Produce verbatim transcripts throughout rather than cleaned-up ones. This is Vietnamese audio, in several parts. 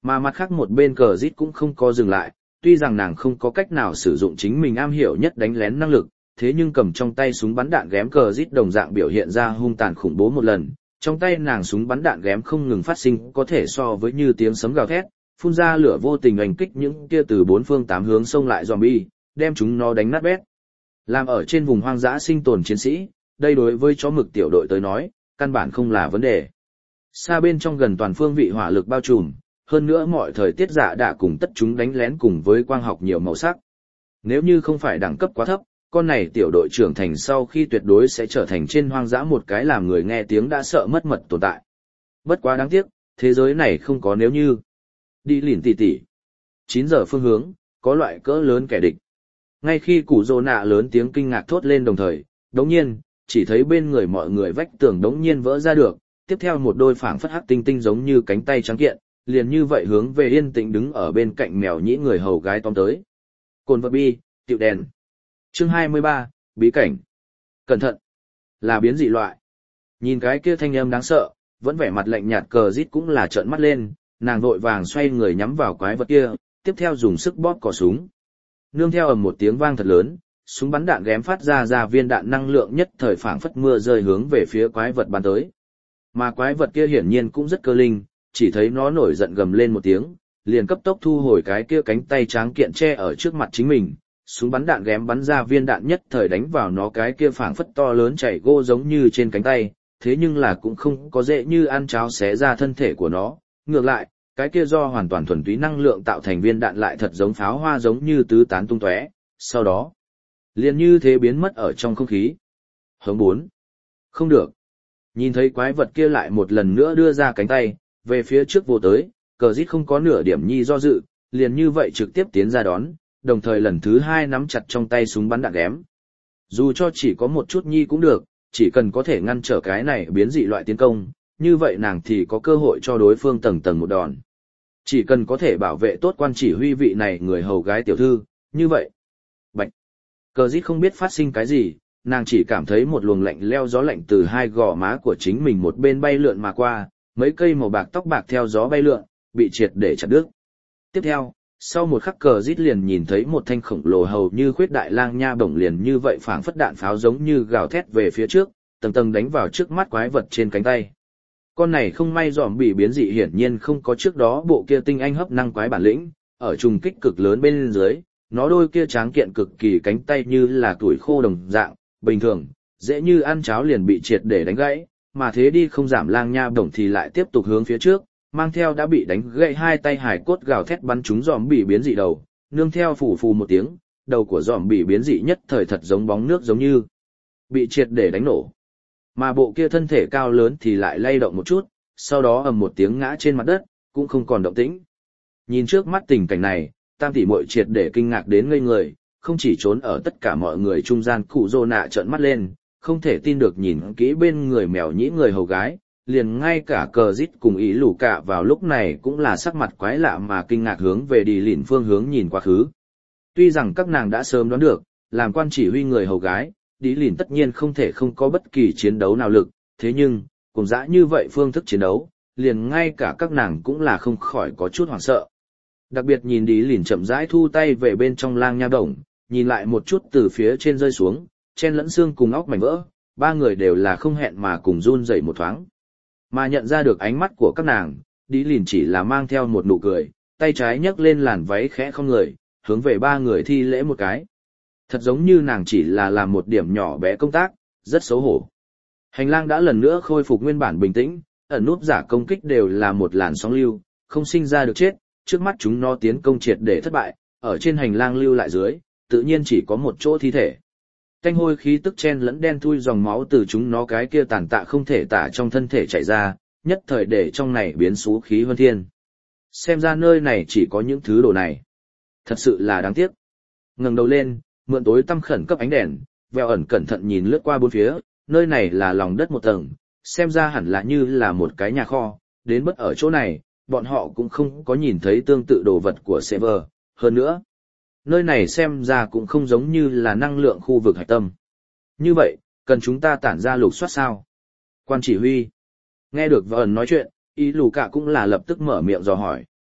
Mà mặt khác một bên cờ rít cũng không có dừng lại, tuy rằng nàng không có cách nào sử dụng chính mình am hiểu nhất đánh lén năng lực, thế nhưng cầm trong tay súng bắn đạn ghém cờ rít đồng dạng biểu hiện ra hung tàn khủng bố một lần. Trong tay nàng súng bắn đạn ghém không ngừng phát sinh có thể so với như tiếng sấm gào thét, phun ra lửa vô tình oanh kích những kia từ bốn phương tám hướng xông lại zombie, đem chúng nó đánh nát bét. Làm ở trên vùng hoang dã sinh tồn chiến sĩ, đây đối với chó mực tiểu đội tới nói, căn bản không là vấn đề. Xa bên trong gần toàn phương vị hỏa lực bao trùm, hơn nữa mọi thời tiết giả đã cùng tất chúng đánh lén cùng với quang học nhiều màu sắc. Nếu như không phải đẳng cấp quá thấp, con này tiểu đội trưởng thành sau khi tuyệt đối sẽ trở thành trên hoang dã một cái làm người nghe tiếng đã sợ mất mật tồn tại. Bất quá đáng tiếc, thế giới này không có nếu như. Đi lìn tỉ tỉ. chín giờ phương hướng, có loại cỡ lớn kẻ địch. Ngay khi củ rồ nạ lớn tiếng kinh ngạc thốt lên đồng thời, đống nhiên, chỉ thấy bên người mọi người vách tường đống nhiên vỡ ra được, tiếp theo một đôi phảng phất hắc tinh tinh giống như cánh tay trắng kiện, liền như vậy hướng về yên tĩnh đứng ở bên cạnh mèo nhĩ người hầu gái tóm tới. Cồn vật bi, tiệu đèn. Chương hai mươi ba, bí cảnh. Cẩn thận. Là biến dị loại. Nhìn cái kia thanh âm đáng sợ, vẫn vẻ mặt lạnh nhạt cờ rít cũng là trợn mắt lên, nàng vội vàng xoay người nhắm vào quái vật kia, tiếp theo dùng sức bóp cò súng. Nương theo ầm một tiếng vang thật lớn, súng bắn đạn ghém phát ra ra viên đạn năng lượng nhất thời phảng phất mưa rơi hướng về phía quái vật bắn tới. Mà quái vật kia hiển nhiên cũng rất cơ linh, chỉ thấy nó nổi giận gầm lên một tiếng, liền cấp tốc thu hồi cái kia cánh tay tráng kiện che ở trước mặt chính mình, súng bắn đạn ghém bắn ra viên đạn nhất thời đánh vào nó cái kia phảng phất to lớn chảy gô giống như trên cánh tay, thế nhưng là cũng không có dễ như ăn cháo xé ra thân thể của nó, ngược lại, cái kia do hoàn toàn thuần túy năng lượng tạo thành viên đạn lại thật giống pháo hoa giống như tứ tán tung tóe, sau đó, liền như thế biến mất ở trong không khí. Hướng bốn. Không được. Nhìn thấy quái vật kia lại một lần nữa đưa ra cánh tay, về phía trước vô tới, cờ rít không có nửa điểm nhi do dự, liền như vậy trực tiếp tiến ra đón, đồng thời lần thứ hai nắm chặt trong tay súng bắn đạn ghém. Dù cho chỉ có một chút nhi cũng được, chỉ cần có thể ngăn trở cái này biến dị loại tiến công, như vậy nàng thì có cơ hội cho đối phương tầng tầng một đòn. Chỉ cần có thể bảo vệ tốt quan chỉ huy vị này người hầu gái tiểu thư, như vậy. Bạch. Cờ rít không biết phát sinh cái gì, nàng chỉ cảm thấy một luồng lạnh leo gió lạnh từ hai gò má của chính mình một bên bay lượn mà qua, mấy cây màu bạc tóc bạc theo gió bay lượn, bị triệt để chặt đứt. Tiếp theo, sau một khắc cờ rít liền nhìn thấy một thanh khổng lồ hầu như khuyết đại lang nha bổng liền như vậy phảng phất đạn pháo giống như gào thét về phía trước, tầng tầng đánh vào trước mắt quái vật trên cánh tay. Con này không may dòm bị biến dị hiển nhiên không có trước đó bộ kia tinh anh hấp năng quái bản lĩnh, ở trùng kích cực lớn bên dưới, nó đôi kia tráng kiện cực kỳ cánh tay như là tuổi khô đồng dạng, bình thường, dễ như ăn cháo liền bị triệt để đánh gãy, mà thế đi không giảm lang nha bổng thì lại tiếp tục hướng phía trước, mang theo đã bị đánh gãy hai tay hải cốt gào thét bắn trúng dòm bị biến dị đầu, nương theo phủ phù một tiếng, đầu của dòm bị biến dị nhất thời thật giống bóng nước giống như bị triệt để đánh nổ. Mà bộ kia thân thể cao lớn thì lại lay động một chút, sau đó ầm một tiếng ngã trên mặt đất, cũng không còn động tĩnh. Nhìn trước mắt tình cảnh này, tam tỷ muội triệt để kinh ngạc đến ngây người, không chỉ trốn ở tất cả mọi người trung gian cụ rô nạ trợn mắt lên, không thể tin được nhìn kỹ bên người mèo nhĩ người hầu gái, liền ngay cả cờ rít cùng ý lù cả vào lúc này cũng là sắc mặt quái lạ mà kinh ngạc hướng về đi lìn phương hướng nhìn quá khứ. Tuy rằng các nàng đã sớm đoán được, làm quan chỉ huy người hầu gái, đi lìn tất nhiên không thể không có bất kỳ chiến đấu nào lực, thế nhưng, cùng dã như vậy phương thức chiến đấu, liền ngay cả các nàng cũng là không khỏi có chút hoảng sợ. Đặc biệt nhìn đi lìn chậm rãi thu tay về bên trong lang nha đồng, nhìn lại một chút từ phía trên rơi xuống, chen lẫn xương cùng óc mảnh vỡ, ba người đều là không hẹn mà cùng run rẩy một thoáng. Mà nhận ra được ánh mắt của các nàng, đi lìn chỉ là mang theo một nụ cười, tay trái nhấc lên làn váy khẽ không người, hướng về ba người thi lễ một cái. Thật giống như nàng chỉ là làm một điểm nhỏ bé công tác, rất xấu hổ. Hành lang đã lần nữa khôi phục nguyên bản bình tĩnh, ẩn núp giả công kích đều là một làn sóng lưu, không sinh ra được chết, trước mắt chúng nó tiến công triệt để thất bại, ở trên hành lang lưu lại dưới, tự nhiên chỉ có một chỗ thi thể. Canh hôi khí tức chen lẫn đen thui dòng máu từ chúng nó cái kia tàn tạ không thể tả trong thân thể chảy ra, nhất thời để trong này biến xú khí hơn thiên. Xem ra nơi này chỉ có những thứ đồ này. Thật sự là đáng tiếc. Ngẩng đầu lên, mượn tối tăm khẩn cấp ánh đèn, Vèo ẩn cẩn thận nhìn lướt qua bốn phía, nơi này là lòng đất một tầng, xem ra hẳn là như là một cái nhà kho, đến bất ở chỗ này, bọn họ cũng không có nhìn thấy tương tự đồ vật của server, hơn nữa. Nơi này xem ra cũng không giống như là năng lượng khu vực hạch tâm. Như vậy, cần chúng ta tản ra lục soát sao? Quan chỉ huy. Nghe được Vèo ẩn nói chuyện, ý lù cả cũng là lập tức mở miệng dò hỏi.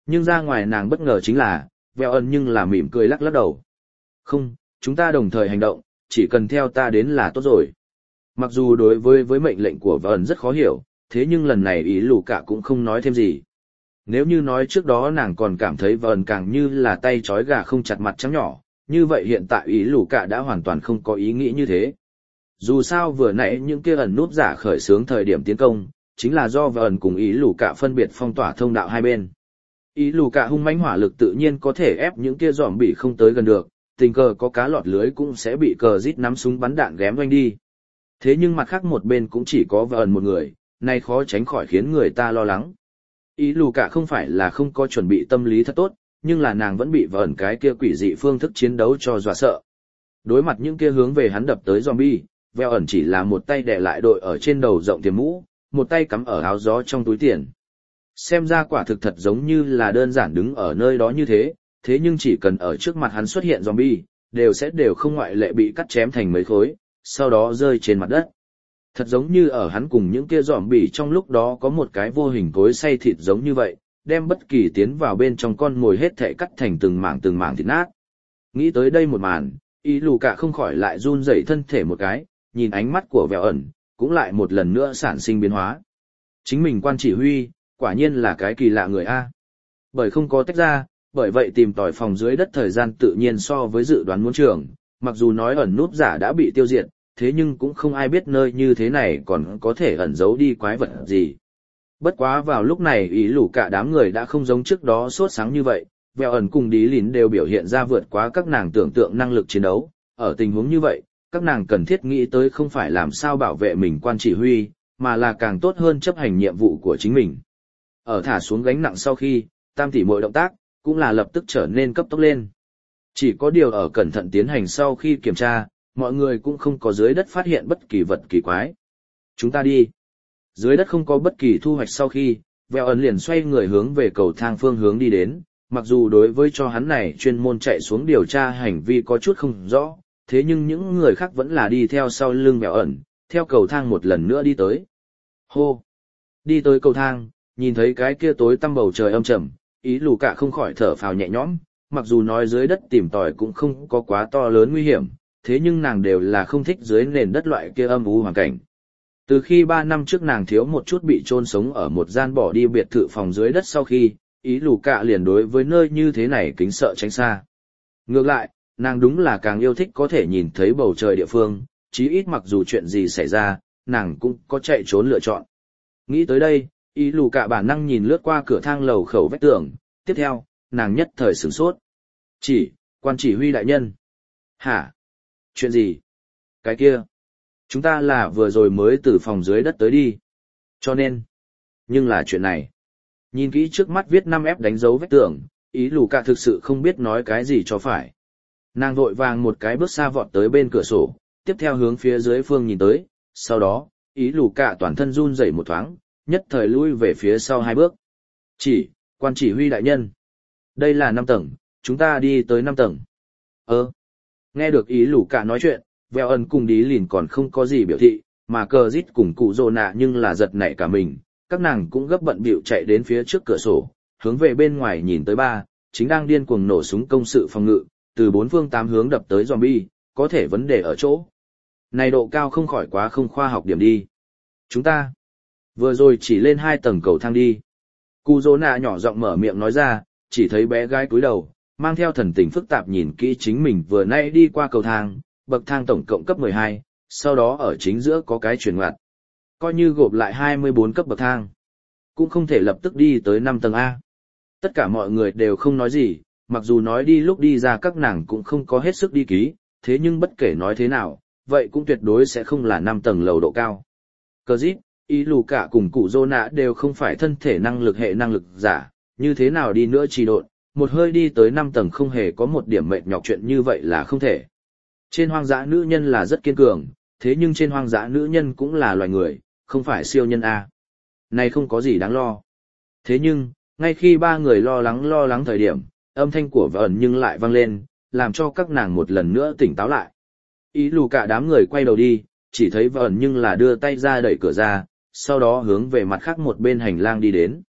Nhưng ra ngoài nàng bất ngờ chính là, Vẹo ẩn nhưng là mỉm cười lắc lắc đầu. Không, chúng ta đồng thời hành động, chỉ cần theo ta đến là tốt rồi. Mặc dù đối với với mệnh lệnh của Vẹo ẩn rất khó hiểu, thế nhưng lần này ý lù cả cũng không nói thêm gì. Nếu như nói trước đó nàng còn cảm thấy Vẹo ẩn càng như là tay trói gà không chặt mặt trắng nhỏ, như vậy hiện tại ý lù cả đã hoàn toàn không có ý nghĩ như thế. Dù sao vừa nãy những kia ẩn núp giả khởi xướng thời điểm tiến công, chính là do Vẹo ẩn cùng ý lù cả phân biệt phong tỏa thông đạo hai bên. Ý lù cả hung mãnh hỏa lực tự nhiên có thể ép những kia giòm bị không tới gần được, tình cờ có cá lọt lưới cũng sẽ bị cờ rít nắm súng bắn đạn ghém oanh đi. Thế nhưng mặt khác một bên cũng chỉ có Vẹo ẩn một người, này khó tránh khỏi khiến người ta lo lắng. Ý lù cả không phải là không có chuẩn bị tâm lý thật tốt, nhưng là nàng vẫn bị Vẹo ẩn cái kia quỷ dị phương thức chiến đấu cho dọa sợ. Đối mặt những kia hướng về hắn đập tới zombie, Vẹo ẩn chỉ là một tay đè lại đội ở trên đầu rộng tiềm mũ, một tay cắm ở áo gió trong túi tiền. Xem ra quả thực thật giống như là đơn giản đứng ở nơi đó như thế, thế nhưng chỉ cần ở trước mặt hắn xuất hiện zombie, đều sẽ đều không ngoại lệ bị cắt chém thành mấy khối, sau đó rơi trên mặt đất. Thật giống như ở hắn cùng những kia zombie trong lúc đó có một cái vô hình cối xay thịt giống như vậy, đem bất kỳ tiến vào bên trong con mồi hết thể cắt thành từng mảng từng mảng thịt nát. Nghĩ tới đây một màn, ý lù cả không khỏi lại run rẩy thân thể một cái, nhìn ánh mắt của Vẹo ẩn, cũng lại một lần nữa sản sinh biến hóa. Chính mình quan chỉ huy, quả nhiên là cái kỳ lạ người A. Bởi không có tách ra, bởi vậy tìm tòi phòng dưới đất thời gian tự nhiên so với dự đoán muốn trường, mặc dù nói ẩn núp giả đã bị tiêu diệt, thế nhưng cũng không ai biết nơi như thế này còn có thể ẩn giấu đi quái vật gì. Bất quá vào lúc này ý lù cả đám người đã không giống trước đó sốt sáng như vậy, Vẹo ẩn cùng Đi Lìn đều biểu hiện ra vượt quá các nàng tưởng tượng năng lực chiến đấu, ở tình huống như vậy, các nàng cần thiết nghĩ tới không phải làm sao bảo vệ mình quan chỉ huy, mà là càng tốt hơn chấp hành nhiệm vụ của chính mình. Ở thả xuống gánh nặng sau khi, tam tỷ mỗi động tác, cũng là lập tức trở nên cấp tốc lên. Chỉ có điều ở cẩn thận tiến hành sau khi kiểm tra, mọi người cũng không có dưới đất phát hiện bất kỳ vật kỳ quái. Chúng ta đi. Dưới đất không có bất kỳ thu hoạch sau khi, Vẹo ẩn liền xoay người hướng về cầu thang phương hướng đi đến, mặc dù đối với cho hắn này chuyên môn chạy xuống điều tra hành vi có chút không rõ, thế nhưng những người khác vẫn là đi theo sau lưng Vẹo ẩn, theo cầu thang một lần nữa đi tới. Hô! Đi tới cầu thang, nhìn thấy cái kia tối tăm bầu trời âm trầm, ý lù cả không khỏi thở phào nhẹ nhõm, mặc dù nói dưới đất tìm tòi cũng không có quá to lớn nguy hiểm, thế nhưng nàng đều là không thích dưới nền đất loại kia âm u hoàn cảnh. Từ khi ba năm trước nàng thiếu một chút bị chôn sống ở một gian bỏ đi biệt thự phòng dưới đất sau khi, ý lù cả liền đối với nơi như thế này kính sợ tránh xa. Ngược lại, nàng đúng là càng yêu thích có thể nhìn thấy bầu trời địa phương, chí ít mặc dù chuyện gì xảy ra, nàng cũng có chạy trốn lựa chọn. Nghĩ tới đây, ý lù cả bản năng nhìn lướt qua cửa thang lầu khẩu vách tường, tiếp theo, nàng nhất thời sửng sốt. Chỉ, quan chỉ huy đại nhân. Hả? Chuyện gì? Cái kia. Chúng ta là vừa rồi mới từ phòng dưới đất tới đi. Cho nên. Nhưng là chuyện này. Nhìn kỹ trước mắt viết năm ép đánh dấu vách tường, ý lù cả thực sự không biết nói cái gì cho phải. Nàng vội vàng một cái bước xa vọt tới bên cửa sổ, tiếp theo hướng phía dưới phương nhìn tới, sau đó, ý lù cả toàn thân run rẩy một thoáng, nhất thời lui về phía sau hai bước. Chỉ, quan chỉ huy đại nhân. Đây là năm tầng, chúng ta đi tới năm tầng. Ơ. Nghe được ý lù cả nói chuyện, Vẹo ẩn cùng Đi Lìn còn không có gì biểu thị, mà cờ rít cùng cụ rồ nạ nhưng là giật nảy cả mình, các nàng cũng gấp bận bịu chạy đến phía trước cửa sổ, hướng về bên ngoài nhìn tới ba, chính đang điên cuồng nổ súng công sự phòng ngự, từ bốn phương tám hướng đập tới zombie, có thể vấn đề ở chỗ. Này độ cao không khỏi quá không khoa học điểm đi. Chúng ta vừa rồi chỉ lên hai tầng cầu thang đi. Cụ rồ nạ nhỏ giọng mở miệng nói ra, chỉ thấy bé gái cúi đầu, mang theo thần tình phức tạp nhìn kỹ chính mình vừa nãy đi qua cầu thang, bậc thang tổng cộng cấp mười hai, sau đó ở chính giữa có cái chuyển ngoặt. Coi như gộp lại hai mươi bốn cấp bậc thang, cũng không thể lập tức đi tới năm tầng A. Tất cả mọi người đều không nói gì, mặc dù nói đi lúc đi ra các nàng cũng không có hết sức đi ký, thế nhưng bất kể nói thế nào, vậy cũng tuyệt đối sẽ không là năm tầng lầu độ cao. Cờ dít, ý lù cả cùng cụ rô nạ đều không phải thân thể năng lực hệ năng lực giả, như thế nào đi nữa trì độn, một hơi đi tới năm tầng không hề có một điểm mệt nhọc chuyện như vậy là không thể. Trên hoang dã nữ nhân là rất kiên cường, thế nhưng trên hoang dã nữ nhân cũng là loài người, không phải siêu nhân A. Này không có gì đáng lo. Thế nhưng, ngay khi ba người lo lắng lo lắng thời điểm, âm thanh của vợ ẩn nhưng lại vang lên, làm cho các nàng một lần nữa tỉnh táo lại. Ý lù cả đám người quay đầu đi, chỉ thấy vợ ẩn nhưng là đưa tay ra đẩy cửa ra, sau đó hướng về mặt khác một bên hành lang đi đến.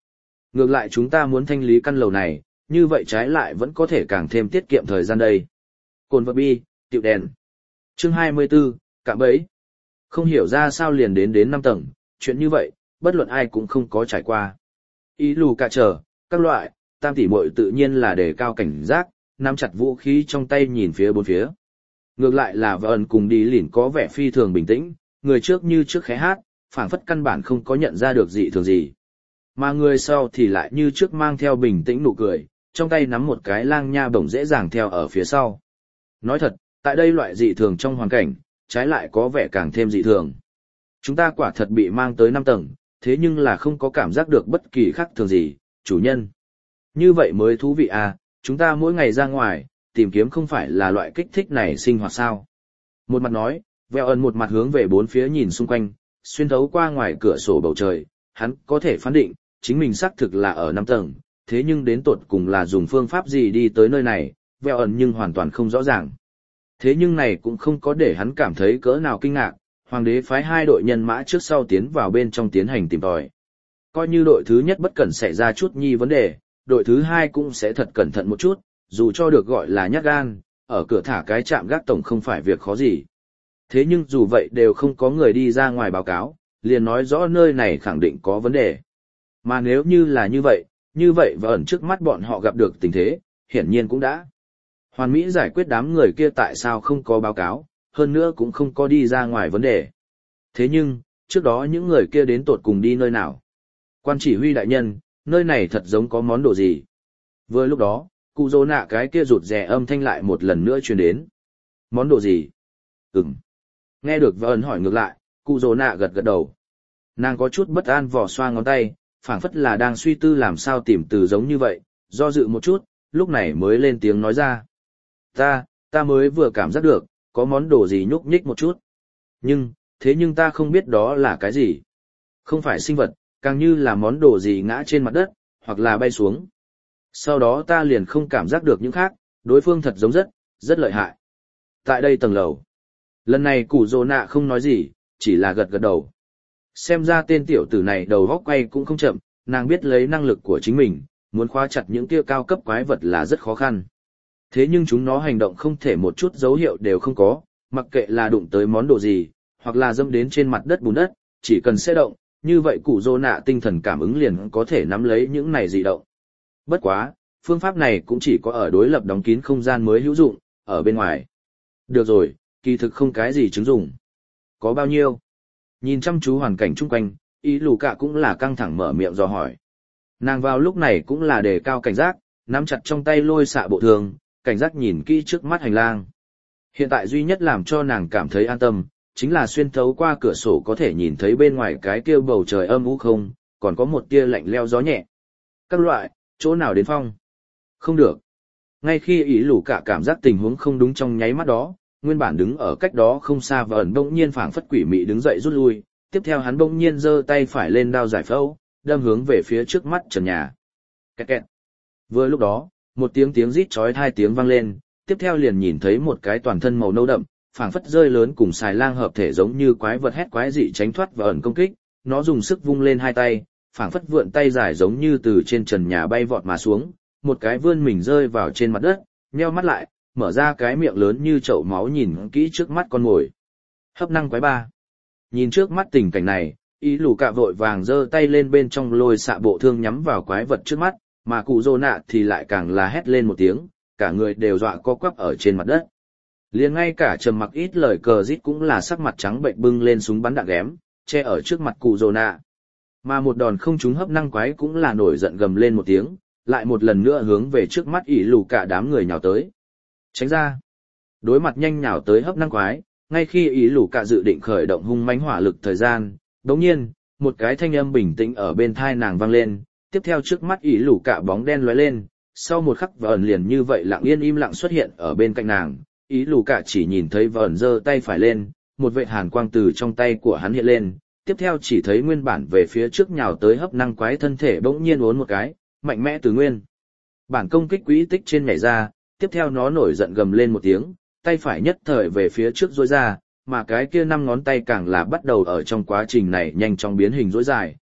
Ngược lại chúng ta muốn thanh lý căn lầu này, như vậy trái lại vẫn có thể càng thêm tiết kiệm thời gian đây. Cồn vật bi, tiệu đèn. Chương hai mươi 24, cạm bẫy. Không hiểu ra sao liền đến đến năm tầng, chuyện như vậy, bất luận ai cũng không có trải qua. Ý lù cả trở, các loại, tam tỷ muội tự nhiên là đề cao cảnh giác, nắm chặt vũ khí trong tay nhìn phía bốn phía. Ngược lại là vợ ẩn cùng đi lỉn có vẻ phi thường bình tĩnh, người trước như trước khẽ hát, phảng phất căn bản không có nhận ra được dị thường gì. Mà người sau thì lại như trước mang theo bình tĩnh nụ cười, trong tay nắm một cái lang nha bổng dễ dàng theo ở phía sau. Nói thật, tại đây loại dị thường trong hoàn cảnh, trái lại có vẻ càng thêm dị thường. Chúng ta quả thật bị mang tới năm tầng, thế nhưng là không có cảm giác được bất kỳ khác thường gì, chủ nhân. Như vậy mới thú vị à, chúng ta mỗi ngày ra ngoài, tìm kiếm không phải là loại kích thích này sinh hoạt sao. Một mặt nói, Vẹo ẩn một mặt hướng về bốn phía nhìn xung quanh, xuyên thấu qua ngoài cửa sổ bầu trời, hắn có thể phán định, chính mình xác thực là ở năm tầng, thế nhưng đến tột cùng là dùng phương pháp gì đi tới nơi này, Vẹo ẩn nhưng hoàn toàn không rõ ràng. Thế nhưng này cũng không có để hắn cảm thấy cỡ nào kinh ngạc, hoàng đế phái hai đội nhân mã trước sau tiến vào bên trong tiến hành tìm tòi. Coi như đội thứ nhất bất cẩn xảy ra chút nhi vấn đề, đội thứ hai cũng sẽ thật cẩn thận một chút, dù cho được gọi là nhát gan, ở cửa thả cái trạm gác tổng không phải việc khó gì. Thế nhưng dù vậy đều không có người đi ra ngoài báo cáo, liền nói rõ nơi này khẳng định có vấn đề. Mà nếu như là như vậy, như vậy và ẩn trước mắt bọn họ gặp được tình thế, hiển nhiên cũng đã. Hoàn Mỹ giải quyết đám người kia tại sao không có báo cáo, hơn nữa cũng không có đi ra ngoài vấn đề. Thế nhưng, trước đó những người kia đến tột cùng đi nơi nào? Quan chỉ huy đại nhân, nơi này thật giống có món đồ gì? Vừa lúc đó, cụ dỗ nạ cái kia rụt rè âm thanh lại một lần nữa truyền đến. Món đồ gì? Ừm. Nghe được và ẩn hỏi ngược lại, cụ dỗ nạ gật gật đầu. Nàng có chút bất an vò xoa ngón tay, phảng phất là đang suy tư làm sao tìm từ giống như vậy, do dự một chút, lúc này mới lên tiếng nói ra. Ta, ta mới vừa cảm giác được, có món đồ gì nhúc nhích một chút. Nhưng, thế nhưng ta không biết đó là cái gì. Không phải sinh vật, càng như là món đồ gì ngã trên mặt đất, hoặc là bay xuống. Sau đó ta liền không cảm giác được những khác, đối phương thật giống rất, rất lợi hại. Tại đây tầng lầu. Lần này cụ dỗ nạ không nói gì, chỉ là gật gật đầu. Xem ra tên tiểu tử này đầu góc quay cũng không chậm, nàng biết lấy năng lực của chính mình, muốn khóa chặt những kia cao cấp quái vật là rất khó khăn. Thế nhưng chúng nó hành động không thể một chút dấu hiệu đều không có, mặc kệ là đụng tới món đồ gì, hoặc là dâm đến trên mặt đất bùn đất, chỉ cần sẽ động, như vậy cụ dỗ nạ tinh thần cảm ứng liền có thể nắm lấy những này dị động. Bất quá, phương pháp này cũng chỉ có ở đối lập đóng kín không gian mới hữu dụng, ở bên ngoài. Được rồi, kỳ thực không cái gì chứng dụng. Có bao nhiêu? Nhìn chăm chú hoàn cảnh chung quanh, ý lù cả cũng là căng thẳng mở miệng dò hỏi. Nàng vào lúc này cũng là đề cao cảnh giác, nắm chặt trong tay lôi xạ bộ thường, cảnh giác nhìn kỹ trước mắt hành lang. Hiện tại duy nhất làm cho nàng cảm thấy an tâm, chính là xuyên thấu qua cửa sổ có thể nhìn thấy bên ngoài cái kia bầu trời âm u không, còn có một tia lạnh leo gió nhẹ. Các loại, chỗ nào đến phong? Không được. Ngay khi ý lù cả cảm giác tình huống không đúng trong nháy mắt đó, nguyên bản đứng ở cách đó không xa và ẩn bỗng nhiên phảng phất quỷ mị đứng dậy rút lui, tiếp theo hắn bỗng nhiên giơ tay phải lên đao giải phẫu, đâm hướng về phía trước mắt trần nhà. Kẹt kẹt. Vừa lúc đó, một tiếng tiếng rít chói hai tiếng vang lên, tiếp theo liền nhìn thấy một cái toàn thân màu nâu đậm, phảng phất rơi lớn cùng xài lang hợp thể giống như quái vật hét quái dị tránh thoát và ẩn công kích, nó dùng sức vung lên hai tay, phảng phất vượn tay dài giống như từ trên trần nhà bay vọt mà xuống, một cái vươn mình rơi vào trên mặt đất, nheo mắt lại, mở ra cái miệng lớn như chậu máu nhìn kỹ trước mắt con mồi. Hấp năng quái ba. Nhìn trước mắt tình cảnh này, ý lù cạ vội vàng giơ tay lên bên trong lôi xạ bộ thương nhắm vào quái vật trước mắt, mà cụ dô nạ thì lại càng là hét lên một tiếng, cả người đều dọa co quắp ở trên mặt đất. Liền ngay cả trầm mặc ít lời cờ rít cũng là sắc mặt trắng bệnh bưng lên súng bắn đạn ghém, che ở trước mặt cụ dô nạ. Mà một đòn không trúng hấp năng quái cũng là nổi giận gầm lên một tiếng, lại một lần nữa hướng về trước mắt ỷ lù cả đám người nhào tới. Tránh ra. Đối mặt nhanh nhào tới hấp năng quái, ngay khi ỷ lù cả dự định khởi động hung mãnh hỏa lực thời gian, đống nhiên, một cái thanh âm bình tĩnh ở bên thai nàng vang lên, tiếp theo trước mắt ỷ lù cả bóng đen lóe lên, sau một khắc vẩn liền như vậy lặng yên im lặng xuất hiện ở bên cạnh nàng, ỷ lù cả chỉ nhìn thấy vẩn giơ tay phải lên, một vệt hàn quang từ trong tay của hắn hiện lên, tiếp theo chỉ thấy nguyên bản về phía trước nhào tới hấp năng quái thân thể bỗng nhiên uốn một cái, mạnh mẽ từ nguyên bản công kích quỹ tích trên nhảy ra, tiếp theo nó nổi giận gầm lên một tiếng, tay phải nhất thời về phía trước duỗi ra, mà cái kia năm ngón tay càng là bắt đầu ở trong quá trình này nhanh chóng biến hình duỗi dài,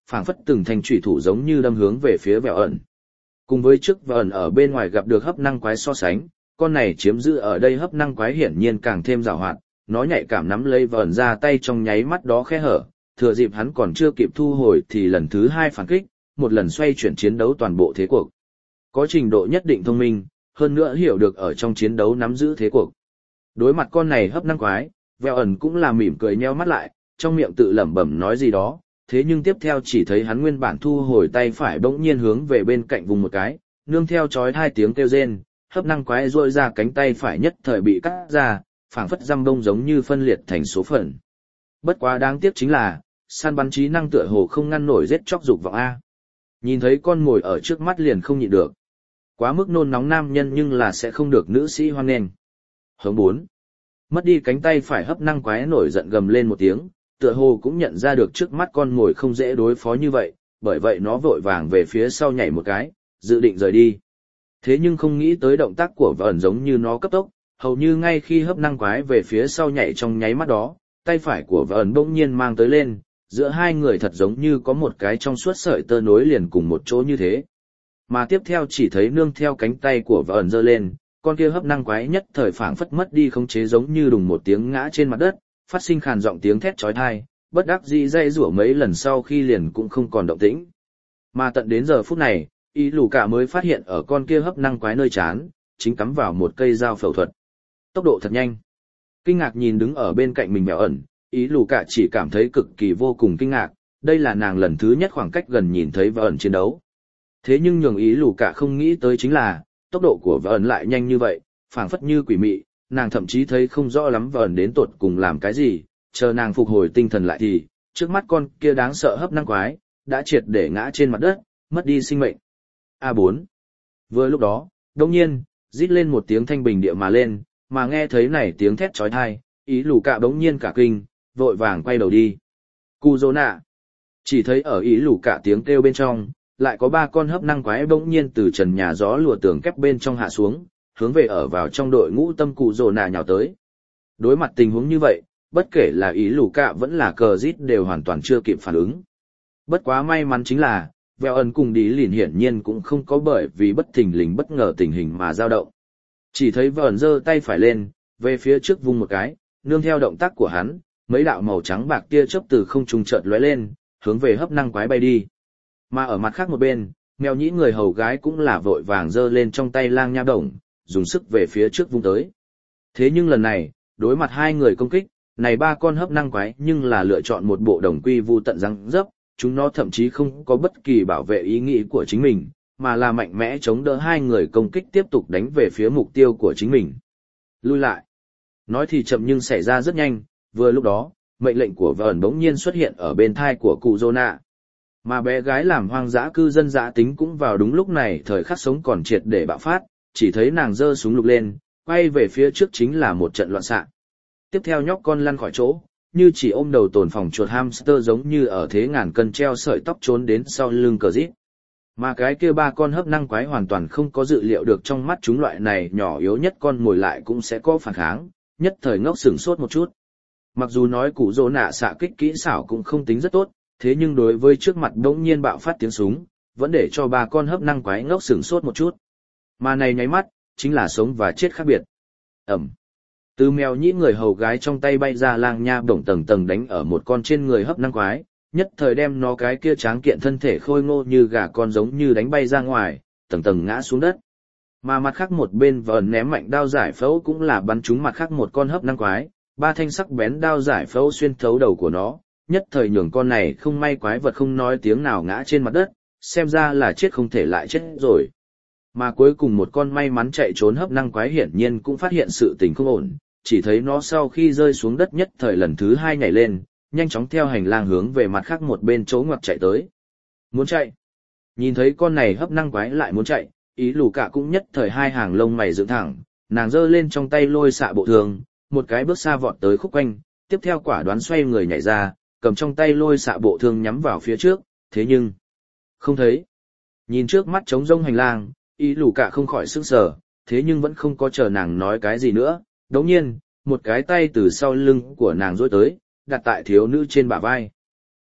phảng phất từng thành chủy thủ giống như đâm hướng về phía Vẹo ẩn. Cùng với trước Vẹo ẩn ở bên ngoài gặp được hấp năng quái so sánh, con này chiếm giữ ở đây hấp năng quái hiển nhiên càng thêm giàu hoạt, nó nhạy cảm nắm lấy Vẹo ẩn ra tay trong nháy mắt đó khe hở, thừa dịp hắn còn chưa kịp thu hồi thì lần thứ hai phản kích, một lần xoay chuyển chiến đấu toàn bộ thế cuộc. Có trình độ nhất định thông minh, hơn nữa hiểu được ở trong chiến đấu nắm giữ thế cuộc. Đối mặt con này hấp năng quái, Vẹo ẩn cũng là mỉm cười nheo mắt lại, trong miệng tự lẩm bẩm nói gì đó, thế nhưng tiếp theo chỉ thấy hắn nguyên bản thu hồi tay phải bỗng nhiên hướng về bên cạnh vùng một cái, nương theo chói hai tiếng kêu rên, hấp năng quái rôi ra cánh tay phải nhất thời bị cắt ra, phảng phất răm bông giống như phân liệt thành số phận. Bất quá đáng tiếc chính là, săn bắn trí năng tựa hồ không ngăn nổi giết chóc dục vọng A. Nhìn thấy con mồi ở trước mắt liền không nhịn được. Quá mức nôn nóng nam nhân nhưng là sẽ không được nữ sĩ hoan nghênh. Hướng bốn. Mất đi cánh tay phải hấp năng quái nổi giận gầm lên một tiếng, tựa hồ cũng nhận ra được trước mắt con mồi không dễ đối phó như vậy, bởi vậy nó vội vàng về phía sau nhảy một cái, dự định rời đi. Thế nhưng không nghĩ tới động tác của vẩn giống như nó cấp tốc, hầu như ngay khi hấp năng quái về phía sau nhảy trong nháy mắt đó, tay phải của vẩn bỗng nhiên mang tới lên, giữa hai người thật giống như có một cái trong suốt sợi tơ nối liền cùng một chỗ như thế. Mà tiếp theo chỉ thấy nương theo cánh tay của vẩn giơ lên, con kia hấp năng quái nhất thời phảng phất mất đi khống chế giống như đùng một tiếng ngã trên mặt đất, phát sinh khàn giọng tiếng thét chói tai, bất đắc dĩ dây rủa mấy lần sau khi liền cũng không còn động tĩnh. Mà tận đến giờ phút này, ý lù cả mới phát hiện ở con kia hấp năng quái nơi chán, chính cắm vào một cây dao phẫu thuật. Tốc độ thật nhanh. Kinh ngạc nhìn đứng ở bên cạnh mình Vẹo ẩn, ý lù cả chỉ cảm thấy cực kỳ vô cùng kinh ngạc, đây là nàng lần thứ nhất khoảng cách gần nhìn thấy Vẹo ẩn chiến đấu. Thế nhưng nhường ý lù cả không nghĩ tới chính là, tốc độ của Vẹo ẩn lại nhanh như vậy, phảng phất như quỷ mị, nàng thậm chí thấy không rõ lắm Vẹo ẩn đến tột cùng làm cái gì, chờ nàng phục hồi tinh thần lại thì, trước mắt con kia đáng sợ hấp năng quái, đã triệt để ngã trên mặt đất, mất đi sinh mệnh. A bốn. Vừa lúc đó, đông nhiên, rít lên một tiếng thanh bình địa mà lên, mà nghe thấy này tiếng thét chói tai, ý lù cả bỗng nhiên cả kinh, vội vàng quay đầu đi. Cù dô nạ. Chỉ thấy ở ý lù cả tiếng kêu bên trong, lại có ba con hấp năng quái bỗng nhiên từ trần nhà gió lùa tường kép bên trong hạ xuống, hướng về ở vào trong đội ngũ tâm cụ dô nạ nhào tới. Đối mặt tình huống như vậy, bất kể là ý lù cả vẫn là cờ rít đều hoàn toàn chưa kịp phản ứng. Bất quá may mắn chính là, Vẹo ẩn cùng Đi Lìn hiển nhiên cũng không có bởi vì bất thình lình bất ngờ tình hình mà dao động. Chỉ thấy Vẹo ẩn giơ tay phải lên, về phía trước vung một cái, nương theo động tác của hắn, mấy đạo màu trắng bạc tia chớp từ không trung chợt lóe lên, hướng về hấp năng quái bay đi. Mà ở mặt khác một bên, mèo nhĩ người hầu gái cũng là vội vàng giơ lên trong tay lang nha đồng, dùng sức về phía trước vung tới. Thế nhưng lần này, đối mặt hai người công kích, này ba con hấp năng quái nhưng là lựa chọn một bộ đồng quy vu tận răng dấp, chúng nó thậm chí không có bất kỳ bảo vệ ý nghĩ của chính mình, mà là mạnh mẽ chống đỡ hai người công kích tiếp tục đánh về phía mục tiêu của chính mình. Lui lại. Nói thì chậm nhưng xảy ra rất nhanh, vừa lúc đó, mệnh lệnh của Vern bỗng nhiên xuất hiện ở bên thai của cụ Zona. Mà bé gái làm hoang dã cư dân dã tính cũng vào đúng lúc này thời khắc sống còn triệt để bạo phát, chỉ thấy nàng giơ súng lục lên, quay về phía trước chính là một trận loạn xạ. Tiếp theo nhóc con lăn khỏi chỗ, như chỉ ôm đầu tồn phòng chuột hamster giống như ở thế ngàn cân treo sợi tóc trốn đến sau lưng cờ rít. Mà cái kia ba con hấp năng quái hoàn toàn không có dự liệu được trong mắt chúng loại này nhỏ yếu nhất con ngồi lại cũng sẽ có phản kháng, nhất thời ngốc sửng sốt một chút. Mặc dù nói cụ rỗ nạ xạ kích kỹ xảo cũng không tính rất tốt, thế nhưng đối với trước mặt đống nhiên bạo phát tiếng súng, vẫn để cho ba con hấp năng quái ngốc sửng sốt một chút. Mà này nháy mắt, chính là sống và chết khác biệt. Ẩm. Từ mèo nhĩ người hầu gái trong tay bay ra lang nha bổng tầng tầng đánh ở một con trên người hấp năng quái, nhất thời đem nó cái kia tráng kiện thân thể khôi ngô như gà con giống như đánh bay ra ngoài, tầng tầng ngã xuống đất. Mà mặt khác một bên vờn ném mạnh đao giải phẫu cũng là bắn trúng mặt khác một con hấp năng quái, ba thanh sắc bén đao giải phẫu xuyên thấu đầu của nó, nhất thời nhường con này không may quái vật không nói tiếng nào ngã trên mặt đất, xem ra là chết không thể lại chết rồi. Mà cuối cùng một con may mắn chạy trốn hấp năng quái hiển nhiên cũng phát hiện sự tình không ổn, chỉ thấy nó sau khi rơi xuống đất nhất thời lần thứ hai nhảy lên, nhanh chóng theo hành lang hướng về mặt khác một bên chỗ ngoặt chạy tới. Muốn chạy. Nhìn thấy con này hấp năng quái lại muốn chạy, ý lù cả cũng nhất thời hai hàng lông mày dựng thẳng, nàng giơ lên trong tay lôi xạ bộ thường, một cái bước xa vọt tới khúc quanh, tiếp theo quả đoán xoay người nhảy ra, cầm trong tay lôi xạ bộ thương nhắm vào phía trước, thế nhưng không thấy. Nhìn trước mắt trống rông hành lang, ý lù cả không khỏi sững sờ, thế nhưng vẫn không có chờ nàng nói cái gì nữa. Đống nhiên, một cái tay từ sau lưng của nàng duỗi tới, đặt tại thiếu nữ trên bả vai.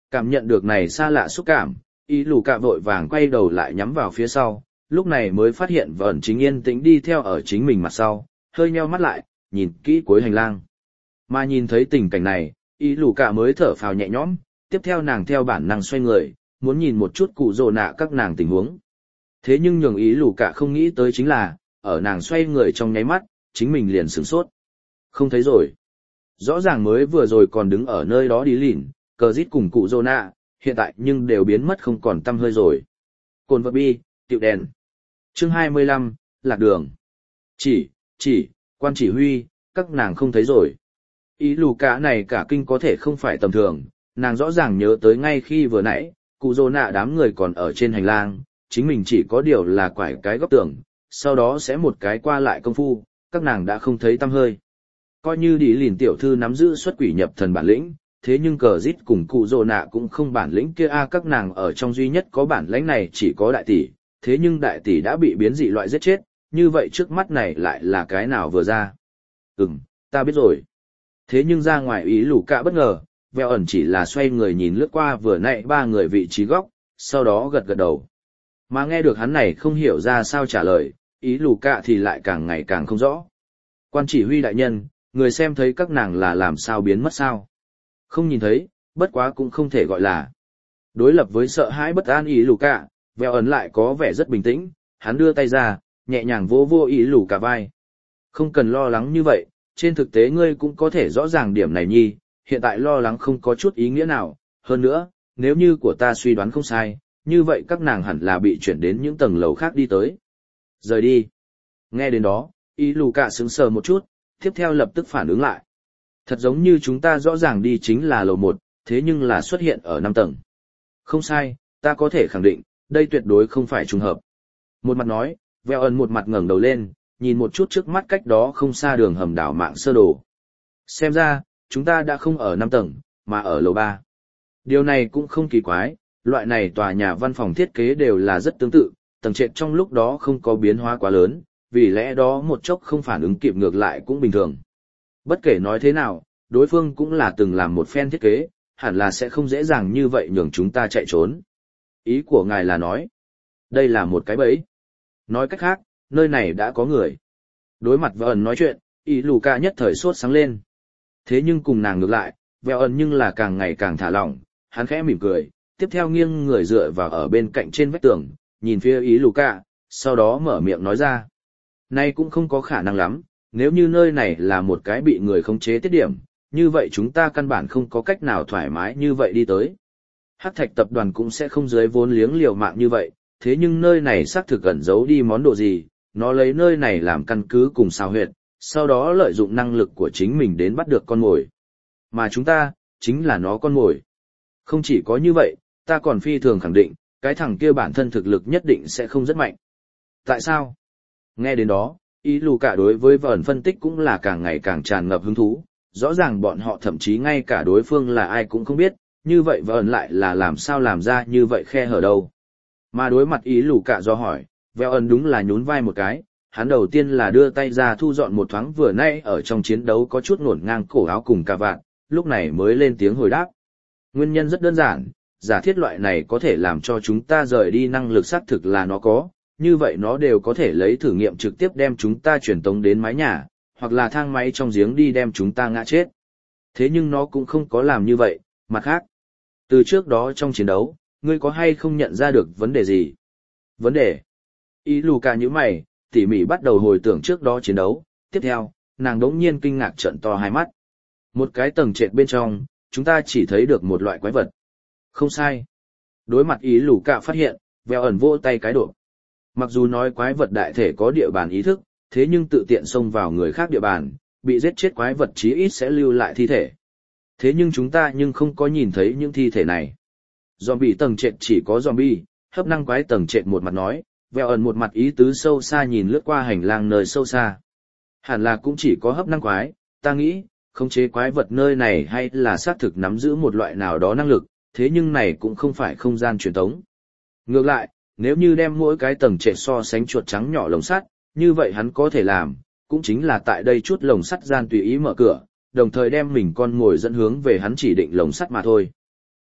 Cảm nhận được này xa lạ xúc cảm, ý lù cạ vội vàng quay đầu lại nhắm vào phía sau, lúc này mới phát hiện vẩn chính yên tĩnh đi theo ở chính mình mặt sau, hơi nheo mắt lại, nhìn kỹ cuối hành lang. Mà nhìn thấy tình cảnh này, ý lù cạ mới thở phào nhẹ nhõm, tiếp theo nàng theo bản năng xoay người, muốn nhìn một chút cụ rồ nạ các nàng tình huống. Thế nhưng nhường ý lù cạ không nghĩ tới chính là, ở nàng xoay người trong nháy mắt, chính mình liền sửng sốt. Không thấy rồi. Rõ ràng mới vừa rồi còn đứng ở nơi đó đi lìn, cờ rít cùng cụ rồ nạ, hiện tại nhưng đều biến mất không còn tăm hơi rồi. Cồn vật bi, tiệu đèn. Chương hai mươi lăm, lạc đường. Chỉ, chỉ, quan chỉ huy, các nàng không thấy rồi. Ý lù cả này cả kinh có thể không phải tầm thường, nàng rõ ràng nhớ tới ngay khi vừa nãy, cụ rồ nạ đám người còn ở trên hành lang, chính mình chỉ có điều là quải cái góc tường, sau đó sẽ một cái qua lại công phu, các nàng đã không thấy tăm hơi. Coi như đi lìn tiểu thư nắm giữ xuất quỷ nhập thần bản lĩnh, thế nhưng cờ rít cùng cụ rồ nạ cũng không bản lĩnh kia a các nàng ở trong duy nhất có bản lĩnh này chỉ có đại tỷ, thế nhưng đại tỷ đã bị biến dị loại giết chết, như vậy trước mắt này lại là cái nào vừa ra. Ừm, ta biết rồi. Thế nhưng ra ngoài ý lù cả bất ngờ, veo ẩn chỉ là xoay người nhìn lướt qua vừa nãy ba người vị trí góc, sau đó gật gật đầu. Mà nghe được hắn này không hiểu ra sao trả lời, ý lù cả thì lại càng ngày càng không rõ. Quan chỉ huy đại nhân, người xem thấy các nàng là làm sao biến mất sao? Không nhìn thấy, bất quá cũng không thể gọi là. Đối lập với sợ hãi bất an ý lù cả, veo ẩn lại có vẻ rất bình tĩnh, hắn đưa tay ra, nhẹ nhàng vô vô ý lù cả vai. Không cần lo lắng như vậy, trên thực tế ngươi cũng có thể rõ ràng điểm này nhi, hiện tại lo lắng không có chút ý nghĩa nào, hơn nữa, nếu như của ta suy đoán không sai, như vậy các nàng hẳn là bị chuyển đến những tầng lầu khác đi tới. Rời đi. Nghe đến đó, ý lù cả sững sờ một chút, tiếp theo lập tức phản ứng lại. Thật giống như chúng ta rõ ràng đi chính là lầu một, thế nhưng là xuất hiện ở năm tầng. Không sai, ta có thể khẳng định, đây tuyệt đối không phải trùng hợp. Một mặt nói, veo ẩn một mặt ngẩng đầu lên, nhìn một chút trước mắt cách đó không xa đường hầm đảo mạng sơ đồ. Xem ra, chúng ta đã không ở năm tầng, mà ở lầu ba. Điều này cũng không kỳ quái, loại này tòa nhà văn phòng thiết kế đều là rất tương tự, tầng trệt trong lúc đó không có biến hóa quá lớn, vì lẽ đó một chốc không phản ứng kịp ngược lại cũng bình thường. Bất kể nói thế nào, đối phương cũng là từng làm một phen thiết kế, hẳn là sẽ không dễ dàng như vậy nhường chúng ta chạy trốn. Ý của ngài là nói, đây là một cái bẫy. Nói cách khác, nơi này đã có người. Đối mặt với ẩn nói chuyện, ý lù ca nhất thời sốt sáng lên. Thế nhưng cùng nàng ngược lại, vẹo ẩn nhưng là càng ngày càng thả lỏng, hắn khẽ mỉm cười, tiếp theo nghiêng người dựa vào ở bên cạnh trên vách tường, nhìn phía ý lù ca, sau đó mở miệng nói ra. Nay cũng không có khả năng lắm, nếu như nơi này là một cái bị người khống chế tiết điểm, như vậy chúng ta căn bản không có cách nào thoải mái như vậy đi tới. Hắc Thạch tập đoàn cũng sẽ không dưới vốn liếng liều mạng như vậy, thế nhưng nơi này xác thực ẩn giấu đi món đồ gì, nó lấy nơi này làm căn cứ cùng sao huyệt, sau đó lợi dụng năng lực của chính mình đến bắt được con mồi. Mà chúng ta, chính là nó con mồi. Không chỉ có như vậy, ta còn phi thường khẳng định, cái thằng kia bản thân thực lực nhất định sẽ không rất mạnh. Tại sao? Nghe đến đó, ý lù cả đối với vẩn phân tích cũng là càng ngày càng tràn ngập hứng thú, rõ ràng bọn họ thậm chí ngay cả đối phương là ai cũng không biết, như vậy vẩn lại là làm sao làm ra như vậy khe hở đâu. Mà đối mặt ý lù cả do hỏi, vẹo ẩn đúng là nhún vai một cái, hắn đầu tiên là đưa tay ra thu dọn một thoáng vừa nãy ở trong chiến đấu có chút ngổn ngang cổ áo cùng cà vạt, lúc này mới lên tiếng hồi đáp. Nguyên nhân rất đơn giản, giả thiết loại này có thể làm cho chúng ta rời đi năng lực xác thực là nó có, như vậy nó đều có thể lấy thử nghiệm trực tiếp đem chúng ta truyền tống đến mái nhà, hoặc là thang máy trong giếng đi đem chúng ta ngã chết. Thế nhưng nó cũng không có làm như vậy, mặt khác. Từ trước đó trong chiến đấu, ngươi có hay không nhận ra được vấn đề gì? Vấn đề? Ý lù cả như mày, tỉ mỉ bắt đầu hồi tưởng trước đó chiến đấu, tiếp theo, nàng đống nhiên kinh ngạc trợn to hai mắt. Một cái tầng trệt bên trong, chúng ta chỉ thấy được một loại quái vật. Không sai. Đối mặt ý lù cả phát hiện, veo ẩn vỗ tay cái độ. Mặc dù nói quái vật đại thể có địa bàn ý thức, thế nhưng tự tiện xông vào người khác địa bàn, bị giết chết quái vật chí ít sẽ lưu lại thi thể. Thế nhưng chúng ta nhưng không có nhìn thấy những thi thể này. Zombie tầng trệt chỉ có zombie, hấp năng quái tầng trệt một mặt nói, veo ẩn một mặt ý tứ sâu xa nhìn lướt qua hành lang nơi sâu xa. Hẳn là cũng chỉ có hấp năng quái, ta nghĩ, khống chế quái vật nơi này hay là xác thực nắm giữ một loại nào đó năng lực, thế nhưng này cũng không phải không gian truyền tống. Ngược lại, nếu như đem mỗi cái tầng trệt so sánh chuột trắng nhỏ lồng sắt, như vậy hắn có thể làm, cũng chính là tại đây chút lồng sắt gian tùy ý mở cửa, đồng thời đem mình con ngồi dẫn hướng về hắn chỉ định lồng sắt mà thôi.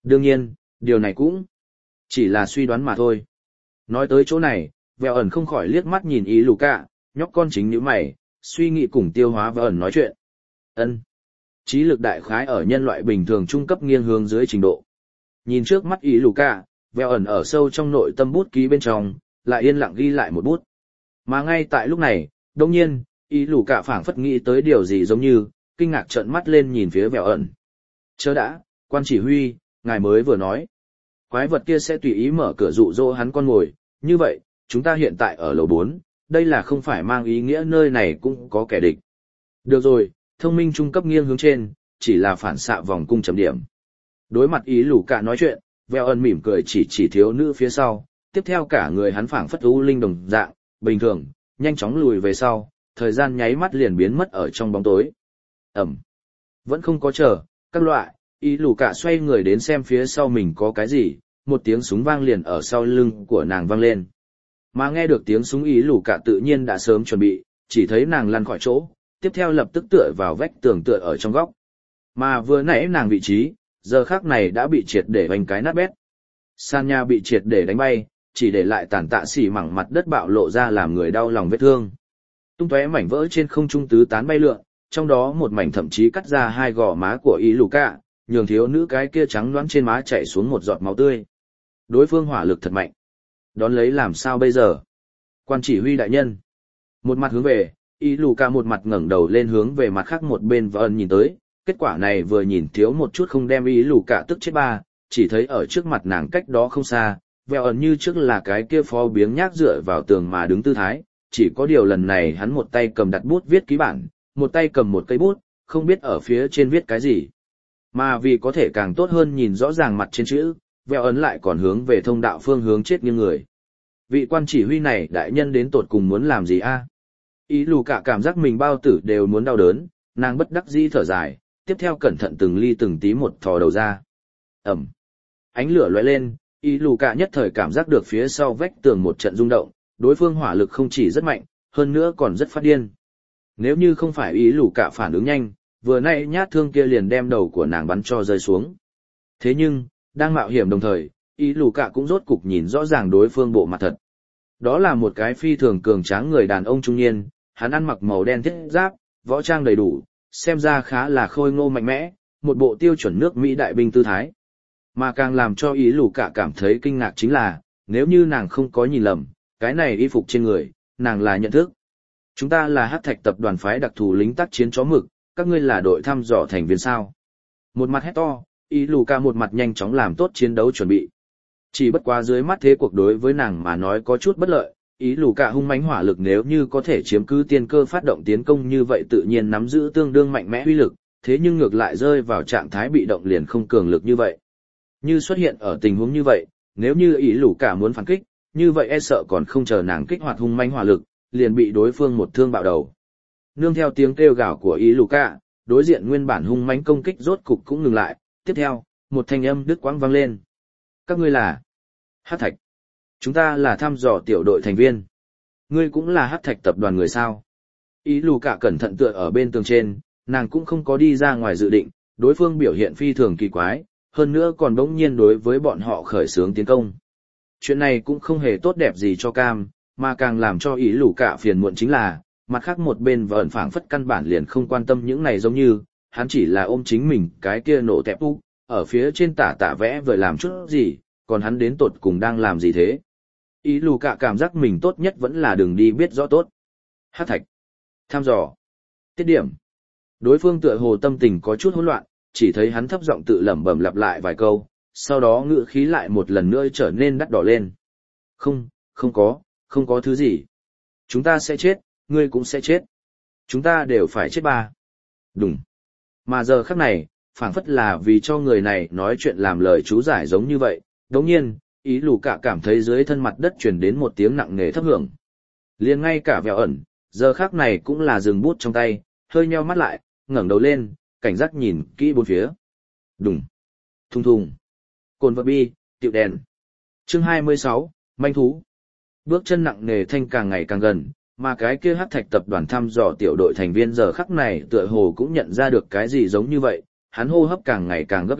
Đương nhiên, điều này cũng chỉ là suy đoán mà thôi. Nói tới chỗ này, Vẹo ẩn không khỏi liếc mắt nhìn ý lù cả, nhóc con chính nhíu mày, suy nghĩ cùng tiêu hóa Vẹo ẩn nói chuyện. Ân, trí lực đại khái ở nhân loại bình thường trung cấp nghiêng hướng dưới trình độ. Nhìn trước mắt ý lù cả, Vẹo ẩn ở sâu trong nội tâm bút ký bên trong, lại yên lặng ghi lại một bút. Mà ngay tại lúc này, đột nhiên, ý lù cả phảng phất nghĩ tới điều gì giống như, kinh ngạc trợn mắt lên nhìn phía Vẹo ẩn. Chớ đã, quan chỉ huy, ngài mới vừa nói. Quái vật kia sẽ tùy ý mở cửa dụ dỗ hắn con ngồi, như vậy, chúng ta hiện tại ở lầu bốn, đây là không phải mang ý nghĩa nơi này cũng có kẻ địch. Được rồi, thông minh trung cấp nghiêng hướng trên, chỉ là phản xạ vòng cung chấm điểm. Đối mặt ý lù cả nói chuyện, Vẹo ẩn mỉm cười chỉ chỉ thiếu nữ phía sau, tiếp theo cả người hắn phảng phất u linh đồng dạng, bình thường, nhanh chóng lùi về sau, thời gian nháy mắt liền biến mất ở trong bóng tối. Ẩm. Vẫn không có chờ, các loại, ý lù cả xoay người đến xem phía sau mình có cái gì, một tiếng súng vang liền ở sau lưng của nàng vang lên. Mà nghe được tiếng súng ý lù cả tự nhiên đã sớm chuẩn bị, chỉ thấy nàng lăn khỏi chỗ, tiếp theo lập tức tựa vào vách tường tựa ở trong góc. Mà vừa nãy nàng vị trí, giờ khắc này đã bị triệt để vành cái nát bét. Sàn nhà bị triệt để đánh bay, chỉ để lại tàn tạ xỉ mảng mặt đất bạo lộ ra làm người đau lòng vết thương. Tung tóe mảnh vỡ trên không trung tứ tán bay lượn, trong đó một mảnh thậm chí cắt ra hai gò má của ý lù cả, nhường thiếu nữ cái kia trắng loãng trên má chảy xuống một giọt máu tươi. Đối phương hỏa lực thật mạnh. Đón lấy làm sao bây giờ? Quan chỉ huy đại nhân. Một mặt hướng về, ý lù cả một mặt ngẩng đầu lên hướng về mặt khác một bên và ẩn nhìn tới. Kết quả này vừa nhìn thiếu một chút không đem ý lù cả tức chết ba, chỉ thấy ở trước mặt nàng cách đó không xa, vẹo ẩn như trước là cái kia phó biếng nhác dựa vào tường mà đứng tư thái, chỉ có điều lần này hắn một tay cầm đặt bút viết ký bản, một tay cầm một cây bút, không biết ở phía trên viết cái gì. Mà vì có thể càng tốt hơn nhìn rõ ràng mặt trên chữ, vẹo ấn lại còn hướng về thông đạo phương hướng chết nghiêng người. Vị quan chỉ huy này đại nhân đến tột cùng muốn làm gì a? Ý lù cả cảm giác mình bao tử đều muốn đau đớn, nàng bất đắc dĩ thở dài, tiếp theo cẩn thận từng ly từng tí một thò đầu ra. Ẩm. Ánh lửa lóe lên, ý lù cả nhất thời cảm giác được phía sau vách tường một trận rung động, đối phương hỏa lực không chỉ rất mạnh, hơn nữa còn rất phát điên. Nếu như không phải ý lù cả phản ứng nhanh, vừa nãy nhát thương kia liền đem đầu của nàng bắn cho rơi xuống. Thế nhưng, đang mạo hiểm đồng thời, ý lù cả cũng rốt cục nhìn rõ ràng đối phương bộ mặt thật. Đó là một cái phi thường cường tráng người đàn ông trung niên, hắn ăn mặc màu đen thiết giáp, võ trang đầy đủ, xem ra khá là khôi ngô mạnh mẽ, một bộ tiêu chuẩn nước Mỹ đại binh tư thái. Mà càng làm cho ý lù cả cảm thấy kinh ngạc chính là, nếu như nàng không có nhìn lầm, cái này y phục trên người, nàng là nhận thức. Chúng ta là Hắc Thạch tập đoàn phái đặc thù lính tác chiến chó mực, các ngươi là đội thăm dò thành viên sao. Một mặt hét to, ý lù cả một mặt nhanh chóng làm tốt chiến đấu chuẩn bị. Chỉ bất quá dưới mắt thế cuộc đối với nàng mà nói có chút bất lợi, ý lù cả hung mãnh hỏa lực nếu như có thể chiếm cứ tiên cơ phát động tiến công như vậy tự nhiên nắm giữ tương đương mạnh mẽ uy lực, thế nhưng ngược lại rơi vào trạng thái bị động liền không cường lực như vậy. Như xuất hiện ở tình huống như vậy, nếu như ý lù cả muốn phản kích, như vậy e sợ còn không chờ nàng kích hoạt hung mãnh hỏa lực, liền bị đối phương một thương bạo đầu. Nương theo tiếng kêu gào của ý lù cả, đối diện nguyên bản hung mãnh công kích rốt cục cũng ngừng lại, tiếp theo, một thanh âm đứt quãng vang lên. Các ngươi là Hắc Thạch. Chúng ta là thăm dò tiểu đội thành viên. Ngươi cũng là Hắc Thạch tập đoàn người sao? Ý lù cả cẩn thận tựa ở bên tường trên, nàng cũng không có đi ra ngoài dự định, đối phương biểu hiện phi thường kỳ quái, hơn nữa còn bỗng nhiên đối với bọn họ khởi xướng tiến công. Chuyện này cũng không hề tốt đẹp gì cho Cam, mà càng làm cho ý lù cả phiền muộn chính là, mặt khác một bên vợn phảng phất căn bản liền không quan tâm những này giống như, hắn chỉ là ôm chính mình cái kia nổ tẹp úc, ở phía trên tả tả vẽ vời làm chút gì, còn hắn đến tột cùng đang làm gì thế. Ý lù cả cảm giác mình tốt nhất vẫn là đừng đi biết rõ tốt. Hắc Thạch. Tham dò. Tiết điểm. Đối phương tựa hồ tâm tình có chút hỗn loạn, chỉ thấy hắn thấp giọng tự lẩm bẩm lặp lại vài câu, sau đó ngữ khí lại một lần nữa trở nên đắt đỏ lên. Không, không có, không có thứ gì. Chúng ta sẽ chết, ngươi cũng sẽ chết. Chúng ta đều phải chết ba. Đúng. Mà giờ khắc này, phảng phất là vì cho người này nói chuyện làm lời chú giải giống như vậy, đồng nhiên, ý lù cả cảm thấy dưới thân mặt đất truyền đến một tiếng nặng nề thấp hưởng. Liền ngay cả Vẹo ẩn, giờ khắc này cũng là dừng bút trong tay, hơi nheo mắt lại, ngẩng đầu lên, cảnh giác nhìn kỹ bốn phía. Đùng. Thùng thùng. Cồn vật bi, tiệu đèn. Chương hai mươi sáu, manh thú. Bước chân nặng nề thanh càng ngày càng gần, mà cái kia Hắc Thạch tập đoàn thăm dò tiểu đội thành viên giờ khắc này tựa hồ cũng nhận ra được cái gì giống như vậy, hắn hô hấp càng ngày càng gấp gáp,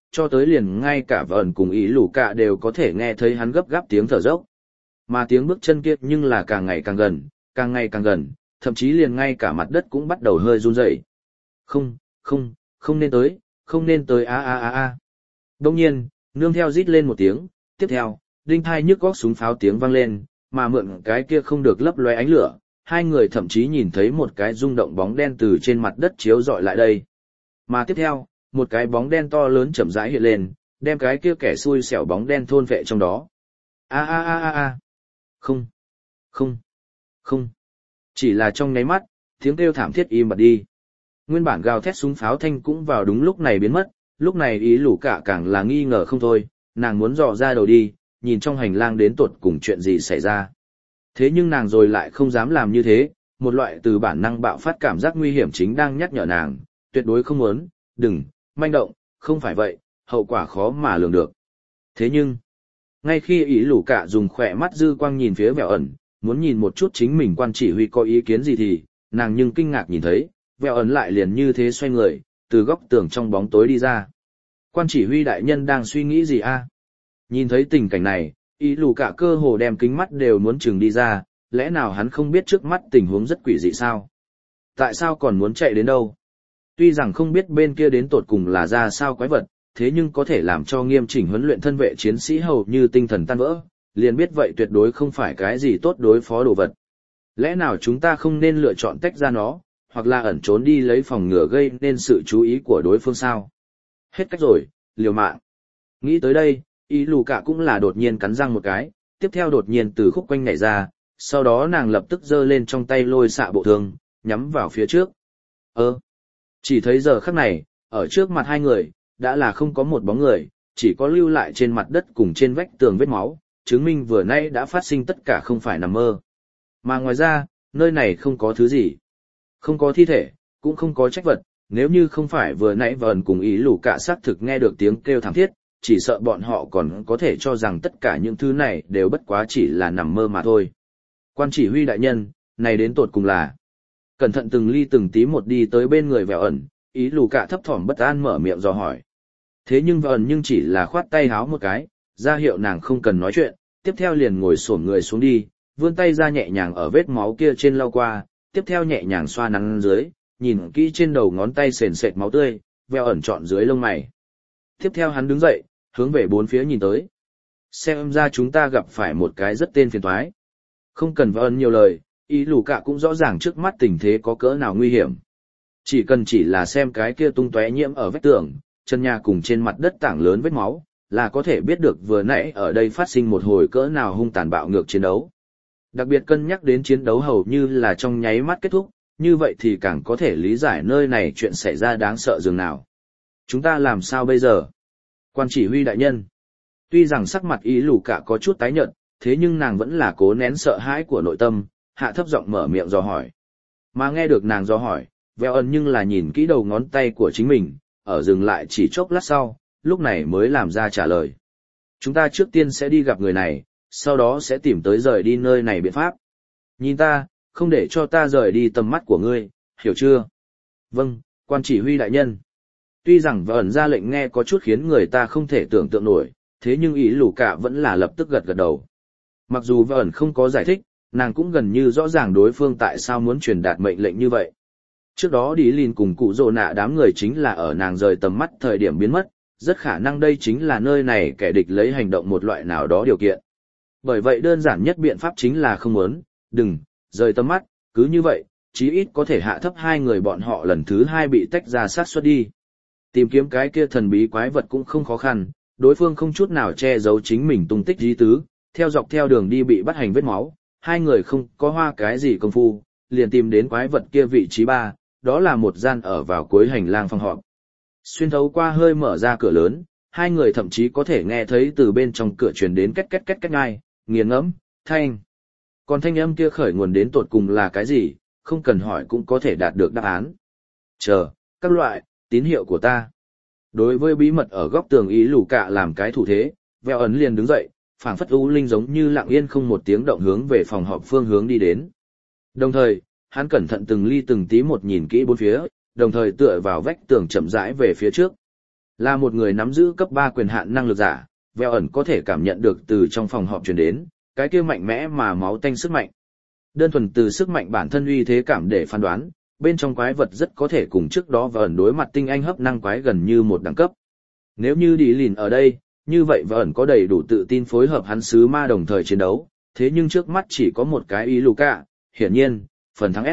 cho tới liền ngay cả vợn cùng ý lù cả đều có thể nghe thấy hắn gấp gáp tiếng thở dốc. Mà tiếng bước chân kia nhưng là càng ngày càng gần, càng ngày càng gần, thậm chí liền ngay cả mặt đất cũng bắt đầu hơi run rẩy. Không, không, không nên tới, không nên tới a a a a. Đông nhiên, nương theo rít lên một tiếng, tiếp theo, đinh thai nhức góc súng pháo tiếng vang lên, mà mượn cái kia không được lấp loé ánh lửa, hai người thậm chí nhìn thấy một cái rung động bóng đen từ trên mặt đất chiếu dọi lại đây. Mà tiếp theo, một cái bóng đen to lớn chậm rãi hiện lên, đem cái kia kẻ xui xẻo bóng đen thôn vệ trong đó. A a a a a. Không, không, không. Chỉ là trong nháy mắt, tiếng kêu thảm thiết im bặt đi. Nguyên bản gào thét súng pháo thanh cũng vào đúng lúc này biến mất, lúc này ý lũ cả càng là nghi ngờ không thôi, nàng muốn dò ra đầu đi, nhìn trong hành lang đến tột cùng chuyện gì xảy ra. Thế nhưng nàng rồi lại không dám làm như thế, một loại từ bản năng bạo phát cảm giác nguy hiểm chính đang nhắc nhở nàng, tuyệt đối không muốn, đừng, manh động, không phải vậy, hậu quả khó mà lường được. Thế nhưng, ngay khi ý lũ cả dùng khỏe mắt dư quang nhìn phía Vẹo ẩn, muốn nhìn một chút chính mình quan chỉ huy có ý kiến gì thì, nàng nhưng kinh ngạc nhìn thấy, Vẹo ẩn lại liền như thế xoay người, từ góc tường trong bóng tối đi ra. Quan chỉ huy đại nhân đang suy nghĩ gì a? Nhìn thấy tình cảnh này, ý lù cả cơ hồ đem kính mắt đều muốn chừng đi ra, lẽ nào hắn không biết trước mắt tình huống rất quỷ dị sao? Tại sao còn muốn chạy đến đâu? Tuy rằng không biết bên kia đến tột cùng là ra sao quái vật, thế nhưng có thể làm cho nghiêm chỉnh huấn luyện thân vệ chiến sĩ hầu như tinh thần tan vỡ, liền biết vậy tuyệt đối không phải cái gì tốt đối phó đồ vật. Lẽ nào chúng ta không nên lựa chọn tách ra nó, hoặc là ẩn trốn đi lấy phòng ngừa gây nên sự chú ý của đối phương sao? Hết cách rồi, liều mạng. Nghĩ tới đây, ý lù cả cũng là đột nhiên cắn răng một cái, tiếp theo đột nhiên từ khúc quanh nhảy ra, sau đó nàng lập tức giơ lên trong tay lôi xạ bộ thương, nhắm vào phía trước. Ơ! Chỉ thấy giờ khắc này, ở trước mặt hai người, đã là không có một bóng người, chỉ có lưu lại trên mặt đất cùng trên vách tường vết máu, chứng minh vừa nãy đã phát sinh tất cả không phải nằm mơ. Mà ngoài ra, nơi này không có thứ gì. Không có thi thể, cũng không có trách vật, nếu như không phải vừa nãy vờn cùng ý lù cả xác thực nghe được tiếng kêu thảm thiết, chỉ sợ bọn họ còn có thể cho rằng tất cả những thứ này đều bất quá chỉ là nằm mơ mà thôi. Quan chỉ huy đại nhân, này đến tột cùng là... Cẩn thận từng ly từng tí một đi tới bên người Vẹo ẩn, ý lù cả thấp thỏm bất an mở miệng dò hỏi. Thế nhưng Vẹo ẩn nhưng chỉ là khoát tay háo một cái, ra hiệu nàng không cần nói chuyện, tiếp theo liền ngồi xổm người xuống đi, vươn tay ra nhẹ nhàng ở vết máu kia trên lau qua, tiếp theo nhẹ nhàng xoa nắn dưới, nhìn kỹ trên đầu ngón tay sền sệt máu tươi, Vẹo ẩn chọn dưới lông mày. Tiếp theo hắn đứng dậy, hướng về bốn phía nhìn tới. Xem ra chúng ta gặp phải một cái rất tên phiền toái. Không cần Vẹo ẩn nhiều lời, ý lù cả cũng rõ ràng trước mắt tình thế có cỡ nào nguy hiểm. Chỉ cần chỉ là xem cái kia tung tóe nhiễm ở vách tường, chân nhà cùng trên mặt đất tảng lớn vết máu, là có thể biết được vừa nãy ở đây phát sinh một hồi cỡ nào hung tàn bạo ngược chiến đấu. Đặc biệt cân nhắc đến chiến đấu hầu như là trong nháy mắt kết thúc, như vậy thì càng có thể lý giải nơi này chuyện xảy ra đáng sợ dường nào. Chúng ta làm sao bây giờ? Quan chỉ huy đại nhân. Tuy rằng sắc mặt ý lù cả có chút tái nhợt, thế nhưng nàng vẫn là cố nén sợ hãi của nội tâm, hạ thấp giọng mở miệng dò hỏi. Mà nghe được nàng dò hỏi, Vẹo ẩn nhưng là nhìn kỹ đầu ngón tay của chính mình, ở dừng lại chỉ chốc lát sau, lúc này mới làm ra trả lời. Chúng ta trước tiên sẽ đi gặp người này, sau đó sẽ tìm tới rời đi nơi này biện pháp. Nhìn ta, không để cho ta rời đi tầm mắt của ngươi, hiểu chưa? Vâng, quan chỉ huy đại nhân. Tuy rằng Vẹo ẩn ra lệnh nghe có chút khiến người ta không thể tưởng tượng nổi, thế nhưng ý lù cả vẫn là lập tức gật gật đầu. Mặc dù Vẹo ẩn không có giải thích, nàng cũng gần như rõ ràng đối phương tại sao muốn truyền đạt mệnh lệnh như vậy. Trước đó Đi Lìn cùng cụ rồ nạ đám người chính là ở nàng rời tầm mắt thời điểm biến mất, rất khả năng đây chính là nơi này kẻ địch lấy hành động một loại nào đó điều kiện. Bởi vậy đơn giản nhất biện pháp chính là không muốn, đừng, rời tầm mắt, cứ như vậy, chí ít có thể hạ thấp hai người bọn họ lần thứ hai bị tách ra sát xuất đi. Tìm kiếm cái kia thần bí quái vật cũng không khó khăn, đối phương không chút nào che giấu chính mình tung tích di tứ, theo dọc theo đường đi bị bắt hành vết máu, hai người không có hoa cái gì công phu, liền tìm đến quái vật kia vị trí ba, đó là một gian ở vào cuối hành lang phòng họp. Xuyên thấu qua hơi mở ra cửa lớn, hai người thậm chí có thể nghe thấy từ bên trong cửa truyền đến két két két két ngay, nghiền ngẫm, thanh. Còn thanh âm kia khởi nguồn đến tột cùng là cái gì, không cần hỏi cũng có thể đạt được đáp án. Chờ, các loại, tín hiệu của ta. Đối với bí mật ở góc tường ý lù cạ làm cái thủ thế, Vẹo ẩn liền đứng dậy, phảng phất u linh giống như lặng yên không một tiếng động hướng về phòng họp phương hướng đi đến. Đồng thời, hắn cẩn thận từng ly từng tí một nhìn kỹ bốn phía, đồng thời tựa vào vách tường chậm rãi về phía trước. Là một người nắm giữ cấp ba quyền hạn năng lực giả, Vẹo ẩn có thể cảm nhận được từ trong phòng họp truyền đến, cái kia mạnh mẽ mà máu tanh sức mạnh. Đơn thuần từ sức mạnh bản thân uy thế cảm để phán đoán, bên trong quái vật rất có thể cùng trước đó Vẹo ẩn đối mặt tinh anh hấp năng quái gần như một đẳng cấp. Nếu như đi lìn ở đây, như vậy Vẹo ẩn có đầy đủ tự tin phối hợp hắn sứ ma đồng thời chiến đấu, thế nhưng trước mắt chỉ có một cái ý Luca, hiển nhiên, phần thắng S.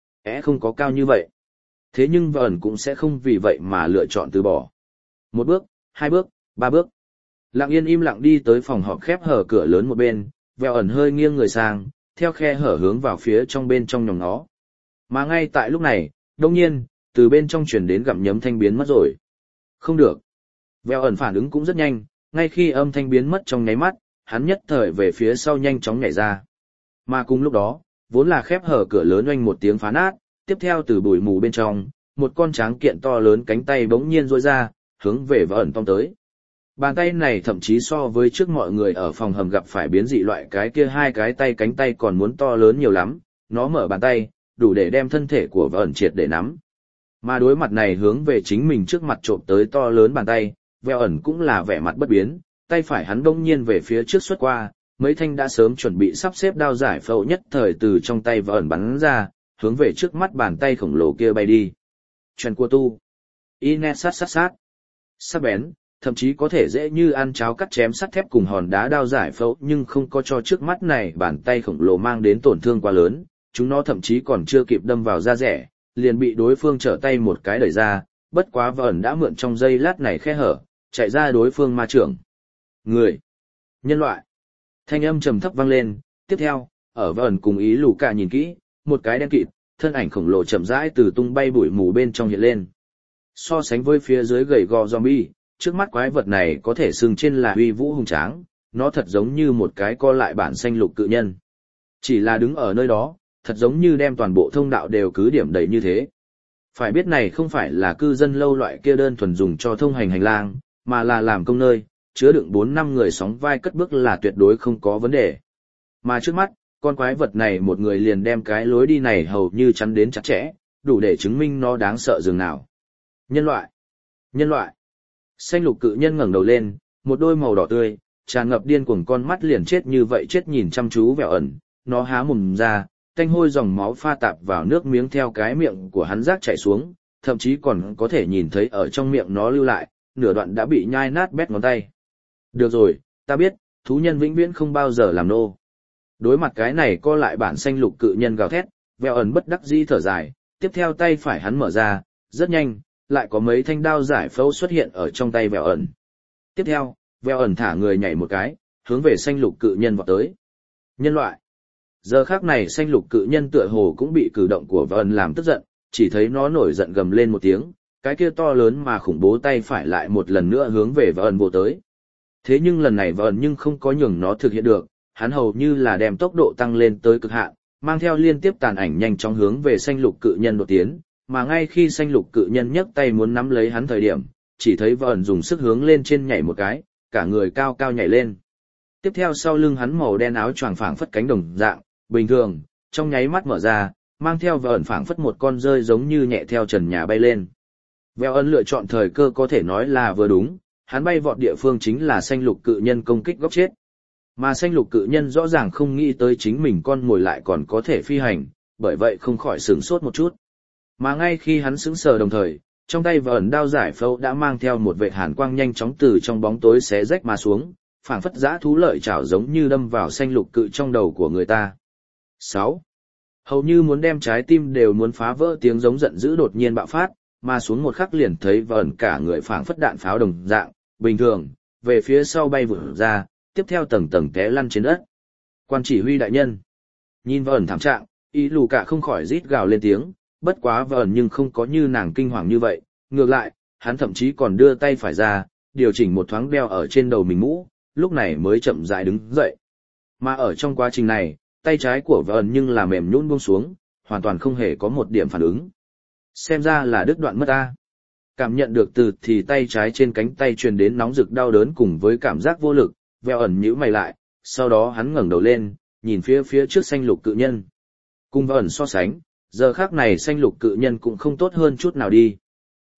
É không có cao như vậy. Thế nhưng Vẹo ẩn cũng sẽ không vì vậy mà lựa chọn từ bỏ. Một bước, hai bước, ba bước. Lặng yên im lặng đi tới phòng họp khép hở cửa lớn một bên, Vẹo ẩn hơi nghiêng người sang, theo khe hở hướng vào phía trong bên trong nhòng nó. Mà ngay tại lúc này, đông nhiên, từ bên trong truyền đến gặm nhấm thanh biến mất rồi. Không được. Vẹo ẩn phản ứng cũng rất nhanh, ngay khi âm thanh biến mất trong nháy mắt, hắn nhất thời về phía sau nhanh chóng nhảy ra. Mà cùng lúc đó, vốn là khép hở cửa lớn oanh một tiếng phá nát, tiếp theo từ bụi mù bên trong, một con tráng kiện to lớn cánh tay bỗng nhiên duỗi ra, hướng về Vẹo ẩn tông tới. Bàn tay này thậm chí so với trước mọi người ở phòng hầm gặp phải biến dị loại cái kia hai cái tay cánh tay còn muốn to lớn nhiều lắm, nó mở bàn tay, đủ để đem thân thể của Vẹo ẩn triệt để nắm. Mà đối mặt này hướng về chính mình trước mặt trộm tới to lớn bàn tay, Vẹo ẩn cũng là vẻ mặt bất biến, tay phải hắn bỗng nhiên về phía trước xuất qua, mấy thanh đã sớm chuẩn bị sắp xếp đao giải phẫu nhất thời từ trong tay Vẹo ẩn bắn ra, hướng về trước mắt bàn tay khổng lồ kia bay đi. Chuyện của tu. Inet sát sát sát. Sắc bén, thậm chí có thể dễ như ăn cháo cắt chém sắt thép cùng hòn đá đao giải phẫu nhưng không có cho trước mắt này bàn tay khổng lồ mang đến tổn thương quá lớn, chúng nó thậm chí còn chưa kịp đâm vào da rẻ, liền bị đối phương trở tay một cái đẩy ra, bất quá Vẹo ẩn đã mượn trong giây lát này khe hở, chạy ra đối phương ma trưởng. Người. Nhân loại. Thanh âm trầm thấp vang lên, tiếp theo, ở Vẹo ẩn cùng ý lù cả nhìn kỹ, một cái đen kịt, thân ảnh khổng lồ chậm rãi từ tung bay bụi mù bên trong hiện lên. So sánh với phía dưới gầy gò zombie, trước mắt quái vật này có thể xưng trên là uy vũ hùng tráng, nó thật giống như một cái co lại bản xanh lục cự nhân. Chỉ là đứng ở nơi đó, thật giống như đem toàn bộ thông đạo đều cứ điểm đầy như thế. Phải biết này không phải là cư dân lâu loại kia đơn thuần dùng cho thông hành hành lang, mà là làm công nơi, chứa đựng bốn năm người sóng vai cất bước là tuyệt đối không có vấn đề. Mà trước mắt, con quái vật này một người liền đem cái lối đi này hầu như chắn đến chặt chẽ, đủ để chứng minh nó đáng sợ dường nào. Nhân loại! Nhân loại! Xanh lục cự nhân ngẩng đầu lên, một đôi màu đỏ tươi, tràn ngập điên cuồng con mắt liền chết như vậy chết nhìn chăm chú Vẹo ẩn, nó há mồm ra, tanh hôi dòng máu pha tạp vào nước miếng theo cái miệng của hắn rác chảy xuống, thậm chí còn có thể nhìn thấy ở trong miệng nó lưu lại, nửa đoạn đã bị nhai nát bét ngón tay. Được rồi, ta biết, thú nhân vĩnh viễn không bao giờ làm nô. Đối mặt cái này co lại bản xanh lục cự nhân gào thét, Vẹo ẩn bất đắc dĩ thở dài, tiếp theo tay phải hắn mở ra, rất nhanh, lại có mấy thanh đao giải phẫu xuất hiện ở trong tay Vẹo ẩn. Tiếp theo, Vẹo ẩn thả người nhảy một cái, hướng về xanh lục cự nhân vọt tới. Nhân loại. Giờ khắc này xanh lục cự nhân tựa hồ cũng bị cử động của Vẹo ẩn làm tức giận, chỉ thấy nó nổi giận gầm lên một tiếng, cái kia to lớn mà khủng bố tay phải lại một lần nữa hướng về Vẹo ẩn vồ tới. Thế nhưng lần này Vẹo ẩn nhưng không có nhường nó thực hiện được, hắn hầu như là đem tốc độ tăng lên tới cực hạn, mang theo liên tiếp tàn ảnh nhanh chóng hướng về xanh lục cự nhân đột tiến, mà ngay khi xanh lục cự nhân nhấc tay muốn nắm lấy hắn thời điểm, chỉ thấy Vẹo ẩn dùng sức hướng lên trên nhảy một cái, cả người cao cao nhảy lên. Tiếp theo sau lưng hắn màu đen áo choàng phảng phất cánh đồng dạng, bình thường, trong nháy mắt mở ra, mang theo Vẹo ẩn phảng phất một con rơi giống như nhẹ theo trần nhà bay lên. Vẹo ẩn lựa chọn thời cơ có thể nói là vừa đúng, hắn bay vọt địa phương chính là xanh lục cự nhân công kích góc chết. Mà xanh lục cự nhân rõ ràng không nghĩ tới chính mình con mồi lại còn có thể phi hành, bởi vậy không khỏi sửng sốt một chút. Mà ngay khi hắn sững sờ đồng thời, trong tay Vẹo ẩn đao giải phẫu đã mang theo một vệt hàn quang nhanh chóng từ trong bóng tối xé rách mà xuống, phảng phất dã thú lợi chảo giống như đâm vào xanh lục cự trong đầu của người ta. sáu. Hầu như muốn đem trái tim đều muốn phá vỡ tiếng giống giận dữ đột nhiên bạo phát, mà xuống một khắc liền thấy Vẹo ẩn cả người phảng phất đạn pháo đồng dạng, bình thường, về phía sau bay vụt ra, tiếp theo tầng tầng té lăn trên đất. Quan chỉ huy đại nhân. Nhìn Vẹo ẩn thảm trạng, ý lù cả không khỏi rít gào lên tiếng, bất quá Vẹo ẩn nhưng không có như nàng kinh hoàng như vậy, ngược lại, hắn thậm chí còn đưa tay phải ra, điều chỉnh một thoáng đeo ở trên đầu mình mũ, lúc này mới chậm rãi đứng dậy. Mà ở trong quá trình này, tay trái của Vẹo ẩn nhưng là mềm nhũn buông xuống, hoàn toàn không hề có một điểm phản ứng. Xem ra là đứt đoạn mất ta. Cảm nhận được từ thì tay trái trên cánh tay truyền đến nóng rực đau đớn cùng với cảm giác vô lực, Vẹo ẩn nhíu mày lại, sau đó hắn ngẩng đầu lên, nhìn phía phía trước xanh lục cự nhân. Cùng Vẹo ẩn so sánh, giờ khác này xanh lục cự nhân cũng không tốt hơn chút nào đi.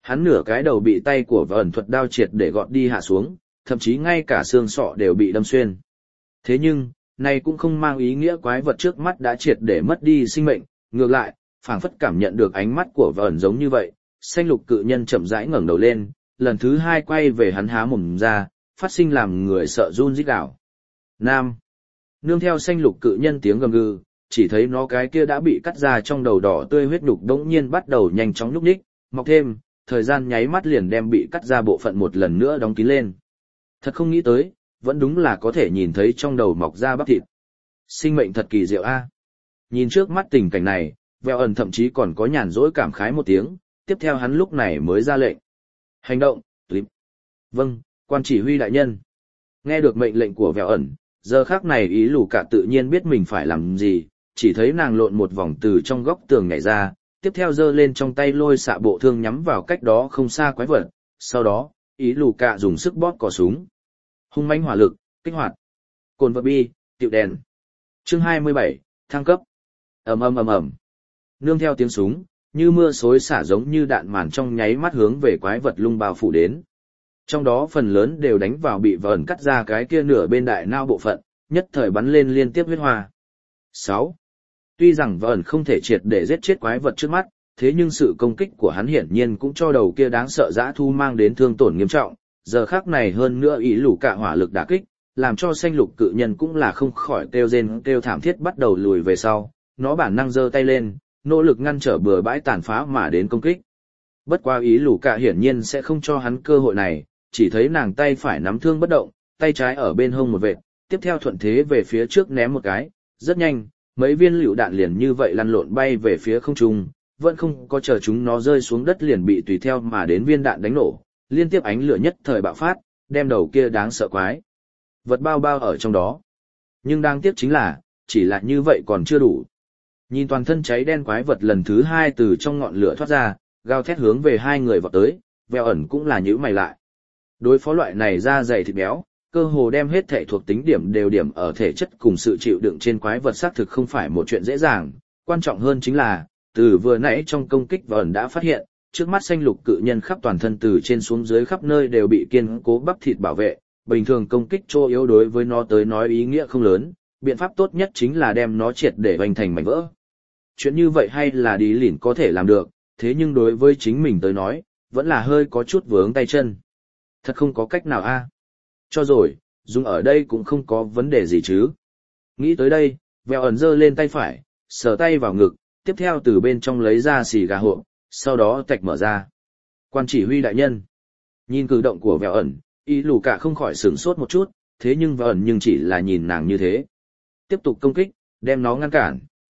Hắn nửa cái đầu bị tay của vẩn thuật đao triệt để gọt đi hạ xuống, thậm chí ngay cả xương sọ đều bị đâm xuyên. Thế nhưng, này cũng không mang ý nghĩa quái vật trước mắt đã triệt để mất đi sinh mệnh, ngược lại, phảng phất cảm nhận được ánh mắt của vẩn giống như vậy, xanh lục cự nhân chậm rãi ngẩng đầu lên, lần thứ hai quay về hắn há mồm ra, phát sinh làm người sợ run rít đảo. Nam. Nương theo xanh lục cự nhân tiếng gầm gừ, chỉ thấy nó cái kia đã bị cắt ra trong đầu đỏ tươi huyết nhục đống nhiên bắt đầu nhanh chóng nhúc nhích, mọc thêm, thời gian nháy mắt liền đem bị cắt ra bộ phận một lần nữa đóng kín lên. Thật không nghĩ tới, vẫn đúng là có thể nhìn thấy trong đầu mọc ra bắp thịt. Sinh mệnh thật kỳ diệu a. Nhìn trước mắt tình cảnh này, Vẹo ẩn thậm chí còn có nhàn rỗi cảm khái một tiếng, tiếp theo hắn lúc này mới ra lệnh. Hành động, tuyệt. Vâng, quan chỉ huy đại nhân. Nghe được mệnh lệnh của Vẹo ẩn, giờ khác này ý lù cả tự nhiên biết mình phải làm gì, chỉ thấy nàng lộn một vòng từ trong góc tường nhảy ra, tiếp theo giơ lên trong tay lôi xạ bộ thương nhắm vào cách đó không xa quái vật, sau đó, ý lù cả dùng sức bóp cò súng. Hung mãnh hỏa lực, kích hoạt. Cồn vật bi, tiệu đèn. Chương hai mươi bảy, thăng cấp. Ầm ầm ầm ầm. Nương theo tiếng súng, như mưa xối xả giống như đạn màn trong nháy mắt hướng về quái vật lung bao phủ đến. Trong đó phần lớn đều đánh vào bị vẩn cắt ra cái kia nửa bên đại nao bộ phận, nhất thời bắn lên liên tiếp huyết hoa. sáu. Tuy rằng vẩn không thể triệt để giết chết quái vật trước mắt, thế nhưng sự công kích của hắn hiển nhiên cũng cho đầu kia đáng sợ dã thu mang đến thương tổn nghiêm trọng, giờ khắc này hơn nữa ý lũ cả hỏa lực đả kích, làm cho xanh lục cự nhân cũng là không khỏi kêu rên kêu thảm thiết bắt đầu lùi về sau, nó bản năng giơ tay lên, nỗ lực ngăn trở bừa bãi tàn phá mà đến công kích. Bất quá ý lũ cả hiển nhiên sẽ không cho hắn cơ hội này, chỉ thấy nàng tay phải nắm thương bất động, tay trái ở bên hông một vệt, tiếp theo thuận thế về phía trước ném một cái, rất nhanh, mấy viên lựu đạn liền như vậy lăn lộn bay về phía không trung, vẫn không có chờ chúng nó rơi xuống đất liền bị tùy theo mà đến viên đạn đánh nổ, liên tiếp ánh lửa nhất thời bạo phát, đem đầu kia đáng sợ quái vật bao bao ở trong đó. Nhưng đáng tiếc chính là, chỉ là như vậy còn chưa đủ. Nhìn toàn thân cháy đen quái vật lần thứ hai từ trong ngọn lửa thoát ra, gào thét hướng về hai người vọt tới, Vẹo ẩn cũng là nhíu mày lại. Đối phó loại này da dày thịt béo, cơ hồ đem hết thể thuộc tính điểm đều điểm ở thể chất cùng sự chịu đựng trên quái vật xác thực không phải một chuyện dễ dàng, quan trọng hơn chính là, từ vừa nãy trong công kích Vẹo ẩn đã phát hiện, trước mắt xanh lục cự nhân khắp toàn thân từ trên xuống dưới khắp nơi đều bị kiên cố bắp thịt bảo vệ, bình thường công kích chỗ yếu đối với nó tới nói ý nghĩa không lớn, biện pháp tốt nhất chính là đem nó triệt để vành thành mảnh vỡ. Chuyện như vậy hay là đi lỉn có thể làm được, thế nhưng đối với chính mình tới nói, vẫn là hơi có chút vướng tay chân. Thật không có cách nào a. Cho rồi, dùng ở đây cũng không có vấn đề gì chứ. Nghĩ tới đây, Vẹo ẩn giơ lên tay phải, sờ tay vào ngực, tiếp theo từ bên trong lấy ra xì gà hộp, sau đó tạch mở ra. Quan chỉ huy đại nhân. Nhìn cử động của Vẹo ẩn, ý lù cả không khỏi sửng sốt một chút, thế nhưng Vẹo ẩn nhưng chỉ là nhìn nàng như thế. Tiếp tục công kích, đem nó ngăn cản.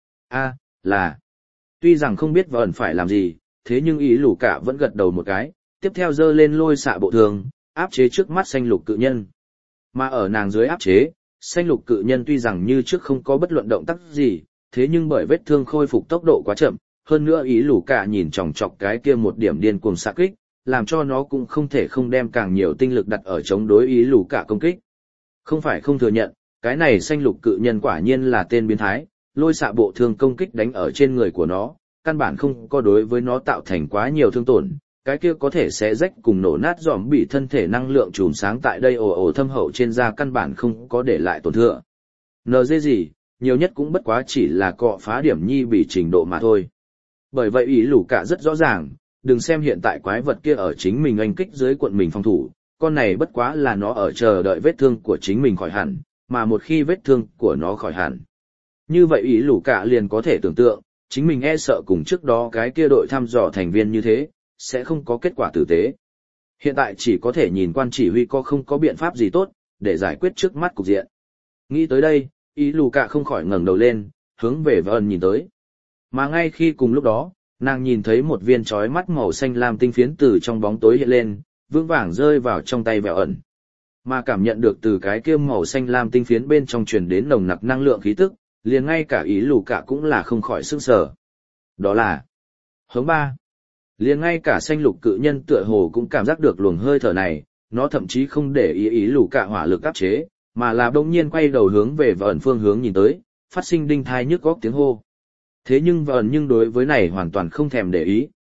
A, là. Tuy rằng không biết Vẹo ẩn phải làm gì, thế nhưng ý lù cả vẫn gật đầu một cái, tiếp theo giơ lên lôi xạ bộ thường, áp chế trước mắt xanh lục cự nhân. Mà ở nàng dưới áp chế, xanh lục cự nhân tuy rằng như trước không có bất luận động tác gì, thế nhưng bởi vết thương khôi phục tốc độ quá chậm, hơn nữa ý lù cả nhìn chòng chọc cái kia một điểm điên cuồng xạ kích, làm cho nó cũng không thể không đem càng nhiều tinh lực đặt ở chống đối ý lù cả công kích. Không phải không thừa nhận, cái này xanh lục cự nhân quả nhiên là tên biến thái, lôi xạ bộ thương công kích đánh ở trên người của nó, căn bản không có đối với nó tạo thành quá nhiều thương tổn, cái kia có thể sẽ rách cùng nổ nát dòm bị thân thể năng lượng chùm sáng tại đây ồ ồ thâm hậu trên da căn bản không có để lại tổn thương. en giê gì, nhiều nhất cũng bất quá chỉ là cọ phá điểm nhi bị trình độ mà thôi. Bởi vậy ý lù cả rất rõ ràng, đừng xem hiện tại quái vật kia ở chính mình oanh kích dưới quận mình phòng thủ, con này bất quá là nó ở chờ đợi vết thương của chính mình khỏi hẳn, mà một khi vết thương của nó khỏi hẳn. Như vậy ý lù cả liền có thể tưởng tượng, chính mình e sợ cùng trước đó cái kia đội thăm dò thành viên như thế, sẽ không có kết quả tử tế. Hiện tại chỉ có thể nhìn quan chỉ huy có không có biện pháp gì tốt, để giải quyết trước mắt cục diện. Nghĩ tới đây, ý lù cả không khỏi ngẩng đầu lên, hướng về Vẹo ẩn nhìn tới. Mà ngay khi cùng lúc đó, nàng nhìn thấy một viên chói mắt màu xanh lam tinh phiến từ trong bóng tối hiện lên, vững vàng rơi vào trong tay Vẹo ẩn. Mà cảm nhận được từ cái kia màu xanh lam tinh phiến bên trong truyền đến nồng nặc năng lượng khí tức, liền ngay cả ý lù cả cũng là không khỏi sửng sở. Đó là hướng ba. Liền ngay cả xanh lục cự nhân tựa hồ cũng cảm giác được luồng hơi thở này, nó thậm chí không để ý ý lù cả hỏa lực áp chế, mà là đông nhiên quay đầu hướng về Vẹo ẩn phương hướng nhìn tới, phát sinh đinh thai nhức góc tiếng hô. Thế nhưng Vẹo ẩn nhưng đối với này hoàn toàn không thèm để ý,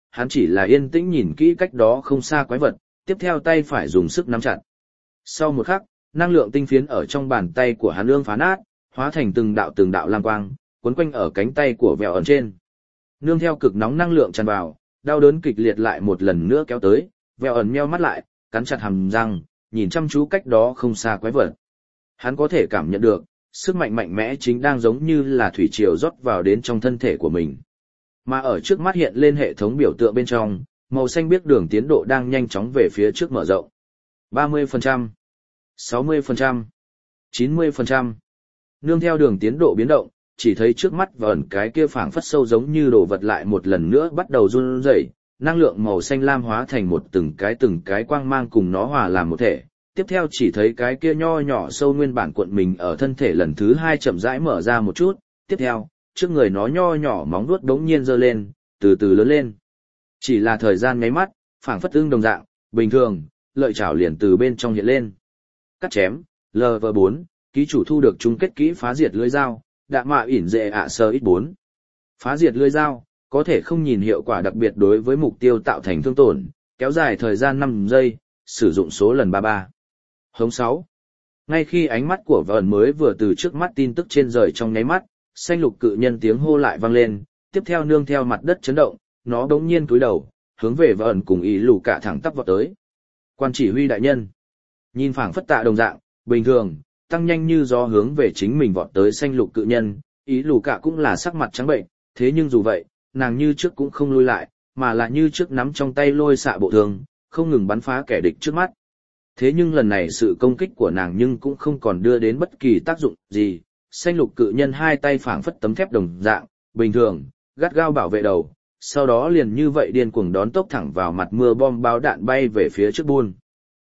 hắn chỉ là yên tĩnh nhìn kỹ cách đó không xa quái vật, tiếp theo tay phải dùng sức nắm chặt. Sau một khắc, năng lượng tinh phiến ở trong bàn tay của hắn ương phá nát, hóa thành từng đạo từng đạo lam quang, quấn quanh ở cánh tay của vẹo ẩn trên. Nương theo cực nóng năng lượng tràn vào, đau đớn kịch liệt lại một lần nữa kéo tới, vẹo ẩn nheo mắt lại, cắn chặt hàm răng, nhìn chăm chú cách đó không xa quái vật. Hắn có thể cảm nhận được, sức mạnh mạnh mẽ chính đang giống như là thủy triều rót vào đến trong thân thể của mình. Mà ở trước mắt hiện lên hệ thống biểu tượng bên trong, màu xanh biếc đường tiến độ đang nhanh chóng về phía trước mở rộng. ba mươi phần trăm, sáu mươi phần trăm, chín mươi phần trăm. Nương theo đường tiến độ biến động, chỉ thấy trước mắt và ẩn cái kia phảng phất sâu giống như đồ vật lại một lần nữa bắt đầu run rẩy, năng lượng màu xanh lam hóa thành một từng cái từng cái quang mang cùng nó hòa làm một thể. Tiếp theo chỉ thấy cái kia nho nhỏ sâu nguyên bản cuộn mình ở thân thể lần thứ hai chậm rãi mở ra một chút, tiếp theo, trước người nó nho nhỏ móng vuốt đống nhiên giơ lên, từ từ lớn lên. Chỉ là thời gian nháy mắt, phảng phất tương đồng dạng, bình thường, lợi chảo liền từ bên trong hiện lên. Cắt chém, lv bốn, ký chủ thu được chung kết kỹ phá diệt lưỡi dao, đạ mạ ỉn dệ ạ sơ ít bốn. Phá diệt lưỡi dao, có thể không nhìn hiệu quả đặc biệt đối với mục tiêu tạo thành thương tổn, kéo dài thời gian năm giây, sử dụng số lần ba mươi ba. Hống sáu. Ngay khi ánh mắt của vợn mới vừa từ trước mắt tin tức trên rời trong nháy mắt, xanh lục cự nhân tiếng hô lại vang lên, tiếp theo nương theo mặt đất chấn động, nó đống nhiên cúi đầu, hướng về vợn cùng ý lù cả thẳng tắp vọt tới. Quan chỉ huy đại nhân. Nhìn phảng phất tạ đồng dạng, bình thường, tăng nhanh như gió hướng về chính mình vọt tới xanh lục cự nhân, ý lù cả cũng là sắc mặt trắng bệnh, thế nhưng dù vậy, nàng như trước cũng không lui lại, mà là như trước nắm trong tay lôi xạ bộ thương, không ngừng bắn phá kẻ địch trước mắt. Thế nhưng lần này sự công kích của nàng nhưng cũng không còn đưa đến bất kỳ tác dụng gì, xanh lục cự nhân hai tay phảng phất tấm thép đồng dạng, bình thường, gắt gao bảo vệ đầu, sau đó liền như vậy điên cuồng đón tốc thẳng vào mặt mưa bom bao đạn bay về phía trước buôn.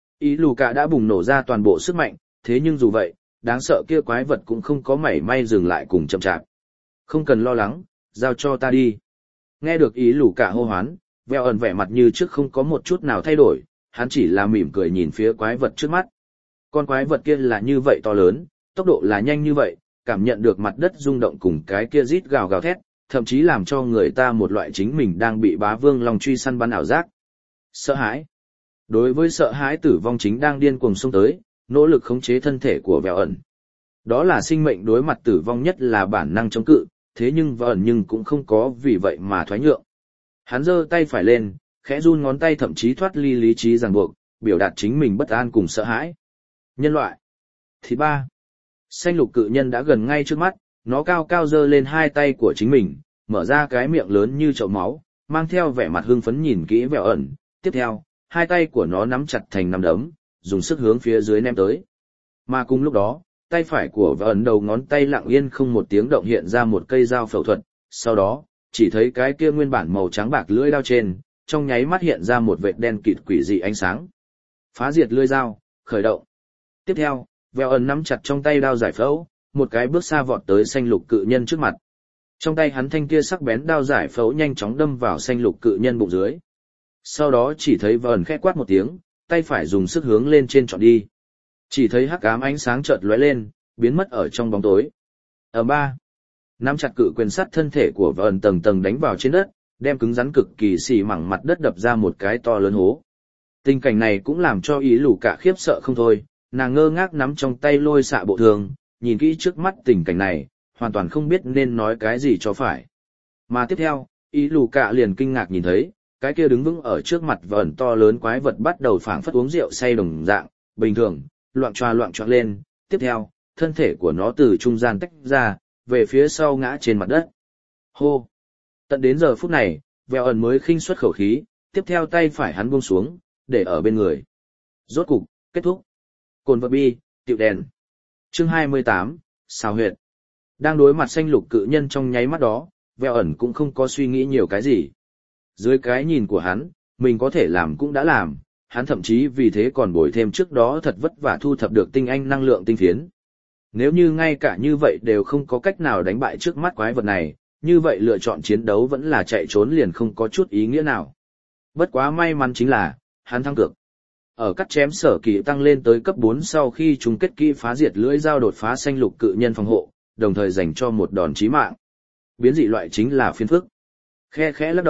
Ý lù cả đã bùng nổ ra toàn bộ sức mạnh, thế nhưng dù vậy, đáng sợ kia quái vật cũng không có mảy may dừng lại cùng chậm chạp. Không cần lo lắng, giao cho ta đi. Nghe được ý lù cả hô hoán, veo ẩn vẻ mặt như trước không có một chút nào thay đổi, hắn chỉ là mỉm cười nhìn phía quái vật trước mắt. Con quái vật kia là như vậy to lớn, tốc độ là nhanh như vậy, cảm nhận được mặt đất rung động cùng cái kia rít gào gào thét, thậm chí làm cho người ta một loại chính mình đang bị bá vương long truy săn bắn ảo giác. Sợ hãi. Đối với sợ hãi tử vong chính đang điên cuồng xông tới, nỗ lực khống chế thân thể của vẹo ẩn. Đó là sinh mệnh đối mặt tử vong nhất là bản năng chống cự, thế nhưng vẹo ẩn nhưng cũng không có vì vậy mà thoái nhượng. Hắn giơ tay phải lên, khẽ run ngón tay thậm chí thoát ly lý trí ràng buộc, biểu đạt chính mình bất an cùng sợ hãi. Nhân loại. Thứ ba. Xanh lục cự nhân đã gần ngay trước mắt, nó cao cao giơ lên hai tay của chính mình, mở ra cái miệng lớn như chậu máu, mang theo vẻ mặt hưng phấn nhìn kỹ vẹo ẩn. Tiếp theo, hai tay của nó nắm chặt thành nắm đấm, dùng sức hướng phía dưới ném tới. Mà cùng lúc đó, tay phải của vẹo ẩn đầu ngón tay lặng yên không một tiếng động hiện ra một cây dao phẫu thuật, sau đó, chỉ thấy cái kia nguyên bản màu trắng bạc lưỡi dao trên, trong nháy mắt hiện ra một vệt đen kịt quỷ dị ánh sáng. Phá diệt lưỡi dao, khởi động. Tiếp theo, vẹo ẩn nắm chặt trong tay đao giải phẫu, một cái bước xa vọt tới xanh lục cự nhân trước mặt. Trong tay hắn thanh kia sắc bén đao giải phẫu nhanh chóng đâm vào xanh lục cự nhân bụng dưới. Sau đó chỉ thấy vẹo ẩn khẽ quát một tiếng, tay phải dùng sức hướng lên trên chọn đi. Chỉ thấy hắc ám ánh sáng chợt lóe lên, biến mất ở trong bóng tối. Ở ba, nắm chặt cự quyền sắt thân thể của vẹo ẩn tầng tầng đánh vào trên đất, đem cứng rắn cực kỳ xì mảng mặt đất đập ra một cái to lớn hố. Tình cảnh này cũng làm cho ý lù cả khiếp sợ không thôi, nàng ngơ ngác nắm trong tay lôi xạ bộ thường, nhìn kỹ trước mắt tình cảnh này, hoàn toàn không biết nên nói cái gì cho phải. Mà tiếp theo, ý lù cả liền kinh ngạc nhìn thấy, cái kia đứng vững ở trước mặt vẩn to lớn quái vật bắt đầu phảng phất uống rượu say đồng dạng, bình thường, loạn choa loạn choạng lên, tiếp theo, thân thể của nó từ trung gian tách ra, về phía sau ngã trên mặt đất. Hô! Tận đến giờ phút này, vẹo ẩn mới khinh suất khẩu khí, tiếp theo tay phải hắn buông xuống, để ở bên người. Rốt cục, kết thúc. Cồn vật bi, tiệu đèn. Chương hai mươi tám, xào huyệt. Đang đối mặt xanh lục cự nhân trong nháy mắt đó, vẹo ẩn cũng không có suy nghĩ nhiều cái gì. Dưới cái nhìn của hắn, mình có thể làm cũng đã làm, hắn thậm chí vì thế còn bồi thêm trước đó thật vất vả thu thập được tinh anh năng lượng tinh phiến. Nếu như ngay cả như vậy đều không có cách nào đánh bại trước mắt quái vật này, như vậy lựa chọn chiến đấu vẫn là chạy trốn liền không có chút ý nghĩa nào. Bất quá may mắn chính là, hắn thắng cược. Ở cắt chém sở kỳ tăng lên tới cấp bốn sau khi chúng kết kỹ phá diệt lưỡi dao đột phá xanh lục cự nhân phòng hộ, đồng thời dành cho một đòn chí mạng. Biến dị loại chính là phiên phức. Khe khẽ lắc đầu,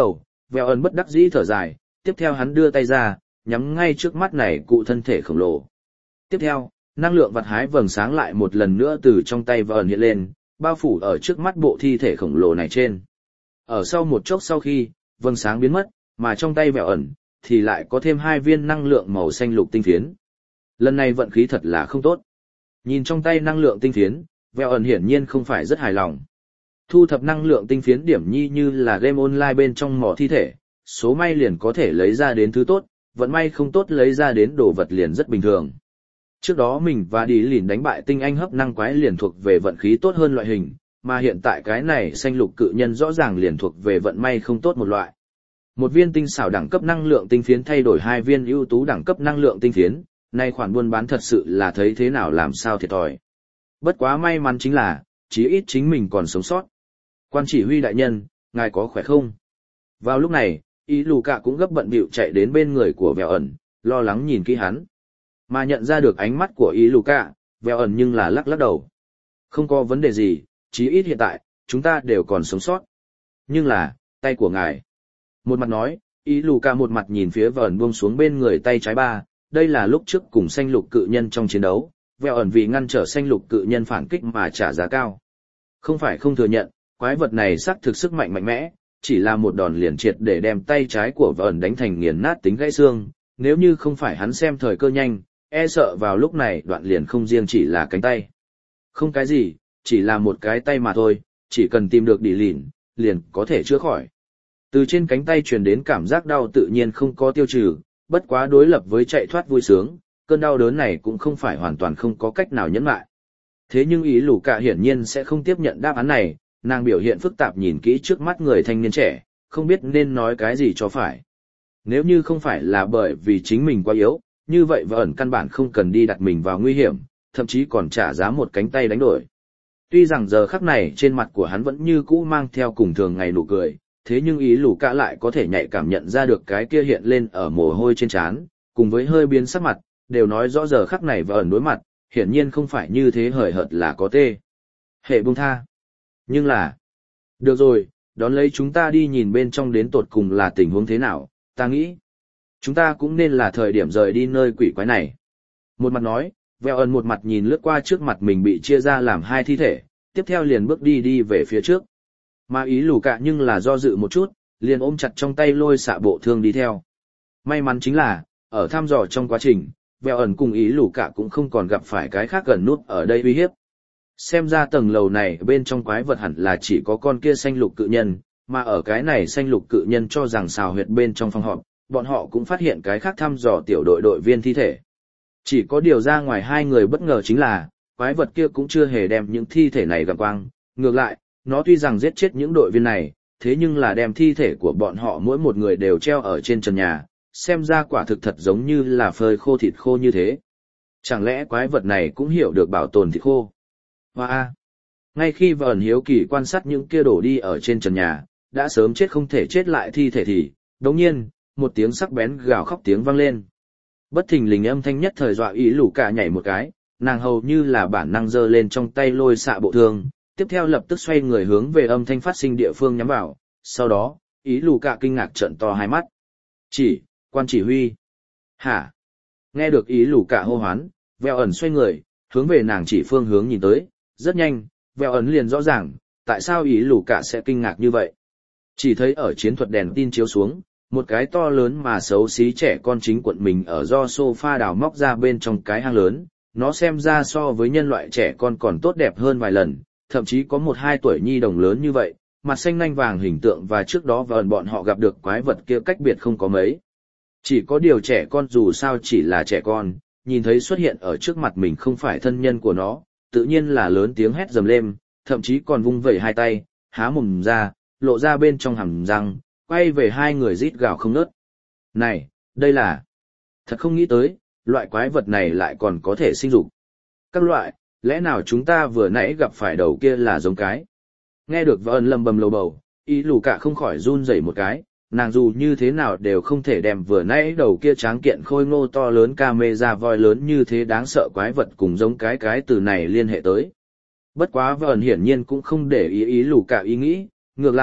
Vẹo ẩn bất đắc dĩ thở dài, tiếp theo hắn đưa tay ra, nhắm ngay trước mắt này cụ thân thể khổng lồ. Tiếp theo, năng lượng vật hái vầng sáng lại một lần nữa từ trong tay Vẹo ẩn hiện lên, bao phủ ở trước mắt bộ thi thể khổng lồ này trên. Ở sau một chốc sau khi, vầng sáng biến mất, mà trong tay Vẹo ẩn, thì lại có thêm hai viên năng lượng màu xanh lục tinh phiến. Lần này vận khí thật là không tốt. Nhìn trong tay năng lượng tinh phiến, Vẹo ẩn hiển nhiên không phải rất hài lòng. Thu thập năng lượng tinh phiến điểm nhi như là game online bên trong mỏ thi thể, số may liền có thể lấy ra đến thứ tốt, vận may không tốt lấy ra đến đồ vật liền rất bình thường. Trước đó mình và đi lìn đánh bại tinh anh hấp năng quái liền thuộc về vận khí tốt hơn loại hình, mà hiện tại cái này xanh lục cự nhân rõ ràng liền thuộc về vận may không tốt một loại. Một viên tinh xảo đẳng cấp năng lượng tinh phiến thay đổi hai viên ưu tú đẳng cấp năng lượng tinh phiến, nay khoản buôn bán thật sự là thấy thế nào làm sao thiệt thòi. Bất quá may mắn chính là, chí ít chính mình còn sống sót. Quan chỉ huy đại nhân, ngài có khỏe không? Vào lúc này, ý lù cạ cũng gấp bận bịu chạy đến bên người của Vẹo ẩn, lo lắng nhìn kỹ hắn. Mà nhận ra được ánh mắt của ý lù cạ, Vẹo ẩn nhưng là lắc lắc đầu. Không có vấn đề gì, chí ít hiện tại, chúng ta đều còn sống sót. Nhưng là, tay của ngài. Một mặt nói, ý lù cạ một mặt nhìn phía Vẹo ẩn buông xuống bên người tay trái ba, đây là lúc trước cùng xanh lục cự nhân trong chiến đấu, Vẹo ẩn vì ngăn trở xanh lục cự nhân phản kích mà trả giá cao. Không phải không thừa nhận, quái vật này xác thực sức mạnh mạnh mẽ, chỉ là một đòn liền triệt để đem tay trái của Vẹo ẩn đánh thành nghiền nát tính gãy xương, nếu như không phải hắn xem thời cơ nhanh, e sợ vào lúc này đoạn liền không riêng chỉ là cánh tay. Không cái gì, chỉ là một cái tay mà thôi, chỉ cần tìm được đi lìn, liền có thể chữa khỏi. Từ trên cánh tay truyền đến cảm giác đau tự nhiên không có tiêu trừ, bất quá đối lập với chạy thoát vui sướng, cơn đau đớn này cũng không phải hoàn toàn không có cách nào nhẫn lại. Thế nhưng ý lù cạ hiển nhiên sẽ không tiếp nhận đáp án này, nàng biểu hiện phức tạp nhìn kỹ trước mắt người thanh niên trẻ, không biết nên nói cái gì cho phải. Nếu như không phải là bởi vì chính mình quá yếu, như vậy Vẹo ẩn căn bản không cần đi đặt mình vào nguy hiểm, thậm chí còn trả giá một cánh tay đánh đổi. Tuy rằng giờ khắc này trên mặt của hắn vẫn như cũ mang theo cùng thường ngày nụ cười, thế nhưng ý lù cạ lại có thể nhạy cảm nhận ra được cái kia hiện lên ở mồ hôi trên trán, cùng với hơi biến sắc mặt, đều nói rõ giờ khắc này Vẹo ẩn đối mặt, hiển nhiên không phải như thế hời hợt là có tê. Hệ buông tha. Nhưng là, được rồi, đón lấy chúng ta đi nhìn bên trong đến tột cùng là tình huống thế nào, ta nghĩ. Chúng ta cũng nên là thời điểm rời đi nơi quỷ quái này. Một mặt nói, Vẹo ẩn một mặt nhìn lướt qua trước mặt mình bị chia ra làm hai thi thể, tiếp theo liền bước đi đi về phía trước. Mà ý lù cạ nhưng là do dự một chút, liền ôm chặt trong tay lôi xạ bộ thương đi theo. May mắn chính là, ở thăm dò trong quá trình, Vẹo ẩn cùng ý lù cạ cũng không còn gặp phải cái khác gần nút ở đây uy hiếp. Xem ra tầng lầu này bên trong quái vật hẳn là chỉ có con kia xanh lục cự nhân, mà ở cái này xanh lục cự nhân cho rằng xào huyệt bên trong phòng họp, bọn họ cũng phát hiện cái khác thăm dò tiểu đội đội viên thi thể. Chỉ có điều ra ngoài hai người bất ngờ chính là, quái vật kia cũng chưa hề đem những thi thể này gặp quang, ngược lại, nó tuy rằng giết chết những đội viên này, thế nhưng là đem thi thể của bọn họ mỗi một người đều treo ở trên trần nhà, xem ra quả thực thật giống như là phơi khô thịt khô như thế. Chẳng lẽ quái vật này cũng hiểu được bảo tồn thịt khô? Hoa! Wow. Ngay khi Vẹo ẩn hiếu kỳ quan sát những kia đổ đi ở trên trần nhà, đã sớm chết không thể chết lại thi thể thì, đồng nhiên, một tiếng sắc bén gào khóc tiếng vang lên. Bất thình lình âm thanh nhất thời dọa ý lù cạ nhảy một cái, nàng hầu như là bản năng giơ lên trong tay lôi xạ bộ thương, tiếp theo lập tức xoay người hướng về âm thanh phát sinh địa phương nhắm vào, sau đó, ý lù cạ kinh ngạc trợn to hai mắt. Chỉ, quan chỉ huy. Hả? Nghe được ý lù cạ hô hoán, Vẹo ẩn xoay người, hướng về nàng chỉ phương hướng nhìn tới, rất nhanh, Vẹo ẩn liền rõ ràng, tại sao ý lù cạ sẽ kinh ngạc như vậy. Chỉ thấy ở chiến thuật đèn tin chiếu xuống, một cái to lớn mà xấu xí trẻ con chính quận mình ở do sofa đào móc ra bên trong cái hang lớn, nó xem ra so với nhân loại trẻ con còn tốt đẹp hơn vài lần, thậm chí có một hai tuổi nhi đồng lớn như vậy, mặt xanh nanh vàng hình tượng và trước đó Vẹo ẩn bọn họ gặp được quái vật kia cách biệt không có mấy. Chỉ có điều trẻ con dù sao chỉ là trẻ con, nhìn thấy xuất hiện ở trước mặt mình không phải thân nhân của nó, tự nhiên là lớn tiếng hét dầm lên, thậm chí còn vung vẩy hai tay, há mồm ra, lộ ra bên trong hàm răng, quay về hai người rít gào không ngớt. Này, đây là... Thật không nghĩ tới, loại quái vật này lại còn có thể sinh dục. Các loại, lẽ nào chúng ta vừa nãy gặp phải đầu kia là giống cái? Nghe được Vẹo ẩn lầm bầm lầu bầu, ý lù cạ không khỏi run rẩy một cái, nàng dù như thế nào đều không thể đem vừa nãy đầu kia tráng kiện khôi ngô to lớn ca mê ra voi lớn như thế đáng sợ quái vật cùng giống cái cái từ này liên hệ tới. Bất quá Vẹo ẩn hiển nhiên cũng không để ý ý lù cạ ý nghĩ, ngược lại,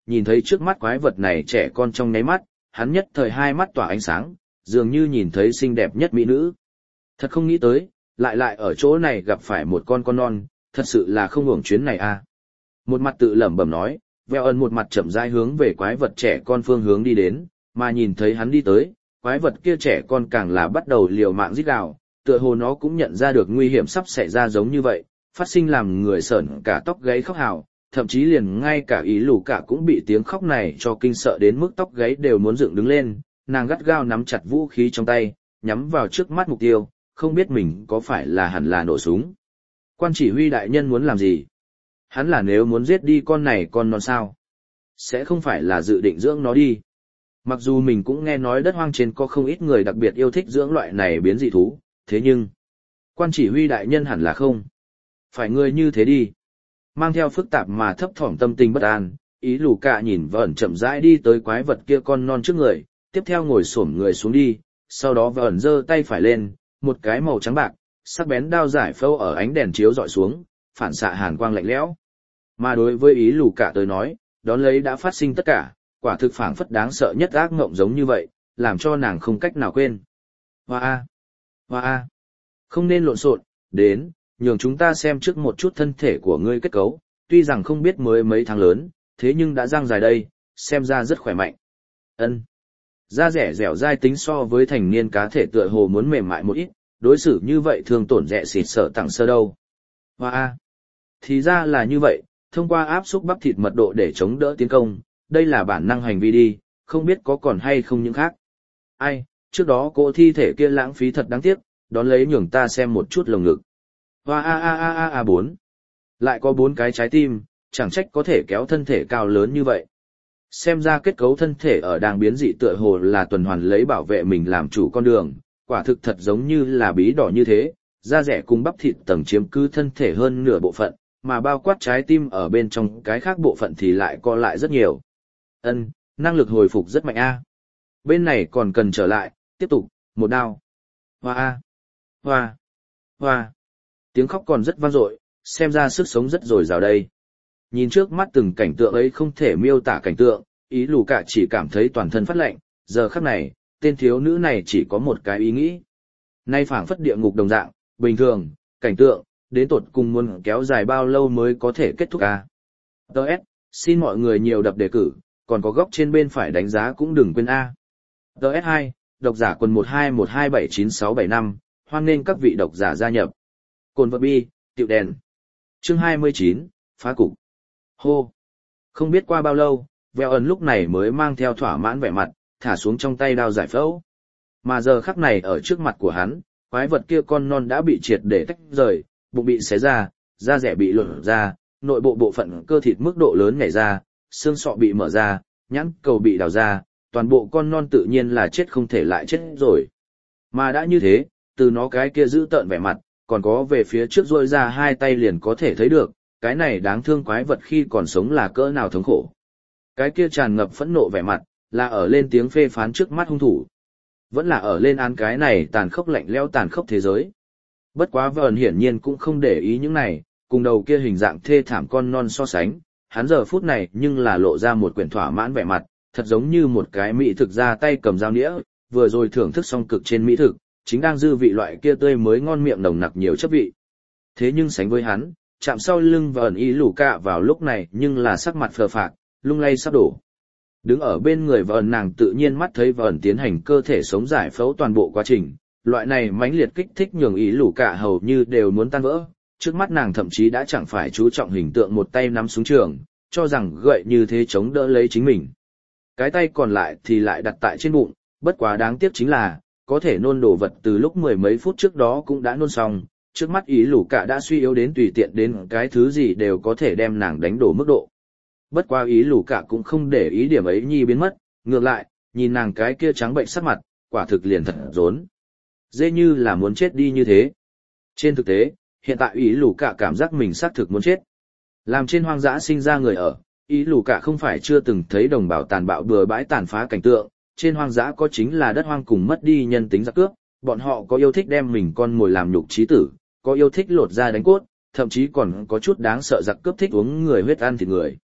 nhìn thấy trước mắt quái vật này trẻ con trong nháy mắt, hắn nhất thời hai mắt tỏa ánh sáng, dường như nhìn thấy xinh đẹp nhất mỹ nữ. Thật không nghĩ tới, lại lại ở chỗ này gặp phải một con con non, thật sự là không uổng chuyến này a. Một mặt tự lẩm bẩm nói, Vẹo ẩn một mặt chậm rãi hướng về quái vật trẻ con phương hướng đi đến, mà nhìn thấy hắn đi tới, quái vật kia trẻ con càng là bắt đầu liều mạng rít gào, tựa hồ nó cũng nhận ra được nguy hiểm sắp xảy ra giống như vậy, phát sinh làm người sởn cả tóc gáy khóc hào, thậm chí liền ngay cả ý lù cả cũng bị tiếng khóc này cho kinh sợ đến mức tóc gáy đều muốn dựng đứng lên, nàng gắt gao nắm chặt vũ khí trong tay, nhắm vào trước mắt mục tiêu, không biết mình có phải là hẳn là nổ súng. Quan chỉ huy đại nhân muốn làm gì? Hắn là nếu muốn giết đi con này con non sao? Sẽ không phải là dự định dưỡng nó đi. Mặc dù mình cũng nghe nói đất hoang trên có không ít người đặc biệt yêu thích dưỡng loại này biến dị thú, thế nhưng, quan chỉ huy đại nhân hẳn là không. Phải người như thế đi. Mang theo phức tạp mà thấp thỏm tâm tình bất an, ý lù cả nhìn vẩn chậm rãi đi tới quái vật kia con non trước người, tiếp theo ngồi xổm người xuống đi, sau đó vẩn giơ tay phải lên, một cái màu trắng bạc, sắc bén đao giải phẫu ở ánh đèn chiếu dọi xuống, phản xạ hàn quang lạnh lẽo. Mà đối với ý lù cả tới nói, đón lấy đã phát sinh tất cả, quả thực phảng phất đáng sợ nhất ác ngộng giống như vậy, làm cho nàng không cách nào quên. Hoa a, hoa a, không nên lộn xộn, đến, nhường chúng ta xem trước một chút thân thể của ngươi kết cấu, tuy rằng không biết mới mấy tháng lớn, thế nhưng đã răng dài đây, xem ra rất khỏe mạnh. Ân, da rẻ dẻo dai tính so với thành niên cá thể tựa hồ muốn mềm mại một ít, đối xử như vậy thường tổn rẻ xịt sợ tặng sơ đâu. Hoa a, thì ra là như vậy, thông qua áp xúc bắp thịt mật độ để chống đỡ tiến công, đây là bản năng hành vi đi, không biết có còn hay không những khác. Ai, trước đó cỗ thi thể kia lãng phí thật đáng tiếc, đón lấy nhường ta xem một chút lồng ngực. Hoa a a a a a bốn. Lại có bốn cái trái tim, chẳng trách có thể kéo thân thể cao lớn như vậy. Xem ra kết cấu thân thể ở đang biến dị tựa hồ là tuần hoàn lấy bảo vệ mình làm chủ con đường, quả thực thật giống như là bí đỏ như thế, da rẻ cùng bắp thịt tầng chiếm cứ thân thể hơn nửa bộ phận, mà bao quát trái tim ở bên trong cái khác bộ phận thì lại co lại rất nhiều. Ân, năng lực hồi phục rất mạnh a. Bên này còn cần trở lại, tiếp tục, một đao. Hoa a, hoa, hoa. Tiếng khóc còn rất vang dội, xem ra sức sống rất dồi dào đây. Nhìn trước mắt từng cảnh tượng ấy không thể miêu tả cảnh tượng, ý lù cả chỉ cảm thấy toàn thân phát lạnh, giờ khắc này, tên thiếu nữ này chỉ có một cái ý nghĩ. Nay phảng phất địa ngục đồng dạng, bình thường, cảnh tượng, đến tột cùng muốn kéo dài bao lâu mới có thể kết thúc a. Đợt, xin mọi người nhiều đập đề cử, còn có góc trên bên phải đánh giá cũng đừng quên a. Đợt hai, độc giả quần một hai một hai bảy chín sáu bảy năm, hoan nghênh các vị độc giả gia nhập. Cồn vật bi, tiệu đèn. Chương hai mươi chín, phá cục. Hô. Không biết qua bao lâu, Vẹo ẩn lúc này mới mang theo thỏa mãn vẻ mặt, thả xuống trong tay đao giải phẫu. Mà giờ khắc này ở trước mặt của hắn, quái vật kia con non đã bị triệt để tách rời, bụng bị xé ra, da rẻ bị lột ra, nội bộ bộ phận cơ thịt mức độ lớn nhảy ra, xương sọ bị mở ra, nhãn cầu bị đào ra, toàn bộ con non tự nhiên là chết không thể lại chết rồi. Mà đã như thế, từ nó cái kia giữ tợn vẻ mặt, còn có về phía trước rôi ra hai tay liền có thể thấy được, cái này đáng thương quái vật khi còn sống là cỡ nào thống khổ. Cái kia tràn ngập phẫn nộ vẻ mặt, là ở lên tiếng phê phán trước mắt hung thủ. Vẫn là ở lên án cái này tàn khốc lạnh lẽo tàn khốc thế giới. Bất quá Vern hiển nhiên cũng không để ý những này, cùng đầu kia hình dạng thê thảm con non so sánh, hắn giờ phút này nhưng là lộ ra một quyển thỏa mãn vẻ mặt, thật giống như một cái mỹ thực ra tay cầm dao nĩa, vừa rồi thưởng thức xong cực trên mỹ thực, chính đang dư vị loại kia tươi mới ngon miệng nồng nặc nhiều chất vị. Thế nhưng sánh với hắn, chạm sau lưng Vern ý lù cạ vào lúc này nhưng là sắc mặt phờ phạc, lung lay sắp đổ. Đứng ở bên người Vern nàng tự nhiên mắt thấy Vern tiến hành cơ thể sống giải phẫu toàn bộ quá trình, loại này mãnh liệt kích thích nhường ý lù cạ hầu như đều muốn tan vỡ. Trước mắt nàng thậm chí đã chẳng phải chú trọng hình tượng một tay nắm súng trường, cho rằng gậy như thế chống đỡ lấy chính mình. Cái tay còn lại thì lại đặt tại trên bụng, bất quá đáng tiếc chính là, có thể nôn đồ vật từ lúc mười mấy phút trước đó cũng đã nôn xong, trước mắt ý lù cạ đã suy yếu đến tùy tiện đến cái thứ gì đều có thể đem nàng đánh đổ mức độ. Bất quá ý lù cạ cũng không để ý điểm ấy nhi biến mất, ngược lại, nhìn nàng cái kia trắng bệnh sắc mặt, quả thực liền thật rốn. Dễ như là muốn chết đi như thế. Trên thực tế, hiện tại ý lù cạ cảm giác mình xác thực muốn chết. Làm trên hoang dã sinh ra người ở, ý lù cạ không phải chưa từng thấy đồng bào tàn bạo bừa bãi tàn phá cảnh tượng, trên hoang dã có chính là đất hoang cùng mất đi nhân tính giặc cướp, bọn họ có yêu thích đem mình con mồi làm nhục chí tử, có yêu thích lột da đánh cốt, thậm chí còn có chút đáng sợ giặc cướp thích uống người huyết ăn thịt người.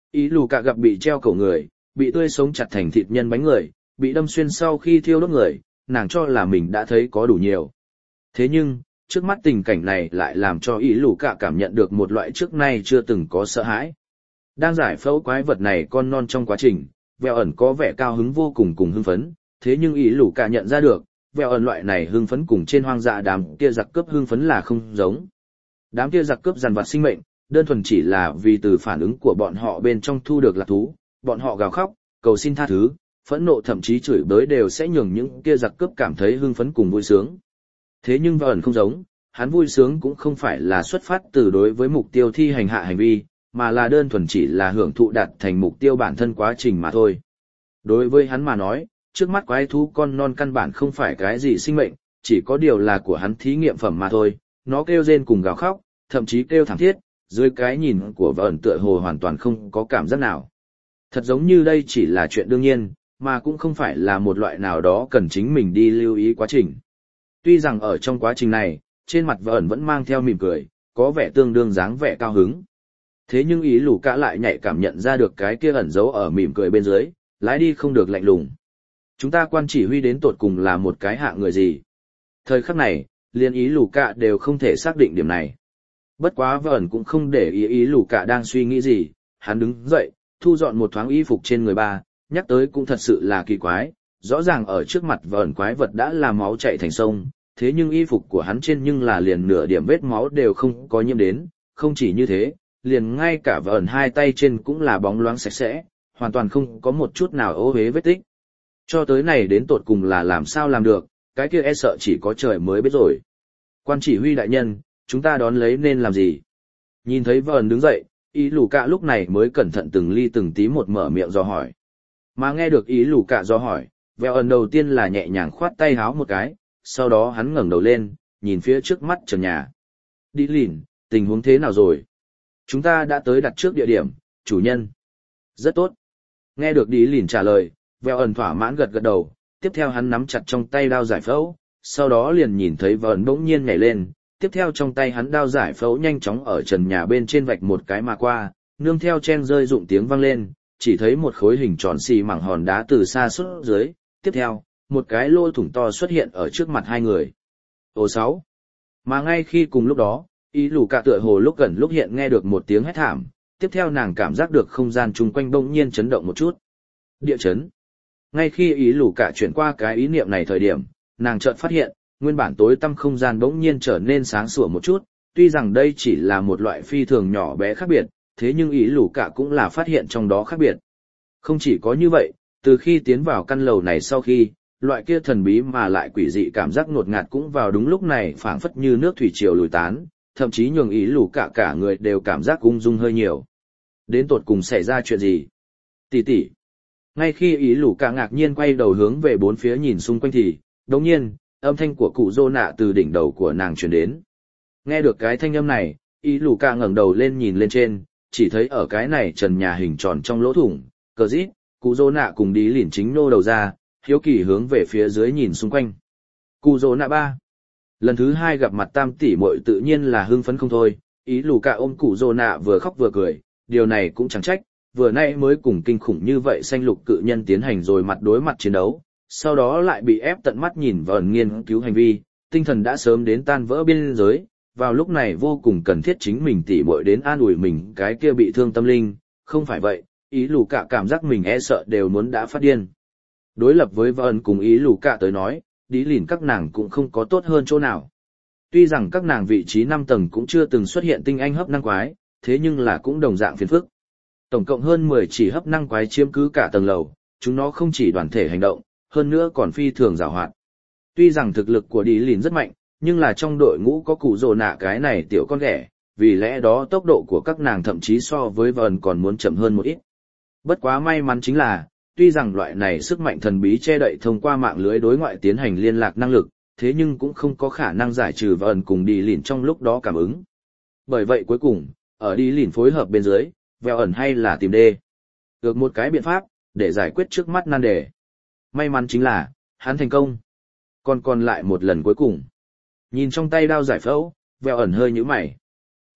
Ý lù cả gặp bị treo cổ người, bị tươi sống chặt thành thịt nhân bánh người, bị đâm xuyên sau khi thiêu đốt người, nàng cho là mình đã thấy có đủ nhiều. Thế nhưng, trước mắt tình cảnh này lại làm cho ý lù cả cảm nhận được một loại trước nay chưa từng có sợ hãi. Đang giải phẫu quái vật này con non trong quá trình, Vẹo ẩn có vẻ cao hứng vô cùng cùng hưng phấn, thế nhưng ý lù cả nhận ra được, Vẹo ẩn loại này hưng phấn cùng trên hoang dã đám kia giặc cướp hưng phấn là không giống. Đám kia giặc cướp dằn vặt sinh mệnh, đơn thuần chỉ là vì từ phản ứng của bọn họ bên trong thu được lạc thú, bọn họ gào khóc, cầu xin tha thứ, phẫn nộ thậm chí chửi bới đều sẽ nhường những kia giặc cướp cảm thấy hưng phấn cùng vui sướng. Thế nhưng Vẹo ẩn không giống, hắn vui sướng cũng không phải là xuất phát từ đối với mục tiêu thi hành hạ hành vi, mà là đơn thuần chỉ là hưởng thụ đạt thành mục tiêu bản thân quá trình mà thôi. Đối với hắn mà nói, trước mắt quái thú con non căn bản không phải cái gì sinh mệnh, chỉ có điều là của hắn thí nghiệm phẩm mà thôi, nó kêu rên cùng gào khóc, thậm chí kêu thảm thiết, dưới cái nhìn của Vẹo ẩn tựa hồ hoàn toàn không có cảm giác nào. Thật giống như đây chỉ là chuyện đương nhiên, mà cũng không phải là một loại nào đó cần chính mình đi lưu ý quá trình. Tuy rằng ở trong quá trình này, trên mặt Vẹo ẩn vẫn mang theo mỉm cười, có vẻ tương đương dáng vẻ cao hứng. Thế nhưng ý lù cả lại nhạy cảm nhận ra được cái kia ẩn giấu ở mỉm cười bên dưới, lái đi không được lạnh lùng. Chúng ta quan chỉ huy đến tột cùng là một cái hạ người gì? Thời khắc này, liên ý lù cả đều không thể xác định điểm này. Bất quá Vẹo ẩn cũng không để ý ý lù cả đang suy nghĩ gì, hắn đứng dậy, thu dọn một thoáng y phục trên người ba, nhắc tới cũng thật sự là kỳ quái, rõ ràng ở trước mặt Vẹo ẩn quái vật đã là máu chảy thành sông, thế nhưng y phục của hắn trên nhưng là liền nửa điểm vết máu đều không có nhiễm đến, không chỉ như thế, liền ngay cả Vẹo ẩn hai tay trên cũng là bóng loáng sạch sẽ, hoàn toàn không có một chút nào ô uế vết tích. Cho tới này đến tột cùng là làm sao làm được, cái kia e sợ chỉ có trời mới biết rồi. Quan chỉ huy đại nhân, chúng ta đón lấy nên làm gì? Nhìn thấy Vẹo ẩn đứng dậy, ý lù cả lúc này mới cẩn thận từng ly từng tí một mở miệng do hỏi. Mà nghe được ý lù cả do hỏi, Vẹo ẩn đầu tiên là nhẹ nhàng khoát tay háo một cái, sau đó hắn ngẩng đầu lên, nhìn phía trước mắt trần nhà. Đi lìn, tình huống thế nào rồi? Chúng ta đã tới đặt trước địa điểm, chủ nhân. Rất tốt. Nghe được đi lìn trả lời, Vẹo ẩn thỏa mãn gật gật đầu, tiếp theo hắn nắm chặt trong tay đao giải phẫu, sau đó liền nhìn thấy Vẹo ẩn bỗng nhiên nhảy lên, tiếp theo trong tay hắn đao giải phẫu nhanh chóng ở trần nhà bên trên vạch một cái mà qua, nương theo chen rơi rụng tiếng vang lên, chỉ thấy một khối hình tròn xì mảng hòn đá từ xa xuất dưới, tiếp theo, một cái lỗ thủng to xuất hiện ở trước mặt hai người. Ồ sáu. Mà ngay khi cùng lúc đó, ý lù cả tựa hồ lúc gần lúc hiện nghe được một tiếng hét thảm, tiếp theo nàng cảm giác được không gian chung quanh bỗng nhiên chấn động một chút. Địa chấn. Ngay khi ý lù cả chuyển qua cái ý niệm này thời điểm, nàng chợt phát hiện, nguyên bản tối tăm không gian bỗng nhiên trở nên sáng sủa một chút, tuy rằng đây chỉ là một loại phi thường nhỏ bé khác biệt, thế nhưng ý lù cả cũng là phát hiện trong đó khác biệt. Không chỉ có như vậy, từ khi tiến vào căn lầu này sau khi, loại kia thần bí mà lại quỷ dị cảm giác ngột ngạt cũng vào đúng lúc này phảng phất như nước thủy triều lùi tán, thậm chí nhường ý lù cả cả người đều cảm giác ung dung hơi nhiều. Đến tột cùng xảy ra chuyện gì? Tỷ tỷ. Ngay khi ý lù cả ngạc nhiên quay đầu hướng về bốn phía nhìn xung quanh thì, đồng nhiên, âm thanh của cụ Dô nạ từ đỉnh đầu của nàng truyền đến. Nghe được cái thanh âm này, ý lù cả ngẩng đầu lên nhìn lên trên, chỉ thấy ở cái này trần nhà hình tròn trong lỗ thủng, cờ rít, cụ Dô nạ cùng đi lỉn chính nô đầu ra, hiếu kỳ hướng về phía dưới nhìn xung quanh. Cụ Dô nạ ba. Lần thứ hai gặp mặt tam tỷ muội tự nhiên là hưng phấn không thôi, ý lù cả ôm cụ Dô nạ vừa khóc vừa cười, điều này cũng chẳng trách, vừa nay mới cùng kinh khủng như vậy xanh lục cự nhân tiến hành rồi mặt đối mặt chiến đấu, sau đó lại bị ép tận mắt nhìn vào nghiên cứu hành vi, tinh thần đã sớm đến tan vỡ biên giới, vào lúc này vô cùng cần thiết chính mình tỉ muội đến an ủi mình cái kia bị thương tâm linh, không phải vậy, ý lù cả cảm giác mình e sợ đều muốn đã phát điên. Đối lập với Vân cùng ý lù cả tới nói, đi lìn các nàng cũng không có tốt hơn chỗ nào. Tuy rằng các nàng vị trí năm tầng cũng chưa từng xuất hiện tinh anh hấp năng quái, thế nhưng là cũng đồng dạng phiền phức. Tổng cộng hơn mười chỉ hấp năng quái chiếm cứ cả tầng lầu, chúng nó không chỉ đoàn thể hành động, hơn nữa còn phi thường giàu hoạt. Tuy rằng thực lực của đi lìn rất mạnh, nhưng là trong đội ngũ có cụ rồ nạ cái này tiểu con ghẻ, vì lẽ đó tốc độ của các nàng thậm chí so với Vân còn muốn chậm hơn một ít. Bất quá may mắn chính là, tuy rằng loại này sức mạnh thần bí che đậy thông qua mạng lưới đối ngoại tiến hành liên lạc năng lực, thế nhưng cũng không có khả năng giải trừ Vân cùng đi lìn trong lúc đó cảm ứng. Bởi vậy cuối cùng, ở đi lìn phối hợp bên dưới, Vẹo ẩn hay là tìm đê được một cái biện pháp để giải quyết trước mắt nan đề. May mắn chính là hắn thành công. Còn còn lại một lần cuối cùng, nhìn trong tay đao giải phẫu, Vẹo ẩn hơi nhíu mày.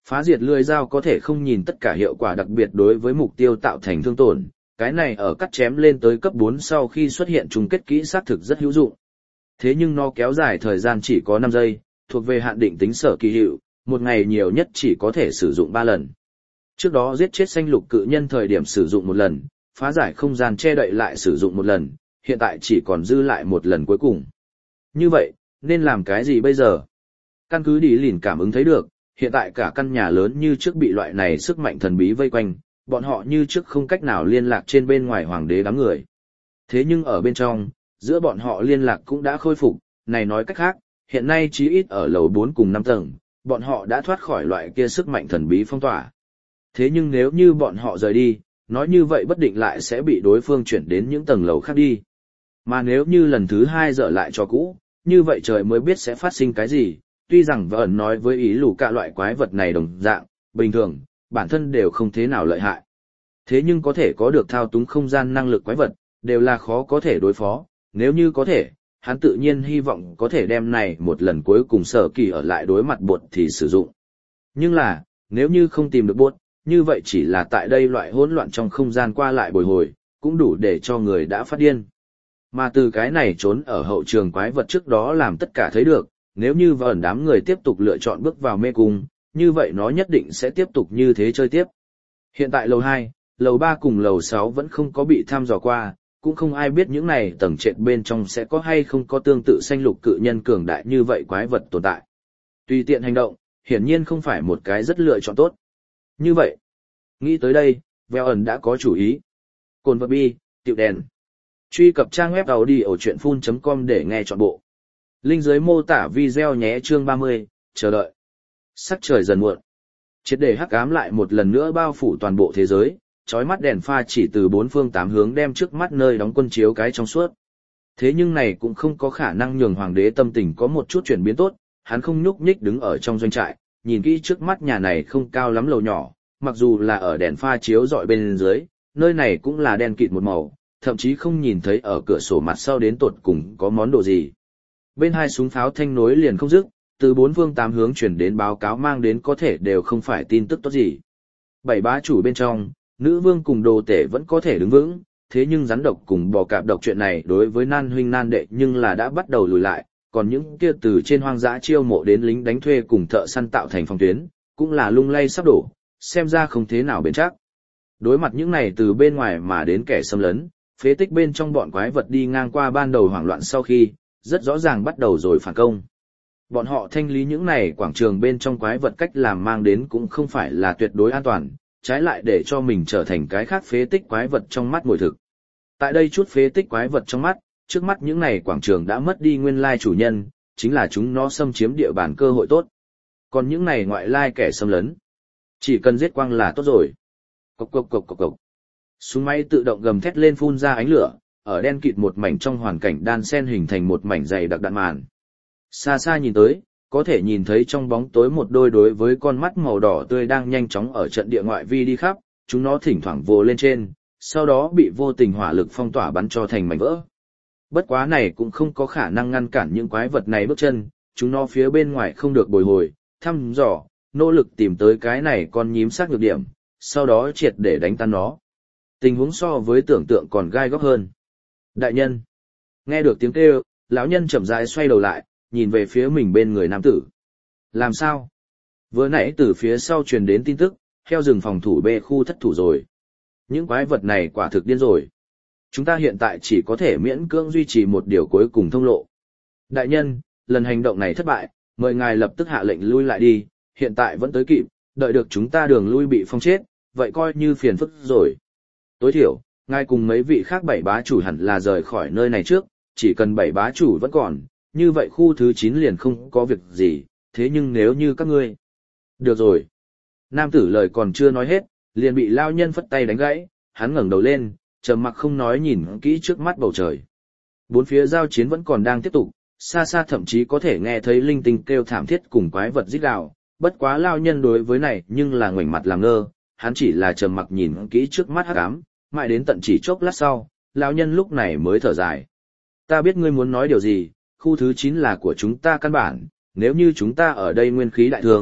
Phá diệt lưỡi dao có thể không nhìn tất cả hiệu quả đặc biệt đối với mục tiêu tạo thành thương tổn, cái này ở cắt chém lên tới cấp bốn sau khi xuất hiện chung kết kỹ xác thực rất hữu dụng. Thế nhưng nó kéo dài thời gian chỉ có năm giây, thuộc về hạn định tính sở kỳ hiệu, một ngày nhiều nhất chỉ có thể sử dụng ba lần. Trước đó giết chết xanh lục cự nhân thời điểm sử dụng một lần, phá giải không gian che đậy lại sử dụng một lần, hiện tại chỉ còn dư lại một lần cuối cùng. Như vậy, nên làm cái gì bây giờ? Căn cứ đi lìn cảm ứng thấy được, hiện tại cả căn nhà lớn như trước bị loại này sức mạnh thần bí vây quanh, bọn họ như trước không cách nào liên lạc trên bên ngoài hoàng đế đám người. Thế nhưng ở bên trong, giữa bọn họ liên lạc cũng đã khôi phục, này nói cách khác, hiện nay chí ít ở lầu bốn cùng năm tầng, bọn họ đã thoát khỏi loại kia sức mạnh thần bí phong tỏa. Thế nhưng nếu như bọn họ rời đi, nói như vậy bất định lại sẽ bị đối phương chuyển đến những tầng lầu khác đi. Mà nếu như lần thứ hai dở lại cho cũ, như vậy trời mới biết sẽ phát sinh cái gì, tuy rằng Vợn nói với ý lù cả loại quái vật này đồng dạng, bình thường, bản thân đều không thế nào lợi hại. Thế nhưng có thể có được thao túng không gian năng lực quái vật, đều là khó có thể đối phó, nếu như có thể, hắn tự nhiên hy vọng có thể đem này một lần cuối cùng sở kỳ ở lại đối mặt bột thì sử dụng. Nhưng là, nếu như không tìm được bột, như vậy chỉ là tại đây loại hỗn loạn trong không gian qua lại bồi hồi, cũng đủ để cho người đã phát điên. Mà từ cái này trốn ở hậu trường quái vật trước đó làm tất cả thấy được, nếu như Vợn đám người tiếp tục lựa chọn bước vào mê cung, như vậy nó nhất định sẽ tiếp tục như thế chơi tiếp. Hiện tại lầu hai, lầu ba cùng lầu sáu vẫn không có bị thăm dò qua, cũng không ai biết những này tầng trệt bên trong sẽ có hay không có tương tự xanh lục cự nhân cường đại như vậy quái vật tồn tại. Tùy tiện hành động, hiển nhiên không phải một cái rất lựa chọn tốt. Như vậy, nghĩ tới đây, Vẹn đã có chủ ý. Cồn vật bi, tiệu đèn. Truy cập trang web đầu đi ở chuyện phun chấm com để nghe trọn bộ. Link dưới mô tả video nhé. Chương ba mươi, chờ đợi. Sắc trời dần muộn. Triệt để hắc ám lại một lần nữa bao phủ toàn bộ thế giới, chói mắt đèn pha chỉ từ bốn phương tám hướng đem trước mắt nơi đóng quân chiếu cái trong suốt. Thế nhưng này cũng không có khả năng nhường hoàng đế tâm tình có một chút chuyển biến tốt, hắn không nhúc nhích đứng ở trong doanh trại, nhìn kỹ trước mắt nhà này không cao lắm lầu nhỏ, mặc dù là ở đèn pha chiếu dọi bên dưới, nơi này cũng là đen kịt một màu, thậm chí không nhìn thấy ở cửa sổ mặt sau đến tột cùng có món đồ gì. Bên hai súng pháo thanh nối liền không dứt, từ bốn phương tám hướng chuyển đến báo cáo mang đến có thể đều không phải tin tức tốt gì. Bảy bá chủ bên trong, nữ vương cùng đồ tể vẫn có thể đứng vững, thế nhưng rắn độc cùng bò cạp độc chuyện này đối với nan huynh nan đệ nhưng là đã bắt đầu lùi lại, còn những kia từ trên hoang dã chiêu mộ đến lính đánh thuê cùng thợ săn tạo thành phòng tuyến, cũng là lung lay sắp đổ, xem ra không thế nào bền chắc. Đối mặt những này từ bên ngoài mà đến kẻ xâm lấn, phế tích bên trong bọn quái vật đi ngang qua ban đầu hoảng loạn sau khi, rất rõ ràng bắt đầu rồi phản công. Bọn họ thanh lý những này quảng trường bên trong quái vật cách làm mang đến cũng không phải là tuyệt đối an toàn, trái lại để cho mình trở thành cái khác phế tích quái vật trong mắt mồi thực. Tại đây chút phế tích quái vật trong mắt, trước mắt những này quảng trường đã mất đi nguyên lai chủ nhân, chính là chúng nó xâm chiếm địa bàn cơ hội tốt. Còn những này ngoại lai kẻ xâm lấn, chỉ cần giết quang là tốt rồi. Cộc cộc cộc cộc cộc. Súng máy tự động gầm thét lên phun ra ánh lửa, ở đen kịt một mảnh trong hoàn cảnh đan xen hình thành một mảnh dày đặc đạn màn. Xa xa nhìn tới, có thể nhìn thấy trong bóng tối một đôi đối với con mắt màu đỏ tươi đang nhanh chóng ở trận địa ngoại vi đi khắp, chúng nó thỉnh thoảng vồ lên trên, sau đó bị vô tình hỏa lực phong tỏa bắn cho thành mảnh vỡ. Bất quá này cũng không có khả năng ngăn cản những quái vật này bước chân, chúng nó phía bên ngoài không được bồi hồi, thăm dò, nỗ lực tìm tới cái này con nhím xác nhược điểm, sau đó triệt để đánh tan nó. Tình huống so với tưởng tượng còn gai góc hơn. Đại nhân. Nghe được tiếng kêu, lão nhân chậm rãi xoay đầu lại, nhìn về phía mình bên người nam tử. Làm sao? Vừa nãy từ phía sau truyền đến tin tức, heo rừng phòng thủ B khu thất thủ rồi. Những quái vật này quả thực điên rồi. Chúng ta hiện tại chỉ có thể miễn cưỡng duy trì một điều cuối cùng thông lộ. Đại nhân, lần hành động này thất bại, mời ngài lập tức hạ lệnh lui lại đi, hiện tại vẫn tới kịp, đợi được chúng ta đường lui bị phong chết, vậy coi như phiền phức rồi. Tối thiểu, ngài cùng mấy vị khác bảy bá chủ hẳn là rời khỏi nơi này trước, chỉ cần bảy bá chủ vẫn còn, như vậy khu thứ chín liền không có việc gì, thế nhưng nếu như các ngươi... Được rồi. Nam tử lời còn chưa nói hết, liền bị lao nhân phất tay đánh gãy, hắn ngẩng đầu lên, trầm mặc không nói nhìn kỹ trước mắt bầu trời. Bốn phía giao chiến vẫn còn đang tiếp tục, xa xa thậm chí có thể nghe thấy linh tinh kêu thảm thiết cùng quái vật rít gào, bất quá lao nhân đối với này nhưng là ngoảnh mặt làm ngơ, hắn chỉ là trầm mặc nhìn kỹ trước mắt hắc ám, mãi đến tận chỉ chốc lát sau, lao nhân lúc này mới thở dài. Ta biết ngươi muốn nói điều gì, khu thứ chín là của chúng ta căn bản, nếu như chúng ta ở đây nguyên khí đại thương,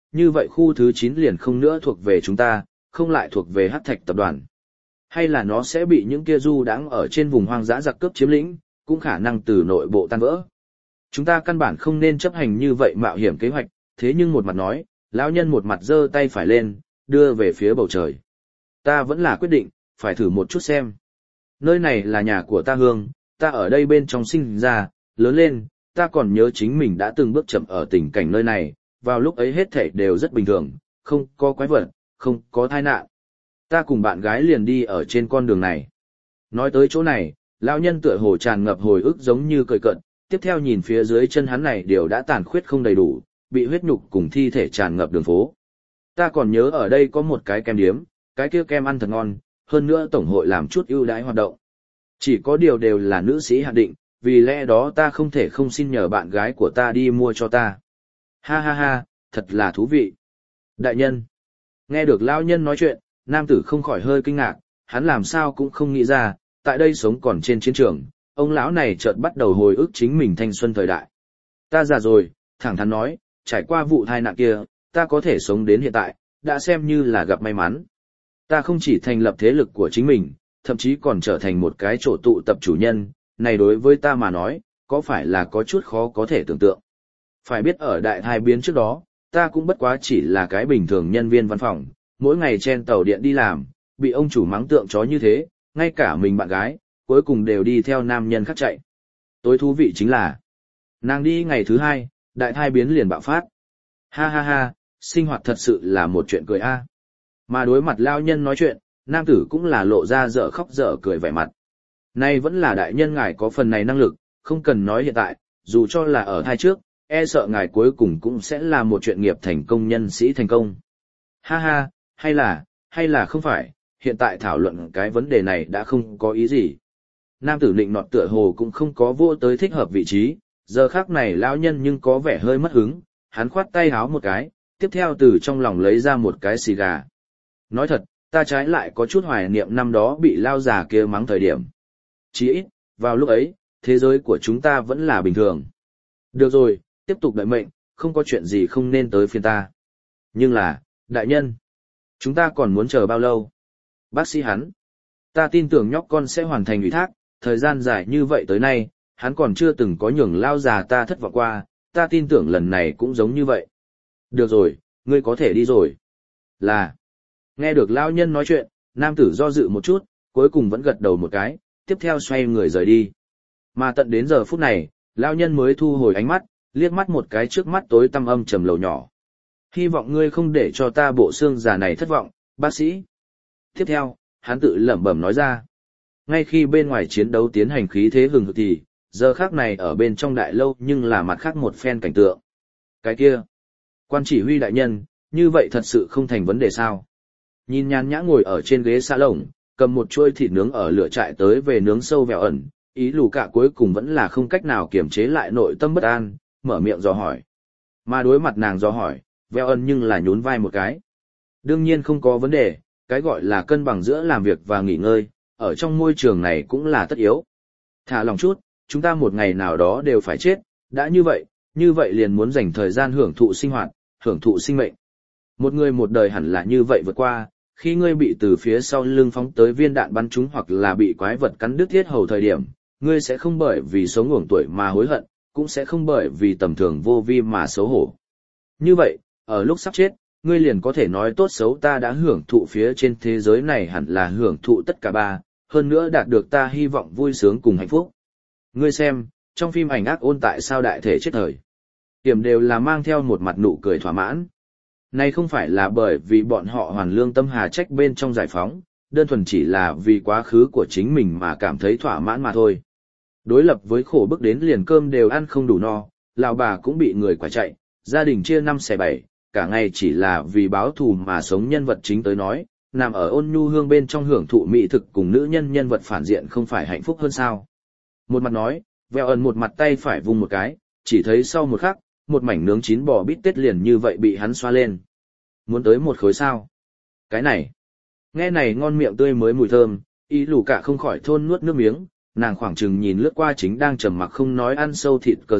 như vậy khu thứ chín liền không nữa thuộc về chúng ta, không lại thuộc về Hắc Thạch tập đoàn. Hay là nó sẽ bị những kia du đãng ở trên vùng hoang dã giặc cướp chiếm lĩnh, cũng khả năng từ nội bộ tan vỡ. Chúng ta căn bản không nên chấp hành như vậy mạo hiểm kế hoạch, thế nhưng một mặt nói, lão nhân một mặt giơ tay phải lên, đưa về phía bầu trời. Ta vẫn là quyết định, phải thử một chút xem. Nơi này là nhà của ta Hương, ta ở đây bên trong sinh ra, lớn lên, ta còn nhớ chính mình đã từng bước chậm ở tình cảnh nơi này, vào lúc ấy hết thảy đều rất bình thường, không có quái vật, không có tai nạn. Ta cùng bạn gái liền đi ở trên con đường này. Nói tới chỗ này, lão nhân tựa hồ tràn ngập hồi ức giống như cười cợt, tiếp theo nhìn phía dưới chân hắn này đều đã tàn khuyết không đầy đủ, bị huyết nhục cùng thi thể tràn ngập đường phố. Ta còn nhớ ở đây có một cái kem điếm, cái kia kem ăn thật ngon, hơn nữa tổng hội làm chút ưu đãi hoạt động. Chỉ có điều đều là nữ sĩ hạn định, vì lẽ đó ta không thể không xin nhờ bạn gái của ta đi mua cho ta. Ha ha ha, thật là thú vị. Đại nhân. Nghe được lão nhân nói chuyện, nam tử không khỏi hơi kinh ngạc, hắn làm sao cũng không nghĩ ra, tại đây sống còn trên chiến trường, ông lão này chợt bắt đầu hồi ức chính mình thanh xuân thời đại. Ta già rồi, thẳng thắn nói, trải qua vụ tai nạn kia, ta có thể sống đến hiện tại, đã xem như là gặp may mắn. Ta không chỉ thành lập thế lực của chính mình, thậm chí còn trở thành một cái chỗ tụ tập chủ nhân, này đối với ta mà nói, có phải là có chút khó có thể tưởng tượng. Phải biết ở đại thai biến trước đó, ta cũng bất quá chỉ là cái bình thường nhân viên văn phòng, mỗi ngày trên tàu điện đi làm, bị ông chủ mắng tượng chó như thế, ngay cả mình bạn gái, cuối cùng đều đi theo nam nhân khác chạy. Tối thú vị chính là, nàng đi ngày thứ hai, đại thai biến liền bạo phát. Ha ha ha, sinh hoạt thật sự là một chuyện cười a. Mà đối mặt lao nhân nói chuyện, nam tử cũng là lộ ra dở khóc dở cười vẻ mặt. Nay vẫn là đại nhân ngài có phần này năng lực, không cần nói hiện tại, dù cho là ở thai trước, e sợ ngài cuối cùng cũng sẽ là một chuyện nghiệp thành công nhân sĩ thành công. Ha ha, hay là, hay là không phải, hiện tại thảo luận cái vấn đề này đã không có ý gì. Nam tử định nọt tựa hồ cũng không có vô tới thích hợp vị trí, giờ khác này lão nhân nhưng có vẻ hơi mất hứng, hắn khoát tay háo một cái, tiếp theo từ trong lòng lấy ra một cái xì gà. Nói thật, ta trái lại có chút hoài niệm năm đó bị lao già kia mắng thời điểm. Chỉ ít, vào lúc ấy, thế giới của chúng ta vẫn là bình thường. Được rồi, tiếp tục đợi mệnh, không có chuyện gì không nên tới phiên ta. Nhưng là, đại nhân, chúng ta còn muốn chờ bao lâu? Bác sĩ hắn, ta tin tưởng nhóc con sẽ hoàn thành ủy thác, thời gian dài như vậy tới nay, hắn còn chưa từng có nhường lao già ta thất vọng qua, ta tin tưởng lần này cũng giống như vậy. Được rồi, ngươi có thể đi rồi. Là, nghe được lao nhân nói chuyện, nam tử do dự một chút, cuối cùng vẫn gật đầu một cái, tiếp theo xoay người rời đi. Mà tận đến giờ phút này, lao nhân mới thu hồi ánh mắt, liếc mắt một cái trước mắt tối tăm âm trầm lầu nhỏ. Hy vọng ngươi không để cho ta bộ xương già này thất vọng, bác sĩ. Tiếp theo, hắn tự lẩm bẩm nói ra. Ngay khi bên ngoài chiến đấu tiến hành khí thế hừng hực thì, giờ khác này ở bên trong đại lâu nhưng là mặt khác một phen cảnh tượng. Cái kia, quan chỉ huy đại nhân, như vậy thật sự không thành vấn đề sao. Nhìn nhàn nhã ngồi ở trên ghế xa lồng, cầm một chuôi thịt nướng ở lửa trại tới về nướng sâu vẹo ẩn, ý lù cả cuối cùng vẫn là không cách nào kiềm chế lại nội tâm bất an, mở miệng dò hỏi. Mà đối mặt nàng dò hỏi, vẹo ẩn nhưng là nhún vai một cái. Đương nhiên không có vấn đề, cái gọi là cân bằng giữa làm việc và nghỉ ngơi, ở trong môi trường này cũng là tất yếu. Thả lòng chút, chúng ta một ngày nào đó đều phải chết, đã như vậy, như vậy liền muốn dành thời gian hưởng thụ sinh hoạt, hưởng thụ sinh mệnh. Một người một đời hẳn là như vậy vượt qua, khi ngươi bị từ phía sau lưng phóng tới viên đạn bắn trúng hoặc là bị quái vật cắn đứt thiết hầu thời điểm, ngươi sẽ không bởi vì sống uổng tuổi mà hối hận, cũng sẽ không bởi vì tầm thường vô vi mà xấu hổ. Như vậy, ở lúc sắp chết, ngươi liền có thể nói tốt xấu ta đã hưởng thụ phía trên thế giới này hẳn là hưởng thụ tất cả ba, hơn nữa đạt được ta hy vọng vui sướng cùng hạnh phúc. Ngươi xem, trong phim ảnh ác ôn tại sao đại thể chết thời. Điểm đều là mang theo một mặt nụ cười thỏa mãn. Này không phải là bởi vì bọn họ hoàn lương tâm hà trách bên trong giải phóng, đơn thuần chỉ là vì quá khứ của chính mình mà cảm thấy thỏa mãn mà thôi. Đối lập với khổ bức đến liền cơm đều ăn không đủ no, lão bà cũng bị người quả chạy, gia đình chia năm xẻ bảy, cả ngày chỉ là vì báo thù mà sống nhân vật chính tới nói, nằm ở ôn nhu hương bên trong hưởng thụ mỹ thực cùng nữ nhân nhân vật phản diện không phải hạnh phúc hơn sao. Một mặt nói, veo ẩn một mặt tay phải vung một cái, chỉ thấy sau một khắc, một mảnh nướng chín bò bít tết liền như vậy bị hắn xoa lên. Muốn tới một khối sao? Cái này, nghe này ngon miệng tươi mới mùi thơm, ý lù cả không khỏi thôn nuốt nước miếng, nàng khoảng chừng nhìn lướt qua chính đang trầm mặc không nói ăn sâu thịt cờ rít,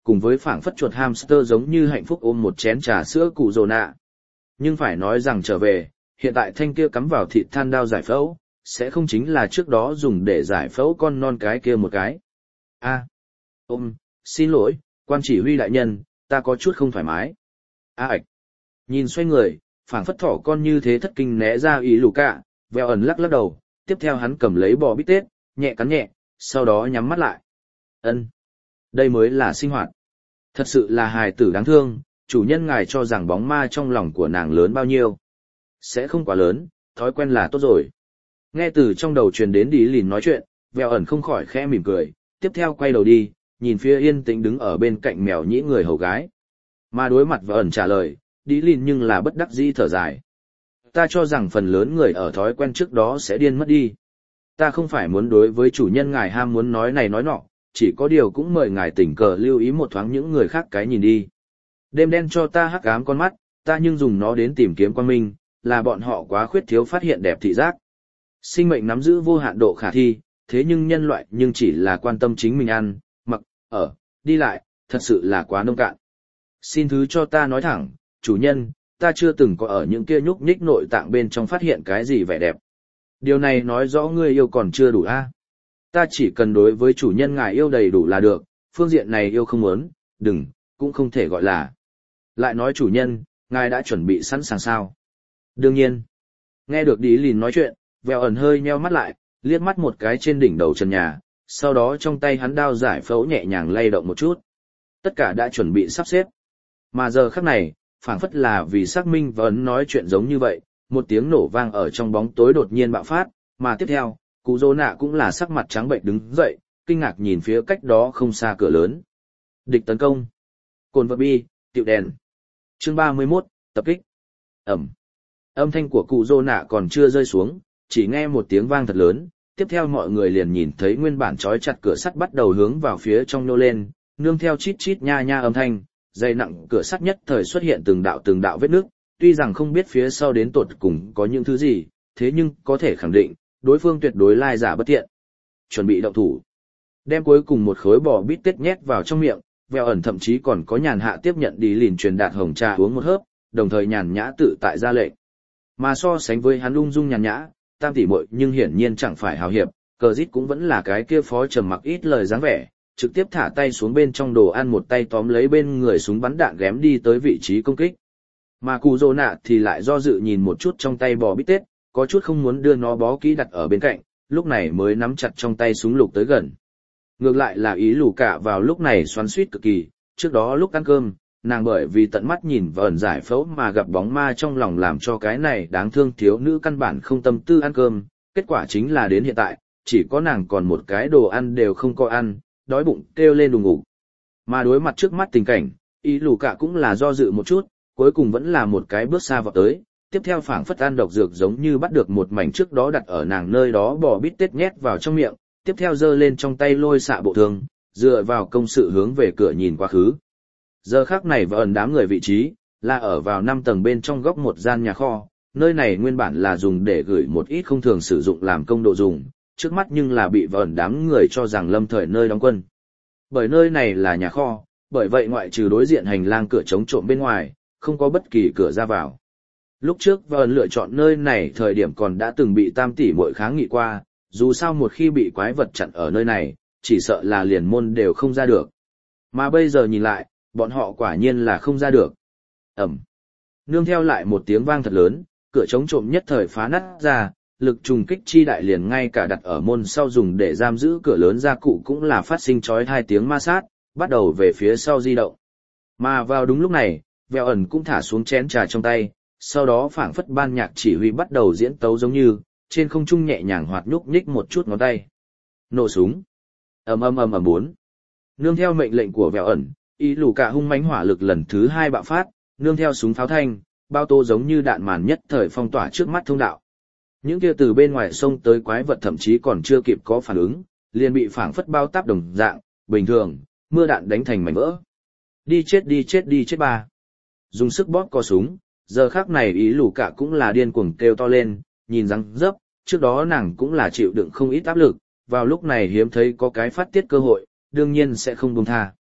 cùng với phảng phất chuột hamster giống như hạnh phúc ôm một chén trà sữa cụ rồ nạ. Nhưng phải nói rằng trở về, hiện tại thanh kia cắm vào thịt than đao giải phẫu, sẽ không chính là trước đó dùng để giải phẫu con non cái kia một cái. A, ôm, xin lỗi, quan chỉ huy đại nhân, ta có chút không thoải mái. A ạch, nhìn xoay người, phảng phất thỏ con như thế thất kinh né ra ý lù cả, veo ẩn lắc lắc đầu, tiếp theo hắn cầm lấy bò bít tết, nhẹ cắn nhẹ, sau đó nhắm mắt lại. Ân, đây mới là sinh hoạt. Thật sự là hài tử đáng thương, chủ nhân ngài cho rằng bóng ma trong lòng của nàng lớn bao nhiêu. Sẽ không quá lớn, thói quen là tốt rồi. Nghe từ trong đầu truyền đến đi lìn nói chuyện, veo ẩn không khỏi khẽ mỉm cười, tiếp theo quay đầu đi, nhìn phía yên tĩnh đứng ở bên cạnh mèo nhĩ người hầu gái. Mà đối mặt veo ẩn trả lời, đi lìn nhưng là bất đắc dĩ thở dài. Ta cho rằng phần lớn người ở thói quen trước đó sẽ điên mất đi. Ta không phải muốn đối với chủ nhân ngài ham muốn nói này nói nọ, chỉ có điều cũng mời ngài tình cờ lưu ý một thoáng những người khác cái nhìn đi. Đêm đen cho ta hắc ám con mắt, ta nhưng dùng nó đến tìm kiếm quang minh, là bọn họ quá khuyết thiếu phát hiện đẹp thị giác. Sinh mệnh nắm giữ vô hạn độ khả thi, thế nhưng nhân loại nhưng chỉ là quan tâm chính mình ăn, mặc, ở, đi lại, thật sự là quá nông cạn. Xin thứ cho ta nói thẳng, chủ nhân, ta chưa từng có ở những kia nhúc nhích nội tạng bên trong phát hiện cái gì vẻ đẹp. Điều này nói rõ ngươi yêu còn chưa đủ a. Ta chỉ cần đối với chủ nhân ngài yêu đầy đủ là được, phương diện này yêu không muốn, đừng, cũng không thể gọi là. Lại nói chủ nhân, ngài đã chuẩn bị sẵn sàng sao? Đương nhiên. Nghe được Đi Lìn nói chuyện, Vèo ẩn hơi nheo mắt lại, liếc mắt một cái trên đỉnh đầu trần nhà, sau đó trong tay hắn đao giải phẫu nhẹ nhàng lay động một chút. Tất cả đã chuẩn bị sắp xếp. Mà giờ khắc này, phảng phất là vì xác minh và ấn nói chuyện giống như vậy, một tiếng nổ vang ở trong bóng tối đột nhiên bạo phát, mà tiếp theo, cụ Dô Nạ cũng là sắc mặt trắng bệnh đứng dậy, kinh ngạc nhìn phía cách đó không xa cửa lớn. Địch tấn công. Cồn vật bi, tiệu đèn. Chương ba mươi mốt, tập kích. Ẩm. Âm thanh của cụ Dô Nạ còn chưa rơi xuống, chỉ nghe một tiếng vang thật lớn, tiếp theo mọi người liền nhìn thấy nguyên bản trói chặt cửa sắt bắt đầu hướng vào phía trong nô lên, nương theo chít chít nha nha âm thanh, dày nặng cửa sắt nhất thời xuất hiện từng đạo từng đạo vết nước, tuy rằng không biết phía sau đến tột cùng có những thứ gì, thế nhưng có thể khẳng định, đối phương tuyệt đối lai giả bất thiện. Chuẩn bị động thủ. Đem cuối cùng một khối bò bít tết nhét vào trong miệng, Vèo ẩn thậm chí còn có nhàn hạ tiếp nhận Đi Lìn truyền đạt hồng trà uống một hớp, đồng thời nhàn nhã tự tại ra lệnh. Mà so sánh với hắn ung dung nhàn nhã, tam tỷ muội nhưng hiển nhiên chẳng phải hào hiệp, cờ dít cũng vẫn là cái kia phó trầm mặc ít lời dáng vẻ, trực tiếp thả tay xuống bên trong đồ ăn một tay tóm lấy bên người súng bắn đạn ghém đi tới vị trí công kích. Mà cụ Dô Nạ thì lại do dự nhìn một chút trong tay bò bít tết, có chút không muốn đưa nó bó kỹ đặt ở bên cạnh, lúc này mới nắm chặt trong tay súng lục tới gần. Ngược lại là ý lù cả vào lúc này xoắn xuýt cực kỳ, trước đó lúc ăn cơm, nàng bởi vì tận mắt nhìn vờn giải phẫu mà gặp bóng ma trong lòng làm cho cái này đáng thương thiếu nữ căn bản không tâm tư ăn cơm, kết quả chính là đến hiện tại, chỉ có nàng còn một cái đồ ăn đều không có ăn, đói bụng kêu lên đùng ngủ. Mà đối mặt trước mắt tình cảnh, ý lù cả cũng là do dự một chút, cuối cùng vẫn là một cái bước xa vọt tới, tiếp theo phảng phất ăn độc dược giống như bắt được một mảnh trước đó đặt ở nàng nơi đó bò bít tết nhét vào trong miệng, tiếp theo giơ lên trong tay lôi xạ bộ thương, dựa vào công sự hướng về cửa nhìn quá khứ. Giờ khắc này và ẩn đám người vị trí, là ở vào năm tầng bên trong góc một gian nhà kho, nơi này nguyên bản là dùng để gửi một ít không thường sử dụng làm công độ dùng, trước mắt nhưng là bị và ẩn đám người cho rằng lâm thời nơi đóng quân. Bởi nơi này là nhà kho, bởi vậy ngoại trừ đối diện hành lang cửa chống trộm bên ngoài, không có bất kỳ cửa ra vào. Lúc trước và ẩn lựa chọn nơi này thời điểm còn đã từng bị tam tỷ muội kháng nghị qua, dù sao một khi bị quái vật chặn ở nơi này, chỉ sợ là liền môn đều không ra được. Mà bây giờ nhìn lại, bọn họ quả nhiên là không ra được. Ẩm. Nương theo lại một tiếng vang thật lớn, cửa chống trộm nhất thời phá nát ra, lực trùng kích chi đại liền ngay cả đặt ở môn sau dùng để giam giữ cửa lớn gia cụ cũng là phát sinh chói hai tiếng ma sát, bắt đầu về phía sau di động. Mà vào đúng lúc này, Vèo ẩn cũng thả xuống chén trà trong tay, sau đó phảng phất ban nhạc chỉ huy bắt đầu diễn tấu giống như, trên không trung nhẹ nhàng hoạt nhúc nhích một chút ngón tay. Nổ súng. Ầm ầm ầm ầm bốn. Nương theo mệnh lệnh của Vèo ẩn, ý lù cả hung mãnh hỏa lực lần thứ hai bạo phát, nương theo súng pháo thanh, bao tô giống như đạn màn nhất thời phong tỏa trước mắt thông đạo. Những kia từ bên ngoài sông tới quái vật thậm chí còn chưa kịp có phản ứng, liền bị phảng phất bao táp đồng dạng, bình thường, mưa đạn đánh thành mảnh vỡ. Đi chết đi chết đi chết ba. Dùng sức bóp co súng, giờ khắc này ý lù cả cũng là điên cuồng kêu to lên, nhìn răng dấp, trước đó nàng cũng là chịu đựng không ít áp lực, vào lúc này hiếm thấy có cái phát tiết cơ hội, đương nhiên sẽ không buông tha.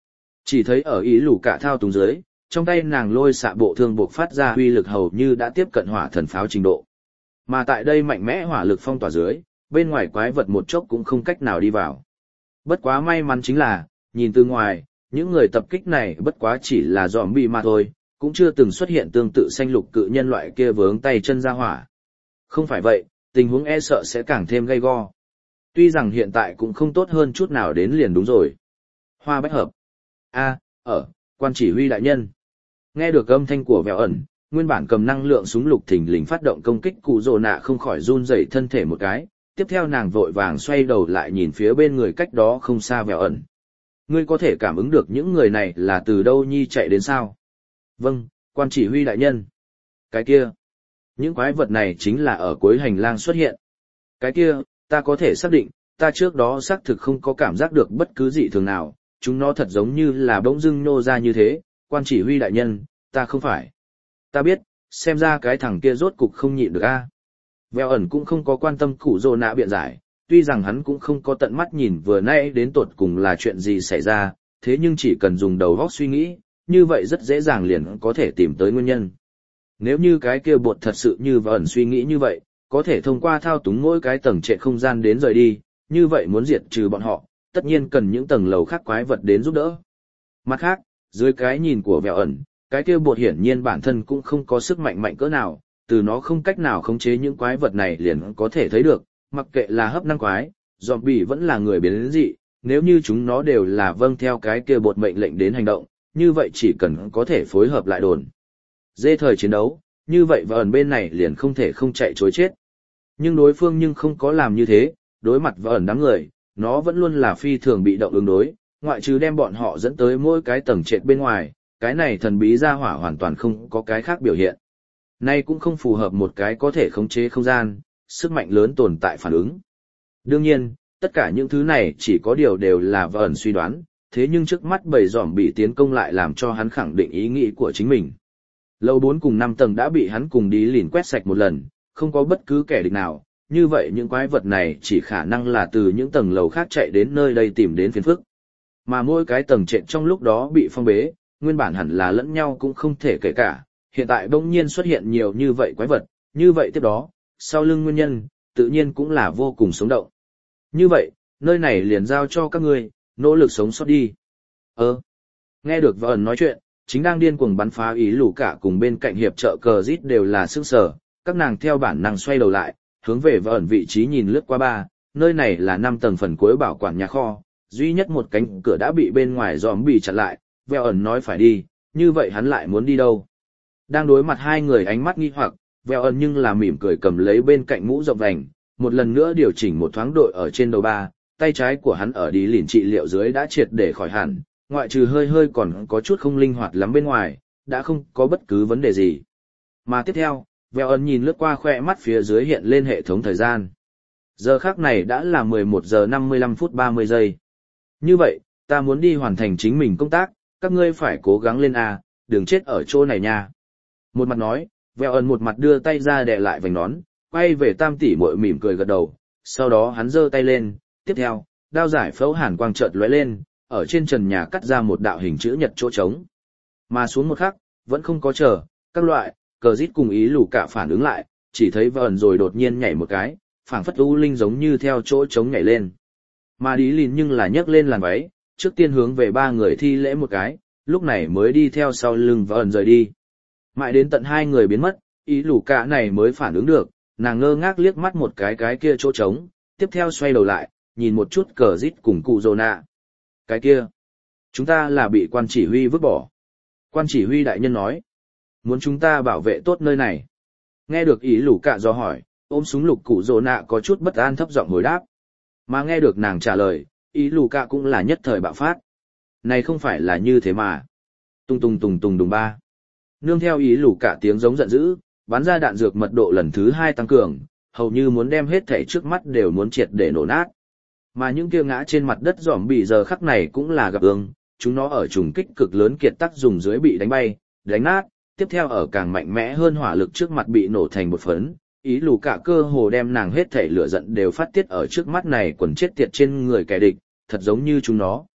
Chỉ thấy ở ý lù cả thao túng dưới, trong tay nàng lôi xạ bộ thương buộc phát ra uy lực hầu như đã tiếp cận hỏa thần pháo trình độ. Mà tại đây mạnh mẽ hỏa lực phong tỏa dưới, bên ngoài quái vật một chốc cũng không cách nào đi vào. Bất quá may mắn chính là, nhìn từ ngoài, những người tập kích này bất quá chỉ là zombie mà thôi, cũng chưa từng xuất hiện tương tự xanh lục cự nhân loại kia vướng tay chân ra hỏa. Không phải vậy, tình huống e sợ sẽ càng thêm gay go. Tuy rằng hiện tại cũng không tốt hơn chút nào đến liền đúng rồi. Hoa bách hợp. A, ở, quan chỉ huy đại nhân. Nghe được âm thanh của Vẹo ẩn, nguyên bản cầm năng lượng súng lục thình lình phát động công kích cụ rồ nạ không khỏi run rẩy thân thể một cái, tiếp theo nàng vội vàng xoay đầu lại nhìn phía bên người cách đó không xa Vẹo ẩn. Ngươi có thể cảm ứng được những người này là từ đâu nhi chạy đến sao? Vâng, quan chỉ huy đại nhân. Cái kia, những quái vật này chính là ở cuối hành lang xuất hiện. Cái kia, ta có thể xác định, ta trước đó xác thực không có cảm giác được bất cứ dị thường nào, chúng nó thật giống như là bỗng dưng nô ra như thế, quan chỉ huy đại nhân, ta không phải. Ta biết, xem ra cái thằng kia rốt cục không nhịn được a. Vẹo ẩn cũng không có quan tâm cụ rồ nạ biện giải, tuy rằng hắn cũng không có tận mắt nhìn vừa nãy đến tột cùng là chuyện gì xảy ra, thế nhưng chỉ cần dùng đầu óc suy nghĩ, như vậy rất dễ dàng liền có thể tìm tới nguyên nhân. Nếu như cái kia bột thật sự như Vẹo ẩn suy nghĩ như vậy, có thể thông qua thao túng mỗi cái tầng trệt không gian đến rời đi, như vậy muốn diệt trừ bọn họ, tất nhiên cần những tầng lầu khác quái vật đến giúp đỡ. Mặt khác, dưới cái nhìn của Vẹo ẩn, cái kia bột hiển nhiên bản thân cũng không có sức mạnh mạnh cỡ nào, từ nó không cách nào khống chế những quái vật này liền có thể thấy được, mặc kệ là hấp năng quái, zombie vẫn là người biến dị, nếu như chúng nó đều là vâng theo cái kia bột mệnh lệnh đến hành động, như vậy chỉ cần có thể phối hợp lại đồn. Dê thời chiến đấu, như vậy Vẹo ẩn bên này liền không thể không chạy chối chết. Nhưng đối phương nhưng không có làm như thế, đối mặt Vẹo ẩn đám người, nó vẫn luôn là phi thường bị động ứng đối, ngoại trừ đem bọn họ dẫn tới mỗi cái tầng trệt bên ngoài, cái này thần bí ra hỏa hoàn toàn không có cái khác biểu hiện. Nay cũng không phù hợp một cái có thể khống chế không gian, sức mạnh lớn tồn tại phản ứng. Đương nhiên, tất cả những thứ này chỉ có điều đều là Vẹo ẩn suy đoán, thế nhưng trước mắt bầy giỏm bị tiến công lại làm cho hắn khẳng định ý nghĩ của chính mình. Lầu bốn cùng năm tầng đã bị hắn cùng đi lìn quét sạch một lần, không có bất cứ kẻ địch nào, như vậy những quái vật này chỉ khả năng là từ những tầng lầu khác chạy đến nơi đây tìm đến phiền phức. Mà mỗi cái tầng trệt trong lúc đó bị phong bế, nguyên bản hẳn là lẫn nhau cũng không thể kể cả, hiện tại bỗng nhiên xuất hiện nhiều như vậy quái vật, như vậy tiếp đó, sau lưng nguyên nhân, tự nhiên cũng là vô cùng sống động. Như vậy, nơi này liền giao cho các ngươi, nỗ lực sống sót đi. Ơ, nghe được Vẹo ẩn nói chuyện, chính đang điên cuồng bắn phá ý lũ cả cùng bên cạnh hiệp trợ cờ rít đều là sức sở, các nàng theo bản năng xoay đầu lại, hướng về Vẹo ẩn vị trí nhìn lướt qua ba, nơi này là năm tầng phần cuối bảo quản nhà kho, duy nhất một cánh cửa đã bị bên ngoài zombie chặn lại, Vẹo ẩn nói phải đi, như vậy hắn lại muốn đi đâu? Đang đối mặt hai người ánh mắt nghi hoặc, Vẹo ẩn nhưng là mỉm cười cầm lấy bên cạnh mũ rộng vành, một lần nữa điều chỉnh một thoáng đội ở trên đầu ba, tay trái của hắn ở đi lìn trị liệu dưới đã triệt để khỏi hẳn, ngoại trừ hơi hơi còn có chút không linh hoạt lắm bên ngoài, đã không có bất cứ vấn đề gì. Mà tiếp theo, Vẹo ẩn nhìn lướt qua khoe mắt phía dưới hiện lên hệ thống thời gian. Giờ khắc này đã là mười một giờ năm mươi lăm phút ba mươi giây. Như vậy, ta muốn đi hoàn thành chính mình công tác, các ngươi phải cố gắng lên A, đừng chết ở chỗ này nha. Một mặt nói, Vẹo ẩn một mặt đưa tay ra đè lại vành nón, quay về tam tỷ muội mỉm cười gật đầu, sau đó hắn giơ tay lên, tiếp theo, đao giải phẫu hàn quang chợt lóe lên, ở trên trần nhà cắt ra một đạo hình chữ nhật chỗ trống. Mà xuống một khắc, vẫn không có chờ, các loại, cờ rít cùng ý lù cả phản ứng lại, chỉ thấy Vẹo ẩn rồi đột nhiên nhảy một cái, phảng phất u linh giống như theo chỗ trống nhảy lên. Mà đi lìn nhưng là nhấc lên làn váy, trước tiên hướng về ba người thi lễ một cái, lúc này mới đi theo sau lưng Vẹo ẩn rời đi. Mãi đến tận hai người biến mất, ý lù cả này mới phản ứng được, nàng ngơ ngác liếc mắt một cái cái kia chỗ trống, tiếp theo xoay đầu lại, nhìn một chút cờ rít cùng cụ rồ nạ. Cái kia, chúng ta là bị quan chỉ huy vứt bỏ. Quan chỉ huy đại nhân nói, muốn chúng ta bảo vệ tốt nơi này. Nghe được ý lù cả do hỏi, ôm súng lục cụ rồ nạ có chút bất an thấp giọng hồi đáp. Mà nghe được nàng trả lời, ý lù cả cũng là nhất thời bạo phát. Này không phải là như thế mà. Tung tung tung tung đùng ba. Nương theo ý lù cả tiếng giống giận dữ, bắn ra đạn dược mật độ lần thứ hai tăng cường, hầu như muốn đem hết thảy trước mắt đều muốn triệt để nổ nát. Mà những kia ngã trên mặt đất zombie giờ khắc này cũng là gặp ương, chúng nó ở trùng kích cực lớn kiệt tác dùng dưới bị đánh bay, đánh nát, tiếp theo ở càng mạnh mẽ hơn hỏa lực trước mặt bị nổ thành một phấn, ý lù cả cơ hồ đem nàng hết thảy lửa giận đều phát tiết ở trước mắt này quần chết tiệt trên người kẻ địch, thật giống như chúng nó.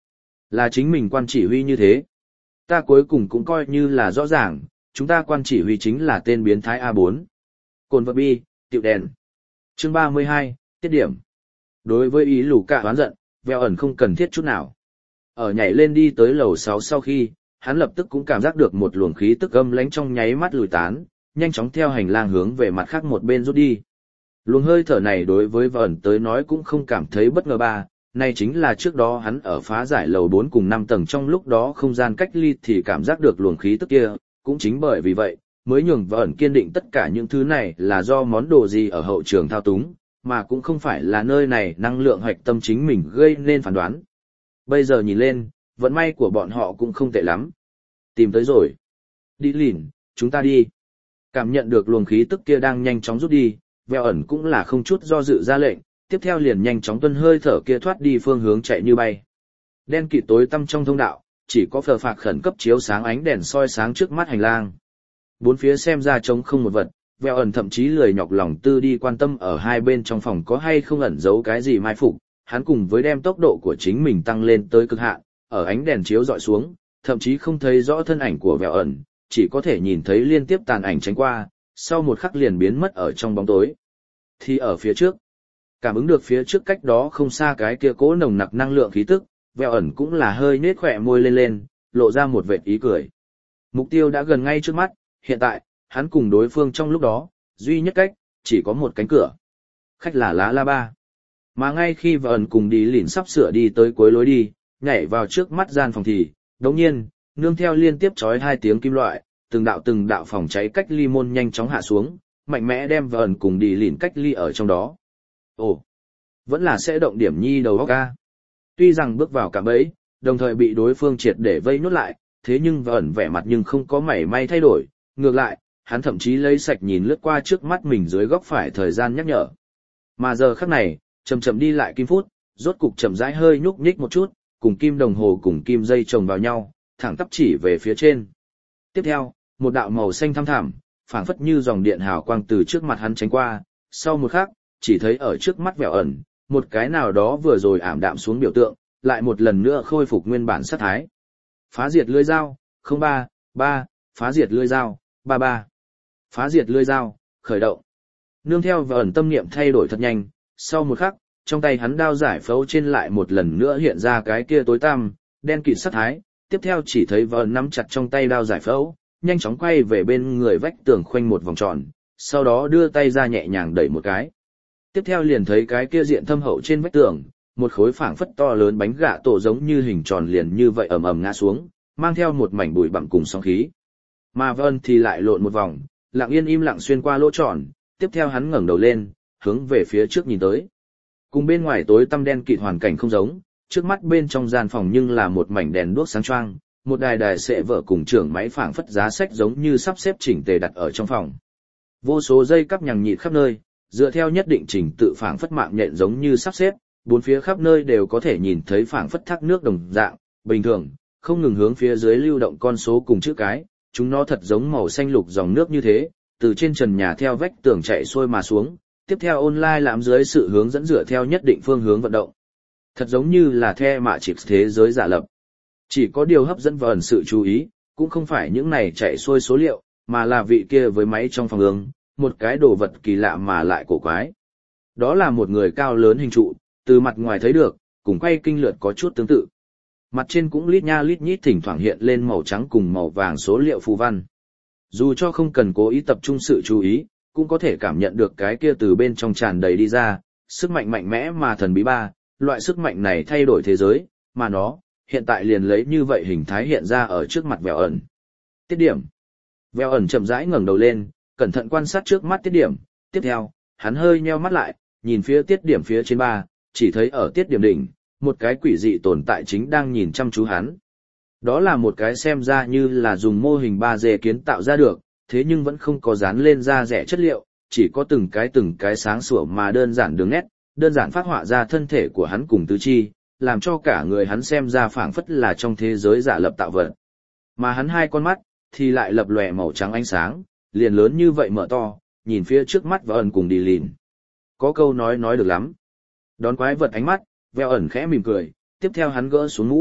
Là chính mình quan chỉ huy như thế. Ta cuối cùng cũng coi như là rõ ràng, chúng ta quan chỉ huy chính là tên biến thái a bốn. Cồn vật bi, tiệu đèn. Chương ba mươi hai, tiết điểm. Đối với ý lù cả oán giận, Vẹo ẩn không cần thiết chút nào. Ở nhảy lên đi tới lầu sáu sau khi, hắn lập tức cũng cảm giác được một luồng khí tức âm lãnh trong nháy mắt lùi tán, nhanh chóng theo hành lang hướng về mặt khác một bên rút đi. Luồng hơi thở này đối với Vẹo ẩn tới nói cũng không cảm thấy bất ngờ ba, này chính là trước đó hắn ở phá giải lầu bốn cùng năm tầng trong lúc đó không gian cách ly thì cảm giác được luồng khí tức kia, cũng chính bởi vì vậy, mới nhường Vẹo ẩn kiên định tất cả những thứ này là do món đồ gì ở hậu trường thao túng, mà cũng không phải là nơi này năng lượng hoạch tâm chính mình gây nên phán đoán. Bây giờ nhìn lên, vận may của bọn họ cũng không tệ lắm. Tìm tới rồi. Đi lìn, chúng ta đi. Cảm nhận được luồng khí tức kia đang nhanh chóng rút đi, Vẹo ẩn cũng là không chút do dự ra lệnh, tiếp theo liền nhanh chóng tuân hơi thở kia thoát đi phương hướng chạy như bay. Đen kịt tối tăm trong thông đạo, chỉ có phờ phạc khẩn cấp chiếu sáng ánh đèn soi sáng trước mắt hành lang. Bốn phía xem ra trống không một vật, Vẹo ẩn thậm chí lười nhọc lòng tư đi quan tâm ở hai bên trong phòng có hay không ẩn giấu cái gì mai phục, hắn cùng với đem tốc độ của chính mình tăng lên tới cực hạn, ở ánh đèn chiếu dọi xuống, thậm chí không thấy rõ thân ảnh của Vẹo ẩn, chỉ có thể nhìn thấy liên tiếp tàn ảnh tránh qua, sau một khắc liền biến mất ở trong bóng tối. Thì ở phía trước, cảm ứng được phía trước cách đó không xa cái kia cố nồng nặc năng lượng khí tức, Vẹo ẩn cũng là hơi nết khỏe môi lên lên, lộ ra một vệt ý cười. Mục tiêu đã gần ngay trước mắt, hiện tại, hắn cùng đối phương trong lúc đó, duy nhất cách, chỉ có một cánh cửa. Khách là lá la ba. Mà ngay khi Vẹo ẩn cùng đi lìn sắp sửa đi tới cuối lối đi, nhảy vào trước mắt gian phòng thì, đồng nhiên, nương theo liên tiếp chói hai tiếng kim loại, từng đạo từng đạo phòng cháy cách ly môn nhanh chóng hạ xuống, mạnh mẽ đem Vẹo ẩn cùng đi lìn cách ly ở trong đó. Ồ, vẫn là sẽ động điểm nhi đầu óc ca. Tuy rằng bước vào cả bẫy, đồng thời bị đối phương triệt để vây nốt lại, thế nhưng Vẹo ẩn vẻ mặt nhưng không có mảy may thay đổi, ngược lại, hắn thậm chí lấy sạch nhìn lướt qua trước mắt mình dưới góc phải thời gian nhắc nhở. Mà giờ khắc này, chậm chậm đi lại kim phút, rốt cục chậm rãi hơi nhúc nhích một chút, cùng kim đồng hồ cùng kim dây chồng vào nhau, thẳng tắp chỉ về phía trên. Tiếp theo, một đạo màu xanh thăm thẳm, phảng phất như dòng điện hào quang từ trước mặt hắn tránh qua, sau một khắc, chỉ thấy ở trước mắt Vẹo ẩn, một cái nào đó vừa rồi ảm đạm xuống biểu tượng, lại một lần nữa khôi phục nguyên bản sát thái. Phá diệt lưỡi dao, không ba, ba, phá diệt lưỡi dao, ba ba. Phá diệt lưỡi dao, khởi động. Nương theo Vẹo ẩn tâm niệm thay đổi thật nhanh, sau một khắc, trong tay hắn đao giải phẫu trên lại một lần nữa hiện ra cái kia tối tăm, đen kịt sát thái, tiếp theo chỉ thấy Vẹo ẩn nắm chặt trong tay đao giải phẫu, nhanh chóng quay về bên người vách tường khoanh một vòng tròn, sau đó đưa tay ra nhẹ nhàng đẩy một cái. Tiếp theo liền thấy cái kia diện thâm hậu trên vách tường, một khối phảng phất to lớn bánh gạ tổ giống như hình tròn liền như vậy ầm ầm ngã xuống, mang theo một mảnh bụi bặm cùng sóng khí. Mà Vân thì lại lộn một vòng, lặng yên im lặng xuyên qua lỗ tròn, tiếp theo hắn ngẩng đầu lên, hướng về phía trước nhìn tới. Cùng bên ngoài tối tăm đen kịt hoàn cảnh không giống, trước mắt bên trong gian phòng nhưng là một mảnh đèn đuốc sáng choang, một đài đài sệ vợ cùng trưởng máy phảng phất giá sách giống như sắp xếp chỉnh tề đặt ở trong phòng. Vô số dây cắp nhằng nhịt khắp nơi, dựa theo nhất định trình tự phảng phất mạng nhện giống như sắp xếp, bốn phía khắp nơi đều có thể nhìn thấy phảng phất thác nước đồng dạng, bình thường, không ngừng hướng phía dưới lưu động con số cùng chữ cái, chúng nó thật giống màu xanh lục dòng nước như thế, từ trên trần nhà theo vách tường chạy xuôi mà xuống, tiếp theo online làm dưới sự hướng dẫn dựa theo nhất định phương hướng vận động. Thật giống như là the mạ chịp thế giới giả lập. Chỉ có điều hấp dẫn và ẩn sự chú ý, cũng không phải những này chạy xuôi số liệu, mà là vị kia với máy trong phòng ương, một cái đồ vật kỳ lạ mà lại cổ quái. Đó là một người cao lớn hình trụ, từ mặt ngoài thấy được, cùng quay kinh lượt có chút tương tự. Mặt trên cũng lít nha lít nhít thỉnh thoảng hiện lên màu trắng cùng màu vàng số liệu phù văn. Dù cho không cần cố ý tập trung sự chú ý, cũng có thể cảm nhận được cái kia từ bên trong tràn đầy đi ra, sức mạnh mạnh mẽ mà thần bí ba, loại sức mạnh này thay đổi thế giới, mà nó, hiện tại liền lấy như vậy hình thái hiện ra ở trước mặt Vẹo ẩn. Tiết điểm. Vẹo ẩn chậm rãi ngẩng đầu lên, cẩn thận quan sát trước mắt tiết điểm, tiếp theo, hắn hơi nheo mắt lại, nhìn phía tiết điểm phía trên ba, chỉ thấy ở tiết điểm đỉnh, một cái quỷ dị tồn tại chính đang nhìn chăm chú hắn. Đó là một cái xem ra như là dùng mô hình ba D kiến tạo ra được, thế nhưng vẫn không có dán lên da rẻ chất liệu, chỉ có từng cái từng cái sáng sủa mà đơn giản đường nét, đơn giản phát họa ra thân thể của hắn cùng tứ chi, làm cho cả người hắn xem ra phảng phất là trong thế giới giả lập tạo vật. Mà hắn hai con mắt, thì lại lập lòe màu trắng ánh sáng, liền lớn như vậy mở to, nhìn phía trước mắt và ẩn cùng đi lìn. Có câu nói nói được lắm. Đón quái vật ánh mắt, Vẹo ẩn khẽ mỉm cười, tiếp theo hắn gỡ xuống mũ,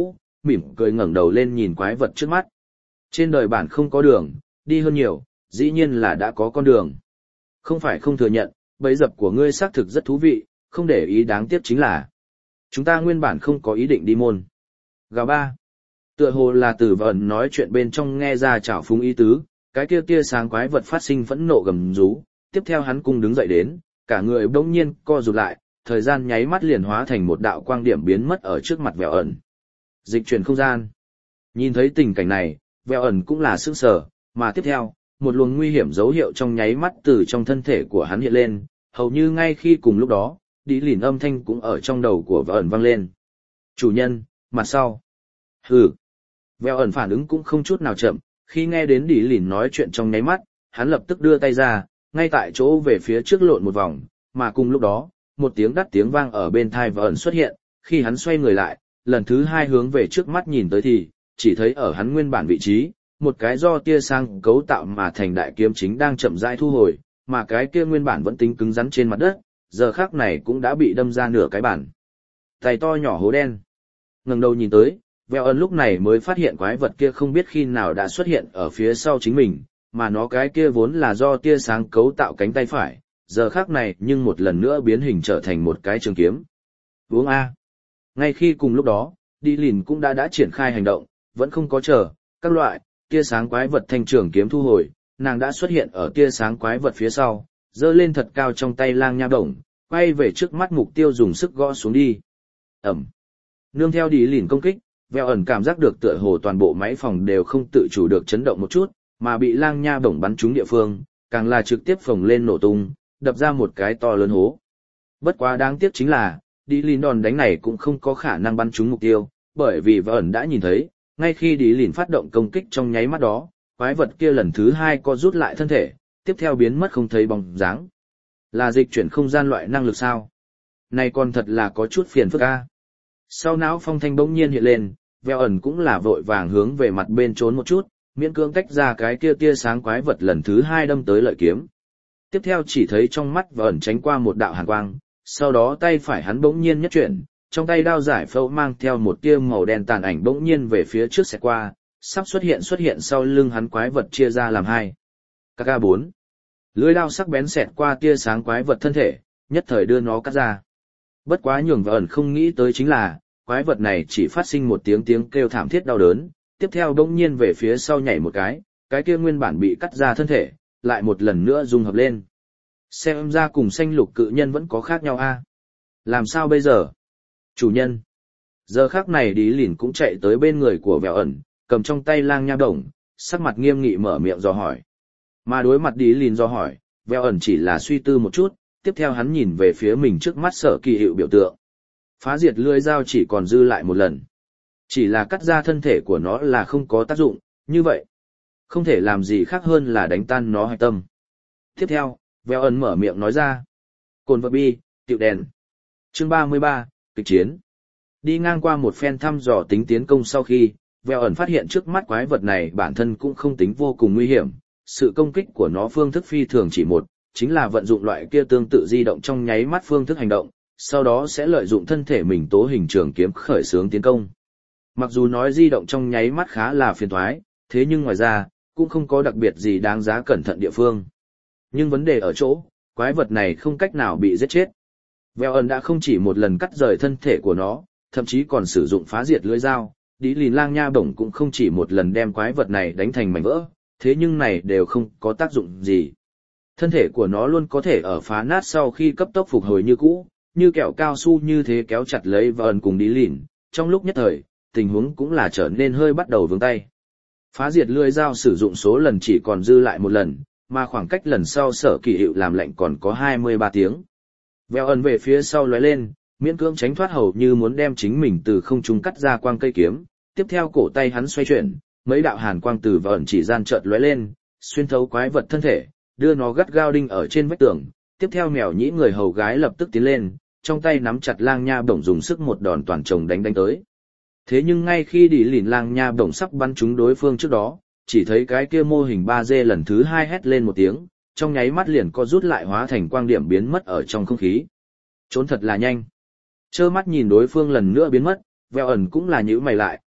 mỉm cười ngẩng đầu lên nhìn quái vật trước mắt. Trên đời bản không có đường, đi hơn nhiều, dĩ nhiên là đã có con đường. Không phải không thừa nhận, bẫy dập của ngươi xác thực rất thú vị, không để ý đáng tiếc chính là chúng ta nguyên bản không có ý định đi môn. Gà ba. Tựa hồ là từ vẩn nói chuyện bên trong nghe ra trào phúng ý tứ, cái kia tia sáng quái vật phát sinh phẫn nộ gầm rú, tiếp theo hắn cung đứng dậy đến, cả người bỗng nhiên co rụt lại, thời gian nháy mắt liền hóa thành một đạo quang điểm biến mất ở trước mặt Vẹo ẩn. Dịch chuyển không gian. Nhìn thấy tình cảnh này, Vẹo ẩn cũng là sững sờ, mà tiếp theo, một luồng nguy hiểm dấu hiệu trong nháy mắt từ trong thân thể của hắn hiện lên, hầu như ngay khi cùng lúc đó, đi lìn âm thanh cũng ở trong đầu của Vẹo ẩn vang lên. Chủ nhân, mặt sau. Hừ. Vẹo ẩn phản ứng cũng không chút nào chậm, khi nghe đến đi lìn nói chuyện trong nháy mắt, hắn lập tức đưa tay ra, ngay tại chỗ về phía trước lộn một vòng, mà cùng lúc đó, một tiếng đắt tiếng vang ở bên tai Vẹo ẩn xuất hiện, khi hắn xoay người lại, lần thứ hai hướng về trước mắt nhìn tới thì, chỉ thấy ở hắn nguyên bản vị trí, một cái do tia sáng cấu tạo mà thành đại kiếm chính đang chậm rãi thu hồi, mà cái kia nguyên bản vẫn tính cứng rắn trên mặt đất, giờ khắc này cũng đã bị đâm ra nửa cái bản. Tay to nhỏ hố đen. Ngẩng đầu nhìn tới, Vẹo ẩn lúc này mới phát hiện quái vật kia không biết khi nào đã xuất hiện ở phía sau chính mình, mà nó cái kia vốn là do tia sáng cấu tạo cánh tay phải, giờ khắc này nhưng một lần nữa biến hình trở thành một cái trường kiếm. Uống A. Ngay khi cùng lúc đó, đi lìn cũng đã đã triển khai hành động, vẫn không có chờ, các loại, tia sáng quái vật thanh trường kiếm thu hồi, nàng đã xuất hiện ở tia sáng quái vật phía sau, giơ lên thật cao trong tay lang nha bổng, quay về trước mắt mục tiêu dùng sức gõ xuống đi. Ẩm. Nương theo đi lìn công kích, Vẹo ẩn cảm giác được tựa hồ toàn bộ máy phòng đều không tự chủ được chấn động một chút, mà bị lang nha bổng bắn trúng địa phương, càng là trực tiếp phồng lên nổ tung, đập ra một cái to lớn hố. Bất quá đáng tiếc chính là, đi lìn đòn đánh này cũng không có khả năng bắn trúng mục tiêu, bởi vì Vẹo ẩn đã nhìn thấy, ngay khi đi lìn phát động công kích trong nháy mắt đó, quái vật kia lần thứ hai co rút lại thân thể, tiếp theo biến mất không thấy bóng dáng. Là dịch chuyển không gian loại năng lực sao? Này còn thật là có chút phiền phức a. Sau não phong thanh bỗng nhiên hiện lên, Vẹo ẩn cũng là vội vàng hướng về mặt bên trốn một chút, miễn cưỡng tách ra cái kia tia sáng quái vật lần thứ hai đâm tới lợi kiếm. Tiếp theo chỉ thấy trong mắt Vẹo ẩn tránh qua một đạo hàn quang, sau đó tay phải hắn bỗng nhiên nhất chuyển, trong tay đao giải phẫu mang theo một tia màu đen tàn ảnh bỗng nhiên về phía trước xẹt qua, sắp xuất hiện xuất hiện sau lưng hắn quái vật chia ra làm hai. ca ca bốn. Lưỡi đao sắc bén xẹt qua tia sáng quái vật thân thể, nhất thời đưa nó cắt ra. Bất quá nhường Vẹo ẩn không nghĩ tới chính là, quái vật này chỉ phát sinh một tiếng tiếng kêu thảm thiết đau đớn, tiếp theo bỗng nhiên về phía sau nhảy một cái, cái kia nguyên bản bị cắt ra thân thể, lại một lần nữa dung hợp lên. Xem ra cùng xanh lục cự nhân vẫn có khác nhau a. Làm sao bây giờ? Chủ nhân. Giờ khắc này đi lìn cũng chạy tới bên người của Vẹo ẩn, cầm trong tay lang nha bổng, sắc mặt nghiêm nghị mở miệng dò hỏi. Mà đối mặt đi lìn dò hỏi, Vẹo ẩn chỉ là suy tư một chút, tiếp theo hắn nhìn về phía mình trước mắt Sở Kỳ Hiệu biểu tượng. Phá diệt lưỡi dao chỉ còn dư lại một lần. Chỉ là cắt ra thân thể của nó là không có tác dụng, như vậy. Không thể làm gì khác hơn là đánh tan nó hạch tâm. Tiếp theo, Vẹo ẩn mở miệng nói ra. Cồn vật bi, tiệu đèn. Chương ba mươi ba, kịch chiến. Đi ngang qua một phen thăm dò tính tiến công sau khi, Vẹo ẩn phát hiện trước mắt quái vật này bản thân cũng không tính vô cùng nguy hiểm. Sự công kích của nó phương thức phi thường chỉ một, chính là vận dụng loại kia tương tự di động trong nháy mắt phương thức hành động, sau đó sẽ lợi dụng thân thể mình tố hình trường kiếm khởi xướng tiến công. Mặc dù nói di động trong nháy mắt khá là phiền toái, thế nhưng ngoài ra, cũng không có đặc biệt gì đáng giá cẩn thận địa phương. Nhưng vấn đề ở chỗ, quái vật này không cách nào bị giết chết. Vẹo ẩn đã không chỉ một lần cắt rời thân thể của nó, thậm chí còn sử dụng phá diệt lưỡi dao, đi lìn lang nha bổng cũng không chỉ một lần đem quái vật này đánh thành mảnh vỡ, thế nhưng này đều không có tác dụng gì. Thân thể của nó luôn có thể ở phá nát sau khi cấp tốc phục hồi như cũ, như kẹo cao su như thế kéo chặt lấy và ẩn cùng đi lìn, trong lúc nhất thời, tình huống cũng là trở nên hơi bắt đầu vướng tay. Phá diệt lưỡi dao sử dụng số lần chỉ còn dư lại một lần, mà khoảng cách lần sau Sở Kỳ Hiệu làm lệnh còn có hai mươi ba tiếng. Vẹo ẩn về phía sau lóe lên, miễn cưỡng tránh thoát hầu như muốn đem chính mình từ không trung cắt ra quang cây kiếm, tiếp theo cổ tay hắn xoay chuyển, mấy đạo hàn quang từ và ẩn chỉ gian chợt lóe lên, xuyên thấu quái vật thân thể, đưa nó gắt gao đinh ở trên vách tường, tiếp theo mèo nhĩ người hầu gái lập tức tiến lên, trong tay nắm chặt lang nha bổng dùng sức một đòn toàn chồng đánh đánh tới. Thế nhưng ngay khi đi lìn lang nha bổng sắp bắn trúng đối phương trước đó, chỉ thấy cái kia mô hình ba D lần thứ hai hét lên một tiếng, trong nháy mắt liền co rút lại hóa thành quang điểm biến mất ở trong không khí. Trốn thật là nhanh. Trơ mắt nhìn đối phương lần nữa biến mất, Vẹo ẩn cũng là nhíu mày lại,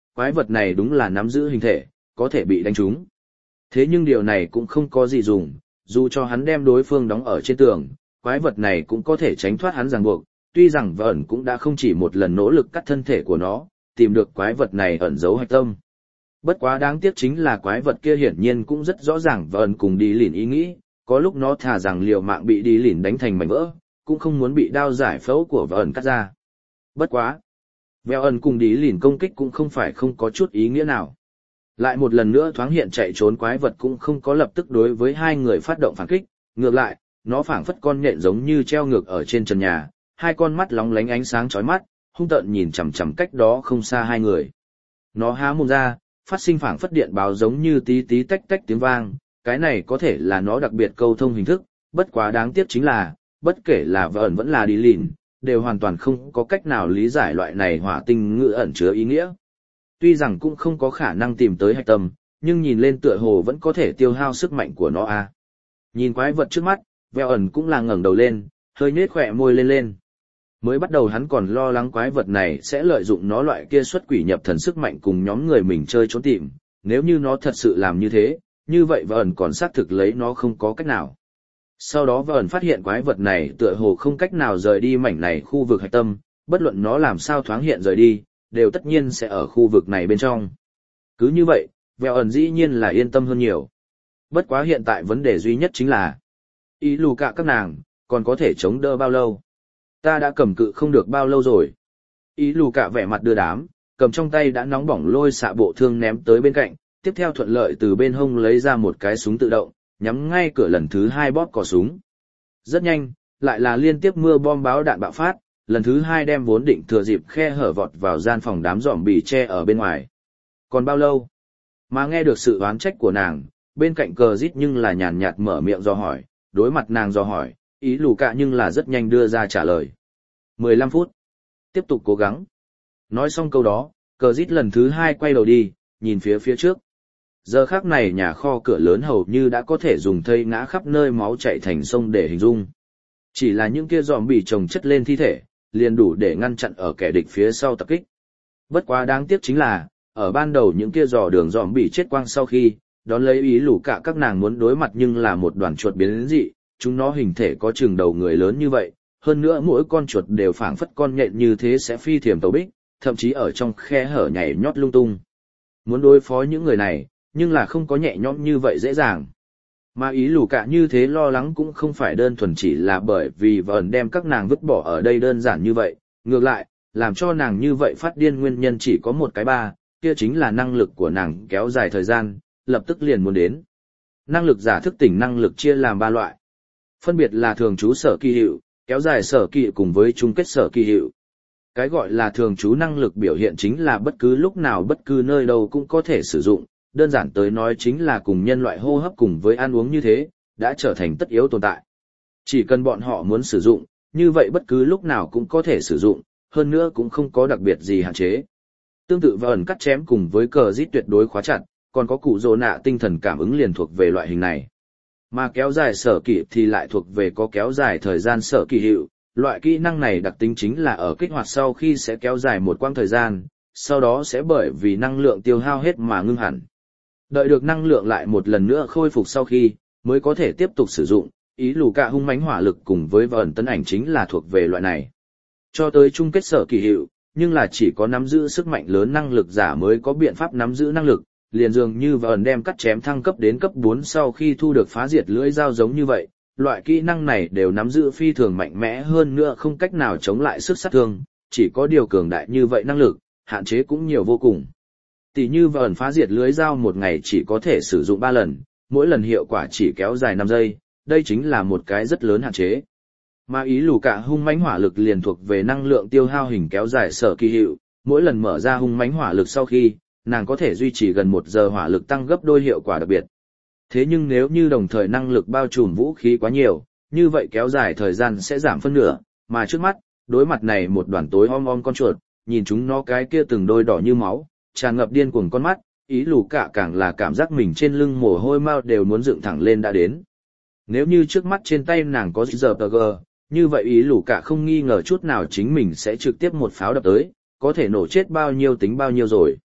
quái vật này đúng là nắm giữ hình thể, có thể bị đánh trúng. Thế nhưng điều này cũng không có gì dùng, dù cho hắn đem đối phương đóng ở trên tường, quái vật này cũng có thể tránh thoát hắn ràng buộc, tuy rằng Vẩn cũng đã không chỉ một lần nỗ lực cắt thân thể của nó, tìm được quái vật này ẩn giấu hạch tâm. Bất quá đáng tiếc chính là quái vật kia hiển nhiên cũng rất rõ ràng Vẩn cùng đi lìn ý nghĩ, có lúc nó thà rằng liều mạng bị đi lìn đánh thành mảnh vỡ, cũng không muốn bị đao giải phẫu của Vẩn cắt ra. Bất quá, Vẹo ẩn cùng đi lìn công kích cũng không phải không có chút ý nghĩa nào. Lại một lần nữa thoáng hiện chạy trốn quái vật cũng không có lập tức đối với hai người phát động phản kích, ngược lại, nó phảng phất con nhện giống như treo ngược ở trên trần nhà, hai con mắt lóng lánh ánh sáng chói mắt, hung tợn nhìn chằm chằm cách đó không xa hai người. Nó há mồm ra, phát sinh phảng phất điện báo giống như tí tí tách tách tiếng vang, cái này có thể là nó đặc biệt câu thông hình thức, bất quá đáng tiếc chính là, bất kể là Vẹo ẩn vẫn là đi lìn, đều hoàn toàn không có cách nào lý giải loại này hỏa tinh ngữ ẩn chứa ý nghĩa. Tuy rằng cũng không có khả năng tìm tới hạch tâm, nhưng nhìn lên tựa hồ vẫn có thể tiêu hao sức mạnh của nó a. À. Nhìn quái vật trước mắt, Vẹo ẩn cũng là ngẩng đầu lên, hơi nhếch khỏe môi lên lên. Mới bắt đầu hắn còn lo lắng quái vật này sẽ lợi dụng nó loại kia xuất quỷ nhập thần sức mạnh cùng nhóm người mình chơi trốn tìm, nếu như nó thật sự làm như thế, như vậy Vẹo ẩn còn xác thực lấy nó không có cách nào. Sau đó Vẹo ẩn phát hiện quái vật này tựa hồ không cách nào rời đi mảnh này khu vực hạch tâm, bất luận nó làm sao thoáng hiện rời đi, đều tất nhiên sẽ ở khu vực này bên trong. Cứ như vậy, Vẹo ẩn dĩ nhiên là yên tâm hơn nhiều. Bất quá hiện tại vấn đề duy nhất chính là, ý lù cả các nàng, còn có thể chống đỡ bao lâu? Ta đã cầm cự không được bao lâu rồi. Ý lù cả vẻ mặt đưa đám, cầm trong tay đã nóng bỏng lôi xạ bộ thương ném tới bên cạnh, tiếp theo thuận lợi từ bên hông lấy ra một cái súng tự động, nhắm ngay cửa lần thứ hai bóp cò súng. Rất nhanh, lại là liên tiếp mưa bom báo đạn bạo phát, lần thứ hai đem vốn định thừa dịp khe hở vọt vào gian phòng đám giòm bì che ở bên ngoài. Còn bao lâu? Mà nghe được sự oán trách của nàng, bên cạnh cờ rít nhưng là nhàn nhạt mở miệng do hỏi, đối mặt nàng do hỏi, ý lù cả nhưng là rất nhanh đưa ra trả lời. mười lăm phút. Tiếp tục cố gắng. Nói xong câu đó, cờ rít lần thứ hai quay đầu đi, nhìn phía phía trước. Giờ khắc này nhà kho cửa lớn hầu như đã có thể dùng thây ngã khắp nơi máu chảy thành sông để hình dung. Chỉ là những kia giòm bì chồng chất lên thi thể, liền đủ để ngăn chặn ở kẻ địch phía sau tập kích. Bất quá đáng tiếc chính là, ở ban đầu những kia dò đường giòm bì chết quang sau khi, đón lấy ý lũ cả các nàng muốn đối mặt nhưng là một đoàn chuột biến dị, chúng nó hình thể có chừng đầu người lớn như vậy, hơn nữa mỗi con chuột đều phảng phất con nhện như thế sẽ phi thiểm tàu bích, thậm chí ở trong khe hở nhảy nhót lung tung. Muốn đối phó những người này, nhưng là không có nhẹ nhõm như vậy dễ dàng. Mà ý lù cả như thế lo lắng cũng không phải đơn thuần chỉ là bởi vì Vẩn đem các nàng vứt bỏ ở đây đơn giản như vậy, ngược lại, làm cho nàng như vậy phát điên nguyên nhân chỉ có một cái ba, kia chính là năng lực của nàng kéo dài thời gian, lập tức liền muốn đến. Năng lực giả thức tỉnh năng lực chia làm ba loại. Phân biệt là thường trú sở kỳ hiệu, kéo dài sở kỳ hiệu cùng với chung kết sở kỳ hiệu. Cái gọi là thường trú năng lực biểu hiện chính là bất cứ lúc nào bất cứ nơi đâu cũng có thể sử dụng, đơn giản tới nói chính là cùng nhân loại hô hấp cùng với ăn uống như thế, đã trở thành tất yếu tồn tại. Chỉ cần bọn họ muốn sử dụng, như vậy bất cứ lúc nào cũng có thể sử dụng, hơn nữa cũng không có đặc biệt gì hạn chế. Tương tự và ẩn cắt chém cùng với cờ rít tuyệt đối khóa chặt, còn có cụ rồ nạ tinh thần cảm ứng liền thuộc về loại hình này. Mà kéo dài sở kỳ thì lại thuộc về có kéo dài thời gian sở kỳ hiệu, loại kỹ năng này đặc tính chính là ở kích hoạt sau khi sẽ kéo dài một quãng thời gian, sau đó sẽ bởi vì năng lượng tiêu hao hết mà ngưng hẳn. Đợi được năng lượng lại một lần nữa khôi phục sau khi, mới có thể tiếp tục sử dụng, ý lù cả hung mãnh hỏa lực cùng với vẩn tấn ảnh chính là thuộc về loại này. Cho tới chung kết sở kỳ hiệu, nhưng là chỉ có nắm giữ sức mạnh lớn năng lực giả mới có biện pháp nắm giữ năng lực, liền dường như vẩn đem cắt chém thăng cấp đến cấp bốn sau khi thu được phá diệt lưỡi dao giống như vậy, loại kỹ năng này đều nắm giữ phi thường mạnh mẽ hơn nữa không cách nào chống lại sức sát thương, chỉ có điều cường đại như vậy năng lực, hạn chế cũng nhiều vô cùng. Tỷ như vẩn phá diệt lưới dao một ngày chỉ có thể sử dụng ba lần, mỗi lần hiệu quả chỉ kéo dài năm giây, đây chính là một cái rất lớn hạn chế. Mà ý lù cả hung mãnh hỏa lực liền thuộc về năng lượng tiêu hao hình kéo dài sở kỳ hiệu, mỗi lần mở ra hung mãnh hỏa lực sau khi, nàng có thể duy trì gần một giờ hỏa lực tăng gấp đôi hiệu quả đặc biệt. Thế nhưng nếu như đồng thời năng lực bao trùm vũ khí quá nhiều, như vậy kéo dài thời gian sẽ giảm phân nửa, mà trước mắt, đối mặt này một đoàn tối om om con chuột, nhìn chúng nó cái kia từng đôi đỏ như máu, tràn ngập điên cuồng con mắt, ý lù cả càng là cảm giác mình trên lưng mồ hôi mau đều muốn dựng thẳng lên đã đến. Nếu như trước mắt trên tay nàng có giờ tờ gờ, như vậy ý lù cả không nghi ngờ chút nào chính mình sẽ trực tiếp một pháo đập tới, có thể nổ chết bao nhiêu tính bao nhiêu rồi.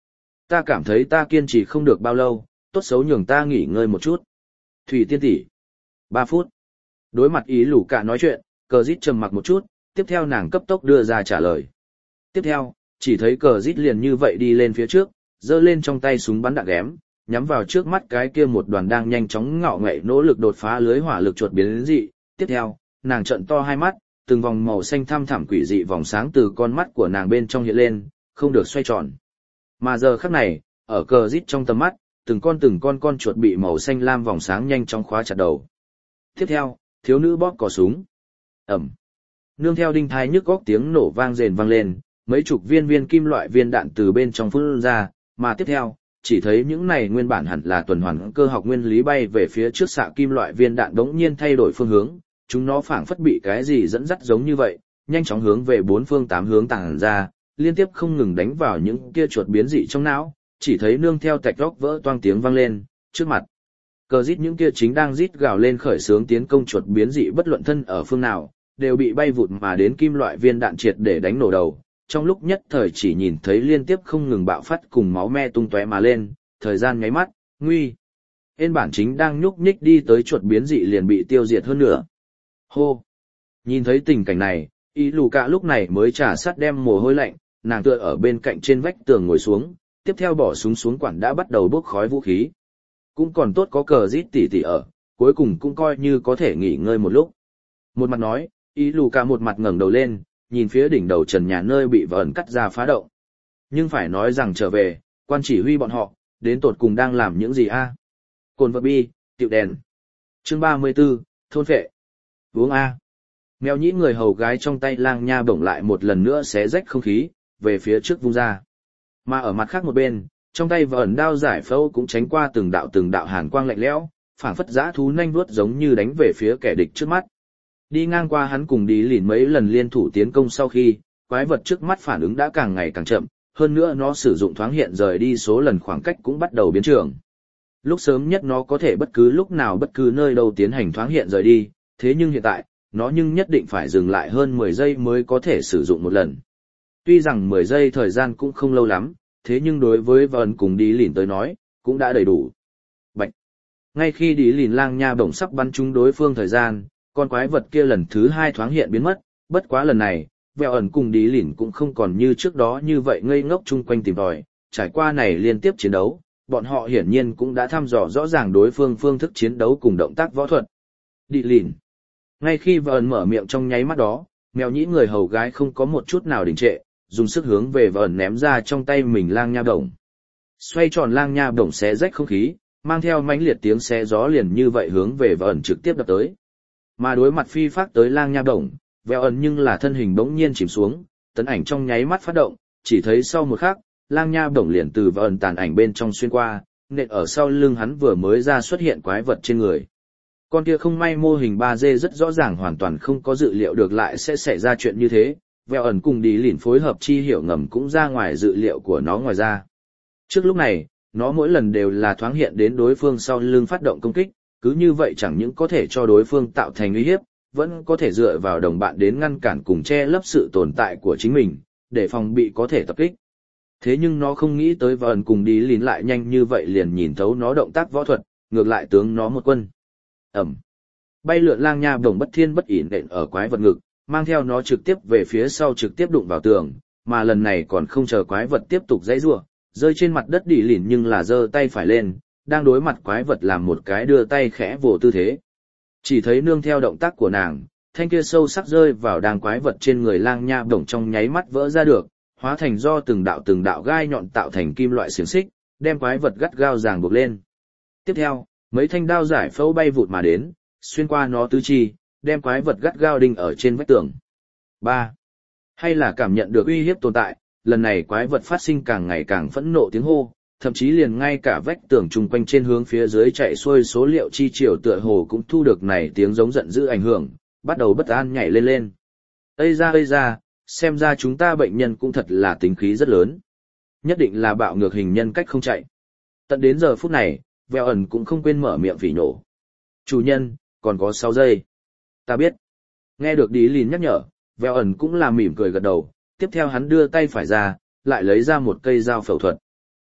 Ta cảm thấy ta kiên trì không được bao lâu, tốt xấu nhường ta nghỉ ngơi một chút. Thủy tiên tỷ. Ba phút. Đối mặt ý lù cả nói chuyện, cờ dít trầm mặc một chút, tiếp theo nàng cấp tốc đưa ra trả lời. Tiếp theo, chỉ thấy cờ dít liền như vậy đi lên phía trước, giơ lên trong tay súng bắn đạn ghém, nhắm vào trước mắt cái kia một đoàn đang nhanh chóng ngọ ngậy nỗ lực đột phá lưới hỏa lực chuột biến dị. Tiếp theo, nàng trợn to hai mắt, từng vòng màu xanh thăm thẳm quỷ dị vòng sáng từ con mắt của nàng bên trong hiện lên, không được xoay tròn. Mà giờ khắc này, ở cờ rít trong tầm mắt, từng con từng con con chuột bị màu xanh lam vòng sáng nhanh chóng khóa chặt đầu. Tiếp theo, thiếu nữ bóp cò súng. Ẩm. Nương theo đinh thai nhức góc tiếng nổ vang rền vang lên, mấy chục viên viên kim loại viên đạn từ bên trong phun ra, mà tiếp theo, chỉ thấy những này nguyên bản hẳn là tuần hoàn cơ học nguyên lý bay về phía trước xạ kim loại viên đạn đống nhiên thay đổi phương hướng, chúng nó phảng phất bị cái gì dẫn dắt giống như vậy, nhanh chóng hướng về bốn phương tám hướng tàng ra, liên tiếp không ngừng đánh vào những kia chuột biến dị trong não, chỉ thấy nương theo tạch góc vỡ toang tiếng vang lên, trước mặt. Cờ rít những kia chính đang rít gào lên khởi xướng tiến công chuột biến dị bất luận thân ở phương nào, đều bị bay vụt mà đến kim loại viên đạn triệt để đánh nổ đầu. Trong lúc nhất thời chỉ nhìn thấy liên tiếp không ngừng bạo phát cùng máu me tung tóe mà lên, thời gian nháy mắt, nguy. Ên bản chính đang nhúc nhích đi tới chuột biến dị liền bị tiêu diệt hơn nữa. Hô! Nhìn thấy tình cảnh này, ý lù cả lúc này mới trả sát đem mồ hôi lạnh, nàng tựa ở bên cạnh trên vách tường ngồi xuống, tiếp theo bỏ súng xuống quản đã bắt đầu bốc khói vũ khí. Cũng còn tốt có cờ rít tỉ tỉ ở, cuối cùng cũng coi như có thể nghỉ ngơi một lúc. Một mặt nói, ý lù cả một mặt ngẩng đầu lên, nhìn phía đỉnh đầu trần nhà nơi bị vờn cắt ra phá động. Nhưng phải nói rằng trở về, quan chỉ huy bọn họ, đến tột cùng đang làm những gì a? Cồn vật bi, tiệu đèn. Chương ba mươi 34, thôn phệ. Uống a. Mèo nhĩ người hầu gái trong tay lang nha bổng lại một lần nữa xé rách không khí, về phía trước vung ra. Mà ở mặt khác một bên, trong tay vờn đao giải phẫu cũng tránh qua từng đạo từng đạo hàn quang lạnh lẽo, phảng phất dã thú nhanh vuốt giống như đánh về phía kẻ địch trước mắt. Đi ngang qua hắn cùng đi lìn mấy lần liên thủ tiến công sau khi, quái vật trước mắt phản ứng đã càng ngày càng chậm, hơn nữa nó sử dụng thoáng hiện rời đi số lần khoảng cách cũng bắt đầu biến trường. Lúc sớm nhất nó có thể bất cứ lúc nào bất cứ nơi đâu tiến hành thoáng hiện rời đi, thế nhưng hiện tại, nó nhưng nhất định phải dừng lại hơn mười giây mới có thể sử dụng một lần. Tuy rằng mười giây thời gian cũng không lâu lắm, thế nhưng đối với Vân cùng đi lìn tới nói, cũng đã đầy đủ. Bạch! Ngay khi đi lìn lang nha bổng sắp bắn trúng đối phương thời gian, con quái vật kia lần thứ hai thoáng hiện biến mất, bất quá lần này, Vẹo ẩn cùng đi lìn cũng không còn như trước đó như vậy ngây ngốc chung quanh tìm tòi, trải qua này liên tiếp chiến đấu, bọn họ hiển nhiên cũng đã thăm dò rõ ràng đối phương phương thức chiến đấu cùng động tác võ thuật. Đi lìn. Ngay khi Vẹo ẩn mở miệng trong nháy mắt đó, mèo nhĩ người hầu gái không có một chút nào đình trệ, dùng sức hướng về Vẹo ẩn ném ra trong tay mình lang nha bổng. Xoay tròn lang nha bổng xé rách không khí, mang theo mãnh liệt tiếng xé gió liền như vậy hướng về Vẹo ẩn trực tiếp đập tới. Mà đối mặt phi phát tới lang nha bổng, Vẹo ẩn nhưng là thân hình bỗng nhiên chìm xuống, tấn ảnh trong nháy mắt phát động, chỉ thấy sau một khắc, lang nha bổng liền từ Vẹo ẩn tàn ảnh bên trong xuyên qua, nện ở sau lưng hắn vừa mới ra xuất hiện quái vật trên người. Con kia không may mô hình ba D rất rõ ràng hoàn toàn không có dự liệu được lại sẽ xảy ra chuyện như thế, Vẹo ẩn cùng đi lìn phối hợp chi hiểu ngầm cũng ra ngoài dự liệu của nó ngoài ra. Trước lúc này, nó mỗi lần đều là thoáng hiện đến đối phương sau lưng phát động công kích, cứ như vậy chẳng những có thể cho đối phương tạo thành uy hiếp, vẫn có thể dựa vào đồng bạn đến ngăn cản cùng che lấp sự tồn tại của chính mình, để phòng bị có thể tập kích. Thế nhưng nó không nghĩ tới Vân cùng đi lìn lại nhanh như vậy liền nhìn thấu nó động tác võ thuật, ngược lại tướng nó một quân. Ẩm. Bay lượn lang nha bổng bất thiên bất ỷ nện ở quái vật ngực, mang theo nó trực tiếp về phía sau trực tiếp đụng vào tường, mà lần này còn không chờ quái vật tiếp tục giãy giụa, rơi trên mặt đất đi lìn nhưng là giơ tay phải lên, đang đối mặt quái vật làm một cái đưa tay khẽ vồ tư thế. Chỉ thấy nương theo động tác của nàng, thanh kia sâu sắc rơi vào đàng quái vật trên người lang nha bổng trong nháy mắt vỡ ra được, hóa thành do từng đạo từng đạo gai nhọn tạo thành kim loại xiềng xích, đem quái vật gắt gao ràng buộc lên. Tiếp theo, mấy thanh đao giải phẫu bay vụt mà đến, xuyên qua nó tứ chi, đem quái vật gắt gao đinh ở trên vách tường. ba. Hay là cảm nhận được uy hiếp tồn tại, lần này quái vật phát sinh càng ngày càng phẫn nộ tiếng hô, thậm chí liền ngay cả vách tường chung quanh trên hướng phía dưới chạy xuôi số liệu chi chiều tựa hồ cũng thu được này tiếng giống giận dữ ảnh hưởng, bắt đầu bất an nhảy lên lên. Ây ra ây ra, xem ra chúng ta bệnh nhân cũng thật là tính khí rất lớn. Nhất định là bạo ngược hình nhân cách không chạy. Tận đến giờ phút này, Vẹo ẩn cũng không quên mở miệng phỉ nổ. Chủ nhân, còn có sáu giây. Ta biết. Nghe được Đi Lìn nhắc nhở, Vẹo ẩn cũng là mỉm cười gật đầu, tiếp theo hắn đưa tay phải ra, lại lấy ra một cây dao phẫu thuật.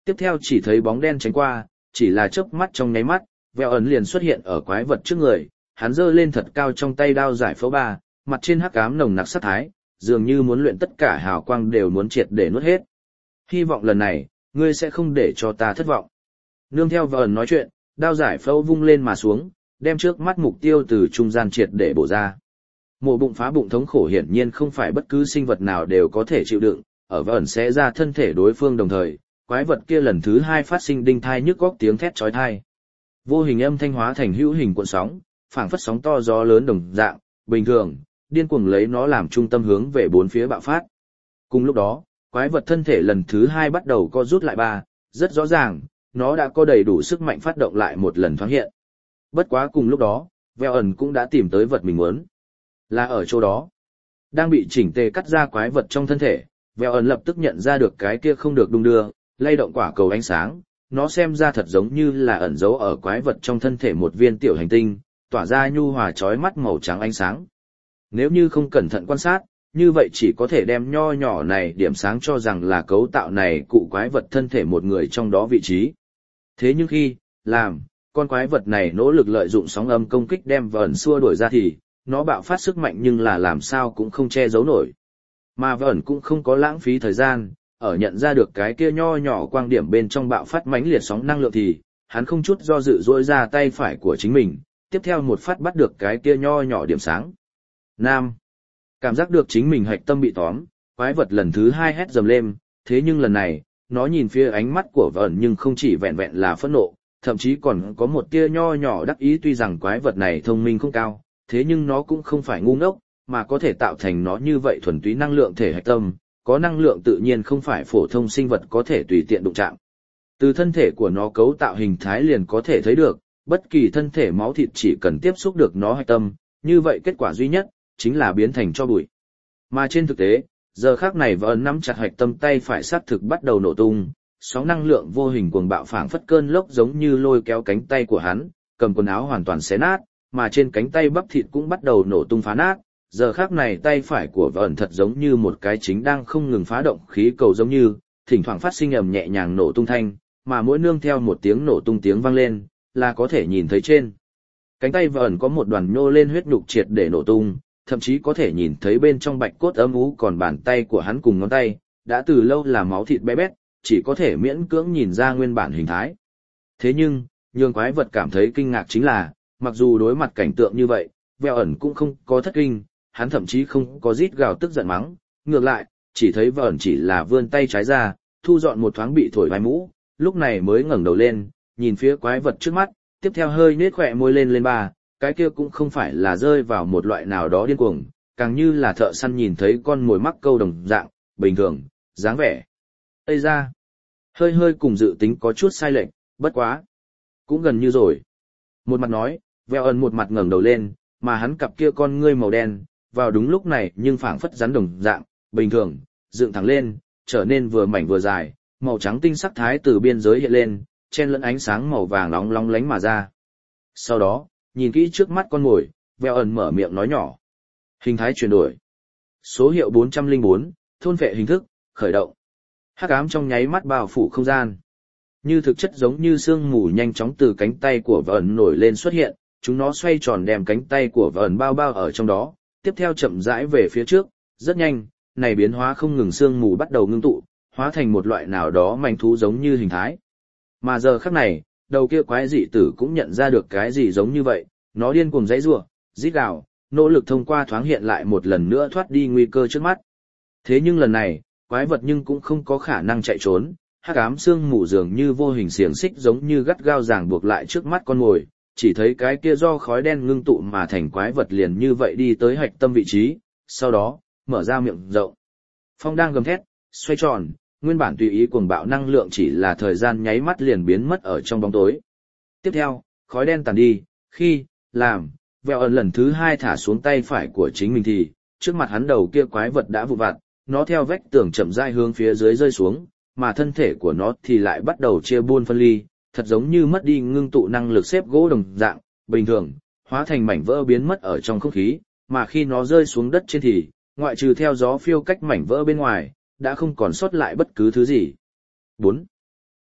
Tiếp theo chỉ thấy bóng đen tránh qua, chỉ là chớp mắt trong nháy mắt, vẹo ẩn liền xuất hiện ở quái vật trước người, hắn giơ lên thật cao trong tay đao giải phẫu ba, mặt trên hắc ám nồng nặc sát thái, dường như muốn luyện tất cả hào quang đều muốn triệt để nuốt hết. Hy vọng lần này, ngươi sẽ không để cho ta thất vọng. Nương theo vẹo ẩn nói chuyện, đao giải phẫu vung lên mà xuống, đem trước mắt mục tiêu từ trung gian triệt để bổ ra. Mổ bụng phá bụng thống khổ hiển nhiên không phải bất cứ sinh vật nào đều có thể chịu đựng, ở vẹo ẩn sẽ ra thân thể đối phương đồng thời, quái vật kia lần thứ hai phát sinh đinh thai nhức góc tiếng thét chói tai. Vô hình âm thanh hóa thành hữu hình cuộn sóng, phảng phất sóng to gió lớn đồng dạng, bình thường, điên cuồng lấy nó làm trung tâm hướng về bốn phía bạo phát. Cùng lúc đó, quái vật thân thể lần thứ hai bắt đầu co rút lại ba, rất rõ ràng, nó đã có đầy đủ sức mạnh phát động lại một lần thoáng hiện. Bất quá cùng lúc đó, vẹo ẩn cũng đã tìm tới vật mình muốn. Là ở chỗ đó. Đang bị chỉnh tề cắt ra quái vật trong thân thể, vẹo ẩn lập tức nhận ra được cái kia không được đung đưa, lay động quả cầu ánh sáng, nó xem ra thật giống như là ẩn giấu ở quái vật trong thân thể một viên tiểu hành tinh, tỏa ra nhu hòa chói mắt màu trắng ánh sáng. Nếu như không cẩn thận quan sát, như vậy chỉ có thể đem nho nhỏ này điểm sáng cho rằng là cấu tạo này cụ quái vật thân thể một người trong đó vị trí. Thế nhưng khi, làm, con quái vật này nỗ lực lợi dụng sóng âm công kích đem vẩn xua đuổi ra thì, nó bạo phát sức mạnh nhưng là làm sao cũng không che giấu nổi. Mà vẩn cũng không có lãng phí thời gian, ở nhận ra được cái kia nho nhỏ quang điểm bên trong bạo phát mãnh liệt sóng năng lượng thì, hắn không chút do dự dỗi ra tay phải của chính mình, tiếp theo một phát bắt được cái kia nho nhỏ điểm sáng. Nam. Cảm giác được chính mình hạch tâm bị tóm, quái vật lần thứ hai hét dầm lên, thế nhưng lần này, nó nhìn phía ánh mắt của vẩn nhưng không chỉ vẹn vẹn là phẫn nộ, thậm chí còn có một tia nho nhỏ đắc ý. Tuy rằng quái vật này thông minh không cao, thế nhưng nó cũng không phải ngu ngốc, mà có thể tạo thành nó như vậy thuần túy năng lượng thể hạch tâm, có năng lượng tự nhiên không phải phổ thông sinh vật có thể tùy tiện đụng chạm. Từ thân thể của nó cấu tạo hình thái liền có thể thấy được, bất kỳ thân thể máu thịt chỉ cần tiếp xúc được nó hạch tâm, như vậy kết quả duy nhất chính là biến thành tro bụi. Mà trên thực tế, giờ khắc này vẩn nắm chặt hạch tâm tay phải sát thực bắt đầu nổ tung, sóng năng lượng vô hình cuồng bạo phảng phất cơn lốc giống như lôi kéo cánh tay của hắn, cầm quần áo hoàn toàn xé nát, mà trên cánh tay bắp thịt cũng bắt đầu nổ tung phá nát. Giờ khắc này tay phải của vẩn thật giống như một cái chính đang không ngừng phá động khí cầu giống như, thỉnh thoảng phát sinh ầm nhẹ nhàng nổ tung thanh, mà mỗi nương theo một tiếng nổ tung tiếng vang lên, là có thể nhìn thấy trên cánh tay vẩn có một đoàn nhô lên huyết nhục triệt để nổ tung, thậm chí có thể nhìn thấy bên trong bạch cốt ấm ú, còn bàn tay của hắn cùng ngón tay đã từ lâu là máu thịt bé bét, chỉ có thể miễn cưỡng nhìn ra nguyên bản hình thái. Thế nhưng, nhường quái vật cảm thấy kinh ngạc chính là, mặc dù đối mặt cảnh tượng như vậy, vẹo ẩn cũng không có thất kinh, hắn thậm chí không có rít gào tức giận mắng, ngược lại, chỉ thấy vẩn chỉ là vươn tay trái ra, thu dọn một thoáng bị thổi vai mũ, lúc này mới ngẩng đầu lên, nhìn phía quái vật trước mắt, tiếp theo hơi nết khỏe môi lên lên ba, cái kia cũng không phải là rơi vào một loại nào đó điên cuồng, càng như là thợ săn nhìn thấy con mồi mắc câu đồng dạng, bình thường, dáng vẻ. Ây ra, hơi hơi cùng dự tính có chút sai lệch, bất quá, cũng gần như rồi. Một mặt nói, vẹo ẩn một mặt ngẩng đầu lên, mà hắn cặp kia con ngươi màu đen, vào đúng lúc này nhưng phảng phất rắn đồng dạng, bình thường, dựng thẳng lên, trở nên vừa mảnh vừa dài, màu trắng tinh sắc thái từ biên giới hiện lên, chen lẫn ánh sáng màu vàng nóng long lánh mà ra. Sau đó, nhìn kỹ trước mắt con mồi, vẹo ẩn mở miệng nói nhỏ. Hình thái chuyển đổi. Số hiệu bốn trăm lẻ bốn, thôn vệ hình thức, khởi động. Hắc ám trong nháy mắt bao phủ không gian. Như thực chất giống như sương mù nhanh chóng từ cánh tay của vẹo ẩn nổi lên xuất hiện, chúng nó xoay tròn đem cánh tay của vẹo ẩn bao bao ở trong đó, tiếp theo chậm rãi về phía trước, rất nhanh, này biến hóa không ngừng sương mù bắt đầu ngưng tụ, hóa thành một loại nào đó manh thú giống như hình thái. Mà giờ khắc này, đầu kia quái dị tử cũng nhận ra được cái gì giống như vậy, nó điên cuồng giãy giụa, rít gào, nỗ lực thông qua thoáng hiện lại một lần nữa thoát đi nguy cơ trước mắt. Thế nhưng lần này, quái vật nhưng cũng không có khả năng chạy trốn, hắc ám sương mù dường như vô hình xiềng xích giống như gắt gao ràng buộc lại trước mắt con mồi, chỉ thấy cái kia do khói đen ngưng tụ mà thành quái vật liền như vậy đi tới hạch tâm vị trí, sau đó, mở ra miệng rộng. Phong đang gầm thét, xoay tròn, nguyên bản tùy ý cuồng bạo năng lượng chỉ là thời gian nháy mắt liền biến mất ở trong bóng tối. Tiếp theo, khói đen tàn đi, khi, làm, vẹo ẩn lần thứ hai thả xuống tay phải của chính mình thì, trước mặt hắn đầu kia quái vật đã vụn vặt, nó theo vách tường chậm rãi hướng phía dưới rơi xuống, mà thân thể của nó thì lại bắt đầu chia buôn phân ly, thật giống như mất đi ngưng tụ năng lực xếp gỗ đồng dạng, bình thường, hóa thành mảnh vỡ biến mất ở trong không khí, mà khi nó rơi xuống đất trên thì, ngoại trừ theo gió phiêu cách mảnh vỡ bên ngoài, đã không còn sót lại bất cứ thứ gì. bốn.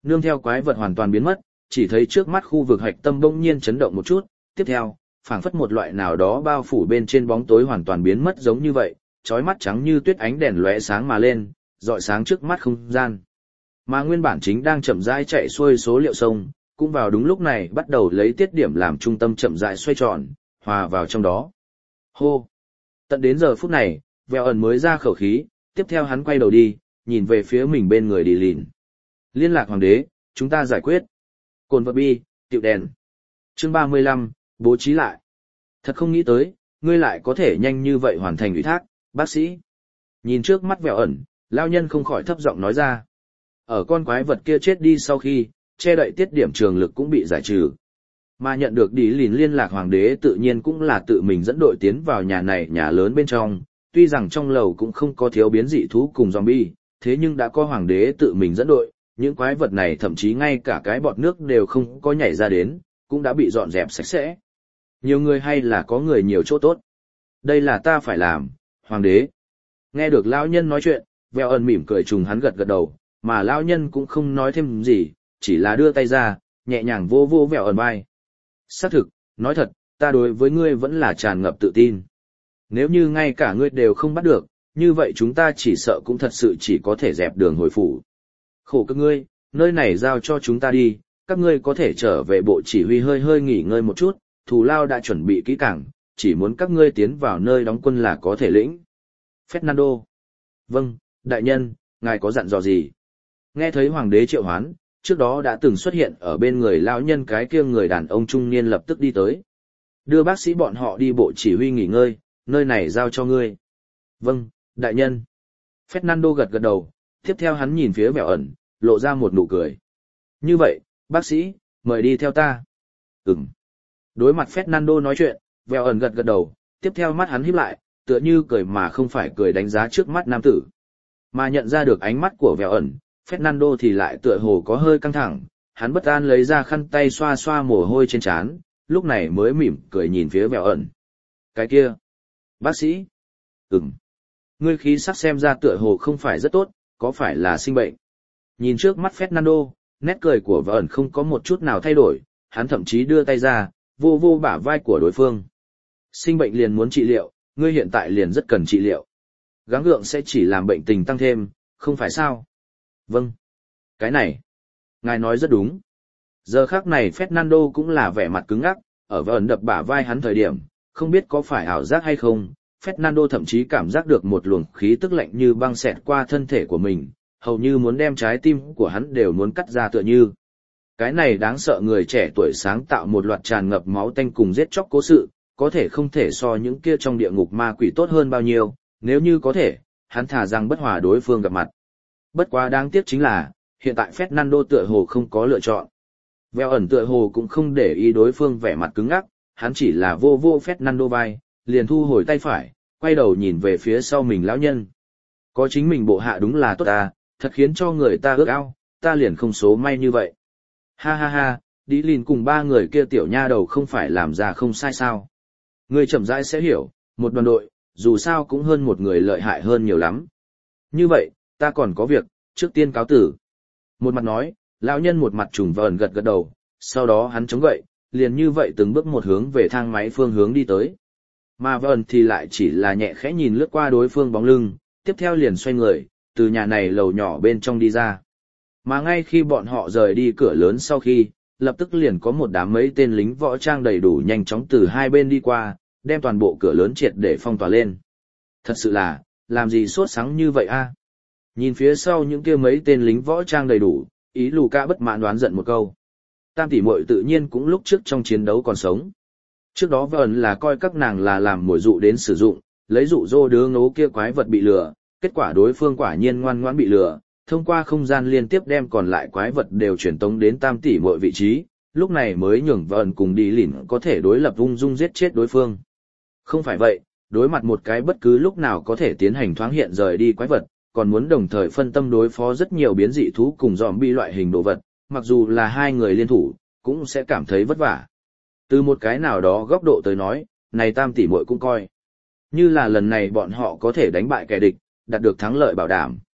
Nương theo quái vật hoàn toàn biến mất, chỉ thấy trước mắt khu vực hạch tâm bỗng nhiên chấn động một chút, tiếp theo, phảng phất một loại nào đó bao phủ bên trên bóng tối hoàn toàn biến mất giống như vậy, chói mắt trắng như tuyết ánh đèn lóe sáng mà lên, rọi sáng trước mắt không gian. Mà nguyên bản chính đang chậm rãi chạy xuôi số liệu sông, cũng vào đúng lúc này bắt đầu lấy tiết điểm làm trung tâm chậm rãi xoay tròn, hòa vào trong đó. Hô! Tận đến giờ phút này, Vẹo ẩn mới ra khẩu khí, tiếp theo hắn quay đầu đi, nhìn về phía mình bên người đi lìn. Liên lạc hoàng đế, chúng ta giải quyết. Cồn vật bi, tiệu đèn. Chương ba mươi lăm, bố trí lại. Thật không nghĩ tới, ngươi lại có thể nhanh như vậy hoàn thành ủy thác, bác sĩ. Nhìn trước mắt Vẹo ẩn, lao nhân không khỏi thấp giọng nói ra. Ở con quái vật kia chết đi sau khi, che đậy tiết điểm trường lực cũng bị giải trừ. Mà nhận được đi lìn liên lạc hoàng đế tự nhiên cũng là tự mình dẫn đội tiến vào nhà này nhà lớn bên trong, tuy rằng trong lầu cũng không có thiếu biến dị thú cùng zombie, thế nhưng đã có hoàng đế tự mình dẫn đội, những quái vật này thậm chí ngay cả cái bọt nước đều không có nhảy ra đến, cũng đã bị dọn dẹp sạch sẽ. Nhiều người hay là có người nhiều chỗ tốt. Đây là ta phải làm, hoàng đế. Nghe được lão nhân nói chuyện, Vẹo ẩn mỉm cười trùng hắn gật gật đầu, mà lão nhân cũng không nói thêm gì, chỉ là đưa tay ra, nhẹ nhàng vô vô Vẹo ẩn vai. Xác thực, nói thật, ta đối với ngươi vẫn là tràn ngập tự tin. Nếu như ngay cả ngươi đều không bắt được, như vậy chúng ta chỉ sợ cũng thật sự chỉ có thể dẹp đường hồi phủ. Khổ các ngươi, nơi này giao cho chúng ta đi, các ngươi có thể trở về bộ chỉ huy hơi hơi nghỉ ngơi một chút, thù lao đã chuẩn bị kỹ càng, chỉ muốn các ngươi tiến vào nơi đóng quân là có thể lĩnh. Fernando. Vâng, đại nhân, ngài có dặn dò gì? Nghe thấy hoàng đế triệu hoán, trước đó đã từng xuất hiện ở bên người lão nhân cái kia người đàn ông trung niên lập tức đi tới. Đưa bác sĩ bọn họ đi bộ chỉ huy nghỉ ngơi, nơi này giao cho ngươi. Vâng, đại nhân. Fernando gật gật đầu, tiếp theo hắn nhìn phía Vẹo ẩn, lộ ra một nụ cười. Như vậy, bác sĩ, mời đi theo ta. Ừm. Đối mặt Fernando nói chuyện, Vẹo ẩn gật gật đầu, tiếp theo mắt hắn híp lại, tựa như cười mà không phải cười đánh giá trước mắt nam tử. Mà nhận ra được ánh mắt của Vẹo ẩn, Fernando thì lại tựa hồ có hơi căng thẳng, hắn bất an lấy ra khăn tay xoa xoa mồ hôi trên trán, lúc này mới mỉm cười nhìn phía Vẹo ẩn. Cái kia, bác sĩ. Ừm. Ngươi khí sắc xem ra tựa hồ không phải rất tốt, có phải là sinh bệnh? Nhìn trước mắt Fernando, nét cười của Vẹo ẩn không có một chút nào thay đổi, hắn thậm chí đưa tay ra, vô vô bả vai của đối phương. Sinh bệnh liền muốn trị liệu, ngươi hiện tại liền rất cần trị liệu. Gắng gượng sẽ chỉ làm bệnh tình tăng thêm, không phải sao? Vâng. Cái này, ngài nói rất đúng. Giờ khắc này Fernando cũng là vẻ mặt cứng ngắc, ở Vẹo ẩn đập bả vai hắn thời điểm, không biết có phải ảo giác hay không, Fernando thậm chí cảm giác được một luồng khí tức lạnh như băng xẹt qua thân thể của mình, hầu như muốn đem trái tim của hắn đều muốn cắt ra tựa như. Cái này đáng sợ người trẻ tuổi sáng tạo một loạt tràn ngập máu tanh cùng giết chóc cố sự, có thể không thể so những kia trong địa ngục ma quỷ tốt hơn bao nhiêu, nếu như có thể, hắn thà rằng bất hòa đối phương gặp mặt. Bất quá đáng tiếc chính là, hiện tại Fernando tựa hồ không có lựa chọn. Vẹo ẩn tựa hồ cũng không để ý đối phương vẻ mặt cứng ngắc, hắn chỉ là vô vô Fernando vai, liền thu hồi tay phải, quay đầu nhìn về phía sau mình lão nhân. Có chính mình bộ hạ đúng là tốt ta, thật khiến cho người ta ước ao, ta liền không số may như vậy. Ha ha ha, đi lìn cùng ba người kia tiểu nha đầu không phải làm ra không sai sao. Người chậm rãi sẽ hiểu, một đoàn đội, dù sao cũng hơn một người lợi hại hơn nhiều lắm. Như vậy, ta còn có việc, trước tiên cáo tử. Một mặt nói, lão nhân một mặt trùng vờn gật gật đầu, sau đó hắn chống gậy, liền như vậy từng bước một hướng về thang máy phương hướng đi tới. Mà vờn thì lại chỉ là nhẹ khẽ nhìn lướt qua đối phương bóng lưng, tiếp theo liền xoay người, từ nhà này lầu nhỏ bên trong đi ra. Mà ngay khi bọn họ rời đi cửa lớn sau khi, lập tức liền có một đám mấy tên lính võ trang đầy đủ nhanh chóng từ hai bên đi qua, đem toàn bộ cửa lớn triệt để phong tỏa lên. Thật sự là, làm gì sốt sắng như vậy a? Nhìn phía sau những kia mấy tên lính võ trang đầy đủ, ý lù ca bất mãn đoán giận một câu. Tam tỷ muội tự nhiên cũng lúc trước trong chiến đấu còn sống. Trước đó vẫn là coi các nàng là làm mồi dụ đến sử dụng, lấy dụ dỗ đứa ngố kia quái vật bị lừa, kết quả đối phương quả nhiên ngoan ngoãn bị lừa, thông qua không gian liên tiếp đem còn lại quái vật đều chuyển tống đến tam tỷ muội vị trí, lúc này mới nhường vợn cùng đi lỉn có thể đối lập ung dung giết chết đối phương. Không phải vậy, đối mặt một cái bất cứ lúc nào có thể tiến hành thoáng hiện rời đi quái vật, còn muốn đồng thời phân tâm đối phó rất nhiều biến dị thú cùng zombie loại hình đồ vật, mặc dù là hai người liên thủ, cũng sẽ cảm thấy vất vả. Từ một cái nào đó góc độ tới nói, này tam tỷ muội cũng coi như là lần này bọn họ có thể đánh bại kẻ địch, đạt được thắng lợi bảo đảm.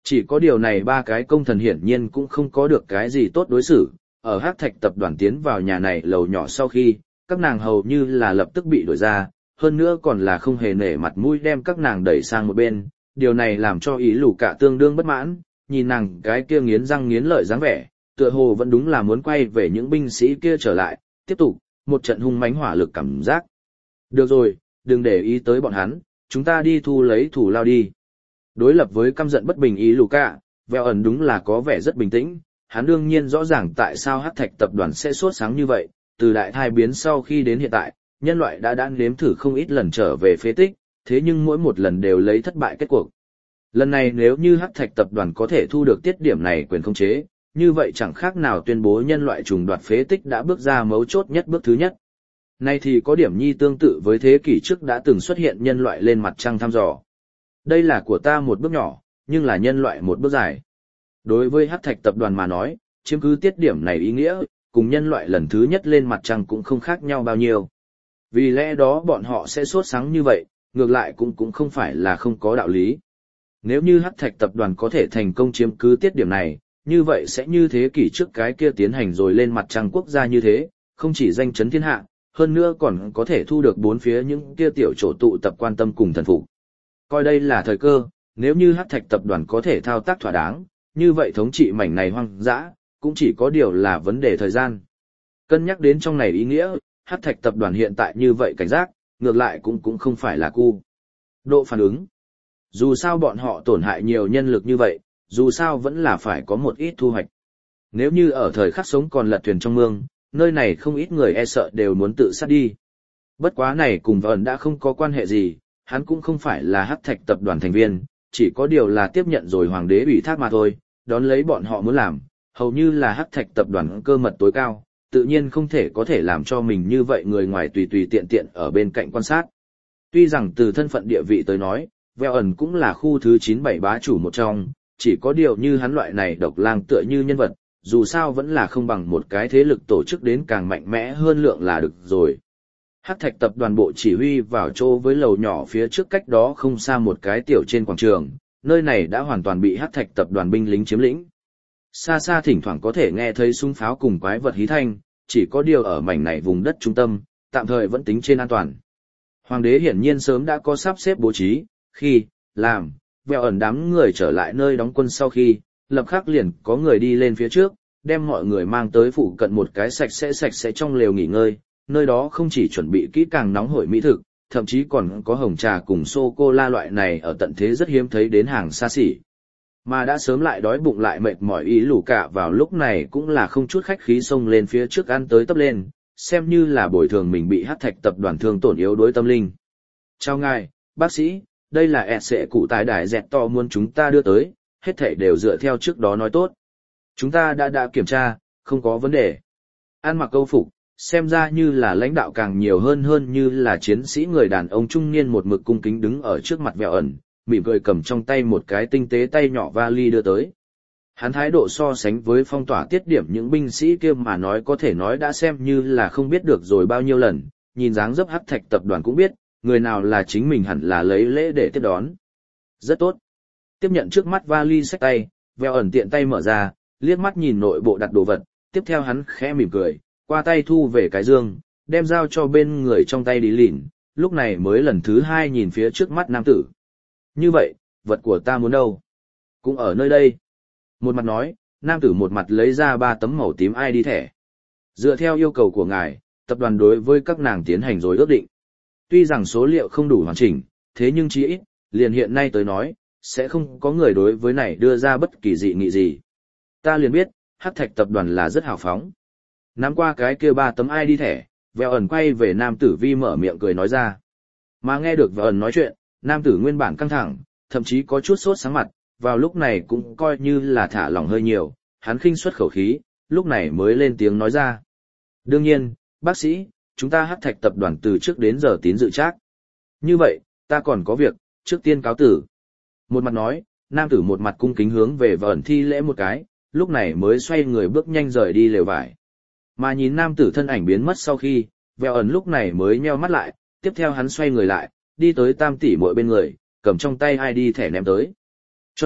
Chỉ có điều này ba cái công thần hiển nhiên cũng không có được cái gì tốt đối xử, ở Hắc Thạch tập đoàn tiến vào nhà này lầu nhỏ sau khi, các nàng hầu như là lập tức bị đuổi ra, hơn nữa còn là không hề nể mặt mũi đem các nàng đẩy sang một bên, điều này làm cho ý lù cả tương đương bất mãn, nhìn nàng cái kia nghiến răng nghiến lợi dáng vẻ, tựa hồ vẫn đúng là muốn quay về những binh sĩ kia trở lại, tiếp tục, một trận hung mãnh hỏa lực cảm giác. Được rồi, đừng để ý tới bọn hắn, chúng ta đi thu lấy thủ lao đi. Đối lập với căm giận bất bình ý lù cả, Vẹo ẩn đúng là có vẻ rất bình tĩnh, hắn đương nhiên rõ ràng tại sao Hắc Thạch tập đoàn sẽ sốt sáng như vậy, từ đại thai biến sau khi đến hiện tại, nhân loại đã đã nếm thử không ít lần trở về phế tích, thế nhưng mỗi một lần đều lấy thất bại kết cuộc. Lần này nếu như Hắc Thạch tập đoàn có thể thu được tiết điểm này quyền khống chế, như vậy chẳng khác nào tuyên bố nhân loại trùng đoạt phế tích đã bước ra mấu chốt nhất bước thứ nhất. Nay thì có điểm nhi tương tự với thế kỷ trước đã từng xuất hiện nhân loại lên mặt trăng thăm dò. Đây là của ta một bước nhỏ, nhưng là nhân loại một bước dài. Đối với Hắc Thạch tập đoàn mà nói, chiếm cứ tiết điểm này ý nghĩa, cùng nhân loại lần thứ nhất lên mặt trăng cũng không khác nhau bao nhiêu. Vì lẽ đó bọn họ sẽ sốt sáng như vậy, ngược lại cũng cũng không phải là không có đạo lý. Nếu như Hắc Thạch tập đoàn có thể thành công chiếm cứ tiết điểm này, như vậy sẽ như thế kỷ trước cái kia tiến hành rồi lên mặt trăng quốc gia như thế, không chỉ danh chấn thiên hạ, hơn nữa còn có thể thu được bốn phía những kia tiểu chỗ tụ tập quan tâm cùng thần phục. Coi đây là thời cơ, nếu như Hắc Thạch tập đoàn có thể thao tác thỏa đáng, như vậy thống trị mảnh này hoang dã, cũng chỉ có điều là vấn đề thời gian. Cân nhắc đến trong này ý nghĩa, Hắc Thạch tập đoàn hiện tại như vậy cảnh giác, ngược lại cũng cũng không phải là cu. Độ phản ứng. Dù sao bọn họ tổn hại nhiều nhân lực như vậy, dù sao vẫn là phải có một ít thu hoạch. Nếu như ở thời khắc sống còn lật thuyền trong mương, nơi này không ít người e sợ đều muốn tự sát đi. Bất quá này cùng Vẩn đã không có quan hệ gì, hắn cũng không phải là Hắc Thạch tập đoàn thành viên, chỉ có điều là tiếp nhận rồi hoàng đế ủy thác mà thôi, đón lấy bọn họ muốn làm, hầu như là Hắc Thạch tập đoàn cơ mật tối cao, tự nhiên không thể có thể làm cho mình như vậy người ngoài tùy tùy tiện tiện ở bên cạnh quan sát. Tuy rằng từ thân phận địa vị tới nói, Vẹo ẩn cũng là khu thứ chín bảy bá chủ một trong, chỉ có điều như hắn loại này độc lang tựa như nhân vật, dù sao vẫn là không bằng một cái thế lực tổ chức đến càng mạnh mẽ hơn lượng là được rồi. Hắc Thạch tập đoàn bộ chỉ huy vào chỗ với lầu nhỏ phía trước cách đó không xa một cái tiểu trên quảng trường, nơi này đã hoàn toàn bị Hắc Thạch tập đoàn binh lính chiếm lĩnh. Xa xa thỉnh thoảng có thể nghe thấy súng pháo cùng quái vật hí thanh, chỉ có điều ở mảnh này vùng đất trung tâm, tạm thời vẫn tính trên an toàn. Hoàng đế hiển nhiên sớm đã có sắp xếp bố trí, khi, làm, Vẹo ẩn đám người trở lại nơi đóng quân sau khi, lập khắc liền có người đi lên phía trước, đem mọi người mang tới phụ cận một cái sạch sẽ sạch sẽ trong lều nghỉ ngơi, nơi đó không chỉ chuẩn bị kỹ càng nóng hổi mỹ thực, thậm chí còn có hồng trà cùng sô-cô-la loại này ở tận thế rất hiếm thấy đến hàng xa xỉ. Mà đã sớm lại đói bụng lại mệt mỏi ý lù cả vào lúc này cũng là không chút khách khí xông lên phía trước ăn tới tấp lên, xem như là bồi thường mình bị Hắc Thạch tập đoàn thương tổn yếu đối tâm linh. Chào ngài, bác sĩ, đây là ẹt sệ cụ tài đài dẹt to muốn chúng ta đưa tới, hết thảy đều dựa theo trước đó nói tốt. Chúng ta đã đã kiểm tra, không có vấn đề. Ăn mặc câu phục, xem ra như là lãnh đạo càng nhiều hơn hơn như là chiến sĩ người đàn ông trung niên một mực cung kính đứng ở trước mặt Vẹo ẩn, mỉm cười cầm trong tay một cái tinh tế tay nhỏ vali đưa tới. Hắn thái độ so sánh với phong tỏa tiết điểm những binh sĩ kia mà nói có thể nói đã xem như là không biết được rồi bao nhiêu lần, nhìn dáng dấp Hắc Thạch tập đoàn cũng biết, người nào là chính mình hẳn là lấy lễ để tiếp đón. Rất tốt. Tiếp nhận trước mắt vali xách tay, Vẹo ẩn tiện tay mở ra, liếc mắt nhìn nội bộ đặt đồ vật, tiếp theo hắn khẽ mỉm cười, qua tay thu về cái dương, đem giao cho bên người trong tay đi lìn, lúc này mới lần thứ hai nhìn phía trước mắt nam tử. Như vậy, vật của ta muốn đâu? Cũng ở nơi đây. Một mặt nói, nam tử một mặt lấy ra ba tấm màu tím i đê thẻ. Dựa theo yêu cầu của ngài, tập đoàn đối với các nàng tiến hành rồi ước định. Tuy rằng số liệu không đủ hoàn chỉnh, thế nhưng chí ít, liền hiện nay tới nói, sẽ không có người đối với này đưa ra bất kỳ dị nghị gì. Ta liền biết, Hắc Thạch tập đoàn là rất hào phóng. Nắm qua cái kia ba tấm i đê thẻ, Vẹo ẩn quay về nam tử vi mở miệng cười nói ra. Mà nghe được Vẹo ẩn nói chuyện, nam tử nguyên bản căng thẳng, thậm chí có chút sốt sáng mặt, vào lúc này cũng coi như là thả lỏng hơi nhiều, hắn khinh suất khẩu khí, lúc này mới lên tiếng nói ra. Đương nhiên, bác sĩ, chúng ta Hắc Thạch tập đoàn từ trước đến giờ tín dự chắc. Như vậy, ta còn có việc, trước tiên cáo tử. Một mặt nói, nam tử một mặt cung kính hướng về Vẹo ẩn thi lễ một cái, lúc này mới xoay người bước nhanh rời đi lều vải. Mà nhìn nam tử thân ảnh biến mất sau khi, Vẹo ẩn lúc này mới nheo mắt lại, tiếp theo hắn xoay người lại, đi tới tam tỷ muội bên người, cầm trong tay i đê thẻ ném tới. Cho,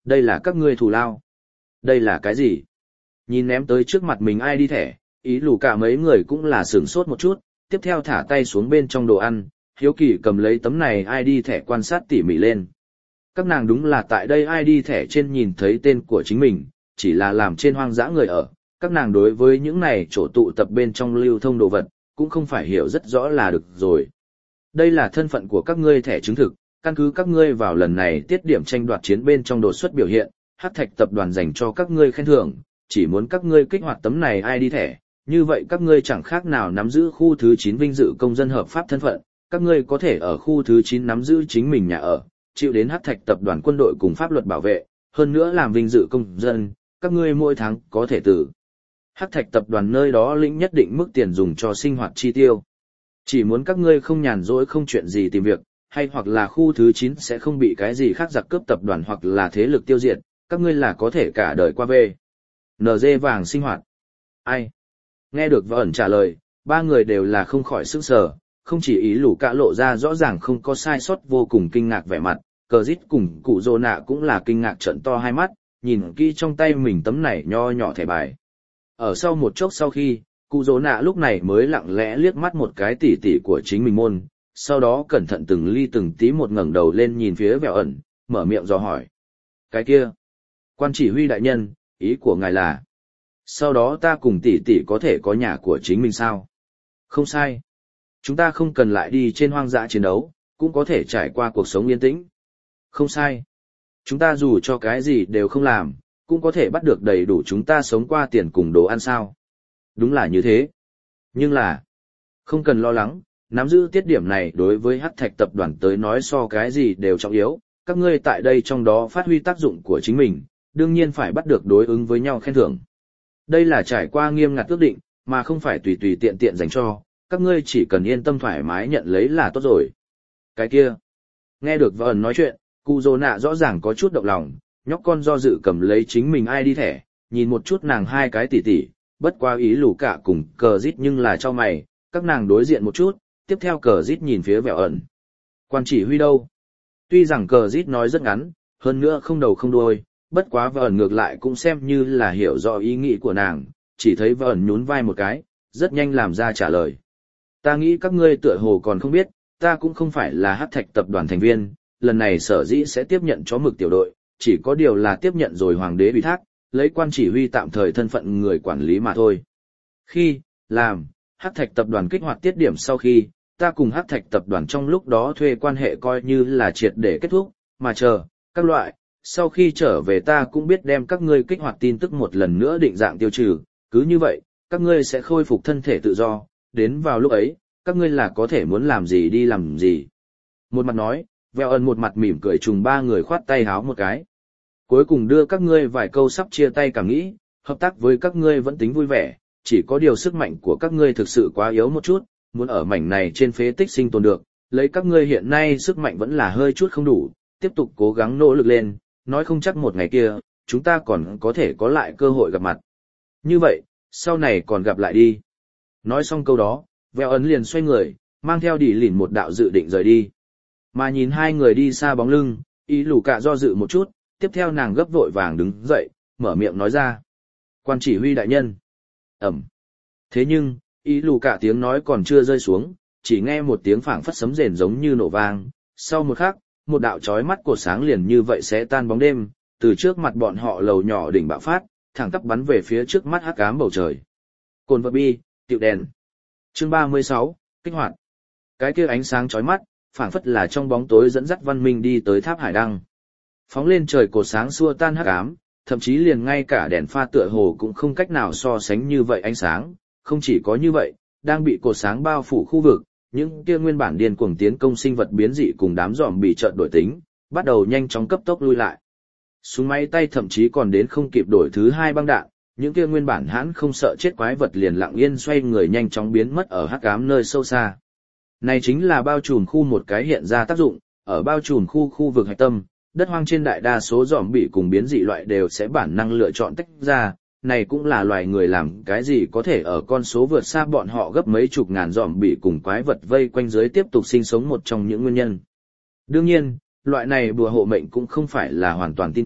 đây là các ngươi thù lao. Đây là cái gì? Nhìn ném tới trước mặt mình ai đi thẻ, ý lù cả mấy người cũng là sửng sốt một chút, tiếp theo thả tay xuống bên trong đồ ăn, hiếu kỳ cầm lấy tấm này ai đi thẻ quan sát tỉ mỉ lên. Các nàng đúng là tại đây ai đi thẻ trên nhìn thấy tên của chính mình, chỉ là làm trên hoang dã người ở, các nàng đối với những này chỗ tụ tập bên trong lưu thông đồ vật, cũng không phải hiểu rất rõ là được rồi. Đây là thân phận của các ngươi thẻ chứng thực, căn cứ các ngươi vào lần này tiết điểm tranh đoạt chiến bên trong đột xuất biểu hiện, Hắc Thạch tập đoàn dành cho các ngươi khen thưởng, chỉ muốn các ngươi kích hoạt tấm này ai đi thẻ, như vậy các ngươi chẳng khác nào nắm giữ khu thứ chín vinh dự công dân hợp pháp thân phận, các ngươi có thể ở khu thứ chín nắm giữ chính mình nhà ở, chịu đến Hắc Thạch tập đoàn quân đội cùng pháp luật bảo vệ, hơn nữa làm vinh dự công dân, các ngươi mỗi tháng có thể từ Hắc Thạch tập đoàn nơi đó lĩnh nhất định mức tiền dùng cho sinh hoạt chi tiêu. Chỉ muốn các ngươi không nhàn rỗi không chuyện gì tìm việc, hay hoặc là khu thứ chín sẽ không bị cái gì khác giặc cướp tập đoàn hoặc là thế lực tiêu diệt, các ngươi là có thể cả đời qua về. en giê vàng sinh hoạt. Ai? Nghe được Vợ ẩn trả lời, ba người đều là không khỏi sững sờ, không chỉ ý lũ cả lộ ra rõ ràng không có sai sót vô cùng kinh ngạc vẻ mặt, cờ dít cùng cụ rồ nạ cũng là kinh ngạc trợn to hai mắt, nhìn kỹ trong tay mình tấm này nho nhỏ thẻ bài. Ở sau một chốc sau khi, cụ rồ nạ lúc này mới lặng lẽ liếc mắt một cái tỉ tỉ của chính mình môn, sau đó cẩn thận từng ly từng tí một ngẩng đầu lên nhìn phía Vẹo ẩn, mở miệng dò hỏi. Cái kia, quan chỉ huy đại nhân, ý của ngài là, sau đó ta cùng tỷ tỷ có thể có nhà của chính mình sao? Không sai. Chúng ta không cần lại đi trên hoang dã chiến đấu, cũng có thể trải qua cuộc sống yên tĩnh. Không sai. Chúng ta dù cho cái gì đều không làm, cũng có thể bắt được đầy đủ chúng ta sống qua tiền cùng đồ ăn sao. Đúng là như thế. Nhưng là, không cần lo lắng, nắm giữ tiết điểm này đối với Hắc Thạch tập đoàn tới nói so cái gì đều trọng yếu, các ngươi tại đây trong đó phát huy tác dụng của chính mình, đương nhiên phải bắt được đối ứng với nhau khen thưởng. Đây là trải qua nghiêm ngặt ước định, mà không phải tùy tùy tiện tiện dành cho, các ngươi chỉ cần yên tâm thoải mái nhận lấy là tốt rồi. Cái kia, nghe được Vợ ẩn nói chuyện, cụ rồ nạ rõ ràng có chút động lòng, nhóc con do dự cầm lấy chính mình ai đi thẻ, nhìn một chút nàng hai cái tỉ tỉ, bất qua ý lù cả cùng cờ rít nhưng là cho mày, các nàng đối diện một chút, tiếp theo cờ rít nhìn phía Vẹo ẩn. Quan chỉ huy đâu? Tuy rằng cờ rít nói rất ngắn, hơn nữa không đầu không đuôi, bất quá Vợ ẩn ngược lại cũng xem như là hiểu rõ ý nghĩ của nàng, chỉ thấy Vợ ẩn nhún vai một cái, rất nhanh làm ra trả lời. Ta nghĩ các ngươi tựa hồ còn không biết, ta cũng không phải là Hắc Thạch tập đoàn thành viên, lần này sở dĩ sẽ tiếp nhận chó mực tiểu đội, chỉ có điều là tiếp nhận rồi hoàng đế ủy thác, lấy quan chỉ huy tạm thời thân phận người quản lý mà thôi. Khi, làm, Hắc Thạch tập đoàn kích hoạt tiết điểm sau khi, ta cùng Hắc Thạch tập đoàn trong lúc đó thuê quan hệ coi như là triệt để kết thúc, mà chờ, các loại, sau khi trở về ta cũng biết đem các ngươi kích hoạt tin tức một lần nữa định dạng tiêu trừ, cứ như vậy, các ngươi sẽ khôi phục thân thể tự do, đến vào lúc ấy, các ngươi là có thể muốn làm gì đi làm gì. Một mặt nói, Vẹo ẩn một mặt mỉm cười trùng ba người khoát tay háo một cái. Cuối cùng đưa các ngươi vài câu sắp chia tay cảm nghĩ, hợp tác với các ngươi vẫn tính vui vẻ, chỉ có điều sức mạnh của các ngươi thực sự quá yếu một chút, muốn ở mảnh này trên phế tích sinh tồn được, lấy các ngươi hiện nay sức mạnh vẫn là hơi chút không đủ, tiếp tục cố gắng nỗ lực lên, nói không chắc một ngày kia, chúng ta còn có thể có lại cơ hội gặp mặt. Như vậy, sau này còn gặp lại đi. Nói xong câu đó, Vẹo ấn liền xoay người, mang theo Đi Lìn một đạo dự định rời đi. Mà nhìn hai người đi xa bóng lưng, ý lù cả do dự một chút, tiếp theo nàng gấp vội vàng đứng dậy, mở miệng nói ra. Quan chỉ huy đại nhân. Ẩm. Thế nhưng, ý lù cả tiếng nói còn chưa rơi xuống, chỉ nghe một tiếng phảng phất sấm rền giống như nổ vang. Sau một khắc, một đạo chói mắt cột sáng liền như vậy sẽ tan bóng đêm, từ trước mặt bọn họ lầu nhỏ đỉnh bạo phát, thẳng tắp bắn về phía trước mắt hắc ám bầu trời. Cồn vật bi, tiệu đèn. Chương ba mươi sáu, kích hoạt. Cái kia ánh sáng chói mắt, phảng phất là trong bóng tối dẫn dắt văn minh đi tới tháp hải đăng. Phóng lên trời cột sáng xua tan hắc ám, thậm chí liền ngay cả đèn pha tựa hồ cũng không cách nào so sánh như vậy ánh sáng. Không chỉ có như vậy, đang bị cột sáng bao phủ khu vực, những kia nguyên bản điên cuồng tiến công sinh vật biến dị cùng đám giòm bị chợt đổi tính, bắt đầu nhanh chóng cấp tốc lui lại. Súng máy tay thậm chí còn đến không kịp đổi thứ hai băng đạn, những kia nguyên bản hãn không sợ chết quái vật liền lặng yên xoay người nhanh chóng biến mất ở hắc ám nơi sâu xa. Này chính là bao trùm khu một cái hiện ra tác dụng, ở bao trùm khu khu vực hạch tâm, đất hoang trên đại đa số giòm bị cùng biến dị loại đều sẽ bản năng lựa chọn tách ra, này cũng là loài người làm cái gì có thể ở con số vượt xa bọn họ gấp mấy chục ngàn giòm bị cùng quái vật vây quanh dưới tiếp tục sinh sống một trong những nguyên nhân. Đương nhiên, loại này bùa hộ mệnh cũng không phải là hoàn toàn tin cậy,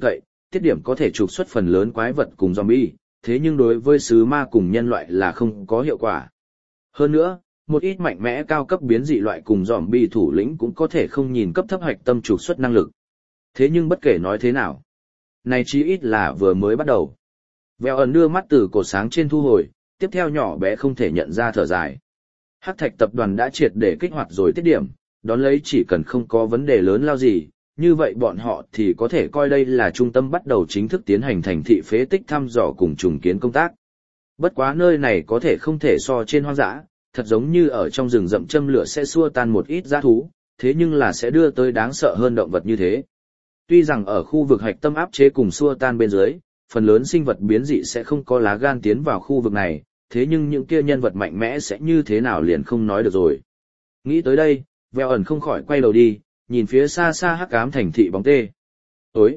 tiết điểm có thể trục xuất phần lớn quái vật cùng zombie, thế nhưng đối với sứ ma cùng nhân loại là không có hiệu quả. Hơn nữa, một ít mạnh mẽ cao cấp biến dị loại cùng zombie thủ lĩnh cũng có thể không nhìn cấp thấp hạch tâm trục xuất năng lực. Thế nhưng bất kể nói thế nào, này chí ít là vừa mới bắt đầu. Vèo ẩn đưa mắt từ cột sáng trên thu hồi, tiếp theo nhỏ bé không thể nhận ra thở dài. Hắc Thạch tập đoàn đã triệt để kích hoạt rồi tiết điểm, đón lấy chỉ cần không có vấn đề lớn lao gì, như vậy bọn họ thì có thể coi đây là trung tâm bắt đầu chính thức tiến hành thành thị phế tích thăm dò cùng trùng kiến công tác. Bất quá nơi này có thể không thể so trên hoang dã, thật giống như ở trong rừng rậm châm lửa sẽ xua tan một ít dã thú, thế nhưng là sẽ đưa tới đáng sợ hơn động vật như thế. Tuy rằng ở khu vực hạch tâm áp chế cùng xua tan bên dưới, phần lớn sinh vật biến dị sẽ không có lá gan tiến vào khu vực này, thế nhưng những kia nhân vật mạnh mẽ sẽ như thế nào liền không nói được rồi. Nghĩ tới đây, Vèo ẩn không khỏi quay đầu đi, nhìn phía xa xa hắc ám thành thị bóng tê. Tối.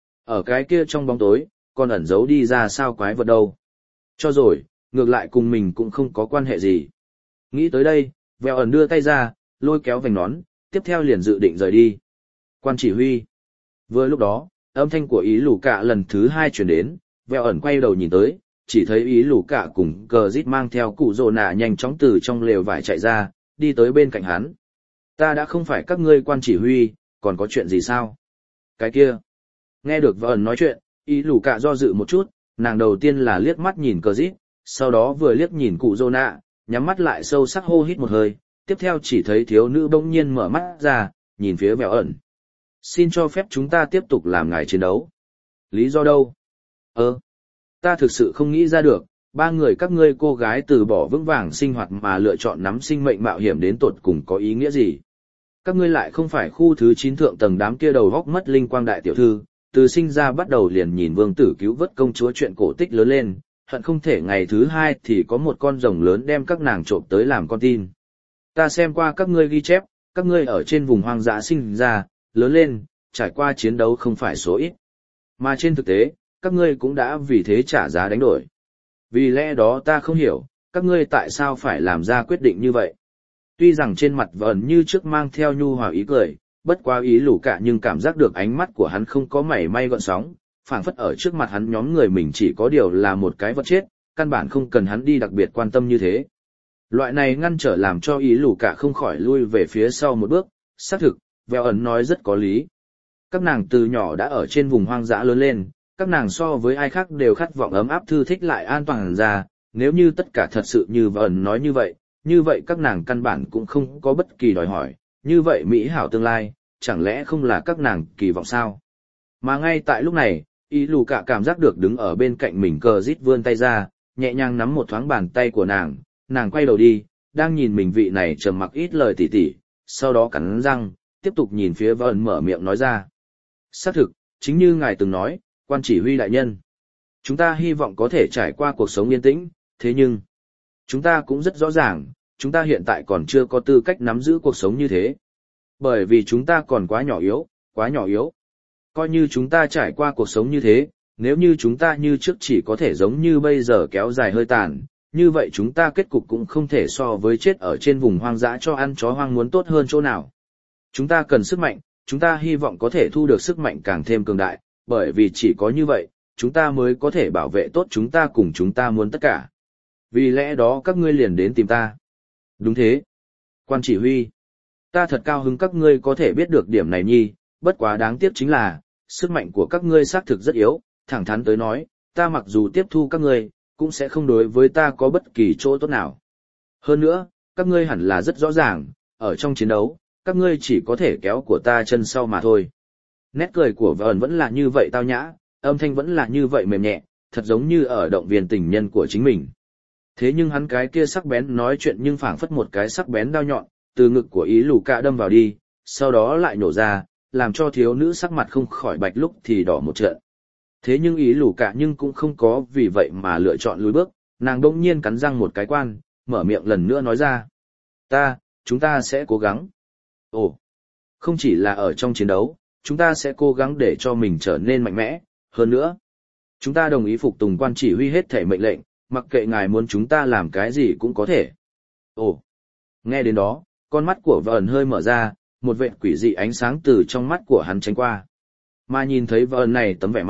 Ở cái kia trong bóng tối, còn ẩn giấu đi ra sao quái vật đâu. Cho rồi, ngược lại cùng mình cũng không có quan hệ gì. Nghĩ tới đây, Vèo ẩn đưa tay ra, lôi kéo vành nón, tiếp theo liền dự định rời đi. Quan chỉ huy. Vừa lúc đó, âm thanh của ý lù cạ lần thứ hai chuyển đến, Vèo ẩn quay đầu nhìn tới, chỉ thấy ý lù cạ cùng cờ rít mang theo cụ rồ nạ nhanh chóng từ trong lều vải chạy ra, đi tới bên cạnh hắn. Ta đã không phải các ngươi quan chỉ huy, còn có chuyện gì sao? Cái kia. Nghe được Vèo ẩn nói chuyện, ý lù cạ do dự một chút, nàng đầu tiên là liếc mắt nhìn cờ rít, sau đó vừa liếc nhìn cụ rồ nạ, nhắm mắt lại sâu sắc hô hít một hơi, tiếp theo chỉ thấy thiếu nữ bỗng nhiên mở mắt ra, nhìn phía Vèo ẩn. Xin cho phép chúng ta tiếp tục làm ngài chiến đấu. Lý do đâu? Ơ, ta thực sự không nghĩ ra được, ba người các ngươi cô gái từ bỏ vững vàng sinh hoạt mà lựa chọn nắm sinh mệnh mạo hiểm đến tột cùng có ý nghĩa gì? Các ngươi lại không phải khu thứ chín thượng tầng đám kia đầu góc mất linh quang đại tiểu thư, từ sinh ra bắt đầu liền nhìn vương tử cứu vớt công chúa chuyện cổ tích lớn lên, hận không thể ngày thứ hai thì có một con rồng lớn đem các nàng trộm tới làm con tin. Ta xem qua các ngươi ghi chép, các ngươi ở trên vùng hoang dã sinh ra, lớn lên, trải qua chiến đấu không phải số ít. Mà trên thực tế, các ngươi cũng đã vì thế trả giá đánh đổi. Vì lẽ đó ta không hiểu, các ngươi tại sao phải làm ra quyết định như vậy. Tuy rằng trên mặt vẫn như trước mang theo nhu hòa ý cười, bất quá ý lù cả nhưng cảm giác được ánh mắt của hắn không có mảy may gợn sóng, phảng phất ở trước mặt hắn nhóm người mình chỉ có điều là một cái vật chết, căn bản không cần hắn đi đặc biệt quan tâm như thế. Loại này ngăn trở làm cho ý lù cả không khỏi lui về phía sau một bước, xác thực, Vèo ẩn nói rất có lý. Các nàng từ nhỏ đã ở trên vùng hoang dã lớn lên, các nàng so với ai khác đều khát vọng ấm áp thư thích lại an toàn ra, nếu như tất cả thật sự như Vèo ẩn nói như vậy, như vậy các nàng căn bản cũng không có bất kỳ đòi hỏi, như vậy mỹ hảo tương lai, chẳng lẽ không là các nàng kỳ vọng sao? Mà ngay tại lúc này, ý lù cả cảm giác được đứng ở bên cạnh mình cờ rít vươn tay ra, nhẹ nhàng nắm một thoáng bàn tay của nàng, nàng quay đầu đi, đang nhìn mình vị này trầm mặc ít lời tỉ tỉ, sau đó cắn răng, tiếp tục nhìn phía Vân mở miệng nói ra. Xác thực, chính như ngài từng nói, quan chỉ huy đại nhân. Chúng ta hy vọng có thể trải qua cuộc sống yên tĩnh, thế nhưng, chúng ta cũng rất rõ ràng, chúng ta hiện tại còn chưa có tư cách nắm giữ cuộc sống như thế. Bởi vì chúng ta còn quá nhỏ yếu, quá nhỏ yếu. Coi như chúng ta trải qua cuộc sống như thế, nếu như chúng ta như trước chỉ có thể giống như bây giờ kéo dài hơi tàn, như vậy chúng ta kết cục cũng không thể so với chết ở trên vùng hoang dã cho ăn chó hoang muốn tốt hơn chỗ nào. Chúng ta cần sức mạnh, chúng ta hy vọng có thể thu được sức mạnh càng thêm cường đại, bởi vì chỉ có như vậy, chúng ta mới có thể bảo vệ tốt chúng ta cùng chúng ta muốn tất cả. Vì lẽ đó các ngươi liền đến tìm ta. Đúng thế. Quan chỉ huy. Ta thật cao hứng các ngươi có thể biết được điểm này nhi, bất quá đáng tiếc chính là, sức mạnh của các ngươi xác thực rất yếu, thẳng thắn tới nói, ta mặc dù tiếp thu các ngươi, cũng sẽ không đối với ta có bất kỳ chỗ tốt nào. Hơn nữa, các ngươi hẳn là rất rõ ràng, ở trong chiến đấu, các ngươi chỉ có thể kéo của ta chân sau mà thôi. Nét cười của Vân vẫn là như vậy tao nhã, âm thanh vẫn là như vậy mềm nhẹ, thật giống như ở động viên tình nhân của chính mình. Thế nhưng hắn cái kia sắc bén nói chuyện nhưng phảng phất một cái sắc bén đao nhọn, từ ngực của ý lù cạ đâm vào đi, sau đó lại nổ ra, làm cho thiếu nữ sắc mặt không khỏi bạch lúc thì đỏ một trận. Thế nhưng ý lù cạ nhưng cũng không có vì vậy mà lựa chọn lùi bước, nàng đông nhiên cắn răng một cái quan, mở miệng lần nữa nói ra. Ta, chúng ta sẽ cố gắng. Ồ, không chỉ là ở trong chiến đấu, chúng ta sẽ cố gắng để cho mình trở nên mạnh mẽ, hơn nữa. Chúng ta đồng ý phục tùng quan chỉ huy hết thể mệnh lệnh, mặc kệ ngài muốn chúng ta làm cái gì cũng có thể. Ồ, nghe đến đó, con mắt của Vân hơi mở ra, một vệt quỷ dị ánh sáng từ trong mắt của hắn tránh qua. Mà nhìn thấy Vân này tấm vẻ mặt,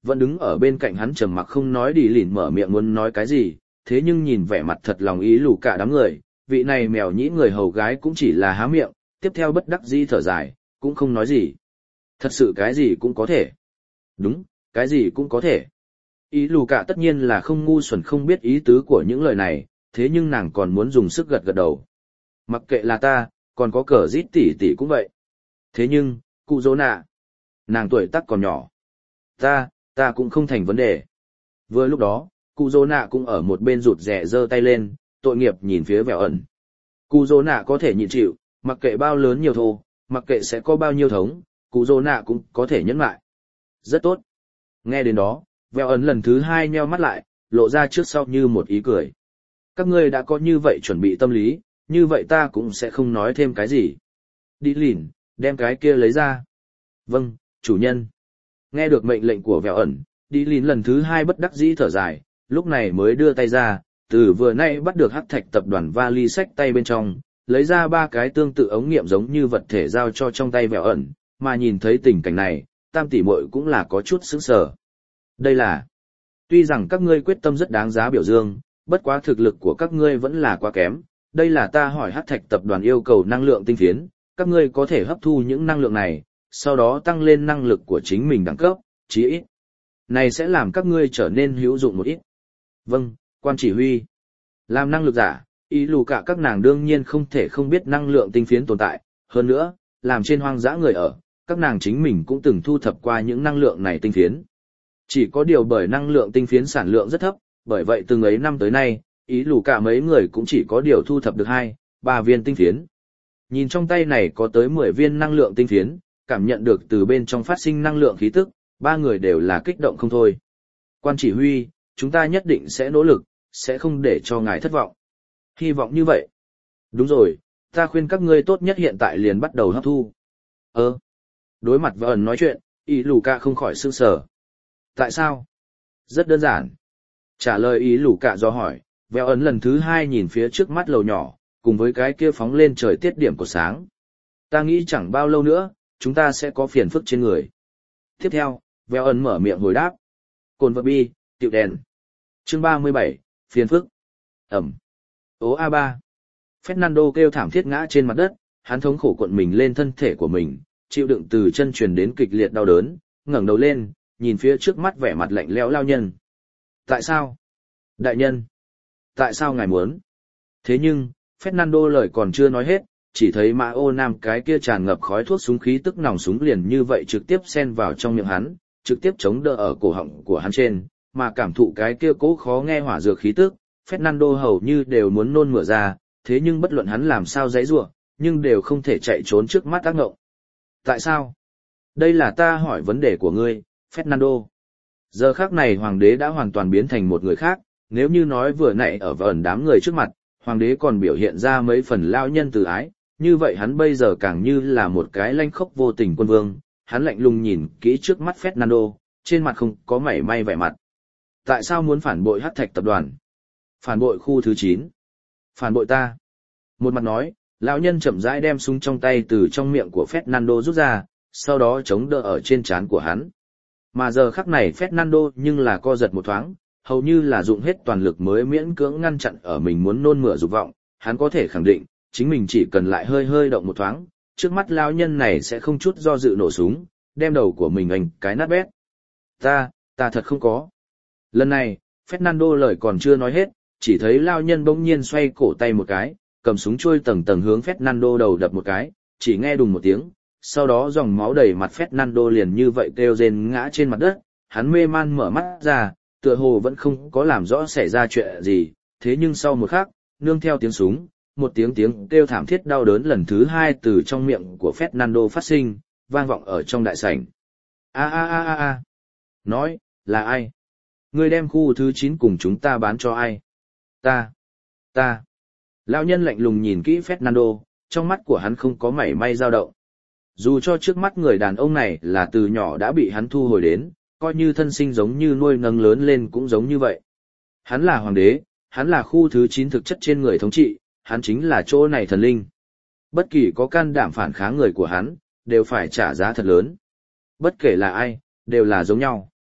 vẫn đứng ở bên cạnh hắn trầm mặc không nói đi lìn mở miệng muốn nói cái gì, thế nhưng nhìn vẻ mặt thật lòng ý lù cả đám người, vị này mèo nhĩ người hầu gái cũng chỉ là há miệng, tiếp theo bất đắc dĩ thở dài, cũng không nói gì. Thật sự cái gì cũng có thể. Đúng, cái gì cũng có thể. Ý lù cả tất nhiên là không ngu xuẩn không biết ý tứ của những lời này, thế nhưng nàng còn muốn dùng sức gật gật đầu. Mặc kệ là ta, còn có cờ rít tỷ tỷ cũng vậy. Thế nhưng, cụ dỗ nạ, nàng tuổi tác còn nhỏ. Ta, ta cũng không thành vấn đề. Vừa lúc đó, cụ dỗ nạ cũng ở một bên rụt rè giơ tay lên, tội nghiệp nhìn phía Vẹo ẩn. Cụ dỗ nạ có thể nhịn chịu, mặc kệ bao lớn nhiều thô, mặc kệ sẽ có bao nhiêu thống, cụ dỗ nạ cũng có thể nhẫn lại. Rất tốt. Nghe đến đó, Vẹo ẩn lần thứ hai nheo mắt lại, lộ ra trước sau như một ý cười. Các ngươi đã có như vậy chuẩn bị tâm lý, như vậy ta cũng sẽ không nói thêm cái gì. Đi lìn, đem cái kia lấy ra. Vâng, chủ nhân. Nghe được mệnh lệnh của Vẹo ẩn, đi lìn lần thứ hai bất đắc dĩ thở dài, lúc này mới đưa tay ra, từ vừa nay bắt được hắc thạch tập đoàn vali sách tay bên trong, lấy ra ba cái tương tự ống nghiệm giống như vật thể giao cho trong tay Vẹo ẩn, mà nhìn thấy tình cảnh này, tam tỷ muội cũng là có chút sững sờ. Đây là, tuy rằng các ngươi quyết tâm rất đáng giá biểu dương, bất quá thực lực của các ngươi vẫn là quá kém, đây là ta hỏi hắc thạch tập đoàn yêu cầu năng lượng tinh phiến, các ngươi có thể hấp thu những năng lượng này, sau đó tăng lên năng lực của chính mình đẳng cấp, chí ít. Này sẽ làm các ngươi trở nên hữu dụng một ít. Vâng, quan chỉ huy. Làm năng lực giả, ý lù cả các nàng đương nhiên không thể không biết năng lượng tinh phiến tồn tại, hơn nữa, làm trên hoang dã người ở, các nàng chính mình cũng từng thu thập qua những năng lượng này tinh phiến. Chỉ có điều bởi năng lượng tinh phiến sản lượng rất thấp, bởi vậy từng ấy năm tới nay, ý lù cả mấy người cũng chỉ có điều thu thập được hai, ba viên tinh phiến. Nhìn trong tay này có tới mười viên năng lượng tinh phiến, cảm nhận được từ bên trong phát sinh năng lượng khí tức, ba người đều là kích động không thôi. Quan chỉ huy, chúng ta nhất định sẽ nỗ lực, sẽ không để cho ngài thất vọng. Hy vọng như vậy. Đúng rồi, ta khuyên các ngươi tốt nhất hiện tại liền bắt đầu hấp thu. Ơ. Đối mặt với ẩn nói chuyện, ý lù cả không khỏi sương sở. Tại sao? Rất đơn giản. Trả lời ý lù cả do hỏi, Vẹo ẩn lần thứ hai nhìn phía trước mắt lầu nhỏ, cùng với cái kia phóng lên trời tiết điểm của sáng. Ta nghĩ chẳng bao lâu nữa, chúng ta sẽ có phiền phức trên người. Tiếp theo, Vẹo ẩn mở miệng hồi đáp. Cồn vật bi, tiệu đèn. Chương ba mươi bảy, phiền phức. Ẩm. Ố a ba. Fernando kêu thảm thiết ngã trên mặt đất, hắn thống khổ cuộn mình lên thân thể của mình, chịu đựng từ chân truyền đến kịch liệt đau đớn, ngẩng đầu lên, nhìn phía trước mắt vẻ mặt lạnh lẽo lao nhân. Tại sao? Đại nhân. Tại sao ngài muốn? Thế nhưng, Fernando lời còn chưa nói hết, chỉ thấy mã ô nam cái kia tràn ngập khói thuốc súng khí tức nòng súng liền như vậy trực tiếp xen vào trong miệng hắn, trực tiếp chống đỡ ở cổ họng của hắn trên, mà cảm thụ cái kia cố khó nghe hỏa dược khí tức, Fernando hầu như đều muốn nôn mửa ra, thế nhưng bất luận hắn làm sao giãy giụa, nhưng đều không thể chạy trốn trước mắt ác ngộng. Tại sao? Đây là ta hỏi vấn đề của ngươi, Fernando. Giờ khắc này hoàng đế đã hoàn toàn biến thành một người khác, nếu như nói vừa nãy ở vẩn đám người trước mặt, hoàng đế còn biểu hiện ra mấy phần lao nhân từ ái, như vậy hắn bây giờ càng như là một cái lanh khốc vô tình quân vương, hắn lạnh lùng nhìn kỹ trước mắt Fernando, trên mặt không có mảy may vẻ mặt. Tại sao muốn phản bội Hắc Thạch tập đoàn? Phản bội khu thứ chín. Phản bội ta. Một mặt nói, lão nhân chậm rãi đem súng trong tay từ trong miệng của Fernando rút ra, sau đó chống đỡ ở trên trán của hắn. Mà giờ khắc này Fernando nhưng là co giật một thoáng, hầu như là dụng hết toàn lực mới miễn cưỡng ngăn chặn ở mình muốn nôn mửa dục vọng, hắn có thể khẳng định, chính mình chỉ cần lại hơi hơi động một thoáng, trước mắt lão nhân này sẽ không chút do dự nổ súng, đem đầu của mình ảnh cái nát bét. Ta, ta thật không có. Lần này, Fernando lời còn chưa nói hết, chỉ thấy lão nhân bỗng nhiên xoay cổ tay một cái, cầm súng trôi tầng tầng hướng Fernando đầu đập một cái, chỉ nghe đùng một tiếng, sau đó dòng máu đầy mặt Fernando liền như vậy kêu rên ngã trên mặt đất, hắn mê man mở mắt ra, tựa hồ vẫn không có làm rõ xảy ra chuyện gì, thế nhưng sau một khắc, nương theo tiếng súng, một tiếng tiếng kêu thảm thiết đau đớn lần thứ hai từ trong miệng của Fernando phát sinh, vang vọng ở trong đại sảnh. A a a a a. Nói, là ai? Ngươi đem khu thứ chín cùng chúng ta bán cho ai? Ta. Ta. Lão nhân lạnh lùng nhìn kỹ Fernando, trong mắt của hắn không có mảy may dao động. Dù cho trước mắt người đàn ông này là từ nhỏ đã bị hắn thu hồi đến, coi như thân sinh giống như nuôi nấng lớn lên cũng giống như vậy. Hắn là hoàng đế, hắn là khu thứ chín thực chất trên người thống trị, hắn chính là chỗ này thần linh. Bất kỳ có can đảm phản kháng người của hắn, đều phải trả giá thật lớn. Bất kể là ai, đều là giống nhau.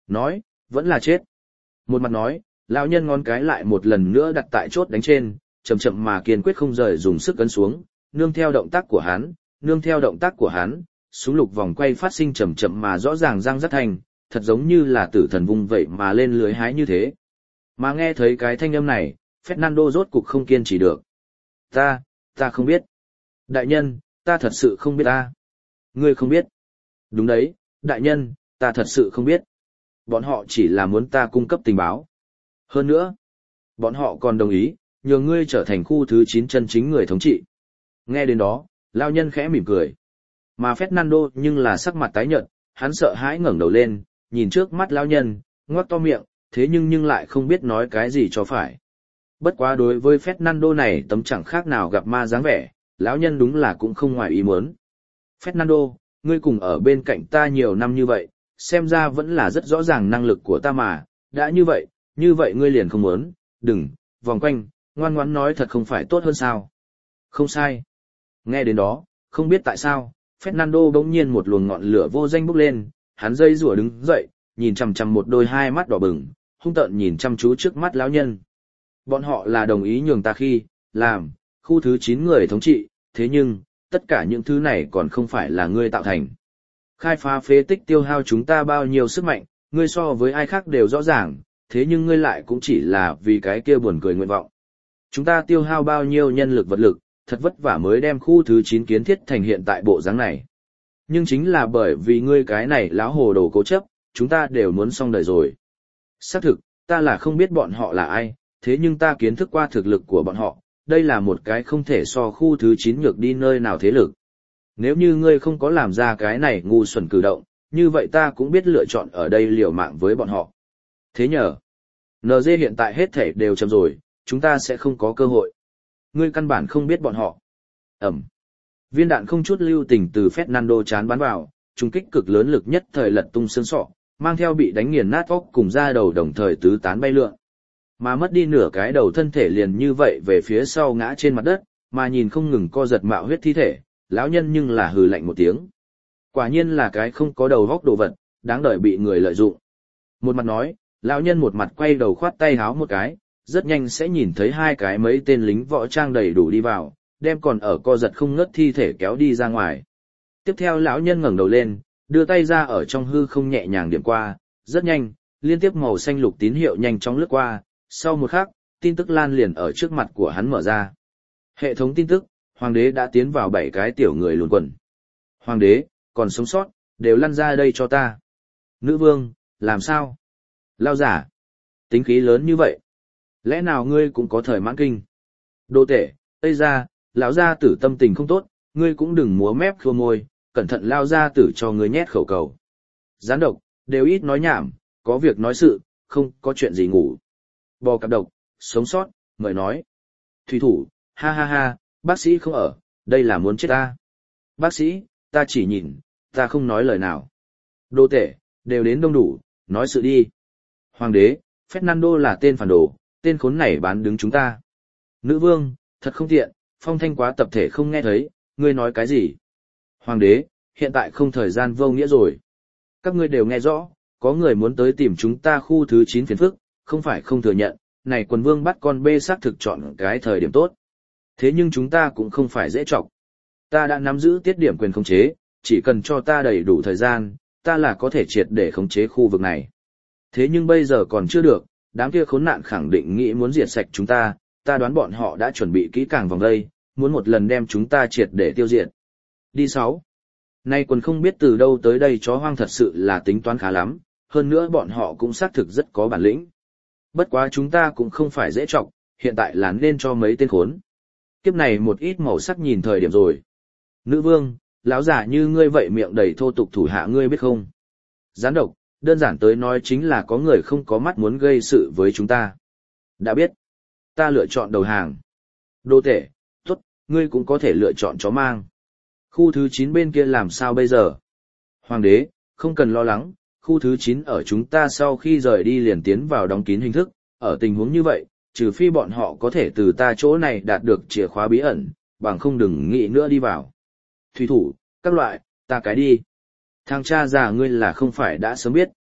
Nói, vẫn là chết. Một mặt nói, lão nhân ngón cái lại một lần nữa đặt tại chốt đánh trên, chậm chậm mà kiên quyết không rời dùng sức ấn xuống, nương theo động tác của hắn, nương theo động tác của hắn, súng lục vòng quay phát sinh chậm chậm mà rõ ràng răng rất thành, thật giống như là tử thần vung vậy mà lên lưới hái như thế. Mà nghe thấy cái thanh âm này, Fernando rốt cục không kiên trì được. Ta, ta không biết. Đại nhân, ta thật sự không biết ta. Ngươi không biết. Đúng đấy, đại nhân, ta thật sự không biết. Bọn họ chỉ là muốn ta cung cấp tình báo. Hơn nữa, bọn họ còn đồng ý, nhờ ngươi trở thành khu thứ chín chân chính người thống trị. Nghe đến đó, lao nhân khẽ mỉm cười. Mà Fernando nhưng là sắc mặt tái nhợt, hắn sợ hãi ngẩng đầu lên, nhìn trước mắt lao nhân, ngoác to miệng, thế nhưng nhưng lại không biết nói cái gì cho phải. Bất quá đối với Fernando này tấm chẳng khác nào gặp ma dáng vẻ, lão nhân đúng là cũng không ngoài ý muốn. Fernando, ngươi cùng ở bên cạnh ta nhiều năm như vậy, xem ra vẫn là rất rõ ràng năng lực của ta mà, đã như vậy, như vậy ngươi liền không muốn, đừng, vòng quanh, ngoan ngoãn nói thật không phải tốt hơn sao. Không sai. Nghe đến đó, không biết tại sao, Fernando bỗng nhiên một luồng ngọn lửa vô danh bốc lên, hắn dây rủa đứng dậy, nhìn chằm chằm một đôi hai mắt đỏ bừng, hung tợn nhìn chăm chú trước mắt lão nhân. Bọn họ là đồng ý nhường ta khi, làm, khu thứ chín người thống trị, thế nhưng, tất cả những thứ này còn không phải là ngươi tạo thành. Khai phá phế tích tiêu hao chúng ta bao nhiêu sức mạnh, ngươi so với ai khác đều rõ ràng, thế nhưng ngươi lại cũng chỉ là vì cái kia buồn cười nguyện vọng. Chúng ta tiêu hao bao nhiêu nhân lực vật lực, thật vất vả mới đem khu thứ chín kiến thiết thành hiện tại bộ dáng này. Nhưng chính là bởi vì ngươi cái này láo hồ đồ cố chấp, chúng ta đều muốn xong đời rồi. Xác thực, ta là không biết bọn họ là ai, thế nhưng ta kiến thức qua thực lực của bọn họ, đây là một cái không thể so khu thứ chín nhược đi nơi nào thế lực. Nếu như ngươi không có làm ra cái này ngu xuẩn cử động, như vậy ta cũng biết lựa chọn ở đây liều mạng với bọn họ. Thế nhờ, en giê hiện tại hết thể đều chậm rồi, chúng ta sẽ không có cơ hội. Ngươi căn bản không biết bọn họ. Ẩm. Viên đạn không chút lưu tình từ Fernando chán bắn vào, trung kích cực lớn lực nhất thời lật tung xương sọ, mang theo bị đánh nghiền nát óc cùng da đầu đồng thời tứ tán bay lượn. Mà mất đi nửa cái đầu thân thể liền như vậy về phía sau ngã trên mặt đất, mà nhìn không ngừng co giật mạo huyết thi thể, lão nhân nhưng là hừ lạnh một tiếng. Quả nhiên là cái không có đầu góc đồ vật, đáng đợi bị người lợi dụng. Một mặt nói, lão nhân một mặt quay đầu khoát tay háo một cái, rất nhanh sẽ nhìn thấy hai cái mấy tên lính võ trang đầy đủ đi vào, đem còn ở co giật không ngớt thi thể kéo đi ra ngoài. Tiếp theo lão nhân ngẩng đầu lên, đưa tay ra ở trong hư không nhẹ nhàng điểm qua, rất nhanh, liên tiếp màu xanh lục tín hiệu nhanh chóng lướt qua, sau một khắc, tin tức lan liền ở trước mặt của hắn mở ra. Hệ thống tin tức, hoàng đế đã tiến vào bảy cái tiểu người luồn quần. Hoàng đế, còn sống sót, đều lăn ra đây cho ta. Nữ vương, làm sao? Lao giả, tính khí lớn như vậy. Lẽ nào ngươi cũng có thời mãn kinh? Đô tể, tây ra, lão gia tử tâm tình không tốt, ngươi cũng đừng múa mép khua môi, cẩn thận lao gia tử cho ngươi nhét khẩu cầu. Gián độc, đều ít nói nhảm, có việc nói sự, không có chuyện gì ngủ. Bò cạp độc, sống sót, mời nói. Thủy thủ, ha ha ha, bác sĩ không ở, đây là muốn chết ta. Bác sĩ, ta chỉ nhìn, ta không nói lời nào. Đô tể, đều đến đông đủ, nói sự đi. Hoàng đế, Fernando là tên phản đồ, tên khốn này bán đứng chúng ta. Nữ vương, thật không tiện, phong thanh quá tập thể không nghe thấy, ngươi nói cái gì? Hoàng đế, hiện tại không thời gian vô nghĩa rồi. Các ngươi đều nghe rõ, có người muốn tới tìm chúng ta khu thứ chín phiền phức, không phải không thừa nhận, này quần vương bắt con bê xác thực chọn cái thời điểm tốt. Thế nhưng chúng ta cũng không phải dễ chọc. Ta đã nắm giữ tiết điểm quyền khống chế, chỉ cần cho ta đầy đủ thời gian, ta là có thể triệt để khống chế khu vực này. Thế nhưng bây giờ còn chưa được, đám kia khốn nạn khẳng định nghĩ muốn diệt sạch chúng ta, ta đoán bọn họ đã chuẩn bị kỹ càng vòng đây, muốn một lần đem chúng ta triệt để tiêu diệt. Đi sáu. Nay quần không biết từ đâu tới đây chó hoang thật sự là tính toán khá lắm, hơn nữa bọn họ cũng xác thực rất có bản lĩnh. Bất quá chúng ta cũng không phải dễ chọc, hiện tại là nên cho mấy tên khốn. Kiếp này một ít màu sắc nhìn thời điểm rồi. Nữ vương, lão giả như ngươi vậy miệng đầy thô tục thủ hạ ngươi biết không? Gián độc, đơn giản tới nói chính là có người không có mắt muốn gây sự với chúng ta. Đã biết. Ta lựa chọn đầu hàng. Đô tể, tốt, ngươi cũng có thể lựa chọn chó mang. Khu thứ chín bên kia làm sao bây giờ? Hoàng đế, không cần lo lắng, khu thứ chín ở chúng ta sau khi rời đi liền tiến vào đóng kín hình thức, ở tình huống như vậy, trừ phi bọn họ có thể từ ta chỗ này đạt được chìa khóa bí ẩn, bằng không đừng nghĩ nữa đi vào. Thủy thủ, các loại, ta cái đi. Thằng cha già ngươi là không phải đã sớm biết.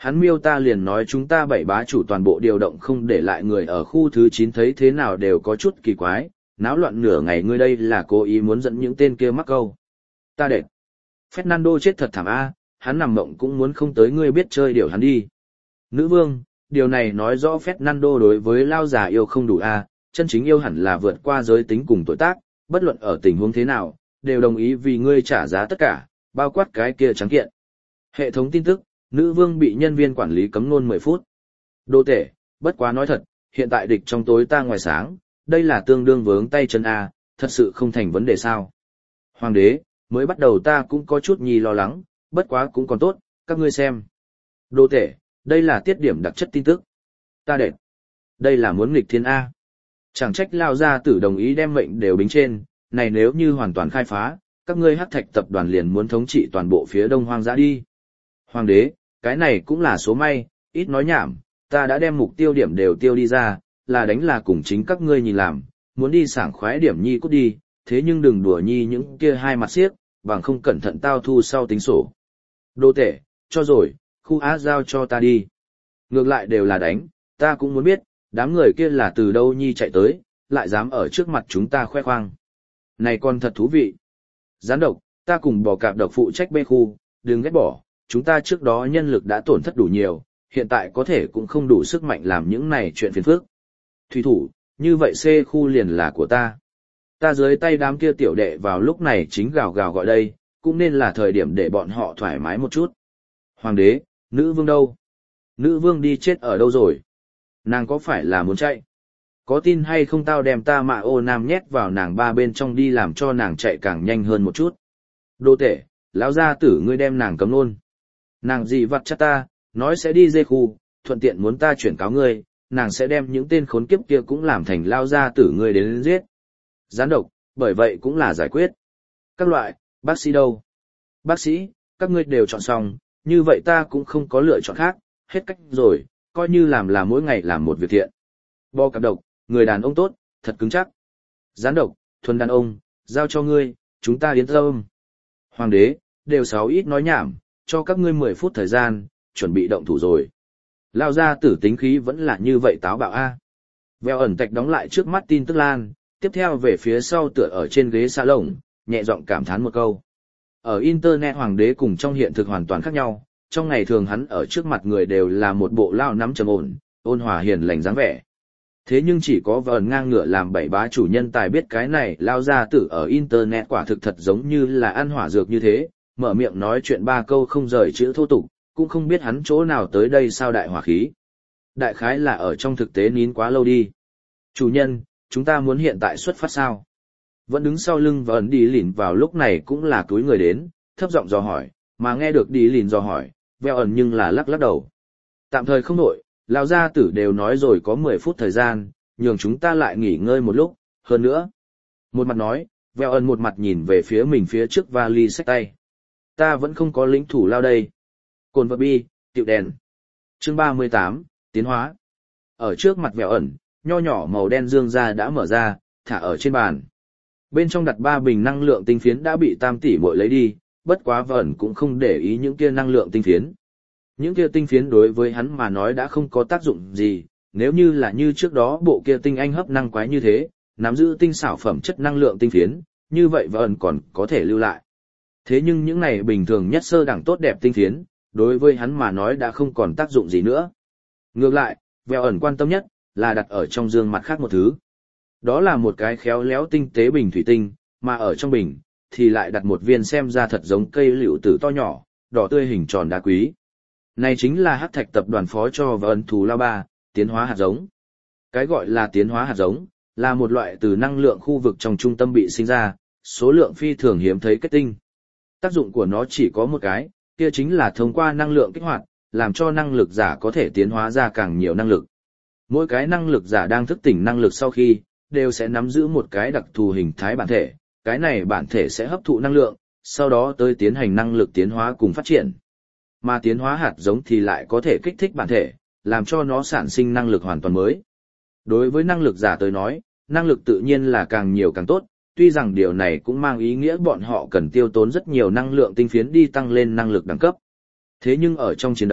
Hắn miêu ta liền nói chúng ta bảy bá chủ toàn bộ điều động không để lại người ở khu thứ chín thấy thế nào đều có chút kỳ quái, náo loạn nửa ngày ngươi đây là cố ý muốn dẫn những tên kia mắc câu. Ta đệt. Fernando chết thật thảm a, hắn nằm mộng cũng muốn không tới ngươi biết chơi điều hắn đi. Nữ vương, điều này nói rõ Fernando đối với lao già yêu không đủ a, chân chính yêu hẳn là vượt qua giới tính cùng tuổi tác, bất luận ở tình huống thế nào, đều đồng ý vì ngươi trả giá tất cả, bao quát cái kia trắng kiện. Hệ thống tin tức, nữ vương bị nhân viên quản lý cấm nôn mười phút. Đô tể, bất quá nói thật, hiện tại địch trong tối ta ngoài sáng, đây là tương đương vướng tay chân a, thật sự không thành vấn đề sao. Hoàng đế, mới bắt đầu ta cũng có chút nhì lo lắng, bất quá cũng còn tốt, các ngươi xem. Đô tể, đây là tiết điểm đặc chất tin tức. Ta đệt, đây là muốn nghịch thiên A. Chẳng trách lao ra tử đồng ý đem mệnh đều bính trên, này nếu như hoàn toàn khai phá, các ngươi hắc thạch tập đoàn liền muốn thống trị toàn bộ phía đông hoang dã đi. Hoàng đế, cái này cũng là số may, ít nói nhảm, ta đã đem mục tiêu điểm đều tiêu đi ra, là đánh là cùng chính các ngươi nhìn làm, muốn đi sảng khoái điểm nhi cút đi, thế nhưng đừng đùa nhi những kia hai mặt xiếc, bằng không cẩn thận tao thu sau tính sổ. Đô tể, cho rồi, khu á giao cho ta đi. Ngược lại đều là đánh, ta cũng muốn biết, đám người kia là từ đâu nhi chạy tới, lại dám ở trước mặt chúng ta khoe khoang. Này còn thật thú vị. Gián độc, ta cùng bò cạp độc phụ trách bê khu, đừng ghét bỏ, chúng ta trước đó nhân lực đã tổn thất đủ nhiều, hiện tại có thể cũng không đủ sức mạnh làm những này chuyện phiền phức. Thủy thủ, như vậy C khu liền là của ta. Ta dưới tay đám kia tiểu đệ vào lúc này chính gào gào gọi đây, cũng nên là thời điểm để bọn họ thoải mái một chút. Hoàng đế, nữ vương đâu? Nữ vương đi chết ở đâu rồi? Nàng có phải là muốn chạy? Có tin hay không tao đem ta mạ ô nam nhét vào nàng ba bên trong đi làm cho nàng chạy càng nhanh hơn một chút. Đô tể, lão gia tử ngươi đem nàng cấm luôn. Nàng gì vặt chắc ta, nói sẽ đi dê khu, thuận tiện muốn ta chuyển cáo ngươi, nàng sẽ đem những tên khốn kiếp kia cũng làm thành lao gia tử ngươi đến giết. Gián độc, bởi vậy cũng là giải quyết. Các loại, bác sĩ đâu? Bác sĩ, các ngươi đều chọn xong, như vậy ta cũng không có lựa chọn khác, hết cách rồi, coi như làm là mỗi ngày làm một việc thiện. Bo cặp độc, người đàn ông tốt, thật cứng chắc. Gián độc, thuần đàn ông, giao cho ngươi, chúng ta yên tâm. Hoàng đế, đều sáu ít nói nhảm, cho các ngươi mười phút thời gian, chuẩn bị động thủ rồi. Lao ra tử tính khí vẫn là như vậy táo bạo a. Vèo ẩn tạch đóng lại trước mắt tin tức lan, tiếp theo về phía sau tựa ở trên ghế xa lồng, nhẹ giọng cảm thán một câu. Ở Internet hoàng đế cùng trong hiện thực hoàn toàn khác nhau, trong ngày thường hắn ở trước mặt người đều là một bộ lao nắm trầm ổn, ôn hòa hiền lành dáng vẻ. Thế nhưng chỉ có vờn ngang ngựa làm bảy bá chủ nhân tài biết cái này lao ra tử ở Internet quả thực thật giống như là ăn hỏa dược như thế, mở miệng nói chuyện ba câu không rời chữ thô tục, cũng không biết hắn chỗ nào tới đây sao đại hỏa khí. Đại khái là ở trong thực tế nín quá lâu đi. Chủ nhân, chúng ta muốn hiện tại xuất phát sao? Vẫn đứng sau lưng và ẩn đi lìn vào lúc này cũng là túi người đến, thấp giọng dò hỏi, mà nghe được đi lìn dò hỏi, veo ẩn nhưng là lắc lắc đầu. Tạm thời không nổi, lão gia tử đều nói rồi có mười phút thời gian, nhường chúng ta lại nghỉ ngơi một lúc, hơn nữa. Một mặt nói, veo ẩn một mặt nhìn về phía mình phía trước vali xách tay. Ta vẫn không có lĩnh thủ lao đây. Cồn vật bi, tiệu đèn. Chương ba mươi tám, tiến hóa. Ở trước mặt veo ẩn, nho nhỏ màu đen dương ra đã mở ra, thả ở trên bàn. Bên trong đặt ba bình năng lượng tinh phiến đã bị tam tỷ muội lấy đi, bất quá vẩn cũng không để ý những kia năng lượng tinh phiến. Những kia tinh phiến đối với hắn mà nói đã không có tác dụng gì, nếu như là như trước đó bộ kia tinh anh hấp năng quái như thế, nắm giữ tinh xảo phẩm chất năng lượng tinh phiến, như vậy vẩn còn có thể lưu lại. Thế nhưng những này bình thường nhất sơ đẳng tốt đẹp tinh phiến, đối với hắn mà nói đã không còn tác dụng gì nữa. Ngược lại, vẹo ẩn quan tâm nhất, là đặt ở trong dương mặt khác một thứ. Đó là một cái khéo léo tinh tế bình thủy tinh, mà ở trong bình, thì lại đặt một viên xem ra thật giống cây liệu tử to nhỏ, đỏ tươi hình tròn đá quý. Này chính là hắc thạch tập đoàn phó cho và ẩn thù lao ba, tiến hóa hạt giống. Cái gọi là tiến hóa hạt giống, là một loại từ năng lượng khu vực trong trung tâm bị sinh ra, số lượng phi thường hiếm thấy kết tinh. Tác dụng của nó chỉ có một cái, kia chính là thông qua năng lượng kích hoạt, làm cho năng lực giả có thể tiến hóa ra càng nhiều năng lực. Mỗi cái năng lực giả đang thức tỉnh năng lực sau khi, đều sẽ nắm giữ một cái đặc thù hình thái bản thể, cái này bản thể sẽ hấp thụ năng lượng, sau đó tới tiến hành năng lực tiến hóa cùng phát triển. Mà tiến hóa hạt giống thì lại có thể kích thích bản thể, làm cho nó sản sinh năng lực hoàn toàn mới. Đối với năng lực giả tới nói, năng lực tự nhiên là càng nhiều càng tốt, tuy rằng điều này cũng mang ý nghĩa bọn họ cần tiêu tốn rất nhiều năng lượng tinh phiến đi tăng lên năng lực đẳng cấp. Thế nhưng ở trong chiến đấu,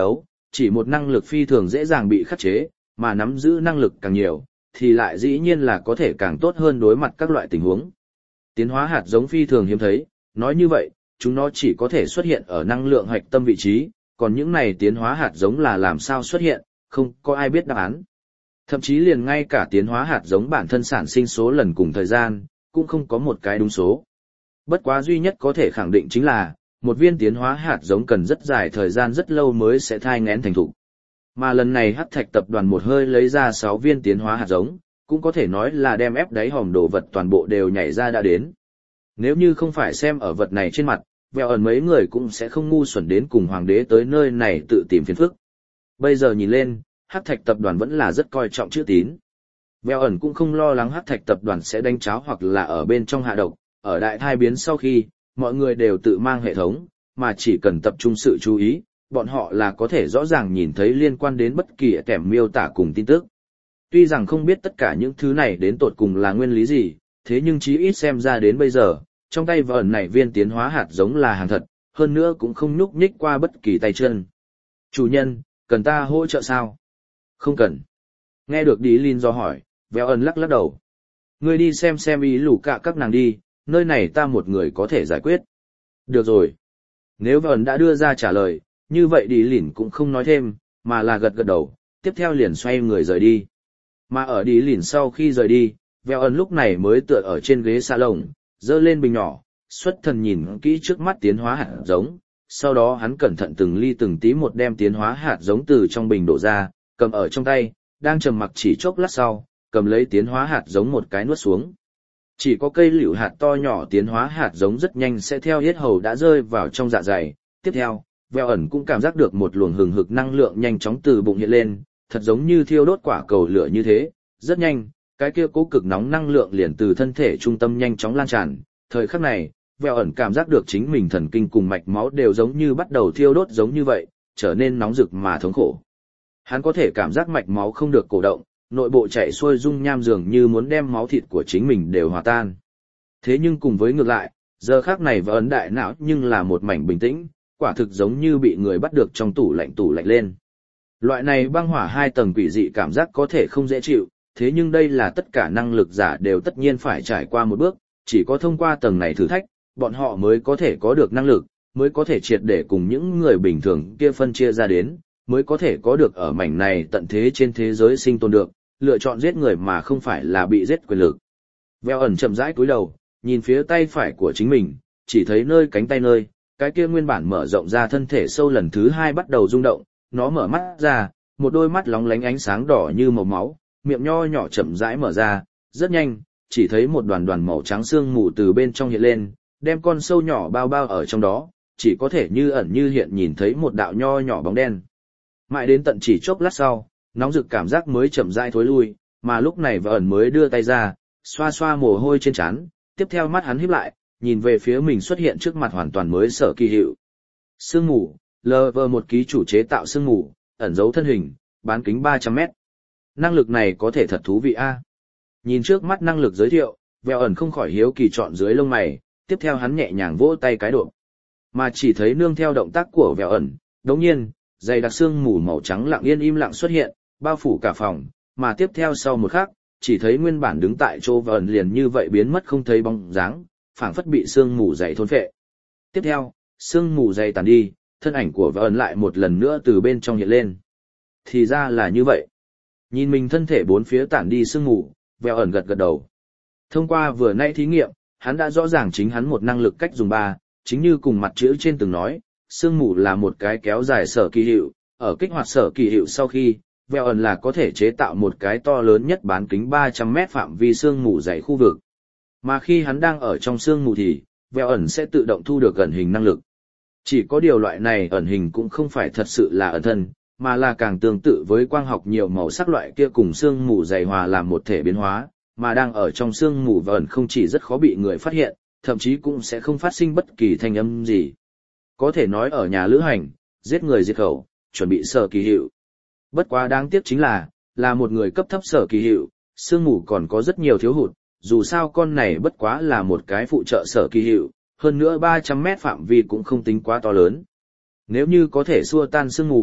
chỉ một năng lực phi thường dễ dàng bị khắc chế, mà nắm giữ năng lực càng nhiều, thì lại dĩ nhiên là có thể càng tốt hơn đối mặt các loại tình huống. Tiến hóa hạt giống phi thường hiếm thấy, nói như vậy, chúng nó chỉ có thể xuất hiện ở năng lượng hạch tâm vị trí, còn những này tiến hóa hạt giống là làm sao xuất hiện, không có ai biết đáp án. Thậm chí liền ngay cả tiến hóa hạt giống bản thân sản sinh số lần cùng thời gian, cũng không có một cái đúng số. Bất quá duy nhất có thể khẳng định chính là, một viên tiến hóa hạt giống cần rất dài thời gian rất lâu mới sẽ thai nghén thành thục. Mà lần này Hắc Thạch tập đoàn một hơi lấy ra sáu viên tiến hóa hạt giống, cũng có thể nói là đem ép đáy hòm đồ vật toàn bộ đều nhảy ra đã đến. Nếu như không phải xem ở vật này trên mặt, vẹo ẩn mấy người cũng sẽ không ngu xuẩn đến cùng hoàng đế tới nơi này tự tìm phiền phức. Bây giờ nhìn lên, Hắc Thạch tập đoàn vẫn là rất coi trọng chữ tín. Vẹo ẩn cũng không lo lắng Hắc Thạch tập đoàn sẽ đánh cháo hoặc là ở bên trong hạ độc, ở đại thai biến sau khi, mọi người đều tự mang hệ thống, mà chỉ cần tập trung sự chú ý, bọn họ là có thể rõ ràng nhìn thấy liên quan đến bất kỳ kèm miêu tả cùng tin tức. Tuy rằng không biết tất cả những thứ này đến tột cùng là nguyên lý gì, thế nhưng chí ít xem ra đến bây giờ, trong tay vợ ẩn này viên tiến hóa hạt giống là hàng thật, hơn nữa cũng không nhúc nhích qua bất kỳ tay chân. Chủ nhân, cần ta hỗ trợ sao? Không cần. Nghe được Đi Linh do hỏi, Vẹo ẩn lắc lắc đầu. Ngươi đi xem xem ý lũ cả các nàng đi, nơi này ta một người có thể giải quyết. Được rồi. Nếu Vẹo ẩn đã đưa ra trả lời, như vậy Đi Linh cũng không nói thêm, mà là gật gật đầu, tiếp theo liền xoay người rời đi. Mà ở Đi Linh sau khi rời đi, Vẹo ẩn lúc này mới tựa ở trên ghế salon, giơ lên bình nhỏ, xuất thần nhìn kỹ trước mắt tiến hóa hạt giống, sau đó hắn cẩn thận từng ly từng tí một đem tiến hóa hạt giống từ trong bình đổ ra, cầm ở trong tay, đang trầm mặc chỉ chốc lát sau, cầm lấy tiến hóa hạt giống một cái nuốt xuống. Chỉ có cây liễu hạt to nhỏ tiến hóa hạt giống rất nhanh sẽ theo yết hầu đã rơi vào trong dạ dày, tiếp theo, Vẹo ẩn cũng cảm giác được một luồng hừng hực năng lượng nhanh chóng từ bụng hiện lên, thật giống như thiêu đốt quả cầu lửa như thế, rất nhanh. Cái kia cố cực nóng năng lượng liền từ thân thể trung tâm nhanh chóng lan tràn, thời khắc này, Vẹo ẩn cảm giác được chính mình thần kinh cùng mạch máu đều giống như bắt đầu thiêu đốt giống như vậy, trở nên nóng rực mà thống khổ. Hắn có thể cảm giác mạch máu không được cổ động, nội bộ chảy xuôi dung nham dường như muốn đem máu thịt của chính mình đều hòa tan. Thế nhưng cùng với ngược lại, giờ khắc này Vẹo ẩn đại não nhưng là một mảnh bình tĩnh, quả thực giống như bị người bắt được trong tủ lạnh tủ lạnh lên. Loại này băng hỏa hai tầng quỷ dị cảm giác có thể không dễ chịu. Thế nhưng đây là tất cả năng lực giả đều tất nhiên phải trải qua một bước, chỉ có thông qua tầng này thử thách, bọn họ mới có thể có được năng lực, mới có thể triệt để cùng những người bình thường kia phân chia ra đến, mới có thể có được ở mảnh này tận thế trên thế giới sinh tồn được, lựa chọn giết người mà không phải là bị giết quyền lực. Vẹo ẩn chậm rãi cúi đầu, nhìn phía tay phải của chính mình, chỉ thấy nơi cánh tay nơi, cái kia nguyên bản mở rộng ra thân thể sâu lần thứ hai bắt đầu rung động, nó mở mắt ra, một đôi mắt lóng lánh ánh sáng đỏ như màu máu. Miệng nho nhỏ chậm rãi mở ra, rất nhanh, chỉ thấy một đoàn đoàn màu trắng xương mù từ bên trong hiện lên, đem con sâu nhỏ bao bao ở trong đó, chỉ có thể như ẩn như hiện nhìn thấy một đạo nho nhỏ bóng đen. Mãi đến tận chỉ chốc lát sau, nóng rực cảm giác mới chậm rãi thối lui, mà lúc này Vợ ẩn mới đưa tay ra, xoa xoa mồ hôi trên trán, tiếp theo mắt hắn híp lại, nhìn về phía mình xuất hiện trước mặt hoàn toàn mới Sở Kỳ Hiệu. Sương mù, lờ vờ một ký chủ chế tạo sương mù, ẩn giấu thân hình, bán kính ba trăm mét. Năng lực này có thể thật thú vị a. Nhìn trước mắt năng lực giới thiệu, Vẹo ẩn không khỏi hiếu kỳ chọn dưới lông mày, tiếp theo hắn nhẹ nhàng vỗ tay cái độ. Mà chỉ thấy nương theo động tác của Vẹo ẩn, đống nhiên, dày đặc xương mù màu trắng lặng yên im lặng xuất hiện, bao phủ cả phòng, mà tiếp theo sau một khắc, chỉ thấy nguyên bản đứng tại chỗ Vẹo ẩn liền như vậy biến mất không thấy bóng dáng, phảng phất bị xương mù dày thôn phệ. Tiếp theo, xương mù dày tàn đi, thân ảnh của Vẹo ẩn lại một lần nữa từ bên trong hiện lên. Thì ra là như vậy. Nhìn mình thân thể bốn phía tản đi sương mù, Vẹo ẩn gật gật đầu. Thông qua vừa nãy thí nghiệm, hắn đã rõ ràng chính hắn một năng lực cách dùng ba, chính như cùng mặt chữ trên từng nói, sương mù là một cái kéo dài Sở Kỳ Hiệu, ở kích hoạt Sở Kỳ Hiệu sau khi, Vẹo ẩn là có thể chế tạo một cái to lớn nhất bán kính ba trăm mét phạm vi sương mù dày khu vực. Mà khi hắn đang ở trong sương mù thì, Vẹo ẩn sẽ tự động thu được ẩn hình năng lực. Chỉ có điều loại này ẩn hình cũng không phải thật sự là ẩn thân, mà là càng tương tự với quang học nhiều màu sắc loại kia cùng sương mù dày hòa làm một thể biến hóa, mà đang ở trong sương mù và ẩn không chỉ rất khó bị người phát hiện, thậm chí cũng sẽ không phát sinh bất kỳ thanh âm gì. Có thể nói ở nhà lữ hành, giết người diệt khẩu, chuẩn bị Sở Kỳ Hiệu. Bất quá đáng tiếc chính là, là một người cấp thấp Sở Kỳ Hiệu, sương mù còn có rất nhiều thiếu hụt, dù sao con này bất quá là một cái phụ trợ Sở Kỳ Hiệu, hơn nữa ba trăm mét phạm vi cũng không tính quá to lớn. Nếu như có thể xua tan sương mù,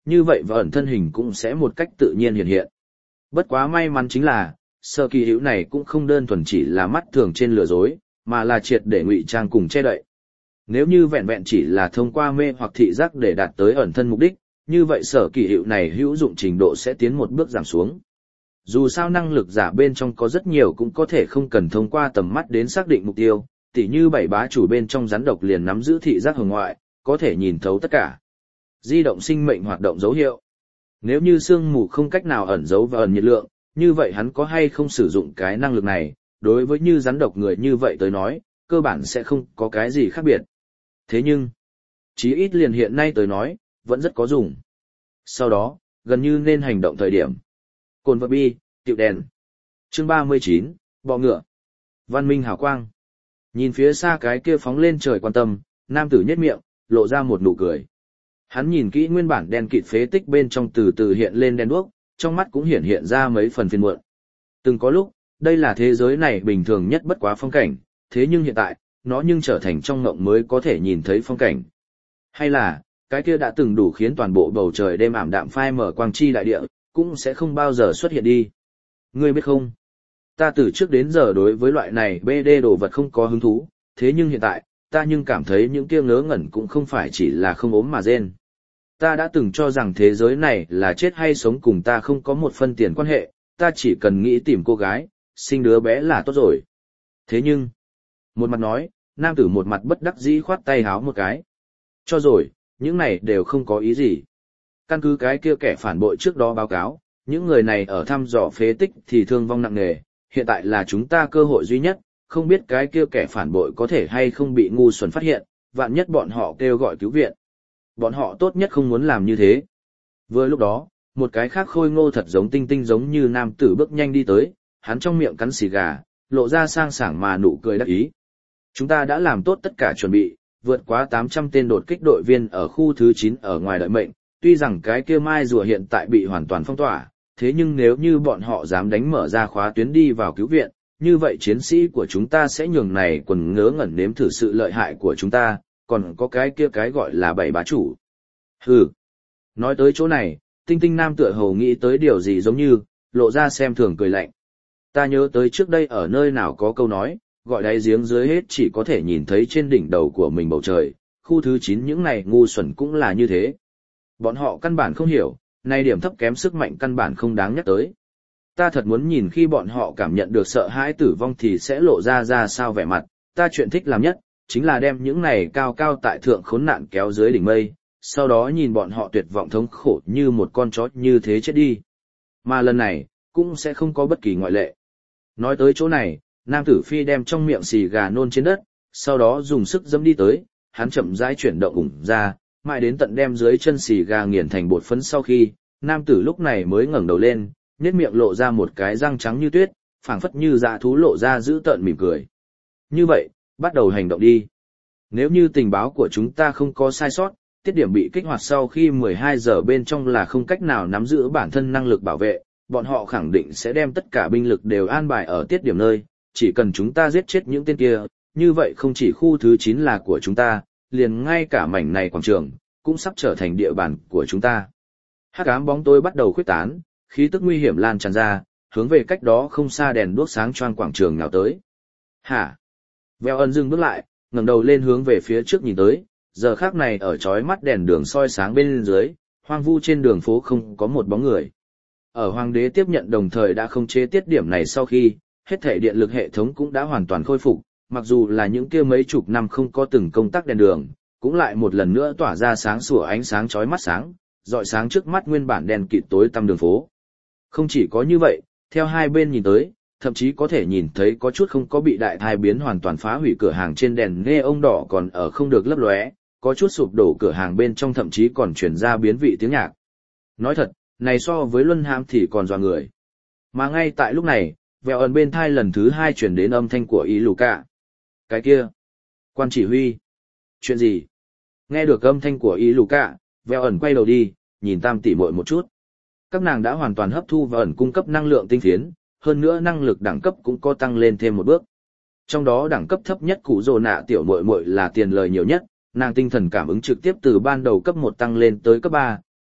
như vậy và ẩn thân hình cũng sẽ một cách tự nhiên hiện hiện. Bất quá may mắn chính là, Sở Kỳ Hữu này cũng không đơn thuần chỉ là mắt thường trên lừa dối, mà là triệt để ngụy trang cùng che đậy. Nếu như vẹn vẹn chỉ là thông qua mê hoặc thị giác để đạt tới ẩn thân mục đích, như vậy Sở Kỳ Hữu này hữu dụng trình độ sẽ tiến một bước giảm xuống. Dù sao năng lực giả bên trong có rất nhiều cũng có thể không cần thông qua tầm mắt đến xác định mục tiêu, tỉ như bảy bá chủ bên trong rắn độc liền nắm giữ thị giác hồng ngoại, có thể nhìn thấu tất cả. Di động sinh mệnh hoạt động dấu hiệu. Nếu như sương mù không cách nào ẩn giấu và ẩn nhiệt lượng, như vậy hắn có hay không sử dụng cái năng lực này, đối với như rắn độc người như vậy tới nói, cơ bản sẽ không có cái gì khác biệt. Thế nhưng, chí ít liền hiện nay tới nói, vẫn rất có dùng. Sau đó, gần như nên hành động thời điểm. Cồn vật bi, tiệu đèn. Chương ba mươi chín, bọ ngựa. Văn minh hào quang. Nhìn phía xa cái kia phóng lên trời quan tâm, nam tử nhếch miệng, lộ ra một nụ cười. Hắn nhìn kỹ nguyên bản đen kịt phế tích bên trong từ từ hiện lên đen đuốc, trong mắt cũng hiện hiện ra mấy phần phiền muộn. Từng có lúc, đây là thế giới này bình thường nhất bất quá phong cảnh, thế nhưng hiện tại, nó nhưng trở thành trong ngộng mới có thể nhìn thấy phong cảnh. Hay là, cái kia đã từng đủ khiến toàn bộ bầu trời đêm ảm đạm phai mở quang chi đại địa, cũng sẽ không bao giờ xuất hiện đi. Ngươi biết không? Ta từ trước đến giờ đối với loại này bê đê đồ vật không có hứng thú, thế nhưng hiện tại, ta nhưng cảm thấy những kia ngớ ngẩn cũng không phải chỉ là không ốm mà rên. Ta đã từng cho rằng thế giới này là chết hay sống cùng ta không có một phân tiền quan hệ, ta chỉ cần nghĩ tìm cô gái, sinh đứa bé là tốt rồi. Thế nhưng, một mặt nói, nam tử một mặt bất đắc dĩ khoát tay háo một cái. Cho rồi, những này đều không có ý gì. Căn cứ cái kia kẻ phản bội trước đó báo cáo, những người này ở thăm dò phế tích thì thương vong nặng nề, hiện tại là chúng ta cơ hội duy nhất, không biết cái kia kẻ phản bội có thể hay không bị ngu xuẩn phát hiện, vạn nhất bọn họ kêu gọi cứu viện. Bọn họ tốt nhất không muốn làm như thế. Vừa lúc đó, một cái khác khôi ngô thật giống tinh tinh giống như nam tử bước nhanh đi tới, hắn trong miệng cắn xì gà, lộ ra sang sảng mà nụ cười đắc ý. Chúng ta đã làm tốt tất cả chuẩn bị, vượt quá tám trăm tên đột kích đội viên ở khu thứ chín ở ngoài đợi mệnh, tuy rằng cái kia mai rùa hiện tại bị hoàn toàn phong tỏa, thế nhưng nếu như bọn họ dám đánh mở ra khóa tuyến đi vào cứu viện, như vậy chiến sĩ của chúng ta sẽ nhường này quần ngớ ngẩn nếm thử sự lợi hại của chúng ta, còn có cái kia cái gọi là bảy bá chủ. Hừ. Nói tới chỗ này, tinh tinh nam tựa hồ nghĩ tới điều gì giống như, lộ ra xem thường cười lạnh. Ta nhớ tới trước đây ở nơi nào có câu nói, gọi đáy giếng dưới hết chỉ có thể nhìn thấy trên đỉnh đầu của mình bầu trời, khu thứ chín những này ngu xuẩn cũng là như thế. Bọn họ căn bản không hiểu, nay điểm thấp kém sức mạnh căn bản không đáng nhắc tới. Ta thật muốn nhìn khi bọn họ cảm nhận được sợ hãi tử vong thì sẽ lộ ra ra sao vẻ mặt, ta chuyện thích làm nhất, chính là đem những này cao cao tại thượng khốn nạn kéo dưới đỉnh mây, sau đó nhìn bọn họ tuyệt vọng thống khổ như một con chó như thế chết đi. Mà lần này, cũng sẽ không có bất kỳ ngoại lệ. Nói tới chỗ này, nam tử phi đem trong miệng xì gà nôn trên đất, sau đó dùng sức dẫm đi tới, hắn chậm rãi chuyển động ủng ra, mãi đến tận đem dưới chân xì gà nghiền thành bột phấn sau khi, nam tử lúc này mới ngẩng đầu lên, nhếch miệng lộ ra một cái răng trắng như tuyết, phảng phất như dã thú lộ ra dữ tợn mỉm cười. Như vậy, bắt đầu hành động đi. Nếu như tình báo của chúng ta không có sai sót, tiết điểm bị kích hoạt sau khi mười hai giờ bên trong là không cách nào nắm giữ bản thân năng lực bảo vệ, bọn họ khẳng định sẽ đem tất cả binh lực đều an bài ở tiết điểm nơi, chỉ cần chúng ta giết chết những tên kia, như vậy không chỉ khu thứ chín là của chúng ta, liền ngay cả mảnh này quảng trường, cũng sắp trở thành địa bàn của chúng ta. Hắc ám bóng tối bắt đầu khuếch tán, khí tức nguy hiểm lan tràn ra, hướng về cách đó không xa đèn đuốc sáng choang quảng trường nhào tới. Hả? Vèo ân dừng bước lại, ngẩng đầu lên hướng về phía trước nhìn tới, giờ khắc này ở chói mắt đèn đường soi sáng bên dưới, hoang vu trên đường phố không có một bóng người. Ở hoàng đế tiếp nhận đồng thời đã không chế tiết điểm này sau khi, hết thể điện lực hệ thống cũng đã hoàn toàn khôi phục, mặc dù là những kia mấy chục năm không có từng công tắc đèn đường, cũng lại một lần nữa tỏa ra sáng sủa ánh sáng chói mắt sáng, rọi sáng trước mắt nguyên bản đèn kịt tối tăm đường phố. Không chỉ có như vậy, theo hai bên nhìn tới, thậm chí có thể nhìn thấy có chút không có bị đại thai biến hoàn toàn phá hủy cửa hàng trên đèn nghe ông đỏ còn ở không được lấp lóe, có chút sụp đổ cửa hàng bên trong thậm chí còn truyền ra biến vị tiếng nhạc. Nói thật, này so với luân hãm thì còn dọa người. Mà ngay tại lúc này, vèo ẩn bên thai lần thứ hai truyền đến âm thanh của ý lù cả. Cái kia, quan chỉ huy. Chuyện gì? Nghe được âm thanh của ý lù cả, vèo ẩn quay đầu đi, nhìn tam tỷ muội một chút. Các nàng đã hoàn toàn hấp thu và ẩn cung cấp năng lượng tinh phiến, hơn nữa năng lực đẳng cấp cũng có tăng lên thêm một bước. Trong đó đẳng cấp thấp nhất cụ rồ nạ tiểu muội muội là tiền lời nhiều nhất, nàng tinh thần cảm ứng trực tiếp từ ban đầu cấp một tăng lên tới cấp ba,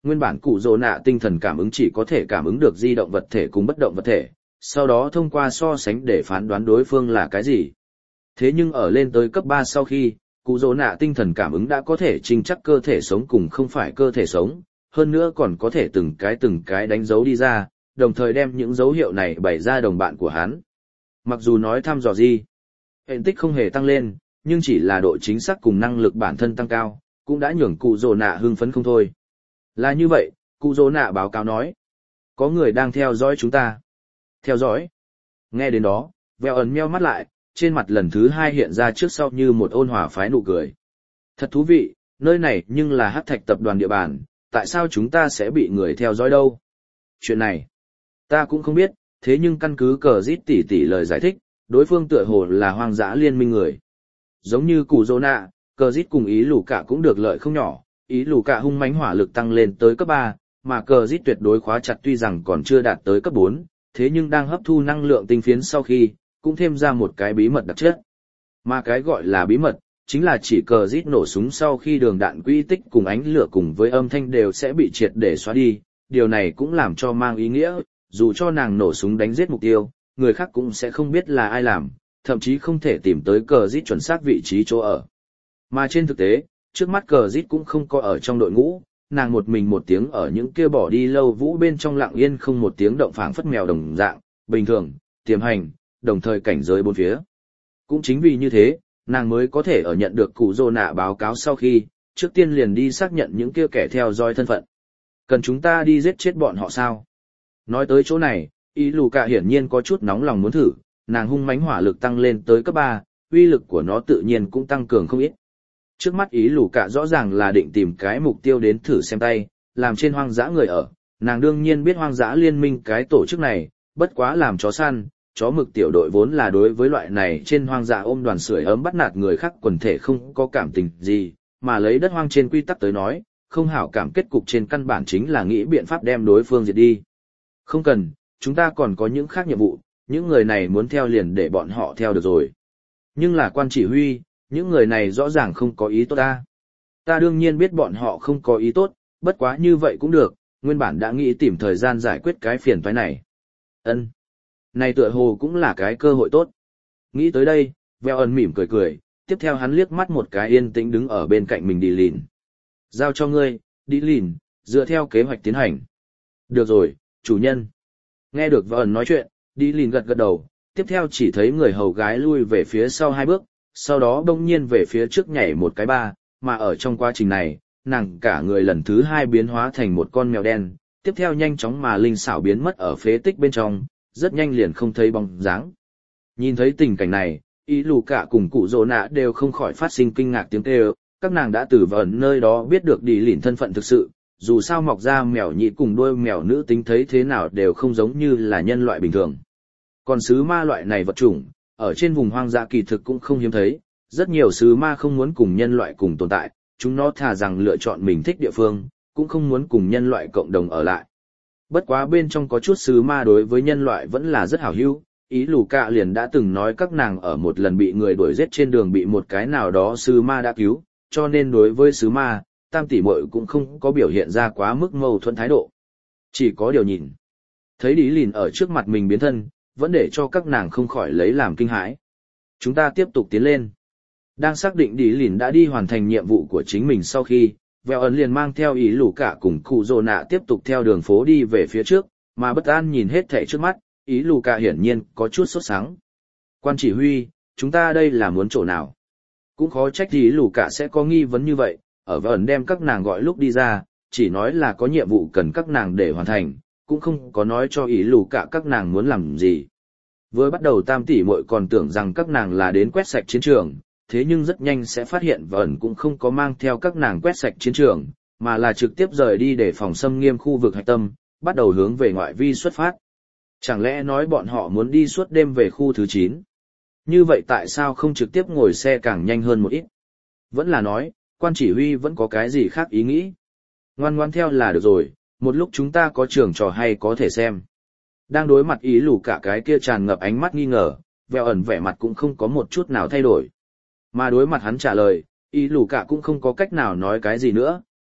Nguyên bản cụ rồ nạ tinh thần cảm ứng chỉ có thể cảm ứng được di động vật thể cùng bất động vật thể, sau đó thông qua so sánh để phán đoán đối phương là cái gì. Thế nhưng ở lên tới cấp ba sau khi, cụ rồ nạ tinh thần cảm ứng đã có thể trinh chắc cơ thể sống cùng không phải cơ thể sống, hơn nữa còn có thể từng cái từng cái đánh dấu đi ra, đồng thời đem những dấu hiệu này bày ra đồng bạn của hắn. Mặc dù nói thăm dò gì, hệ tích không hề tăng lên, nhưng chỉ là độ chính xác cùng năng lực bản thân tăng cao, cũng đã nhường cụ rồ nạ hưng phấn không thôi. Là như vậy, cụ rồ nạ báo cáo nói. Có người đang theo dõi chúng ta. Theo dõi. Nghe đến đó, Vẹo ẩn meo mắt lại, trên mặt lần thứ hai hiện ra trước sau như một ôn hòa phái nụ cười. Thật thú vị, nơi này nhưng là Hắc Thạch tập đoàn địa bàn, tại sao chúng ta sẽ bị người theo dõi đâu? Chuyện này, ta cũng không biết, thế nhưng căn cứ cờ rít tỉ tỉ lời giải thích, đối phương tựa hồ là hoang dã liên minh người. Giống như cụ rồ nạ, cờ rít cùng ý lù cả cũng được lợi không nhỏ, ý lù cả hung mãnh hỏa lực tăng lên tới cấp ba, mà cờ rít tuyệt đối khóa chặt tuy rằng còn chưa đạt tới cấp bốn, thế nhưng đang hấp thu năng lượng tinh phiến sau khi, cũng thêm ra một cái bí mật đặc chất. Mà cái gọi là bí mật, chính là chỉ cờ rít nổ súng sau khi đường đạn quỹ tích cùng ánh lửa cùng với âm thanh đều sẽ bị triệt để xóa đi, điều này cũng làm cho mang ý nghĩa, dù cho nàng nổ súng đánh giết mục tiêu, người khác cũng sẽ không biết là ai làm, thậm chí không thể tìm tới cờ rít chuẩn xác vị trí chỗ ở. Mà trên thực tế, trước mắt cờ rít cũng không có ở trong đội ngũ, nàng một mình một tiếng ở những kia bỏ đi lâu vũ bên trong lặng yên không một tiếng động phảng phất mèo đồng dạng, bình thường, tiềm hành, đồng thời cảnh giới bốn phía. Cũng chính vì như thế, nàng mới có thể ở nhận được cụ rồ nạ báo cáo sau khi, trước tiên liền đi xác nhận những kia kẻ theo dõi thân phận. Cần chúng ta đi giết chết bọn họ sao? Nói tới chỗ này, ý lù cả hiển nhiên có chút nóng lòng muốn thử, nàng hung mãnh hỏa lực tăng lên tới cấp ba, uy lực của nó tự nhiên cũng tăng cường không ít. Trước mắt ý lù cả rõ ràng là định tìm cái mục tiêu đến thử xem tay, làm trên hoang dã người ở, nàng đương nhiên biết hoang dã liên minh cái tổ chức này, bất quá làm chó săn, chó mực tiểu đội vốn là đối với loại này trên hoang dã ôm đoàn sưởi ấm bắt nạt người khác quần thể không có cảm tình gì, mà lấy đất hoang trên quy tắc tới nói, không hảo cảm kết cục trên căn bản chính là nghĩ biện pháp đem đối phương diệt đi. Không cần, chúng ta còn có những khác nhiệm vụ, những người này muốn theo liền để bọn họ theo được rồi. Nhưng là quan chỉ huy, những người này rõ ràng không có ý tốt ta. Ta đương nhiên biết bọn họ không có ý tốt, bất quá như vậy cũng được, nguyên bản đã nghĩ tìm thời gian giải quyết cái phiền toái này. Ân, này tựa hồ cũng là cái cơ hội tốt. Nghĩ tới đây, Veo ẩn mỉm cười cười, tiếp theo hắn liếc mắt một cái yên tĩnh đứng ở bên cạnh mình đi lìn. Giao cho ngươi, đi lìn, dựa theo kế hoạch tiến hành. Được rồi, chủ nhân. Nghe được Veo ẩn nói chuyện, đi lìn gật gật đầu, tiếp theo chỉ thấy người hầu gái lui về phía sau hai bước, sau đó bỗng nhiên về phía trước nhảy một cái ba, mà ở trong quá trình này, nàng cả người lần thứ hai biến hóa thành một con mèo đen, tiếp theo nhanh chóng mà linh xảo biến mất ở phế tích bên trong, rất nhanh liền không thấy bóng dáng. Nhìn thấy tình cảnh này, ý lù cả cùng cụ rồ nạ đều không khỏi phát sinh kinh ngạc tiếng kêu, các nàng đã từ vẩn nơi đó biết được đi lìn thân phận thực sự, dù sao mọc ra mèo nhị cùng đuôi mèo nữ tính thấy thế nào đều không giống như là nhân loại bình thường. Còn sứ ma loại này vật chủng, ở trên vùng hoang dã kỳ thực cũng không hiếm thấy, rất nhiều sứ ma không muốn cùng nhân loại cùng tồn tại, chúng nó thà rằng lựa chọn mình thích địa phương, cũng không muốn cùng nhân loại cộng đồng ở lại. Bất quá bên trong có chút sứ ma đối với nhân loại vẫn là rất hảo hữu, ý lù cạ liền đã từng nói các nàng ở một lần bị người đuổi giết trên đường bị một cái nào đó sứ ma đã cứu, cho nên đối với sứ ma, tam tỷ muội cũng không có biểu hiện ra quá mức mâu thuẫn thái độ. Chỉ có điều nhìn. Thấy Lý Lìn ở trước mặt mình biến thân, vẫn để cho các nàng không khỏi lấy làm kinh hãi. Chúng ta tiếp tục tiến lên. Đang xác định Lý Lìn đã đi hoàn thành nhiệm vụ của chính mình sau khi, Vẹo ẩn liền mang theo ý lù cả cùng cụ rồ nạ tiếp tục theo đường phố đi về phía trước, mà bất an nhìn hết thảy trước mắt, ý lù cả hiển nhiên có chút sốt sắng. Quan chỉ huy, chúng ta đây là muốn chỗ nào? Cũng khó trách ý lù cả sẽ có nghi vấn như vậy, ở Vẹo ẩn đem các nàng gọi lúc đi ra, chỉ nói là có nhiệm vụ cần các nàng để hoàn thành, cũng không có nói cho ý lù cả các nàng muốn làm gì. Vừa bắt đầu tam tỷ muội còn tưởng rằng các nàng là đến quét sạch chiến trường, thế nhưng rất nhanh sẽ phát hiện Vẩn cũng không có mang theo các nàng quét sạch chiến trường, mà là trực tiếp rời đi để phòng xâm nghiêm khu vực hạch tâm, bắt đầu hướng về ngoại vi xuất phát. Chẳng lẽ nói bọn họ muốn đi suốt đêm về khu thứ chín? Như vậy tại sao không trực tiếp ngồi xe càng nhanh hơn một ít? Vẫn là nói, quan chỉ huy vẫn có cái gì khác ý nghĩ? Ngoan ngoan theo là được rồi, một lúc chúng ta có trường trò hay có thể xem. Đang đối mặt ý lù cả cái kia tràn ngập ánh mắt nghi ngờ, Vẹo ẩn vẻ mặt cũng không có một chút nào thay đổi. Mà đối mặt hắn trả lời, ý lù cả cũng không có cách nào nói cái gì nữa,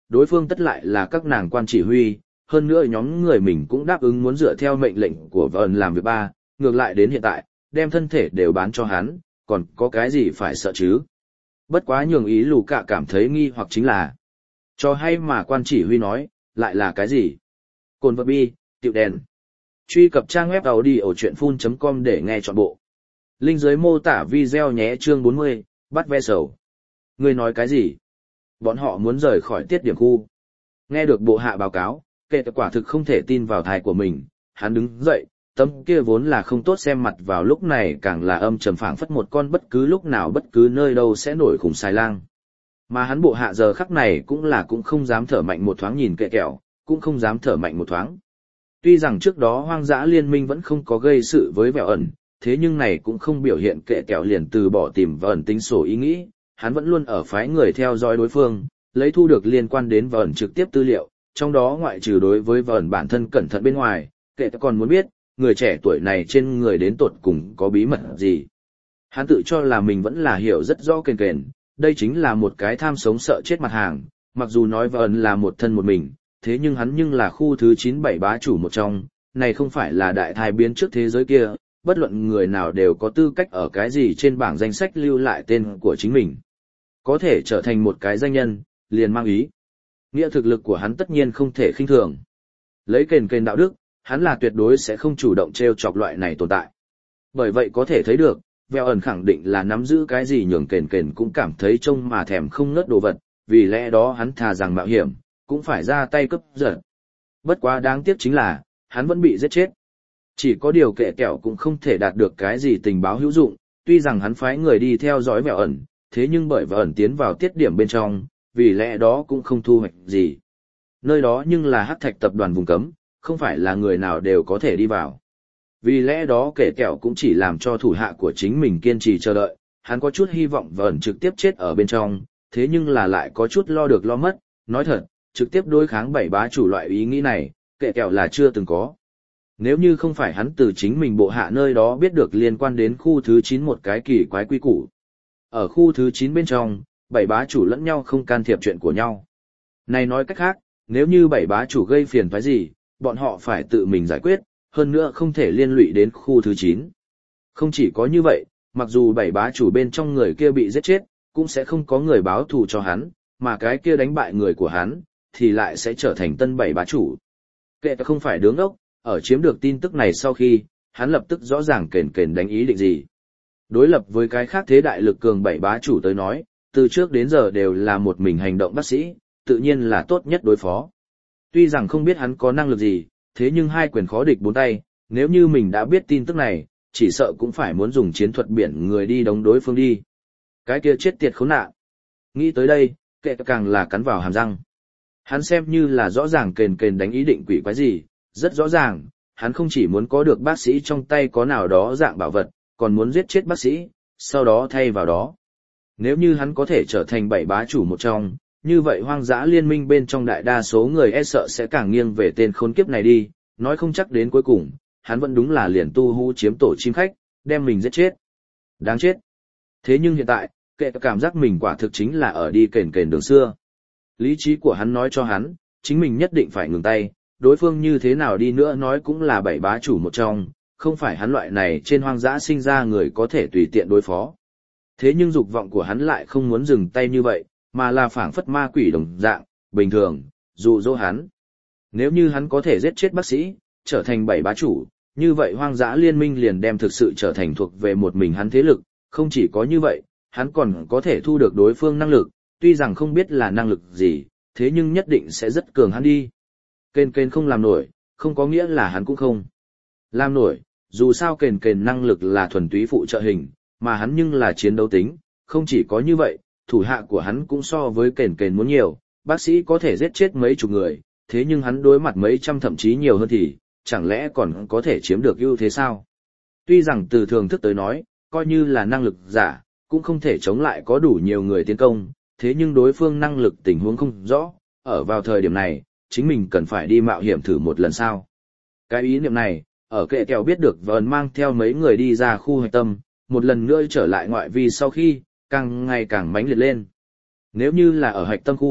đối phương tất lại là các nàng quan chỉ huy, hơn nữa nhóm người mình cũng đáp ứng muốn dựa theo mệnh lệnh của vợn làm việc ba, ngược lại đến hiện tại, đem thân thể đều bán cho hắn, còn có cái gì phải sợ chứ? Bất quá nhường ý lù cả cảm thấy nghi hoặc chính là, cho hay mà quan chỉ huy nói, lại là cái gì? Cồn vật bi, tiệu đèn. Truy cập trang web audiochuyenphun chấm com để nghe trọn bộ. Link dưới mô tả video nhé. Chương bốn mươi, bắt ve sầu. Ngươi nói cái gì? Bọn họ muốn rời khỏi tiết điểm khu. Nghe được bộ hạ báo cáo, kệ quả thực không thể tin vào thai của mình, hắn đứng dậy, tấm kia vốn là không tốt xem mặt vào lúc này càng là âm trầm phảng phất một con bất cứ lúc nào bất cứ nơi đâu sẽ nổi khủng xài lang. Mà hắn bộ hạ giờ khắc này cũng là cũng không dám thở mạnh một thoáng nhìn kệ kẹo, cũng không dám thở mạnh một thoáng. Tuy rằng trước đó hoang dã liên minh vẫn không có gây sự với Vẹo ẩn, thế nhưng này cũng không biểu hiện kệ kẹo liền từ bỏ tìm Vẹo ẩn tính sổ ý nghĩ, hắn vẫn luôn ở phái người theo dõi đối phương, lấy thu được liên quan đến Vẹo ẩn trực tiếp tư liệu, trong đó ngoại trừ đối với Vẹo ẩn bản thân cẩn thận bên ngoài, kệ còn muốn biết, người trẻ tuổi này trên người đến tột cùng có bí mật gì. Hắn tự cho là mình vẫn là hiểu rất rõ kền kền, đây chính là một cái tham sống sợ chết mặt hàng, mặc dù nói Vẹo ẩn là một thân một mình, thế nhưng hắn nhưng là khu thứ chín bảy bá chủ một trong, này không phải là đại thai biến trước thế giới kia, bất luận người nào đều có tư cách ở cái gì trên bảng danh sách lưu lại tên của chính mình. Có thể trở thành một cái danh nhân, liền mang ý. Nghĩa thực lực của hắn tất nhiên không thể khinh thường. Lấy kền kền đạo đức, hắn là tuyệt đối sẽ không chủ động treo chọc loại này tồn tại. Bởi vậy có thể thấy được, Vẹo ẩn khẳng định là nắm giữ cái gì nhường kền kền cũng cảm thấy trông mà thèm không ngớt đồ vật, vì lẽ đó hắn thà rằng mạo hiểm, cũng phải ra tay cướp giật. Bất quá đáng tiếc chính là, hắn vẫn bị giết chết. Chỉ có điều kệ kẹo cũng không thể đạt được cái gì tình báo hữu dụng, tuy rằng hắn phái người đi theo dõi Vẹo ẩn, thế nhưng bởi Vẹo ẩn tiến vào tiết điểm bên trong, vì lẽ đó cũng không thu hoạch gì. Nơi đó nhưng là hắc thạch tập đoàn vùng cấm, không phải là người nào đều có thể đi vào. Vì lẽ đó kệ kẹo cũng chỉ làm cho thủ hạ của chính mình kiên trì chờ đợi, hắn có chút hy vọng Vẹo ẩn trực tiếp chết ở bên trong, thế nhưng là lại có chút lo được lo mất, nói thật, trực tiếp đối kháng bảy bá chủ loại ý nghĩ này, kệ kẹo là chưa từng có. Nếu như không phải hắn từ chính mình bộ hạ nơi đó biết được liên quan đến khu thứ chín một cái kỳ quái quy củ. Ở khu thứ chín bên trong, bảy bá chủ lẫn nhau không can thiệp chuyện của nhau. Này nói cách khác, nếu như bảy bá chủ gây phiền toái gì, bọn họ phải tự mình giải quyết, hơn nữa không thể liên lụy đến khu thứ chín. Không chỉ có như vậy, mặc dù bảy bá chủ bên trong người kia bị giết chết, cũng sẽ không có người báo thù cho hắn, mà cái kia đánh bại người của hắn, thì lại sẽ trở thành tân bảy bá chủ. Kệ không phải đứng ốc, ở chiếm được tin tức này sau khi, hắn lập tức rõ ràng kền kền đánh ý định gì. Đối lập với cái khác thế đại lực cường bảy bá chủ tới nói, từ trước đến giờ đều là một mình hành động bác sĩ, tự nhiên là tốt nhất đối phó. Tuy rằng không biết hắn có năng lực gì, thế nhưng hai quyền khó địch bốn tay, nếu như mình đã biết tin tức này, chỉ sợ cũng phải muốn dùng chiến thuật biển người đi đóng đối phương đi. Cái kia chết tiệt khốn nạn. Nghĩ tới đây, kệ càng là cắn vào hàm răng. Hắn xem như là rõ ràng kền kền đánh ý định quỷ quái gì, rất rõ ràng, hắn không chỉ muốn có được bác sĩ trong tay có nào đó dạng bảo vật, còn muốn giết chết bác sĩ, sau đó thay vào đó. Nếu như hắn có thể trở thành bảy bá chủ một trong, như vậy hoang dã liên minh bên trong đại đa số người e sợ sẽ càng nghiêng về tên khốn kiếp này đi, nói không chắc đến cuối cùng, hắn vẫn đúng là liền tu hú chiếm tổ chim khách, đem mình giết chết. Đáng chết. Thế nhưng hiện tại, kệ cảm giác mình quả thực chính là ở đi kền kền đường xưa. Lý trí của hắn nói cho hắn, chính mình nhất định phải ngừng tay, đối phương như thế nào đi nữa nói cũng là bảy bá chủ một trong, không phải hắn loại này trên hoang dã sinh ra người có thể tùy tiện đối phó. Thế nhưng dục vọng của hắn lại không muốn dừng tay như vậy, mà là phảng phất ma quỷ đồng dạng, bình thường, dụ dỗ hắn. Nếu như hắn có thể giết chết bác sĩ, trở thành bảy bá chủ, như vậy hoang dã liên minh liền đem thực sự trở thành thuộc về một mình hắn thế lực, không chỉ có như vậy, hắn còn có thể thu được đối phương năng lực, tuy rằng không biết là năng lực gì, thế nhưng nhất định sẽ rất cường hắn đi. Kền kền không làm nổi, không có nghĩa là hắn cũng không làm nổi, dù sao kền kền năng lực là thuần túy phụ trợ hình, mà hắn nhưng là chiến đấu tính, không chỉ có như vậy, thủ hạ của hắn cũng so với kền kền muốn nhiều, bác sĩ có thể giết chết mấy chục người, thế nhưng hắn đối mặt mấy trăm thậm chí nhiều hơn thì, chẳng lẽ còn có thể chiếm được ưu thế sao? Tuy rằng từ thường thức tới nói, coi như là năng lực giả, cũng không thể chống lại có đủ nhiều người tiến công, thế nhưng đối phương năng lực tình huống không rõ, ở vào thời điểm này, chính mình cần phải đi mạo hiểm thử một lần sao. Cái ý niệm này, ở kệ kèo biết được vờn mang theo mấy người đi ra khu hạch tâm, một lần nữa trở lại ngoại vi sau khi, càng ngày càng mãnh liệt lên. Nếu như là ở hạch tâm khu,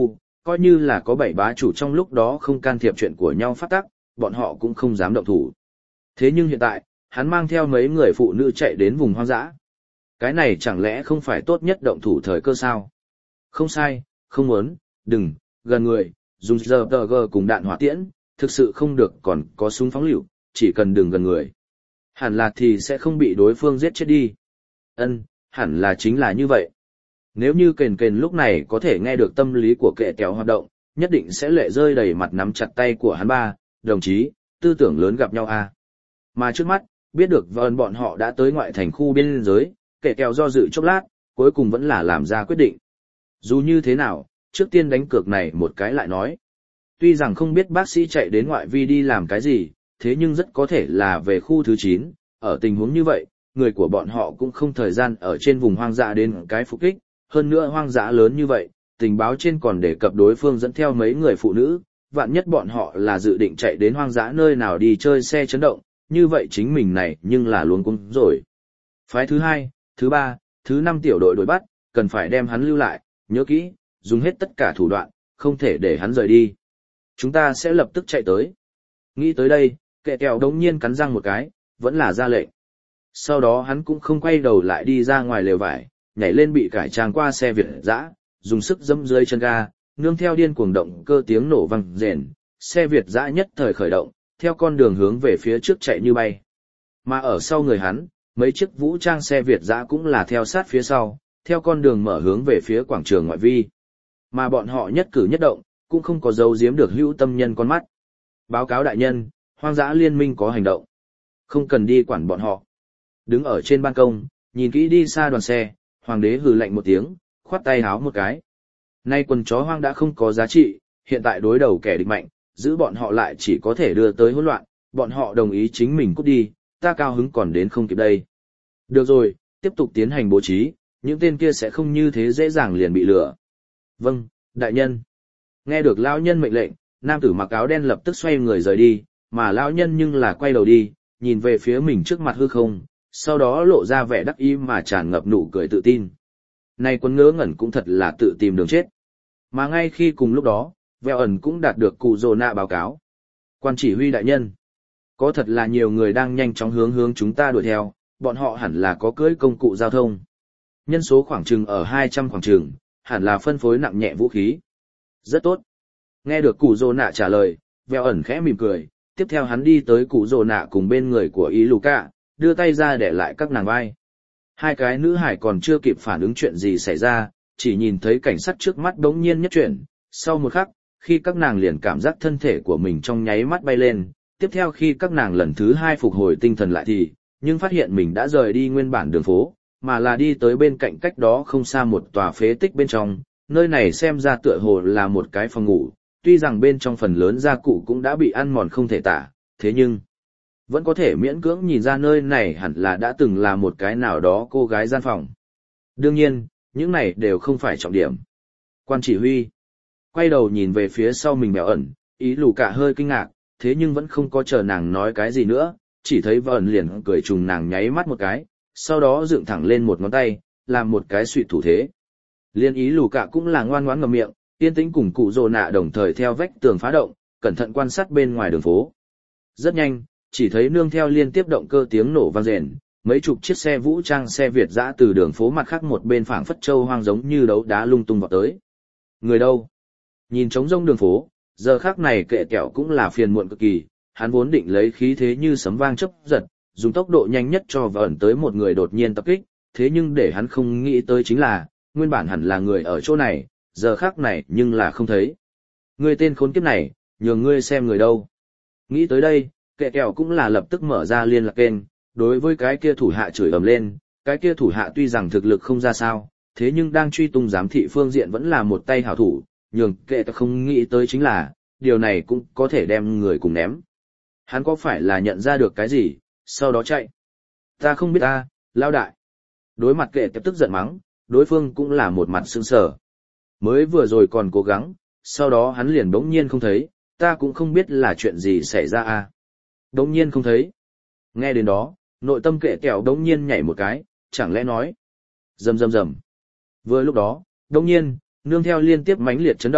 coi như là có bảy bá chủ trong lúc đó không can thiệp chuyện của nhau phát tắc, bọn họ cũng không dám động thủ. Thế nhưng hiện tại, hắn mang theo mấy người phụ nữ chạy đến vùng hoang dã. Cái này chẳng lẽ không phải tốt nhất động thủ thời cơ sao? Không sai, không muốn, đừng, gần người, dùng giờ tờ gờ cùng đạn hỏa tiễn, thực sự không được còn có súng phóng lựu, chỉ cần đừng gần người. Hẳn là thì sẽ không bị đối phương giết chết đi. Ân, hẳn là chính là như vậy. Nếu như kền kền lúc này có thể nghe được tâm lý của kệ kéo hoạt động, nhất định sẽ lệ rơi đầy mặt nắm chặt tay của hắn ba, đồng chí, tư tưởng lớn gặp nhau à. Mà trước mắt, biết được vờn bọn họ đã tới ngoại thành khu biên giới, kệ kéo do dự chốc lát, cuối cùng vẫn là làm ra quyết định. Dù như thế nào, trước tiên đánh cược này một cái lại nói. Tuy rằng không biết bác sĩ chạy đến ngoại vi đi làm cái gì, thế nhưng rất có thể là về khu thứ chín, ở tình huống như vậy, người của bọn họ cũng không thời gian ở trên vùng hoang dã đến cái phục kích, hơn nữa hoang dã lớn như vậy, tình báo trên còn đề cập đối phương dẫn theo mấy người phụ nữ, vạn nhất bọn họ là dự định chạy đến hoang dã nơi nào đi chơi xe chấn động, như vậy chính mình này nhưng là luống cuống rồi. Phái thứ hai, thứ ba, thứ năm tiểu đội đuổi bắt, cần phải đem hắn lưu lại, nhớ kỹ, dùng hết tất cả thủ đoạn, không thể để hắn rời đi. Chúng ta sẽ lập tức chạy tới. Nghĩ tới đây, kệ kẹo đống nhiên cắn răng một cái, vẫn là ra lệnh. Sau đó hắn cũng không quay đầu lại đi ra ngoài lều vải, nhảy lên bị cải trang qua xe Việt dã, dùng sức dẫm dưới chân ga, nương theo điên cuồng động cơ tiếng nổ vang rền, xe Việt dã nhất thời khởi động, theo con đường hướng về phía trước chạy như bay. Mà ở sau người hắn, mấy chiếc vũ trang xe Việt dã cũng là theo sát phía sau, theo con đường mở hướng về phía quảng trường ngoại vi. Mà bọn họ nhất cử nhất động, cũng không có giấu giếm được hữu tâm nhân con mắt. Báo cáo đại nhân, hoang dã liên minh có hành động. Không cần đi quản bọn họ. Đứng ở trên ban công, nhìn kỹ đi xa đoàn xe, hoàng đế hừ lạnh một tiếng, khoát tay háo một cái. Nay quần chó hoang đã không có giá trị, hiện tại đối đầu kẻ địch mạnh, giữ bọn họ lại chỉ có thể đưa tới hỗn loạn, bọn họ đồng ý chính mình cút đi, ta cao hứng còn đến không kịp đây. Được rồi, tiếp tục tiến hành bố trí, những tên kia sẽ không như thế dễ dàng liền bị lừa. Vâng, đại nhân. Nghe được lão nhân mệnh lệnh, nam tử mặc áo đen lập tức xoay người rời đi, mà lão nhân nhưng là quay đầu đi, nhìn về phía mình trước mặt hư không, sau đó lộ ra vẻ đắc ý mà tràn ngập nụ cười tự tin. Này quân ngớ ngẩn cũng thật là tự tìm đường chết. Mà ngay khi cùng lúc đó, Vẹo ẩn cũng đạt được cụ rồ nạ báo cáo. Quan chỉ huy đại nhân, có thật là nhiều người đang nhanh chóng hướng hướng chúng ta đuổi theo, bọn họ hẳn là có cưỡi công cụ giao thông. Nhân số khoảng chừng ở hai trăm khoảng chừng, hẳn là phân phối nặng nhẹ vũ khí. Rất tốt. Nghe được cụ rồ nạ trả lời, Vẹo ẩn khẽ mỉm cười, tiếp theo hắn đi tới cụ rồ nạ cùng bên người của ý Luca, đưa tay ra để lại các nàng vai. Hai cái nữ hải còn chưa kịp phản ứng chuyện gì xảy ra, chỉ nhìn thấy cảnh sát trước mắt đống nhiên nhất chuyển, sau một khắc, khi các nàng liền cảm giác thân thể của mình trong nháy mắt bay lên, tiếp theo khi các nàng lần thứ hai phục hồi tinh thần lại thì, nhưng phát hiện mình đã rời đi nguyên bản đường phố, mà là đi tới bên cạnh cách đó không xa một tòa phế tích bên trong, nơi này xem ra tựa hồ là một cái phòng ngủ, tuy rằng bên trong phần lớn gia cụ cũng đã bị ăn mòn không thể tả, thế nhưng vẫn có thể miễn cưỡng nhìn ra nơi này hẳn là đã từng là một cái nào đó cô gái gian phòng. Đương nhiên, những này đều không phải trọng điểm. Quan chỉ huy quay đầu nhìn về phía sau mình Vẹo ẩn, ý lù cả hơi kinh ngạc, thế nhưng vẫn không có chờ nàng nói cái gì nữa, chỉ thấy Vẹo ẩn liền cười trùng nàng nháy mắt một cái, sau đó dựng thẳng lên một ngón tay, làm một cái suy thủ thế. Liên ý lù cả cũng là ngoan ngoãn ngậm miệng, yên tĩnh cùng cụ rồ nạ đồng thời theo vách tường phá động, cẩn thận quan sát bên ngoài đường phố. Rất nhanh, chỉ thấy nương theo liên tiếp động cơ tiếng nổ vang rền, mấy chục chiếc xe vũ trang xe Việt dã từ đường phố mặt khác một bên phảng phất châu hoang giống như đấu đá lung tung vào tới. Người đâu? Nhìn trống rông đường phố, giờ khắc này kệ kẹo cũng là phiền muộn cực kỳ, hắn vốn định lấy khí thế như sấm vang chớp giật, dùng tốc độ nhanh nhất cho vào ẩn tới một người đột nhiên tập kích, thế nhưng để hắn không nghĩ tới chính là, nguyên bản hẳn là người ở chỗ này, giờ khắc này nhưng là không thấy. Người tên khốn kiếp này, nhường ngươi xem người đâu. Nghĩ tới đây, kệ kẹo cũng là lập tức mở ra liên lạc kênh, đối với cái kia thủ hạ chửi ầm lên, cái kia thủ hạ tuy rằng thực lực không ra sao, thế nhưng đang truy tung giám thị phương diện vẫn là một tay hảo thủ, nhường kệ không nghĩ tới chính là, điều này cũng có thể đem người cùng ném. Hắn có phải là nhận ra được cái gì, sau đó chạy? Ta không biết ta, lao đại. Đối mặt kệ tức giận mắng, đối phương cũng là một mặt sững sờ. Mới vừa rồi còn cố gắng, sau đó hắn liền bỗng nhiên không thấy, ta cũng không biết là chuyện gì xảy ra à. Bỗng nhiên không thấy. Nghe đến đó, nội tâm kệ kẹo bỗng nhiên nhảy một cái, chẳng lẽ nói. Rầm rầm rầm. Vừa lúc đó, bỗng nhiên, nương theo liên tiếp mãnh liệt chấn động,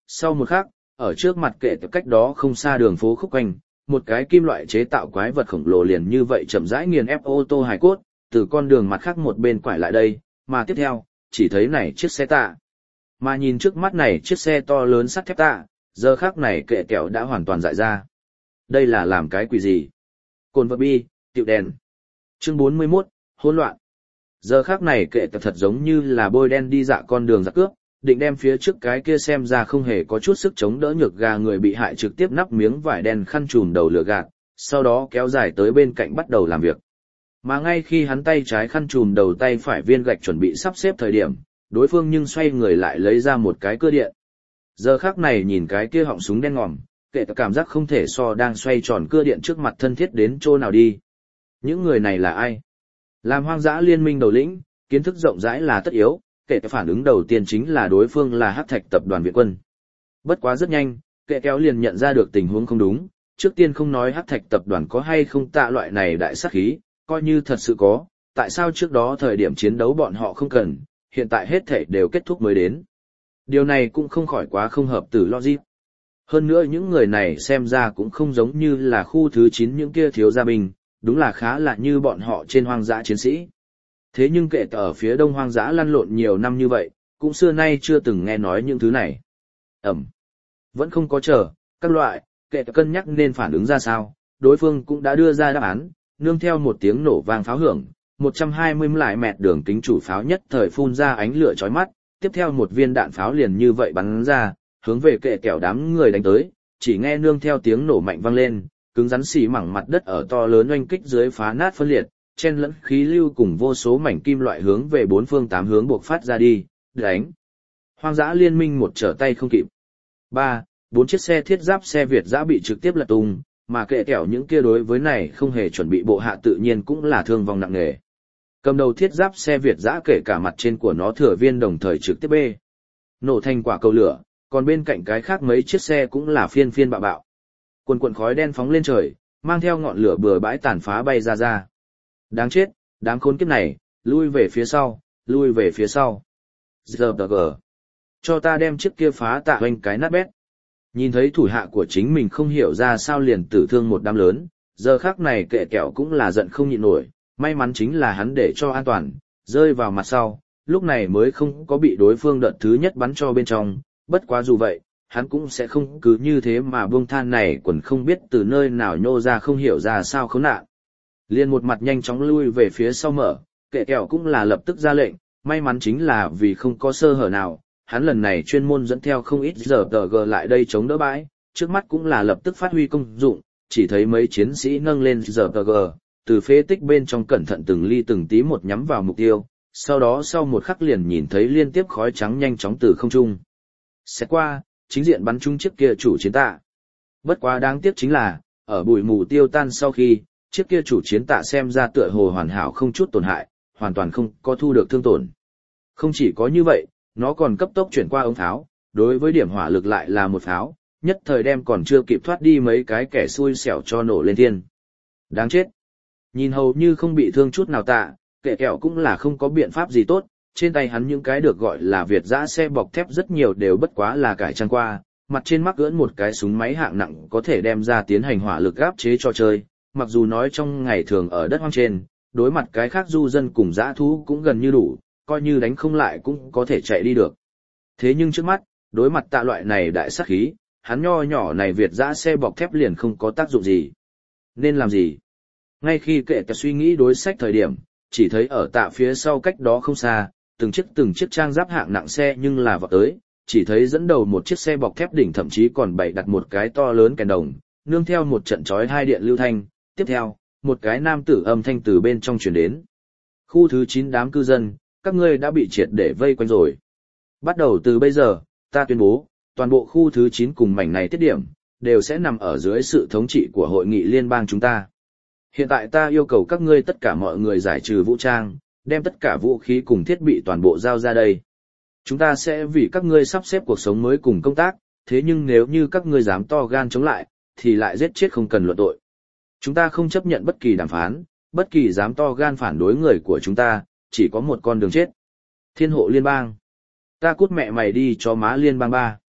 Sau một khắc, ở trước mặt kệ tập cách đó không xa đường phố khúc quanh, một cái kim loại chế tạo quái vật khổng lồ liền như vậy chậm rãi nghiền ép ô tô hải cốt, từ con đường mặt khác một bên quải lại đây, mà tiếp theo, chỉ thấy này chiếc xe tạ. Mà nhìn trước mắt này chiếc xe to lớn sắt thép tạ, giờ khắc này kệ kẹo đã hoàn toàn dại ra. Đây là làm cái quỷ gì? Cồn vật bi, tiệu đèn. Chương bốn mươi mốt, hỗn loạn. Giờ khắc này kệ tập thật giống như là bôi đen đi dạ con đường giặc cướp, định đem phía trước cái kia xem ra không hề có chút sức chống đỡ nhược gà người bị hại trực tiếp nắp miếng vải đen khăn trùm đầu lửa gạt, sau đó kéo dài tới bên cạnh bắt đầu làm việc. Mà ngay khi hắn tay trái khăn trùm đầu tay phải viên gạch chuẩn bị sắp xếp thời điểm, đối phương nhưng xoay người lại lấy ra một cái cưa điện. Giờ khắc này nhìn cái kia họng súng đen ngòm, kệ tập cảm giác không thể so đang xoay tròn cưa điện trước mặt thân thiết đến chỗ nào đi. Những người này là ai? Làm hoang dã liên minh đầu lĩnh, kiến thức rộng rãi là tất yếu, kệ phản ứng đầu tiên chính là đối phương là Hắc Thạch tập đoàn viện quân. Bất quá rất nhanh, kệ kéo liền nhận ra được tình huống không đúng, trước tiên không nói Hắc Thạch tập đoàn có hay không tạ loại này đại sát khí, coi như thật sự có, tại sao trước đó thời điểm chiến đấu bọn họ không cần, hiện tại hết thảy đều kết thúc mới đến. Điều này cũng không khỏi quá không hợp từ logic. Hơn nữa những người này xem ra cũng không giống như là khu thứ chín những kia thiếu gia binh, đúng là khá là như bọn họ trên hoang dã chiến sĩ. Thế nhưng kệ ở phía đông hoang dã lăn lộn nhiều năm như vậy, cũng xưa nay chưa từng nghe nói những thứ này. Ẩm. Vẫn không có chờ, các loại, kệ cân nhắc nên phản ứng ra sao, đối phương cũng đã đưa ra đáp án, nương theo một tiếng nổ vang pháo hưởng, một trăm hai mươi lại mẹt đường kính chủ pháo nhất thời phun ra ánh lửa chói mắt, tiếp theo một viên đạn pháo liền như vậy bắn ra, hướng về kệ kẹo đám người đánh tới, chỉ nghe nương theo tiếng nổ mạnh vang lên, cứng rắn xì mảng mặt đất ở to lớn oanh kích dưới phá nát phân liệt, chen lẫn khí lưu cùng vô số mảnh kim loại hướng về bốn phương tám hướng buộc phát ra đi, đánh. Hoang dã liên minh một trở tay không kịp. Ba, bốn chiếc xe thiết giáp xe Việt giã bị trực tiếp lật tung, mà kệ kẹo những kia đối với này không hề chuẩn bị bộ hạ tự nhiên cũng là thương vong nặng nề. Cầm đầu thiết giáp xe Việt giã kể cả mặt trên của nó thừa viên đồng thời trực tiếp bê. Nổ thành quả cầu lửa, còn bên cạnh cái khác mấy chiếc xe cũng là phiên phiên bạo bạo. Quần quần khói đen phóng lên trời, mang theo ngọn lửa bừa bãi tàn phá bay ra ra. Đáng chết, đám khốn kiếp này, lui về phía sau, lui về phía sau. Giờ tờ gờ. Cho ta đem chiếc kia phá tạ hoanh cái nát bét. Nhìn thấy thủ hạ của chính mình không hiểu ra sao liền tử thương một đám lớn, giờ khắc này kệ kẹo cũng là giận không nhịn nổi, may mắn chính là hắn để cho an toàn, rơi vào mặt sau, lúc này mới không có bị đối phương đợt thứ nhất bắn cho bên trong, bất quá dù vậy, hắn cũng sẽ không cứ như thế mà buông than này quần không biết từ nơi nào nhô ra không hiểu ra sao khốn nạn. Liền một mặt nhanh chóng lui về phía sau mở, kệ kẹo cũng là lập tức ra lệnh, may mắn chính là vì không có sơ hở nào, hắn lần này chuyên môn dẫn theo không ít giờ tờ gờ lại đây chống đỡ bãi, trước mắt cũng là lập tức phát huy công dụng, chỉ thấy mấy chiến sĩ nâng lên giờ tờ gờ, từ phế tích bên trong cẩn thận từng ly từng tí một nhắm vào mục tiêu, sau đó sau một khắc liền nhìn thấy liên tiếp khói trắng nhanh chóng từ không trung xét qua, chính diện bắn trúng chiếc kia chủ chiến tạ. Bất quá đáng tiếc chính là, ở bụi mù tiêu tan sau khi, chiếc kia chủ chiến tạ xem ra tựa hồ hoàn hảo không chút tổn hại, hoàn toàn không có thu được thương tổn. Không chỉ có như vậy, nó còn cấp tốc chuyển qua ống pháo, đối với điểm hỏa lực lại là một pháo, nhất thời đem còn chưa kịp thoát đi mấy cái kẻ xui xẻo cho nổ lên thiên. Đáng chết. Nhìn hầu như không bị thương chút nào tạ, kệ kẹo cũng là không có biện pháp gì tốt, trên tay hắn những cái được gọi là Việt giã xe bọc thép rất nhiều đều bất quá là cải trang qua, mặt trên mắc ưỡn một cái súng máy hạng nặng có thể đem ra tiến hành hỏa lực áp chế cho chơi, mặc dù nói trong ngày thường ở đất hoang trên, đối mặt cái khác du dân cùng dã thú cũng gần như đủ, coi như đánh không lại cũng có thể chạy đi được. Thế nhưng trước mắt, đối mặt tạ loại này đại sát khí, hắn nho nhỏ này Việt giã xe bọc thép liền không có tác dụng gì. Nên làm gì? Ngay khi kệ cả suy nghĩ đối sách thời điểm, chỉ thấy ở tạ phía sau cách đó không xa, từng chiếc từng chiếc trang giáp hạng nặng xe nhưng là vọt tới, chỉ thấy dẫn đầu một chiếc xe bọc thép đỉnh thậm chí còn bày đặt một cái to lớn kèn đồng, nương theo một trận chói hai điện lưu thanh, tiếp theo, một cái nam tử âm thanh từ bên trong truyền đến. Khu thứ chín đám cư dân, các ngươi đã bị triệt để vây quanh rồi. Bắt đầu từ bây giờ, ta tuyên bố, toàn bộ khu thứ chín cùng mảnh này tiết điểm, đều sẽ nằm ở dưới sự thống trị của hội nghị liên bang chúng ta. Hiện tại ta yêu cầu các ngươi tất cả mọi người giải trừ vũ trang, đem tất cả vũ khí cùng thiết bị toàn bộ giao ra đây. Chúng ta sẽ vì các ngươi sắp xếp cuộc sống mới cùng công tác, thế nhưng nếu như các ngươi dám to gan chống lại, thì lại giết chết không cần luận tội. Chúng ta không chấp nhận bất kỳ đàm phán, bất kỳ dám to gan phản đối người của chúng ta, chỉ có một con đường chết. Thiên hộ liên bang. Ta cút mẹ mày đi cho má liên bang ba.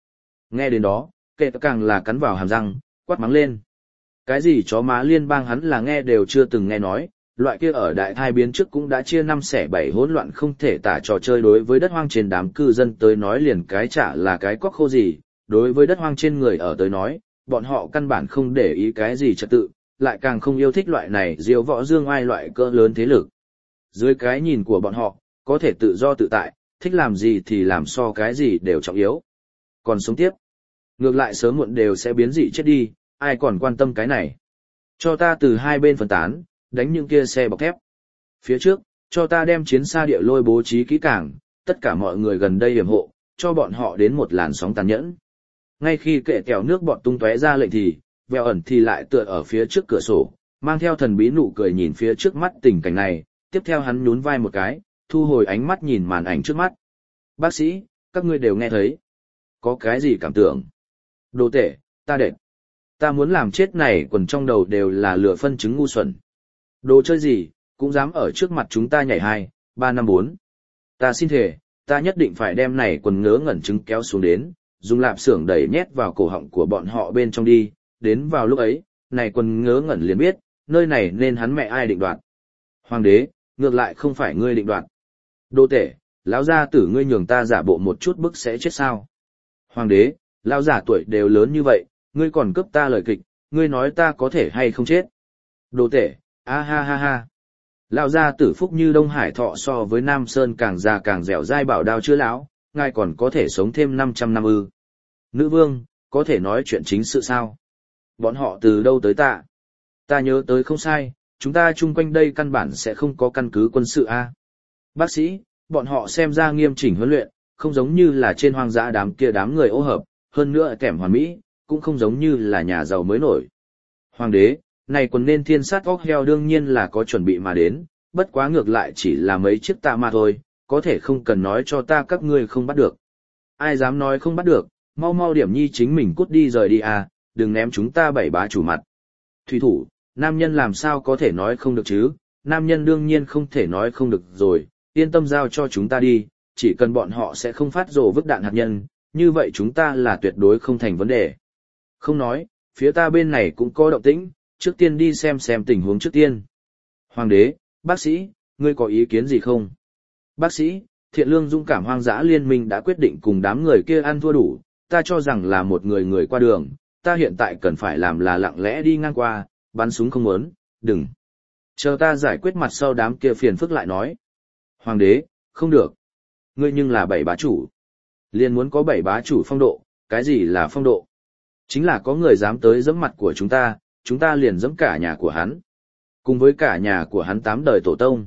Nghe đến đó, kệ càng là cắn vào hàm răng, quát mắng lên. Cái gì chó má liên bang hắn là nghe đều chưa từng nghe nói, loại kia ở đại thai biến trước cũng đã chia năm xẻ bảy hỗn loạn không thể tả trò chơi đối với đất hoang trên đám cư dân tới nói liền cái chả là cái quắc khô gì, đối với đất hoang trên người ở tới nói, bọn họ căn bản không để ý cái gì trật tự, lại càng không yêu thích loại này diêu võ dương oai loại cỡ lớn thế lực. Dưới cái nhìn của bọn họ, có thể tự do tự tại, thích làm gì thì làm so cái gì đều trọng yếu. Còn sống tiếp, ngược lại sớm muộn đều sẽ biến dị chết đi, ai còn quan tâm cái này. Cho ta từ hai bên phân tán, đánh những kia xe bọc thép. Phía trước, cho ta đem chiến xa địa lôi bố trí kỹ càng, tất cả mọi người gần đây hiểm hộ, cho bọn họ đến một làn sóng tàn nhẫn. Ngay khi kệ kèo nước bọt tung tóe ra lệnh thì, Vèo ẩn thì lại tựa ở phía trước cửa sổ, mang theo thần bí nụ cười nhìn phía trước mắt tình cảnh này, tiếp theo hắn nhún vai một cái, thu hồi ánh mắt nhìn màn ảnh trước mắt. Bác sĩ, các ngươi đều nghe thấy. Có cái gì cảm tưởng? Đồ tể, ta đệt. Ta muốn làm chết này quần trong đầu đều là lửa phân chứng ngu xuẩn. Đồ chơi gì, cũng dám ở trước mặt chúng ta nhảy hai, ba năm bốn. Ta xin thề, ta nhất định phải đem này quần ngớ ngẩn trứng kéo xuống đến, dùng lạp xưởng đẩy nhét vào cổ họng của bọn họ bên trong đi, đến vào lúc ấy, này quần ngớ ngẩn liền biết, nơi này nên hắn mẹ ai định đoạt. Hoàng đế, ngược lại không phải ngươi định đoạt. Đô tể, lão gia tử ngươi nhường ta giả bộ một chút bức sẽ chết sao. Hoàng đế, lão giả tuổi đều lớn như vậy, ngươi còn cướp ta lời kịch, ngươi nói ta có thể hay không chết. Đô tể, a ha ha ha. Lão gia tử phúc như Đông Hải Thọ so với Nam Sơn càng già càng dẻo dai bảo đao chưa lão, ngài còn có thể sống thêm năm trăm năm ư. Nữ vương, có thể nói chuyện chính sự sao? Bọn họ từ đâu tới ta? Ta nhớ tới không sai, chúng ta chung quanh đây căn bản sẽ không có căn cứ quân sự a. Bác sĩ, bọn họ xem ra nghiêm chỉnh huấn luyện, không giống như là trên hoang dã đám kia đám người ô hợp, hơn nữa kèm hoàn mỹ, cũng không giống như là nhà giàu mới nổi. Hoàng đế, này còn nên thiên sát óc heo đương nhiên là có chuẩn bị mà đến, bất quá ngược lại chỉ là mấy chiếc tạ mà thôi, có thể không cần nói cho ta các ngươi không bắt được. Ai dám nói không bắt được, mau mau điểm nhi chính mình cút đi rời đi à, đừng ném chúng ta bảy bá chủ mặt. Thủy thủ, nam nhân làm sao có thể nói không được chứ, nam nhân đương nhiên không thể nói không được rồi, yên tâm giao cho chúng ta đi, chỉ cần bọn họ sẽ không phát rồ vứt đạn hạt nhân, như vậy chúng ta là tuyệt đối không thành vấn đề. Không nói, phía ta bên này cũng có động tĩnh, trước tiên đi xem xem tình huống trước tiên. Hoàng đế, bác sĩ, ngươi có ý kiến gì không? Bác sĩ, thiện lương dũng cảm hoang dã liên minh đã quyết định cùng đám người kia ăn thua đủ, ta cho rằng là một người người qua đường, ta hiện tại cần phải làm là lặng lẽ đi ngang qua, bắn súng không muốn, đừng. Chờ ta giải quyết mặt sau đám kia phiền phức lại nói. Hoàng đế, không được. Ngươi nhưng là bảy bá chủ. Liên muốn có bảy bá chủ phong độ, cái gì là phong độ? Chính là có người dám tới giẫm mặt của chúng ta, chúng ta liền giẫm cả nhà của hắn. Cùng với cả nhà của hắn tám đời tổ tông.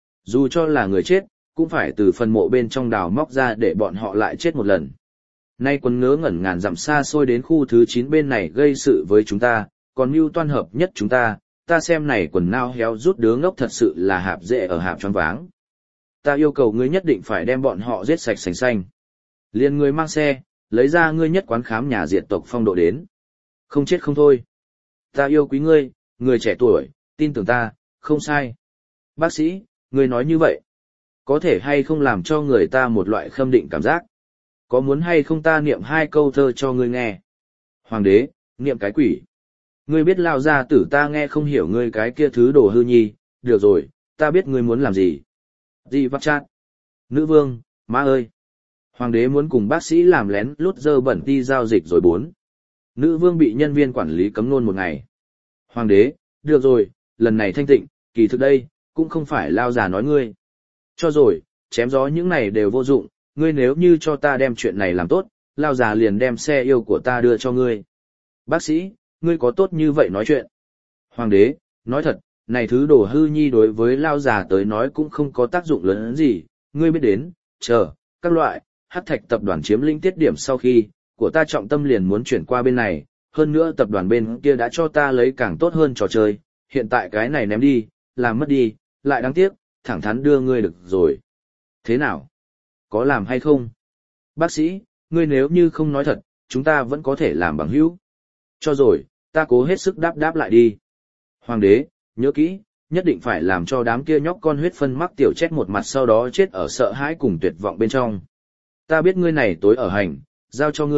Dù cho là người chết, cũng phải từ phần mộ bên trong đào móc ra để bọn họ lại chết một lần. Nay quân ngớ ngẩn ngàn dặm xa xôi đến khu thứ chín bên này gây sự với chúng ta, còn mưu toan hợp nhất chúng ta, ta xem này quần nao héo rút đứa ngốc thật sự là hạp dễ ở hạp choáng váng. Ta yêu cầu ngươi nhất định phải đem bọn họ giết sạch sành xanh. Liên ngươi mang xe, lấy ra ngươi nhất quán khám nhà diệt tộc phong độ đến. Không chết không thôi. Ta yêu quý ngươi, người trẻ tuổi, tin tưởng ta, không sai. Bác sĩ, ngươi nói như vậy, có thể hay không làm cho người ta một loại khâm định cảm giác? Có muốn hay không ta niệm hai câu thơ cho ngươi nghe? Hoàng đế, niệm cái quỷ. Ngươi biết lao ra tử ta nghe không hiểu ngươi cái kia thứ đồ hư nhi, được rồi, ta biết ngươi muốn làm gì. Gì vắt chát? Nữ vương, má ơi! Hoàng đế muốn cùng bác sĩ làm lén lút dơ bẩn đi giao dịch rồi bốn. Nữ vương bị nhân viên quản lý cấm nôn một ngày. Hoàng đế, được rồi, lần này thanh tịnh, kỳ thực đây, cũng không phải lao già nói ngươi. Cho rồi, chém gió những này đều vô dụng, ngươi nếu như cho ta đem chuyện này làm tốt, lao già liền đem xe yêu của ta đưa cho ngươi. Bác sĩ, ngươi có tốt như vậy nói chuyện. Hoàng đế, nói thật, này thứ đồ hư nhi đối với lao già tới nói cũng không có tác dụng lớn gì, ngươi biết đến, chờ, các loại, hắc thạch tập đoàn chiếm lĩnh tiết điểm sau khi, của ta trọng tâm liền muốn chuyển qua bên này, hơn nữa tập đoàn bên kia đã cho ta lấy càng tốt hơn trò chơi, hiện tại cái này ném đi, làm mất đi, lại đáng tiếc, thẳng thắn đưa ngươi được rồi. Thế nào? Có làm hay không? Bác sĩ, ngươi nếu như không nói thật, chúng ta vẫn có thể làm bằng hữu. Cho rồi, ta cố hết sức đáp đáp lại đi. Hoàng đế, nhớ kỹ, nhất định phải làm cho đám kia nhóc con huyết phân mắc tiểu chết một mặt sau đó chết ở sợ hãi cùng tuyệt vọng bên trong. Ta biết ngươi này tối ở hành, giao cho ngươi,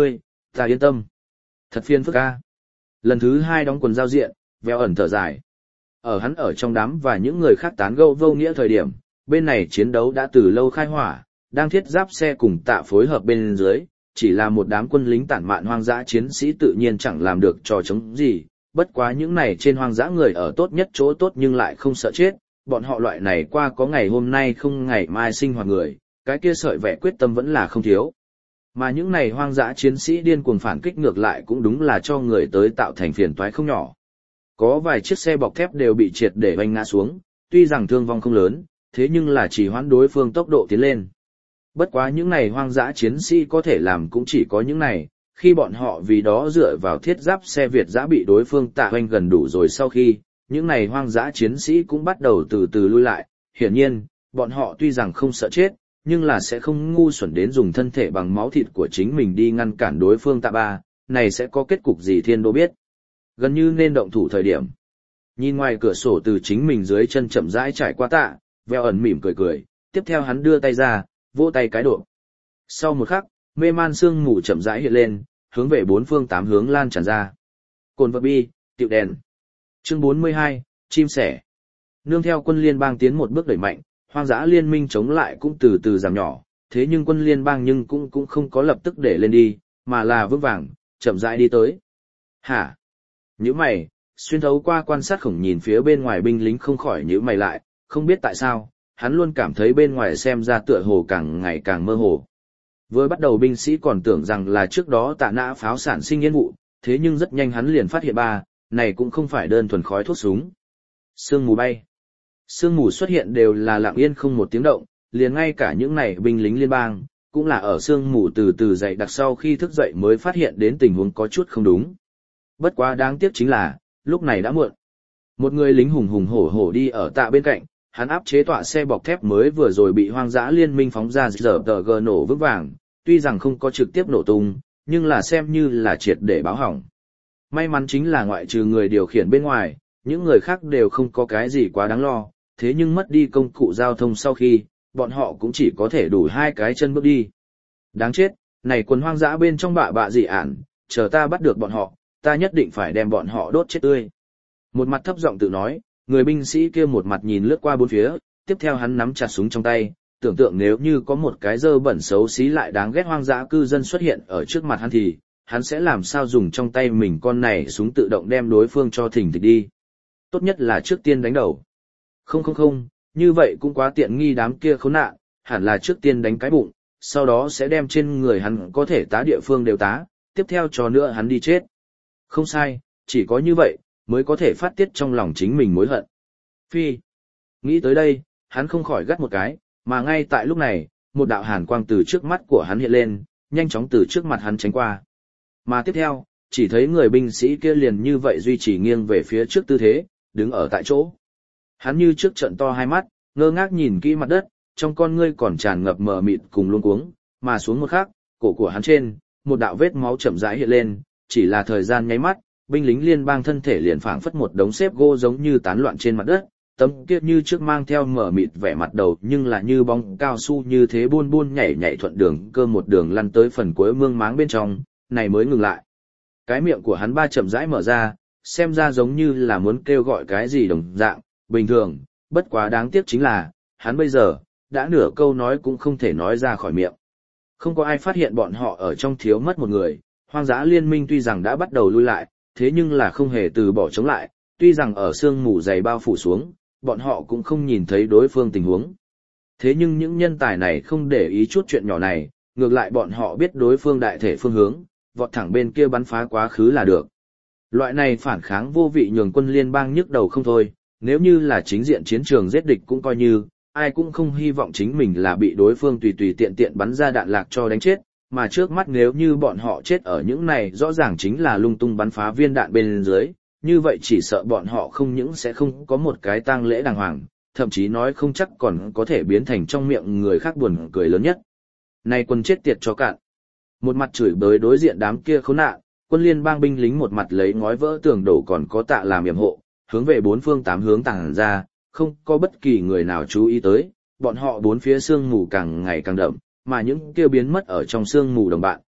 Ta yên tâm. Thật phiền phức ca. Lần thứ hai đóng quần giao diện, Vèo ẩn thở dài. Ở hắn ở trong đám và những người khác tán gẫu vô nghĩa thời điểm, bên này chiến đấu đã từ lâu khai hỏa, đang thiết giáp xe cùng tạ phối hợp bên dưới, chỉ là một đám quân lính tản mạn hoang dã chiến sĩ tự nhiên chẳng làm được trò chống gì, bất quá những này trên hoang dã người ở tốt nhất chỗ tốt nhưng lại không sợ chết, bọn họ loại này qua có ngày hôm nay không ngày mai sinh hoạt người, cái kia sợi vẻ quyết tâm vẫn là không thiếu. Mà những này hoang dã chiến sĩ điên cuồng phản kích ngược lại cũng đúng là cho người tới tạo thành phiền toái không nhỏ. Có vài chiếc xe bọc thép đều bị triệt để vành ngã xuống, tuy rằng thương vong không lớn, thế nhưng là chỉ hoãn đối phương tốc độ tiến lên. Bất quá những này hoang dã chiến sĩ có thể làm cũng chỉ có những này, khi bọn họ vì đó dựa vào thiết giáp xe Việt giã bị đối phương tạ hoành gần đủ rồi sau khi, những này hoang dã chiến sĩ cũng bắt đầu từ từ lui lại, hiển nhiên, bọn họ tuy rằng không sợ chết, nhưng là sẽ không ngu xuẩn đến dùng thân thể bằng máu thịt của chính mình đi ngăn cản đối phương tạ ba, này sẽ có kết cục gì thiên đô biết. Gần như nên động thủ thời điểm. Nhìn ngoài cửa sổ từ chính mình dưới chân chậm rãi trải qua tạ, Vèo ẩn mỉm cười cười, tiếp theo hắn đưa tay ra, vỗ tay cái độ. Sau một khắc, mê man sương mù chậm rãi hiện lên, hướng về bốn phương tám hướng lan tràn ra. Cồn vật bi, tiệu đèn. Chương bốn mươi hai, chim sẻ. Nương theo quân liên bang tiến một bước đẩy mạnh, hoang dã liên minh chống lại cũng từ từ giảm nhỏ, thế nhưng quân liên bang nhưng cũng cũng không có lập tức để lên đi, mà là vững vàng, chậm rãi đi tới. Hả? Nhíu mày, xuyên thấu qua quan sát khổng nhìn phía bên ngoài binh lính không khỏi nhíu mày lại, không biết tại sao, hắn luôn cảm thấy bên ngoài xem ra tựa hồ càng ngày càng mơ hồ. Vừa bắt đầu binh sĩ còn tưởng rằng là trước đó tạ nã pháo sản sinh yên vụ, thế nhưng rất nhanh hắn liền phát hiện ba, này cũng không phải đơn thuần khói thuốc súng. Sương mù bay. Sương mù xuất hiện đều là lặng yên không một tiếng động, liền ngay cả những này binh lính liên bang, cũng là ở sương mù từ từ dậy đặc sau khi thức dậy mới phát hiện đến tình huống có chút không đúng. Bất quá đáng tiếc chính là, lúc này đã muộn. Một người lính hùng hùng hổ hổ đi ở tạ bên cạnh, hắn áp chế tọa xe bọc thép mới vừa rồi bị hoang dã liên minh phóng ra giờ tờ gờ nổ vững vàng, tuy rằng không có trực tiếp nổ tung, nhưng là xem như là triệt để báo hỏng. May mắn chính là ngoại trừ người điều khiển bên ngoài, những người khác đều không có cái gì quá đáng lo, thế nhưng mất đi công cụ giao thông sau khi, bọn họ cũng chỉ có thể đủ hai cái chân bước đi. Đáng chết, này quần hoang dã bên trong bạ bạ dị ản, chờ ta bắt được bọn họ, ta nhất định phải đem bọn họ đốt chết tươi. Một mặt thấp giọng tự nói, người binh sĩ kia một mặt nhìn lướt qua bốn phía, tiếp theo hắn nắm chặt súng trong tay, tưởng tượng nếu như có một cái dơ bẩn xấu xí lại đáng ghét hoang dã cư dân xuất hiện ở trước mặt hắn thì, hắn sẽ làm sao dùng trong tay mình con này súng tự động đem đối phương cho thình thịch đi. Tốt nhất là trước tiên đánh đầu. Không không không, như vậy cũng quá tiện nghi đám kia khốn nạn, hẳn là trước tiên đánh cái bụng, sau đó sẽ đem trên người hắn có thể tá địa phương đều tá, tiếp theo cho nữa hắn đi chết. Không sai, chỉ có như vậy, mới có thể phát tiết trong lòng chính mình mối hận. Phi. Nghĩ tới đây, hắn không khỏi gắt một cái, mà ngay tại lúc này, một đạo hàn quang từ trước mắt của hắn hiện lên, nhanh chóng từ trước mặt hắn tránh qua. Mà tiếp theo, chỉ thấy người binh sĩ kia liền như vậy duy trì nghiêng về phía trước tư thế, đứng ở tại chỗ. Hắn như trước trận to hai mắt, ngơ ngác nhìn kỹ mặt đất, trong con ngươi còn tràn ngập mờ mịt cùng luống cuống, mà xuống một khắc, cổ của hắn trên, một đạo vết máu chậm rãi hiện lên, chỉ là thời gian nháy mắt, binh lính liên bang thân thể liền phảng phất một đống xếp gỗ giống như tán loạn trên mặt đất, tấm kia như trước mang theo mờ mịt vẻ mặt đầu nhưng là như bóng cao su như thế buôn buôn nhảy nhảy thuận đường cơ một đường lăn tới phần cuối mương máng bên trong, này mới ngừng lại. Cái miệng của hắn ba chậm rãi mở ra, xem ra giống như là muốn kêu gọi cái gì đồng dạng, bình thường, bất quá đáng tiếc chính là, hắn bây giờ, đã nửa câu nói cũng không thể nói ra khỏi miệng. Không có ai phát hiện bọn họ ở trong thiếu mất một người, hoang dã liên minh tuy rằng đã bắt đầu lui lại, thế nhưng là không hề từ bỏ chống lại, tuy rằng ở sương mù dày bao phủ xuống, bọn họ cũng không nhìn thấy đối phương tình huống. Thế nhưng những nhân tài này không để ý chút chuyện nhỏ này, ngược lại bọn họ biết đối phương đại thể phương hướng, vọt thẳng bên kia bắn phá quá khứ là được. Loại này phản kháng vô vị nhường quân liên bang nhức đầu không thôi, nếu như là chính diện chiến trường giết địch cũng coi như, ai cũng không hy vọng chính mình là bị đối phương tùy tùy tiện tiện bắn ra đạn lạc cho đánh chết, mà trước mắt nếu như bọn họ chết ở những này rõ ràng chính là lung tung bắn phá viên đạn bên dưới, như vậy chỉ sợ bọn họ không những sẽ không có một cái tang lễ đàng hoàng, thậm chí nói không chắc còn có thể biến thành trong miệng người khác buồn cười lớn nhất. Này quân chết tiệt cho cạn. Một mặt chửi bới đối diện đám kia khốn nạn, quân liên bang binh lính một mặt lấy ngói vỡ tường đổ còn có tạ làm yểm hộ, hướng về bốn phương tám hướng tàng ra, không có bất kỳ người nào chú ý tới, bọn họ bốn phía sương mù càng ngày càng đậm, mà những kia biến mất ở trong sương mù đồng bạn,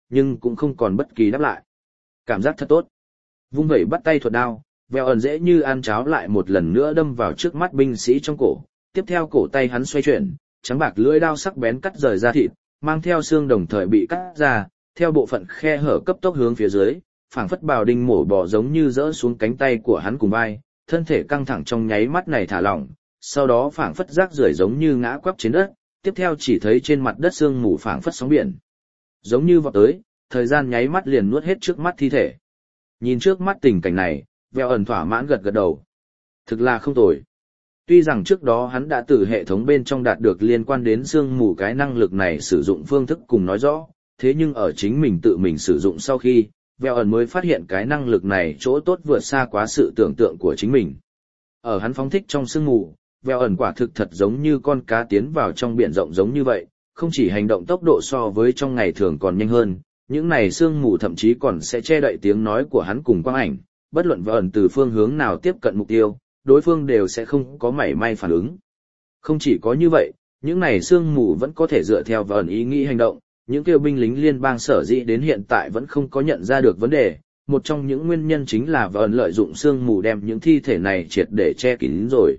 nhưng cũng không còn bất kỳ đáp lại. Cảm giác thật tốt. Vung vẩy bắt tay thuật đao, vèo ẩn dễ như ăn cháo lại một lần nữa đâm vào trước mắt binh sĩ trong cổ. Tiếp theo cổ tay hắn xoay chuyển, trắng bạc lưỡi đao sắc bén cắt rời ra thịt, mang theo xương đồng thời bị cắt ra, theo bộ phận khe hở cấp tốc hướng phía dưới, phảng phất bào đinh mổ bò giống như rỡ xuống cánh tay của hắn cùng vai, thân thể căng thẳng trong nháy mắt này thả lỏng, sau đó phảng phất rác rưởi giống như ngã quắp trên đất, tiếp theo chỉ thấy trên mặt đất sương mù phảng phất sóng biển. Giống như vọt tới, thời gian nháy mắt liền nuốt hết trước mắt thi thể. Nhìn trước mắt tình cảnh này, Vẹo ẩn thỏa mãn gật gật đầu. Thực là không tồi. Tuy rằng trước đó hắn đã từ hệ thống bên trong đạt được liên quan đến sương mù cái năng lực này sử dụng phương thức cùng nói rõ, thế nhưng ở chính mình tự mình sử dụng sau khi, Vẹo ẩn mới phát hiện cái năng lực này chỗ tốt vượt xa quá sự tưởng tượng của chính mình. Ở hắn phóng thích trong sương mù, Vẹo ẩn quả thực thật giống như con cá tiến vào trong biển rộng giống như vậy, không chỉ hành động tốc độ so với trong ngày thường còn nhanh hơn, những này sương mù thậm chí còn sẽ che đậy tiếng nói của hắn cùng quang ảnh, bất luận Vẹo ẩn từ phương hướng nào tiếp cận mục tiêu, đối phương đều sẽ không có mảy may phản ứng. Không chỉ có như vậy, những này sương mù vẫn có thể dựa theo Vẹo ẩn ý nghĩ hành động, những kêu binh lính liên bang sở dĩ đến hiện tại vẫn không có nhận ra được vấn đề, một trong những nguyên nhân chính là Vẹo ẩn lợi dụng sương mù đem những thi thể này triệt để che kín rồi.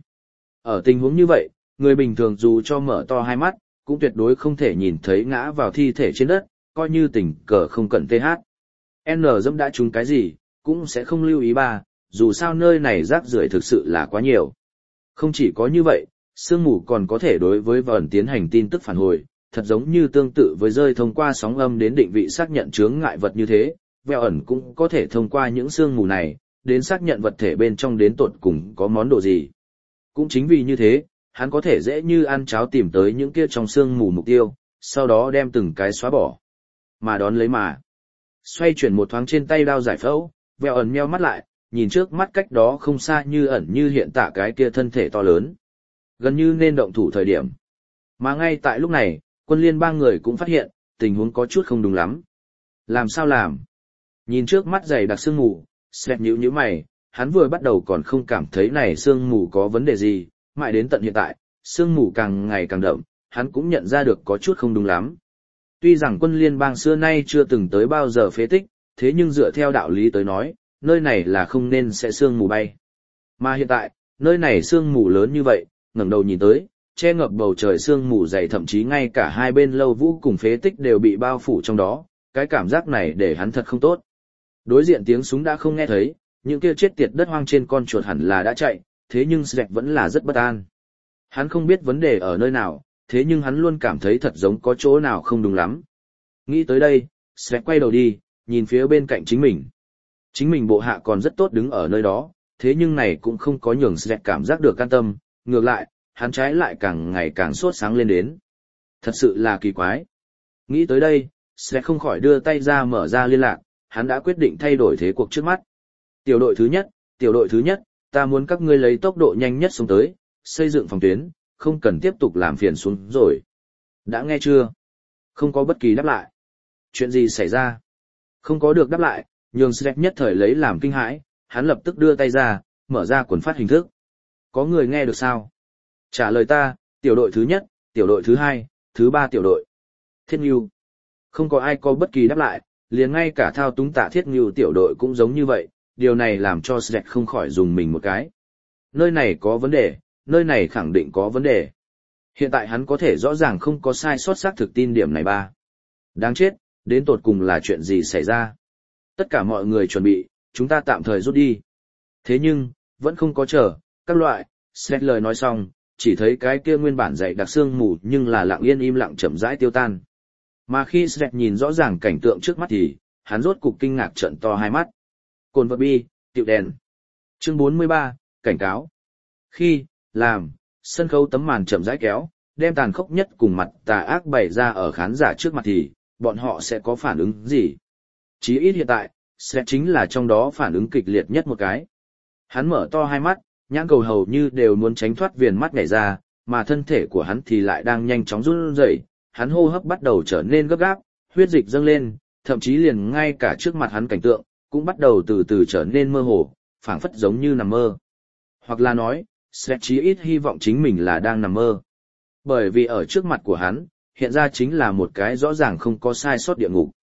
Ở tình huống như vậy, người bình thường dù cho mở to hai mắt, cũng tuyệt đối không thể nhìn thấy ngã vào thi thể trên đất, coi như tình cờ không cần tê hát. N dẫm đã trúng cái gì, cũng sẽ không lưu ý ba, dù sao nơi này rác rưởi thực sự là quá nhiều. Không chỉ có như vậy, sương mù còn có thể đối với Vẹo ẩn tiến hành tin tức phản hồi, thật giống như tương tự với rơi thông qua sóng âm đến định vị xác nhận chướng ngại vật như thế, Vẹo ẩn cũng có thể thông qua những sương mù này, đến xác nhận vật thể bên trong đến tột cùng có món đồ gì. Cũng chính vì như thế, hắn có thể dễ như ăn cháo tìm tới những kia trong sương mù mục tiêu, sau đó đem từng cái xóa bỏ. Mà đón lấy mà. Xoay chuyển một thoáng trên tay đao giải phẫu, Vẹo ẩn nheo mắt lại, nhìn trước mắt cách đó không xa như ẩn như hiện tạ cái kia thân thể to lớn. Gần như nên động thủ thời điểm. Mà ngay tại lúc này, quân liên bang người cũng phát hiện, tình huống có chút không đúng lắm. Làm sao làm? Nhìn trước mắt dày đặc sương mù, Seth nhíu nhíu mày, hắn vừa bắt đầu còn không cảm thấy này sương mù có vấn đề gì, mãi đến tận hiện tại, sương mù càng ngày càng đậm, hắn cũng nhận ra được có chút không đúng lắm. Tuy rằng quân liên bang xưa nay chưa từng tới bao giờ phế tích, thế nhưng dựa theo đạo lý tới nói, nơi này là không nên sẽ sương mù bay. Mà hiện tại, nơi này sương mù lớn như vậy, ngẩng đầu nhìn tới, che ngập bầu trời sương mù dày thậm chí ngay cả hai bên lâu vũ cùng phế tích đều bị bao phủ trong đó, cái cảm giác này để hắn thật không tốt. Đối diện tiếng súng đã không nghe thấy, những kia chết tiệt đất hoang trên con chuột hẳn là đã chạy, thế nhưng Shrek vẫn là rất bất an. Hắn không biết vấn đề ở nơi nào, thế nhưng hắn luôn cảm thấy thật giống có chỗ nào không đúng lắm. Nghĩ tới đây, Shrek quay đầu đi, nhìn phía bên cạnh chính mình. Chính mình bộ hạ còn rất tốt đứng ở nơi đó, thế nhưng này cũng không có nhường Shrek cảm giác được an tâm, ngược lại, hắn trái lại càng ngày càng sốt sáng lên đến. Thật sự là kỳ quái. Nghĩ tới đây, Shrek không khỏi đưa tay ra mở ra liên lạc, hắn đã quyết định thay đổi thế cuộc trước mắt. Tiểu đội thứ nhất, tiểu đội thứ nhất, ta muốn các ngươi lấy tốc độ nhanh nhất xuống tới, xây dựng phòng tuyến, không cần tiếp tục làm phiền xuống rồi. Đã nghe chưa? Không có bất kỳ đáp lại. Chuyện gì xảy ra? Không có được đáp lại, nhường Shrek nhất thời lấy làm kinh hãi, hắn lập tức đưa tay ra, mở ra cuốn phát hình thức. Có người nghe được sao? Trả lời ta, tiểu đội thứ nhất, tiểu đội thứ hai, thứ ba tiểu đội. Thiết Ngưu. Không có ai có bất kỳ đáp lại, liền ngay cả thao túng Tạ Thiết Ngưu tiểu đội cũng giống như vậy, điều này làm cho Shrek không khỏi dùng mình một cái. Nơi này có vấn đề, nơi này khẳng định có vấn đề. Hiện tại hắn có thể rõ ràng không có sai sót xác thực tin điểm này ba. Đáng chết, đến tột cùng là chuyện gì xảy ra? Tất cả mọi người chuẩn bị, chúng ta tạm thời rút đi. Thế nhưng, vẫn không có chờ, các loại, Shrek lời nói xong, chỉ thấy cái kia nguyên bản dày đặc sương mù nhưng là lặng yên im lặng chậm rãi tiêu tan. Mà khi Shrek nhìn rõ ràng cảnh tượng trước mắt thì, hắn rốt cục kinh ngạc trợn to hai mắt. Cồn vật bi, tiệu đèn. Chương bốn mươi ba, cảnh cáo. Khi, làm, sân khấu tấm màn chậm rãi kéo, đem tàn khốc nhất cùng mặt tà ác bày ra ở khán giả trước mặt thì, bọn họ sẽ có phản ứng gì? Chí ít hiện tại, Shrek chính là trong đó phản ứng kịch liệt nhất một cái. Hắn mở to hai mắt, nhãn cầu hầu như đều muốn tránh thoát viền mắt nhảy ra, mà thân thể của hắn thì lại đang nhanh chóng run rẩy, hắn hô hấp bắt đầu trở nên gấp gáp, huyết dịch dâng lên, thậm chí liền ngay cả trước mặt hắn cảnh tượng, cũng bắt đầu từ từ trở nên mơ hồ, phảng phất giống như nằm mơ. Hoặc là nói, Shrek chí ít hy vọng chính mình là đang nằm mơ. Bởi vì ở trước mặt của hắn, hiện ra chính là một cái rõ ràng không có sai sót địa ngục.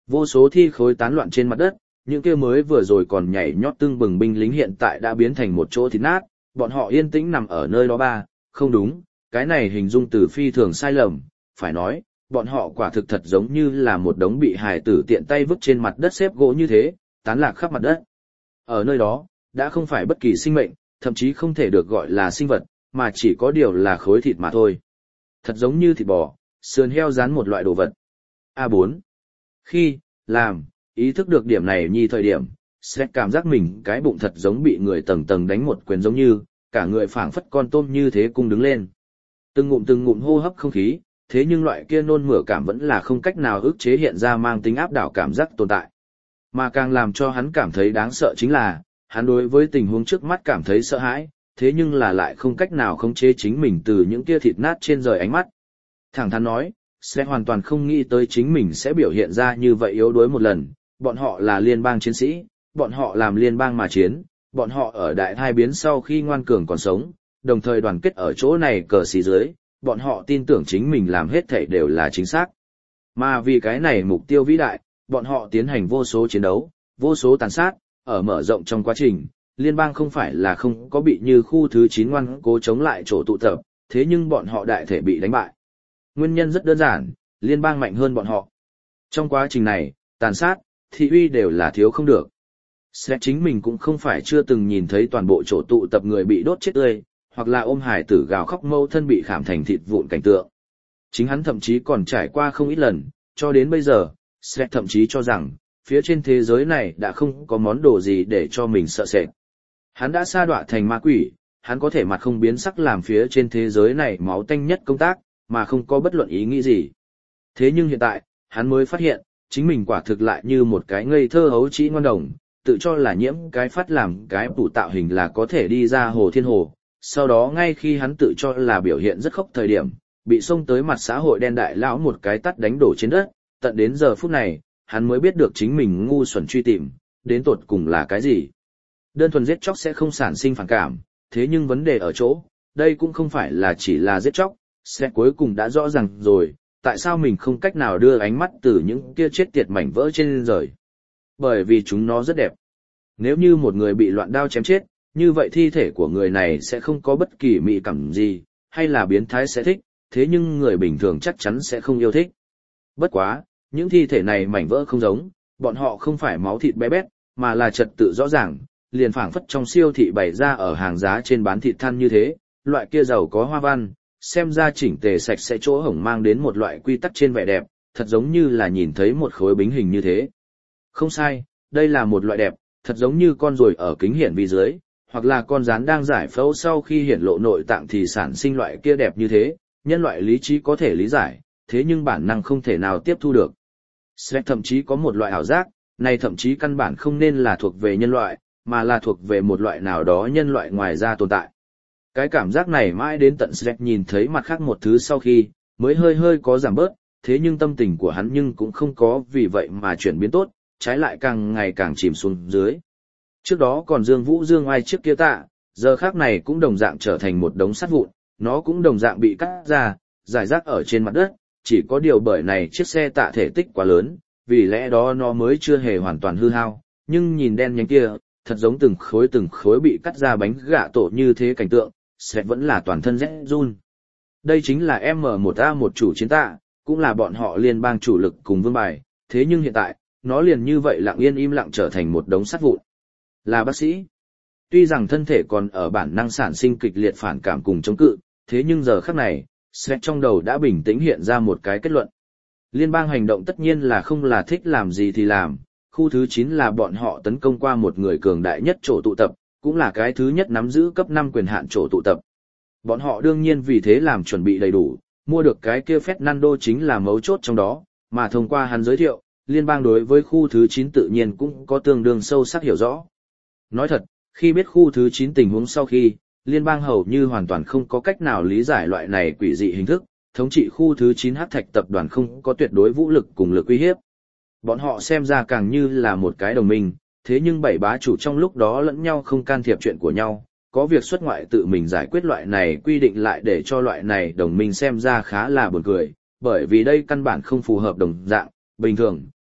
Vô số thi khối tán loạn trên mặt đất, những kia mới vừa rồi còn nhảy nhót tưng bừng binh lính hiện tại đã biến thành một chỗ thịt nát, bọn họ yên tĩnh nằm ở nơi đó ba, không đúng, cái này hình dung từ phi thường sai lầm, phải nói, bọn họ quả thực thật giống như là một đống bị hài tử tiện tay vứt trên mặt đất xếp gỗ như thế, tán lạc khắp mặt đất. Ở nơi đó, đã không phải bất kỳ sinh mệnh, thậm chí không thể được gọi là sinh vật, mà chỉ có điều là khối thịt mà thôi. Thật giống như thịt bò, sườn heo rán một loại đồ vật. a bốn. Khi, làm, ý thức được điểm này nhi thời điểm, sẽ cảm giác mình cái bụng thật giống bị người tầng tầng đánh một quyền giống như, cả người phảng phất con tôm như thế cung đứng lên. Từng ngụm từng ngụm hô hấp không khí, thế nhưng loại kia nôn mửa cảm vẫn là không cách nào ức chế hiện ra mang tính áp đảo cảm giác tồn tại. Mà càng làm cho hắn cảm thấy đáng sợ chính là, hắn đối với tình huống trước mắt cảm thấy sợ hãi, thế nhưng là lại không cách nào khống chế chính mình từ những kia thịt nát trên rời ánh mắt. Thẳng thắn nói, sẽ hoàn toàn không nghĩ tới chính mình sẽ biểu hiện ra như vậy yếu đuối một lần, bọn họ là liên bang chiến sĩ, bọn họ làm liên bang mà chiến, bọn họ ở đại thai biến sau khi ngoan cường còn sống, đồng thời đoàn kết ở chỗ này cờ xí dưới, bọn họ tin tưởng chính mình làm hết thảy đều là chính xác. Mà vì cái này mục tiêu vĩ đại, bọn họ tiến hành vô số chiến đấu, vô số tàn sát, ở mở rộng trong quá trình, liên bang không phải là không có bị như khu thứ chín ngoan cố chống lại chỗ tụ tập, thế nhưng bọn họ đại thể bị đánh bại. Nguyên nhân rất đơn giản, liên bang mạnh hơn bọn họ. Trong quá trình này, tàn sát, thị uy đều là thiếu không được. Sẽ chính mình cũng không phải chưa từng nhìn thấy toàn bộ chỗ tụ tập người bị đốt chết tươi, hoặc là ôm hải tử gào khóc mâu thân bị khảm thành thịt vụn cảnh tượng. Chính hắn thậm chí còn trải qua không ít lần, cho đến bây giờ, sẽ thậm chí cho rằng, phía trên thế giới này đã không có món đồ gì để cho mình sợ sệt. Hắn đã sa đọa thành ma quỷ, hắn có thể mặt không biến sắc làm phía trên thế giới này máu tanh nhất công tác, mà không có bất luận ý nghĩ gì. Thế nhưng hiện tại, hắn mới phát hiện, chính mình quả thực lại như một cái ngây thơ hấu trĩ ngoan đồng, tự cho là nhiễm cái phát làm cái tủ tạo hình là có thể đi ra hồ thiên hồ. Sau đó ngay khi hắn tự cho là biểu hiện rất khốc thời điểm, bị xông tới mặt xã hội đen đại lão một cái tắt đánh đổ trên đất, tận đến giờ phút này, hắn mới biết được chính mình ngu xuẩn truy tìm, đến tột cùng là cái gì. Đơn thuần giết chóc sẽ không sản sinh phản cảm, thế nhưng vấn đề ở chỗ, đây cũng không phải là chỉ là giết chóc, sẽ cuối cùng đã rõ ràng rồi, tại sao mình không cách nào đưa ánh mắt từ những kia chết tiệt mảnh vỡ trên rời. Bởi vì chúng nó rất đẹp. Nếu như một người bị loạn đao chém chết, như vậy thi thể của người này sẽ không có bất kỳ mỹ cảm gì, hay là biến thái sẽ thích, thế nhưng người bình thường chắc chắn sẽ không yêu thích. Bất quá, những thi thể này mảnh vỡ không giống, bọn họ không phải máu thịt bé bét, mà là trật tự rõ ràng, liền phảng phất trong siêu thị bày ra ở hàng giá trên bán thịt than như thế, loại kia giàu có hoa văn, xem ra chỉnh tề sạch sẽ chỗ hổng mang đến một loại quy tắc trên vẻ đẹp, thật giống như là nhìn thấy một khối bính hình như thế. Không sai, đây là một loại đẹp, thật giống như con ruồi ở kính hiển vi dưới, hoặc là con rắn đang giải phẫu sau khi hiển lộ nội tạng thì sản sinh loại kia đẹp như thế, nhân loại lý trí có thể lý giải, thế nhưng bản năng không thể nào tiếp thu được. Sẽ thậm chí có một loại ảo giác, này thậm chí căn bản không nên là thuộc về nhân loại, mà là thuộc về một loại nào đó nhân loại ngoài ra tồn tại. Cái cảm giác này mãi đến tận Shrek nhìn thấy mặt khác một thứ sau khi, mới hơi hơi có giảm bớt, thế nhưng tâm tình của hắn nhưng cũng không có vì vậy mà chuyển biến tốt, trái lại càng ngày càng chìm xuống dưới. Trước đó còn Dương Vũ Dương Ai trước kia tạ, giờ khác này cũng đồng dạng trở thành một đống sắt vụn, nó cũng đồng dạng bị cắt ra, giải rác ở trên mặt đất, chỉ có điều bởi này chiếc xe tạ thể tích quá lớn, vì lẽ đó nó mới chưa hề hoàn toàn hư hao, nhưng nhìn đen nhánh kia, thật giống từng khối từng khối bị cắt ra bánh gạ tổ như thế cảnh tượng, sẽ vẫn là toàn thân rét run. Đây chính là em một a một chủ chiến tạ, cũng là bọn họ liên bang chủ lực cùng vương bài, thế nhưng hiện tại, nó liền như vậy lặng yên im lặng trở thành một đống sắt vụn. Là bác sĩ. Tuy rằng thân thể còn ở bản năng sản sinh kịch liệt phản cảm cùng chống cự, thế nhưng giờ khắc này, Shrek trong đầu đã bình tĩnh hiện ra một cái kết luận. Liên bang hành động tất nhiên là không là thích làm gì thì làm, khu thứ chín là bọn họ tấn công qua một người cường đại nhất chỗ tụ tập, cũng là cái thứ nhất nắm giữ cấp năm quyền hạn chỗ tụ tập. Bọn họ đương nhiên vì thế làm chuẩn bị đầy đủ, mua được cái kia Fernando chính là mấu chốt trong đó, mà thông qua hắn giới thiệu, liên bang đối với khu thứ chín tự nhiên cũng có tương đương sâu sắc hiểu rõ. Nói thật, khi biết khu thứ chín tình huống sau khi, liên bang hầu như hoàn toàn không có cách nào lý giải loại này quỷ dị hình thức, thống trị khu thứ chín Hắc Thạch tập đoàn không có tuyệt đối vũ lực cùng lực uy hiếp. Bọn họ xem ra càng như là một cái đồng minh, thế nhưng bảy bá chủ trong lúc đó lẫn nhau không can thiệp chuyện của nhau, có việc xuất ngoại tự mình giải quyết loại này quy định lại để cho loại này đồng minh xem ra khá là buồn cười, bởi vì đây căn bản không phù hợp đồng dạng, bình thường,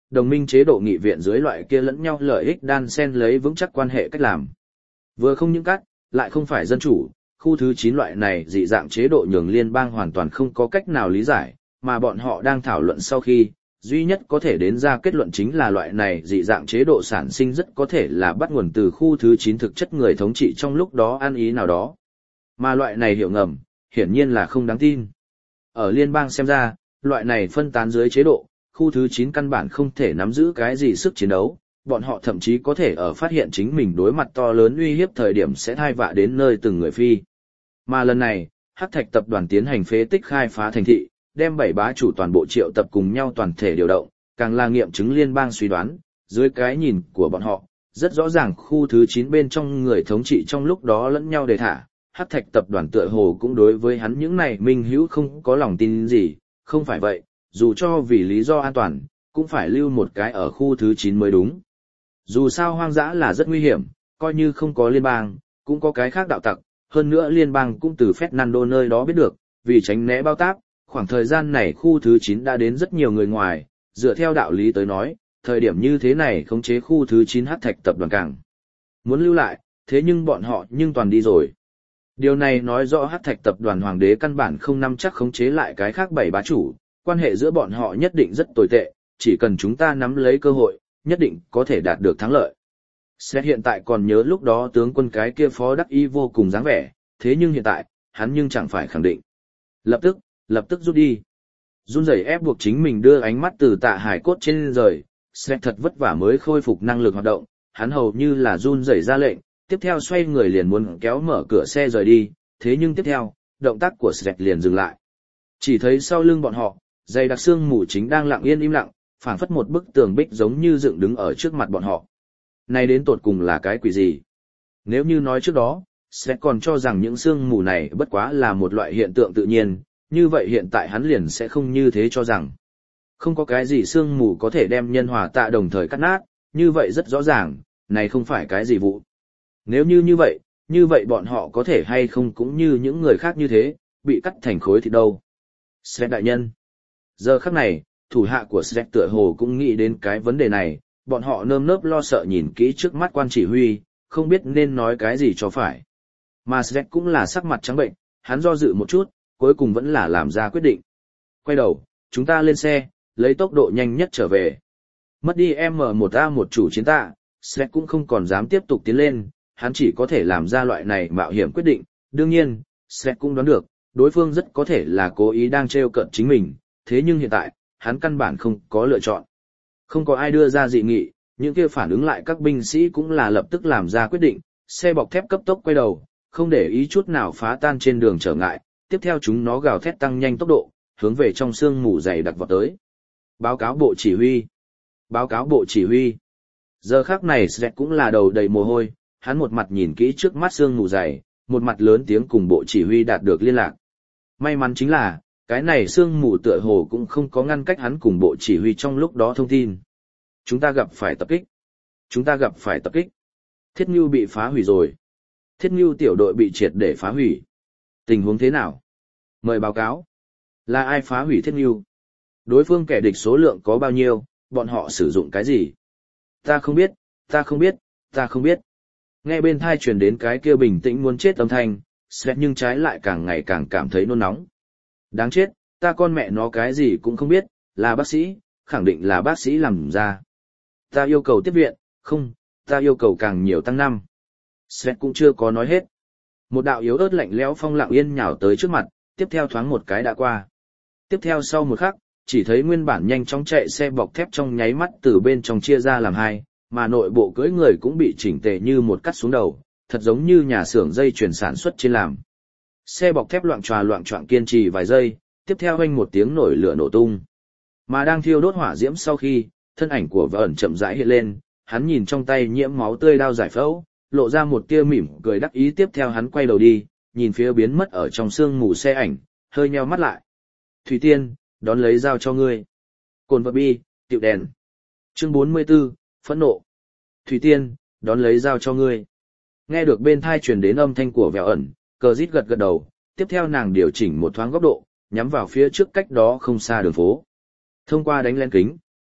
đồng minh chế độ nghị viện dưới loại kia lẫn nhau lợi ích đan xen lấy vững chắc quan hệ cách làm. Vừa không những cắt, lại không phải dân chủ, khu thứ chín loại này dị dạng chế độ nhường liên bang hoàn toàn không có cách nào lý giải, mà bọn họ đang thảo luận sau khi, duy nhất có thể đến ra kết luận chính là loại này dị dạng chế độ sản sinh rất có thể là bắt nguồn từ khu thứ chín thực chất người thống trị trong lúc đó ăn ý nào đó. Mà loại này hiểu ngầm, hiển nhiên là không đáng tin. Ở liên bang xem ra, loại này phân tán dưới chế độ, khu thứ chín căn bản không thể nắm giữ cái gì sức chiến đấu, bọn họ thậm chí có thể ở phát hiện chính mình đối mặt to lớn uy hiếp thời điểm sẽ thai vạ đến nơi từng người phi. Mà lần này, Hắc Thạch tập đoàn tiến hành phế tích khai phá thành thị, đem bảy bá chủ toàn bộ triệu tập cùng nhau toàn thể điều động, càng là nghiệm chứng liên bang suy đoán, dưới cái nhìn của bọn họ, rất rõ ràng khu thứ chín bên trong người thống trị trong lúc đó lẫn nhau đề thả, Hắc Thạch tập đoàn tựa hồ cũng đối với hắn những này minh hữu không có lòng tin gì, không phải vậy, dù cho vì lý do an toàn, cũng phải lưu một cái ở khu thứ chín mới đúng. Dù sao hoang dã là rất nguy hiểm, coi như không có liên bang, cũng có cái khác đạo tặc, hơn nữa liên bang cũng từ Fernando nơi đó biết được, vì tránh né bao tác, khoảng thời gian này khu thứ chín đã đến rất nhiều người ngoài, dựa theo đạo lý tới nói, thời điểm như thế này khống chế khu thứ chín Hắc Thạch tập đoàn càng muốn lưu lại, thế nhưng bọn họ nhưng toàn đi rồi. Điều này nói rõ Hắc Thạch tập đoàn hoàng đế căn bản không nắm chắc khống chế lại cái khác bảy bá chủ, quan hệ giữa bọn họ nhất định rất tồi tệ, chỉ cần chúng ta nắm lấy cơ hội, nhất định có thể đạt được thắng lợi. Xét hiện tại còn nhớ lúc đó tướng quân cái kia phó đắc y vô cùng dáng vẻ, thế nhưng hiện tại, hắn nhưng chẳng phải khẳng định. Lập tức, lập tức rút đi. Run rẩy ép buộc chính mình đưa ánh mắt từ Tạ Hải cốt trên rời, Xét thật vất vả mới khôi phục năng lực hoạt động, hắn hầu như là run rẩy ra lệnh, tiếp theo xoay người liền muốn kéo mở cửa xe rời đi, thế nhưng tiếp theo, động tác của Xét liền dừng lại. Chỉ thấy sau lưng bọn họ, dày đặc xương mù chính đang lặng yên im lặng, phảng phất một bức tường bích giống như dựng đứng ở trước mặt bọn họ. Này đến tột cùng là cái quỷ gì? Nếu như nói trước đó, sẽ còn cho rằng những sương mù này bất quá là một loại hiện tượng tự nhiên, như vậy hiện tại hắn liền sẽ không như thế cho rằng. Không có cái gì sương mù có thể đem nhân hòa tạ đồng thời cắt nát, như vậy rất rõ ràng, này không phải cái gì vụ. Nếu như như vậy, như vậy bọn họ có thể hay không cũng như những người khác như thế, bị cắt thành khối thịt đâu. Sret đại nhân. Giờ khắc này, thủ hạ của Sret tựa hồ cũng nghĩ đến cái vấn đề này, bọn họ nơm nớp lo sợ nhìn kỹ trước mắt quan chỉ huy, không biết nên nói cái gì cho phải. Mà Sret cũng là sắc mặt trắng bệnh, hắn do dự một chút, cuối cùng vẫn là làm ra quyết định. Quay đầu, chúng ta lên xe, lấy tốc độ nhanh nhất trở về. Mất đi em một a một chủ chiến tạ, Sret cũng không còn dám tiếp tục tiến lên, hắn chỉ có thể làm ra loại này mạo hiểm quyết định. Đương nhiên, Sret cũng đoán được, đối phương rất có thể là cố ý đang trêu cợt chính mình, thế nhưng hiện tại, hắn căn bản không có lựa chọn. Không có ai đưa ra dị nghị, những kia phản ứng lại các binh sĩ cũng là lập tức làm ra quyết định, xe bọc thép cấp tốc quay đầu, không để ý chút nào phá tan trên đường trở ngại, tiếp theo chúng nó gào thét tăng nhanh tốc độ, hướng về trong sương mù dày đặc vọt tới. Báo cáo bộ chỉ huy. Báo cáo bộ chỉ huy. Giờ khắc này Sret cũng là đầu đầy mồ hôi, hắn một mặt nhìn kỹ trước mắt sương mù dày, một mặt lớn tiếng cùng bộ chỉ huy đạt được liên lạc. May mắn chính là, cái này sương mù tựa hồ cũng không có ngăn cách hắn cùng bộ chỉ huy trong lúc đó thông tin. Chúng ta gặp phải tập kích. Chúng ta gặp phải tập kích. Thiết Ngưu bị phá hủy rồi. Thiết Ngưu tiểu đội bị triệt để phá hủy. Tình huống thế nào? Mời báo cáo. Là ai phá hủy Thiết Ngưu? Đối phương kẻ địch số lượng có bao nhiêu, bọn họ sử dụng cái gì? Ta không biết, ta không biết, ta không biết. Nghe bên thai truyền đến cái kia bình tĩnh muốn chết âm thanh, Sret nhưng trái lại càng ngày càng cảm thấy nôn nóng. Đáng chết, ta con mẹ nó cái gì cũng không biết, là bác sĩ, khẳng định là bác sĩ làm ra. Ta yêu cầu tiếp viện, không, ta yêu cầu càng nhiều tăng năm. Sret cũng chưa có nói hết. Một đạo yếu ớt lạnh lẽo phong lặng yên nhào tới trước mặt, tiếp theo thoáng một cái đã qua. Tiếp theo sau một khắc, chỉ thấy nguyên bản nhanh chóng chạy xe bọc thép trong nháy mắt từ bên trong chia ra làm hai, mà nội bộ cưỡi người cũng bị chỉnh tề như một cắt xuống đầu, thật giống như nhà xưởng dây chuyển sản xuất trên làm. Xe bọc thép loạng tròa loạng choạng kiên trì vài giây, tiếp theo oanh một tiếng nổi lửa nổ tung. Mà đang thiêu đốt hỏa diễm sau khi, thân ảnh của vợ ẩn chậm rãi hiện lên, hắn nhìn trong tay nhiễm máu tươi đao giải phẫu, lộ ra một tia mỉm cười đắc ý, tiếp theo hắn quay đầu đi, nhìn phía biến mất ở trong sương mù xe ảnh, hơi nheo mắt lại. Thủy Tiên, đón lấy dao cho ngươi. Cồn vật bi, tiệu đèn. Chương bốn mươi 44, phẫn nộ. Thủy Tiên, đón lấy dao cho ngươi. Nghe được bên thai truyền đến âm thanh của Vẹo ẩn, Cờ Rít gật gật đầu, tiếp theo nàng điều chỉnh một thoáng góc độ, nhắm vào phía trước cách đó không xa đường phố. Thông qua đánh lén kính,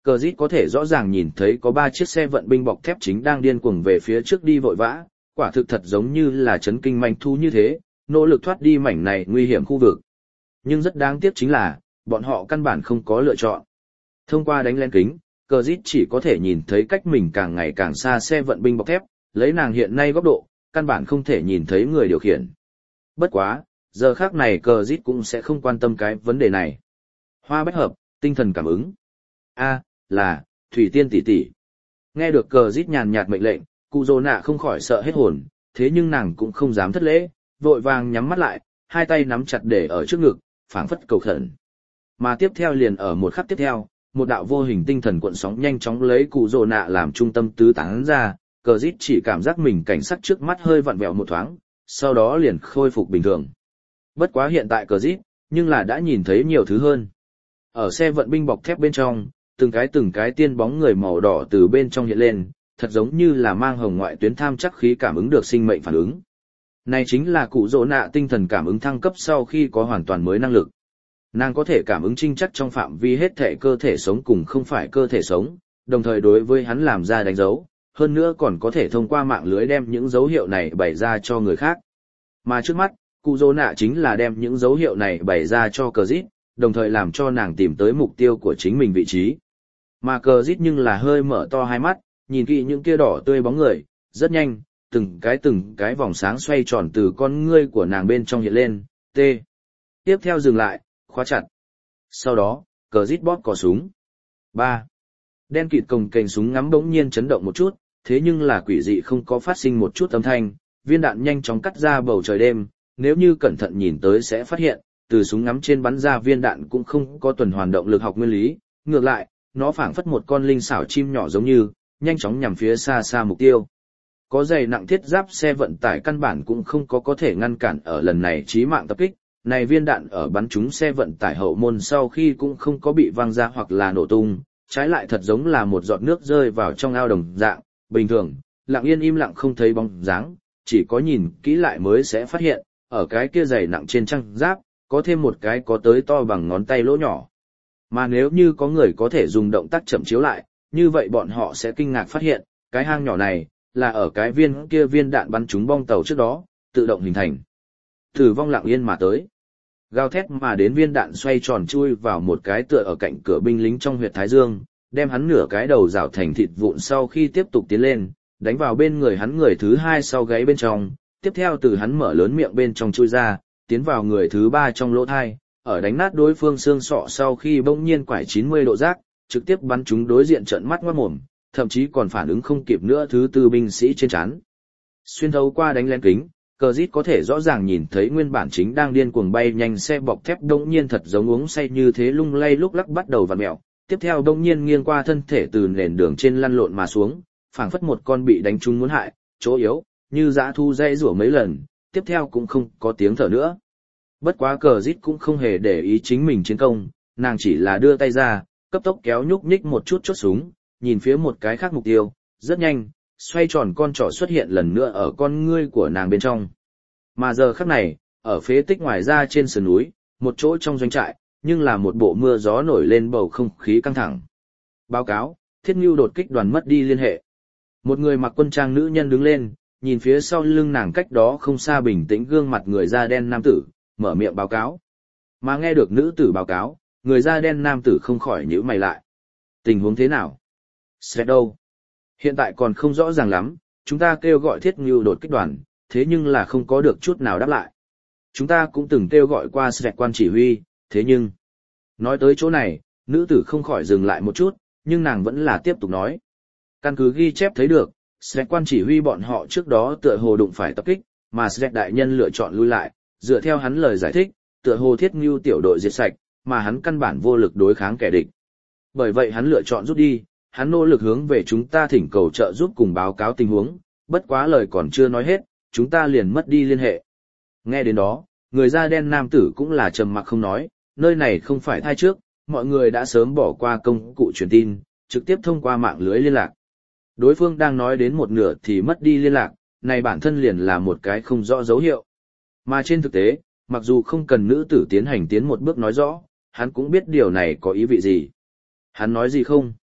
Cờ Dít có thể rõ ràng nhìn thấy có ba chiếc xe vận binh bọc thép chính đang điên cuồng về phía trước đi vội vã, quả thực thật giống như là chấn kinh manh thu như thế, nỗ lực thoát đi mảnh này nguy hiểm khu vực. Nhưng rất đáng tiếc chính là, bọn họ căn bản không có lựa chọn. Thông qua đánh lén kính, Cờ Dít chỉ có thể nhìn thấy cách mình càng ngày càng xa xe vận binh bọc thép, lấy nàng hiện nay góc độ, căn bản không thể nhìn thấy người điều khiển. Bất quá, giờ khác này Cờ Dít cũng sẽ không quan tâm cái vấn đề này. Hoa bách hợp, tinh thần cảm ứng. A, là, Thủy Tiên tỷ tỷ. Nghe được Cờ Dít nhàn nhạt mệnh lệnh, Cụ Dô Nạ không khỏi sợ hết hồn, thế nhưng nàng cũng không dám thất lễ, vội vàng nhắm mắt lại, hai tay nắm chặt để ở trước ngực, phảng phất cầu khẩn. Mà tiếp theo liền ở một khắc tiếp theo, một đạo vô hình tinh thần cuộn sóng nhanh chóng lấy Cụ Dô Nạ làm trung tâm tứ tán ra, Cờ Dít chỉ cảm giác mình cảnh sắc trước mắt hơi vặn vẹo một thoáng, sau đó liền khôi phục bình thường. Bất quá hiện tại Cờ Dít, nhưng là đã nhìn thấy nhiều thứ hơn. Ở xe vận binh bọc thép bên trong, từng cái từng cái tiên bóng người màu đỏ từ bên trong hiện lên, thật giống như là mang hồng ngoại tuyến tham chắc khí cảm ứng được sinh mệnh phản ứng. Này chính là Cụ Dỗ Nạ tinh thần cảm ứng thăng cấp sau khi có hoàn toàn mới năng lực. Nàng có thể cảm ứng chính chắc trong phạm vi hết thể cơ thể sống cùng không phải cơ thể sống, đồng thời đối với hắn làm ra đánh dấu, hơn nữa còn có thể thông qua mạng lưới đem những dấu hiệu này bày ra cho người khác. Mà trước mắt, Cụ Dỗ Nạ chính là đem những dấu hiệu này bày ra cho Cờ Dít, đồng thời làm cho nàng tìm tới mục tiêu của chính mình vị trí. Mà Cờ Dít nhưng là hơi mở to hai mắt, nhìn kỹ những kia đỏ tươi bóng người, rất nhanh, từng cái từng cái vòng sáng xoay tròn từ con ngươi của nàng bên trong hiện lên, T. Tiếp theo dừng lại, khóa chặt. Sau đó, Cờ Dít bóp cò súng. ba. Đen kịt cồng kềnh súng ngắm bỗng nhiên chấn động một chút, thế nhưng là quỷ dị không có phát sinh một chút âm thanh, viên đạn nhanh chóng cắt ra bầu trời đêm, nếu như cẩn thận nhìn tới sẽ phát hiện, từ súng ngắm trên bắn ra viên đạn cũng không có tuần hoàn động lực học nguyên lý, ngược lại, nó phảng phất một con linh xảo chim nhỏ giống như, nhanh chóng nhằm phía xa xa mục tiêu. Có dày nặng thiết giáp xe vận tải căn bản cũng không có có thể ngăn cản ở lần này chí mạng tập kích, này viên đạn ở bắn trúng xe vận tải hậu môn sau khi cũng không có bị văng ra hoặc là nổ tung, trái lại thật giống là một giọt nước rơi vào trong ao đồng dạng, bình thường, lặng yên im lặng không thấy bóng dáng, chỉ có nhìn kỹ lại mới sẽ phát hiện, ở cái kia dày nặng trên trang giáp, có thêm một cái có tới to bằng ngón tay lỗ nhỏ. Mà nếu như có người có thể dùng động tác chậm chiếu lại, như vậy bọn họ sẽ kinh ngạc phát hiện, cái hang nhỏ này, là ở cái viên kia viên đạn bắn trúng bong tàu trước đó, tự động hình thành. Tử vong lặng yên mà tới. Gào thét mà đến viên đạn xoay tròn chui vào một cái tựa ở cạnh cửa binh lính trong huyệt thái dương, đem hắn nửa cái đầu rào thành thịt vụn sau khi tiếp tục tiến lên, đánh vào bên người hắn người thứ hai sau gáy bên trong, tiếp theo từ hắn mở lớn miệng bên trong chui ra, tiến vào người thứ ba trong lỗ thai, ở đánh nát đối phương xương sọ sau khi bỗng nhiên quải chín mươi độ rác, trực tiếp bắn chúng đối diện trợn mắt ngoát mồm, thậm chí còn phản ứng không kịp nữa thứ tư binh sĩ trên trán. Xuyên thấu qua đánh lén kính, Cờ Dít có thể rõ ràng nhìn thấy nguyên bản chính đang điên cuồng bay nhanh xe bọc thép đống nhiên thật giống uống say như thế lung lay lúc lắc bắt đầu vặn mèo, tiếp theo đống nhiên nghiêng qua thân thể từ nền đường trên lăn lộn mà xuống, phảng phất một con bị đánh trúng muốn hại, chỗ yếu, như dã thu dây rủa mấy lần, tiếp theo cũng không có tiếng thở nữa. Bất quá Cờ Dít cũng không hề để ý chính mình chiến công, nàng chỉ là đưa tay ra, cấp tốc kéo nhúc nhích một chút chốt súng, nhìn phía một cái khác mục tiêu, rất nhanh, xoay tròn con trỏ xuất hiện lần nữa ở con ngươi của nàng bên trong. Mà giờ khắc này, ở phế tích ngoài ra trên sườn núi, một chỗ trong doanh trại, nhưng là một bộ mưa gió nổi lên bầu không khí căng thẳng. Báo cáo, Thiết Ngưu đột kích đoàn mất đi liên hệ. Một người mặc quân trang nữ nhân đứng lên, nhìn phía sau lưng nàng cách đó không xa bình tĩnh gương mặt người da đen nam tử, mở miệng báo cáo. Mà nghe được nữ tử báo cáo, người da đen nam tử không khỏi nhíu mày lại. Tình huống thế nào? Sẽ đâu? Hiện tại còn không rõ ràng lắm, chúng ta kêu gọi Thiết Ngưu đột kích đoàn, thế nhưng là không có được chút nào đáp lại. Chúng ta cũng từng kêu gọi qua Sẹt quan chỉ huy, thế nhưng... Nói tới chỗ này, nữ tử không khỏi dừng lại một chút, nhưng nàng vẫn là tiếp tục nói. Căn cứ ghi chép thấy được, Sẹt quan chỉ huy bọn họ trước đó tựa hồ đụng phải tập kích, mà Sẹt đại nhân lựa chọn lui lại, dựa theo hắn lời giải thích, tựa hồ Thiết Ngưu tiểu đội diệt sạch, mà hắn căn bản vô lực đối kháng kẻ địch. Bởi vậy hắn lựa chọn rút đi, hắn nỗ lực hướng về chúng ta thỉnh cầu trợ giúp cùng báo cáo tình huống, bất quá lời còn chưa nói hết, chúng ta liền mất đi liên hệ. Nghe đến đó, người da đen nam tử cũng là trầm mặc không nói, nơi này không phải thai trước, mọi người đã sớm bỏ qua công cụ truyền tin, trực tiếp thông qua mạng lưới liên lạc. Đối phương đang nói đến một nửa thì mất đi liên lạc, này bản thân liền là một cái không rõ dấu hiệu. Mà trên thực tế, mặc dù không cần nữ tử tiến hành tiến một bước nói rõ, hắn cũng biết điều này có ý vị gì. Hắn nói gì không?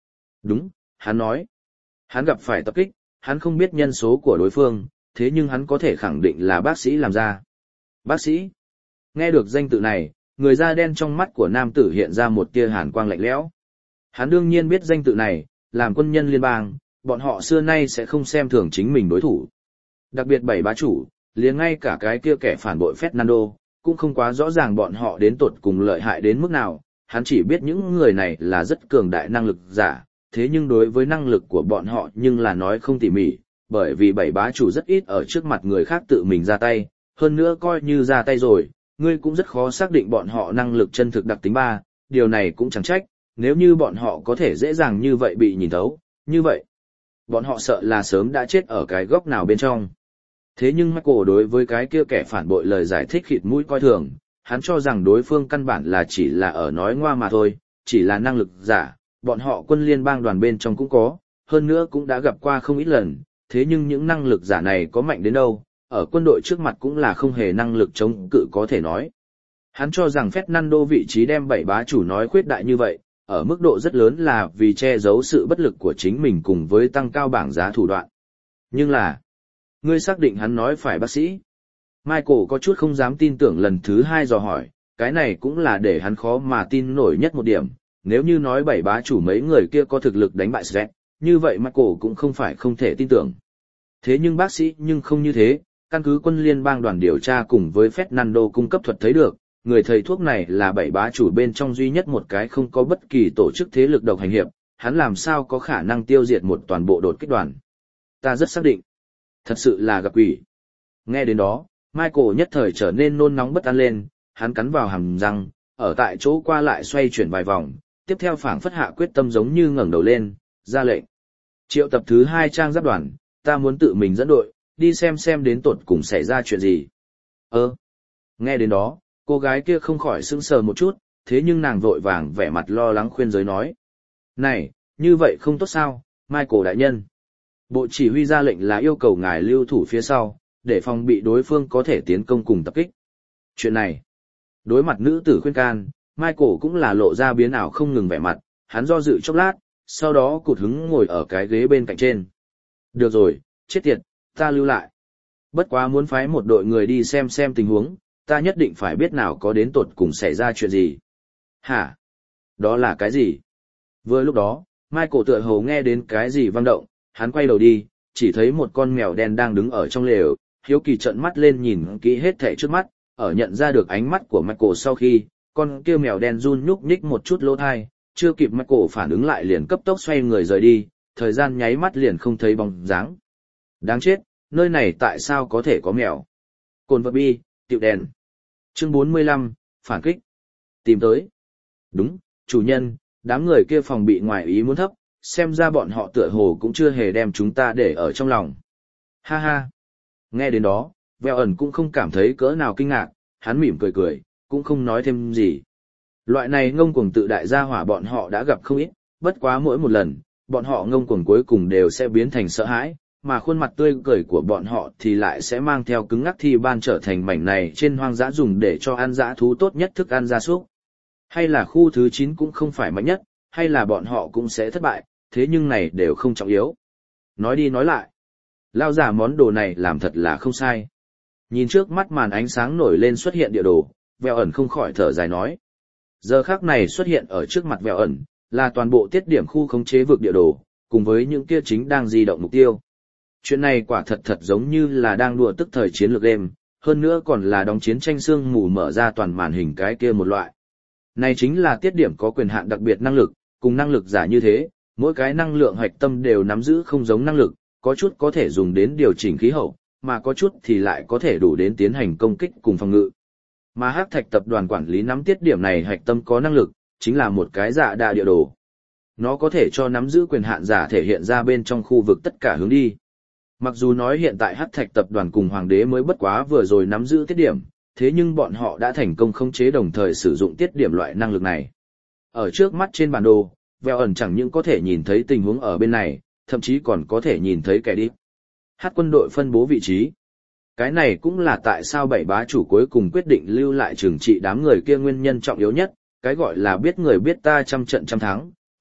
Đúng, hắn nói. Hắn gặp phải tập kích, hắn không biết nhân số của đối phương, thế nhưng hắn có thể khẳng định là bác sĩ làm ra. Bác sĩ? Nghe được danh tự này, người da đen trong mắt của nam tử hiện ra một tia hàn quang lạnh lẽo. Hắn đương nhiên biết danh tự này, làm quân nhân liên bang, bọn họ xưa nay sẽ không xem thường chính mình đối thủ. Đặc biệt bảy bá chủ, liền ngay cả cái kia kẻ phản bội Fernando, cũng không quá rõ ràng bọn họ đến tột cùng lợi hại đến mức nào, hắn chỉ biết những người này là rất cường đại năng lực giả, thế nhưng đối với năng lực của bọn họ nhưng là nói không tỉ mỉ, bởi vì bảy bá chủ rất ít ở trước mặt người khác tự mình ra tay, hơn nữa coi như ra tay rồi, ngươi cũng rất khó xác định bọn họ năng lực chân thực đặc tính ba, điều này cũng chẳng trách, nếu như bọn họ có thể dễ dàng như vậy bị nhìn thấu, như vậy, bọn họ sợ là sớm đã chết ở cái góc nào bên trong. Thế nhưng Michael đối với cái kia kẻ phản bội lời giải thích khịt mũi coi thường, hắn cho rằng đối phương căn bản là chỉ là ở nói ngoa mà thôi, chỉ là năng lực giả, bọn họ quân liên bang đoàn bên trong cũng có, hơn nữa cũng đã gặp qua không ít lần, thế nhưng những năng lực giả này có mạnh đến đâu, ở quân đội trước mặt cũng là không hề năng lực chống cự có thể nói. Hắn cho rằng Fernando vị trí đem bảy bá chủ nói khuyết đại như vậy, ở mức độ rất lớn là vì che giấu sự bất lực của chính mình cùng với tăng cao bảng giá thủ đoạn. Nhưng là, ngươi xác định hắn nói phải bác sĩ. Michael có chút không dám tin tưởng lần thứ hai dò hỏi, cái này cũng là để hắn khó mà tin nổi nhất một điểm, nếu như nói bảy bá chủ mấy người kia có thực lực đánh bại Shrek, như vậy Michael cũng không phải không thể tin tưởng. Thế nhưng bác sĩ nhưng không như thế, căn cứ quân liên bang đoàn điều tra cùng với Fernando cung cấp thuật thấy được, người thầy thuốc này là bảy bá chủ bên trong duy nhất một cái không có bất kỳ tổ chức thế lực độc hành hiệp, hắn làm sao có khả năng tiêu diệt một toàn bộ đột kích đoàn. Ta rất xác định. Thật sự là gặp quỷ. Nghe đến đó, Michael nhất thời trở nên nôn nóng bất an lên, hắn cắn vào hàm răng, ở tại chỗ qua lại xoay chuyển vài vòng, tiếp theo phảng phất hạ quyết tâm giống như ngẩng đầu lên, ra lệnh. Triệu tập thứ hai trang giáp đoàn, ta muốn tự mình dẫn đội, đi xem xem đến tột cùng xảy ra chuyện gì. Ơ, nghe đến đó, cô gái kia không khỏi sững sờ một chút, thế nhưng nàng vội vàng vẻ mặt lo lắng khuyên giới nói. Này, như vậy không tốt sao, Michael đại nhân. Bộ chỉ huy ra lệnh là yêu cầu ngài lưu thủ phía sau, để phòng bị đối phương có thể tiến công cùng tập kích. Chuyện này, đối mặt nữ tử khuyên can, Michael cũng là lộ ra biến ảo không ngừng vẻ mặt, hắn do dự chốc lát, sau đó cụt hứng ngồi ở cái ghế bên cạnh trên. Được rồi, chết tiệt, ta lưu lại. Bất quá muốn phái một đội người đi xem xem tình huống, ta nhất định phải biết nào có đến tột cùng xảy ra chuyện gì. Hả? Đó là cái gì? Vừa lúc đó, Michael tựa hồ nghe đến cái gì vang động, hắn quay đầu đi, chỉ thấy một con mèo đen đang đứng ở trong lều, hiếu kỳ trợn mắt lên nhìn kỹ hết thảy trước mắt, ở nhận ra được ánh mắt của Michael sau khi, con kia mèo đen run nhúc nhích một chút lỗ thai, chưa kịp Michael phản ứng lại liền cấp tốc xoay người rời đi, thời gian nháy mắt liền không thấy bóng dáng. Đáng chết, nơi này tại sao có thể có mèo? Cồn vật bi, tiệu đèn. Chương bốn mươi lăm, phản kích. Tìm tới. Đúng, chủ nhân, đám người kia phòng bị ngoài ý muốn thấp, xem ra bọn họ tựa hồ cũng chưa hề đem chúng ta để ở trong lòng. Ha ha. Nghe đến đó, Vẹo ẩn cũng không cảm thấy cỡ nào kinh ngạc, hắn mỉm cười cười, cũng không nói thêm gì. Loại này ngông cuồng tự đại gia hỏa bọn họ đã gặp không ít, bất quá mỗi một lần, bọn họ ngông cuồng cuối cùng đều sẽ biến thành sợ hãi, mà khuôn mặt tươi cười của bọn họ thì lại sẽ mang theo cứng ngắc thi ban trở thành mảnh này trên hoang dã dùng để cho ăn dã thú tốt nhất thức ăn gia súc. Hay là khu thứ chín cũng không phải mạnh nhất, hay là bọn họ cũng sẽ thất bại, thế nhưng này đều không trọng yếu. Nói đi nói lại, lao giả món đồ này làm thật là không sai. Nhìn trước mắt màn ánh sáng nổi lên xuất hiện địa đồ, Vẹo ẩn không khỏi thở dài nói. Giờ khắc này xuất hiện ở trước mặt Vẹo ẩn, là toàn bộ tiết điểm khu khống chế vực địa đồ, cùng với những kia chính đang di động mục tiêu. Chuyện này quả thật thật giống như là đang đùa tức thời chiến lược game, hơn nữa còn là đóng chiến tranh xương mù mở ra toàn màn hình cái kia một loại. Này chính là tiết điểm có quyền hạn đặc biệt năng lực, cùng năng lực giả như thế, mỗi cái năng lượng hạch tâm đều nắm giữ không giống năng lực, có chút có thể dùng đến điều chỉnh khí hậu, mà có chút thì lại có thể đủ đến tiến hành công kích cùng phòng ngự. Mà Hắc Thạch tập đoàn quản lý nắm tiết điểm này hạch tâm có năng lực, chính là một cái dạ đa địa đồ. Nó có thể cho nắm giữ quyền hạn giả thể hiện ra bên trong khu vực tất cả hướng đi. Mặc dù nói hiện tại Hắc Thạch tập đoàn cùng Hoàng đế mới bất quá vừa rồi nắm giữ tiết điểm, thế nhưng bọn họ đã thành công khống chế đồng thời sử dụng tiết điểm loại năng lực này. Ở trước mắt trên bản đồ, Vẹo ẩn chẳng những có thể nhìn thấy tình huống ở bên này, thậm chí còn có thể nhìn thấy kẻ địch. Hát quân đội phân bố vị trí. Cái này cũng là tại sao bảy bá chủ cuối cùng quyết định lưu lại trừng trị đám người kia nguyên nhân trọng yếu nhất, cái gọi là biết người biết ta trăm trận trăm thắng,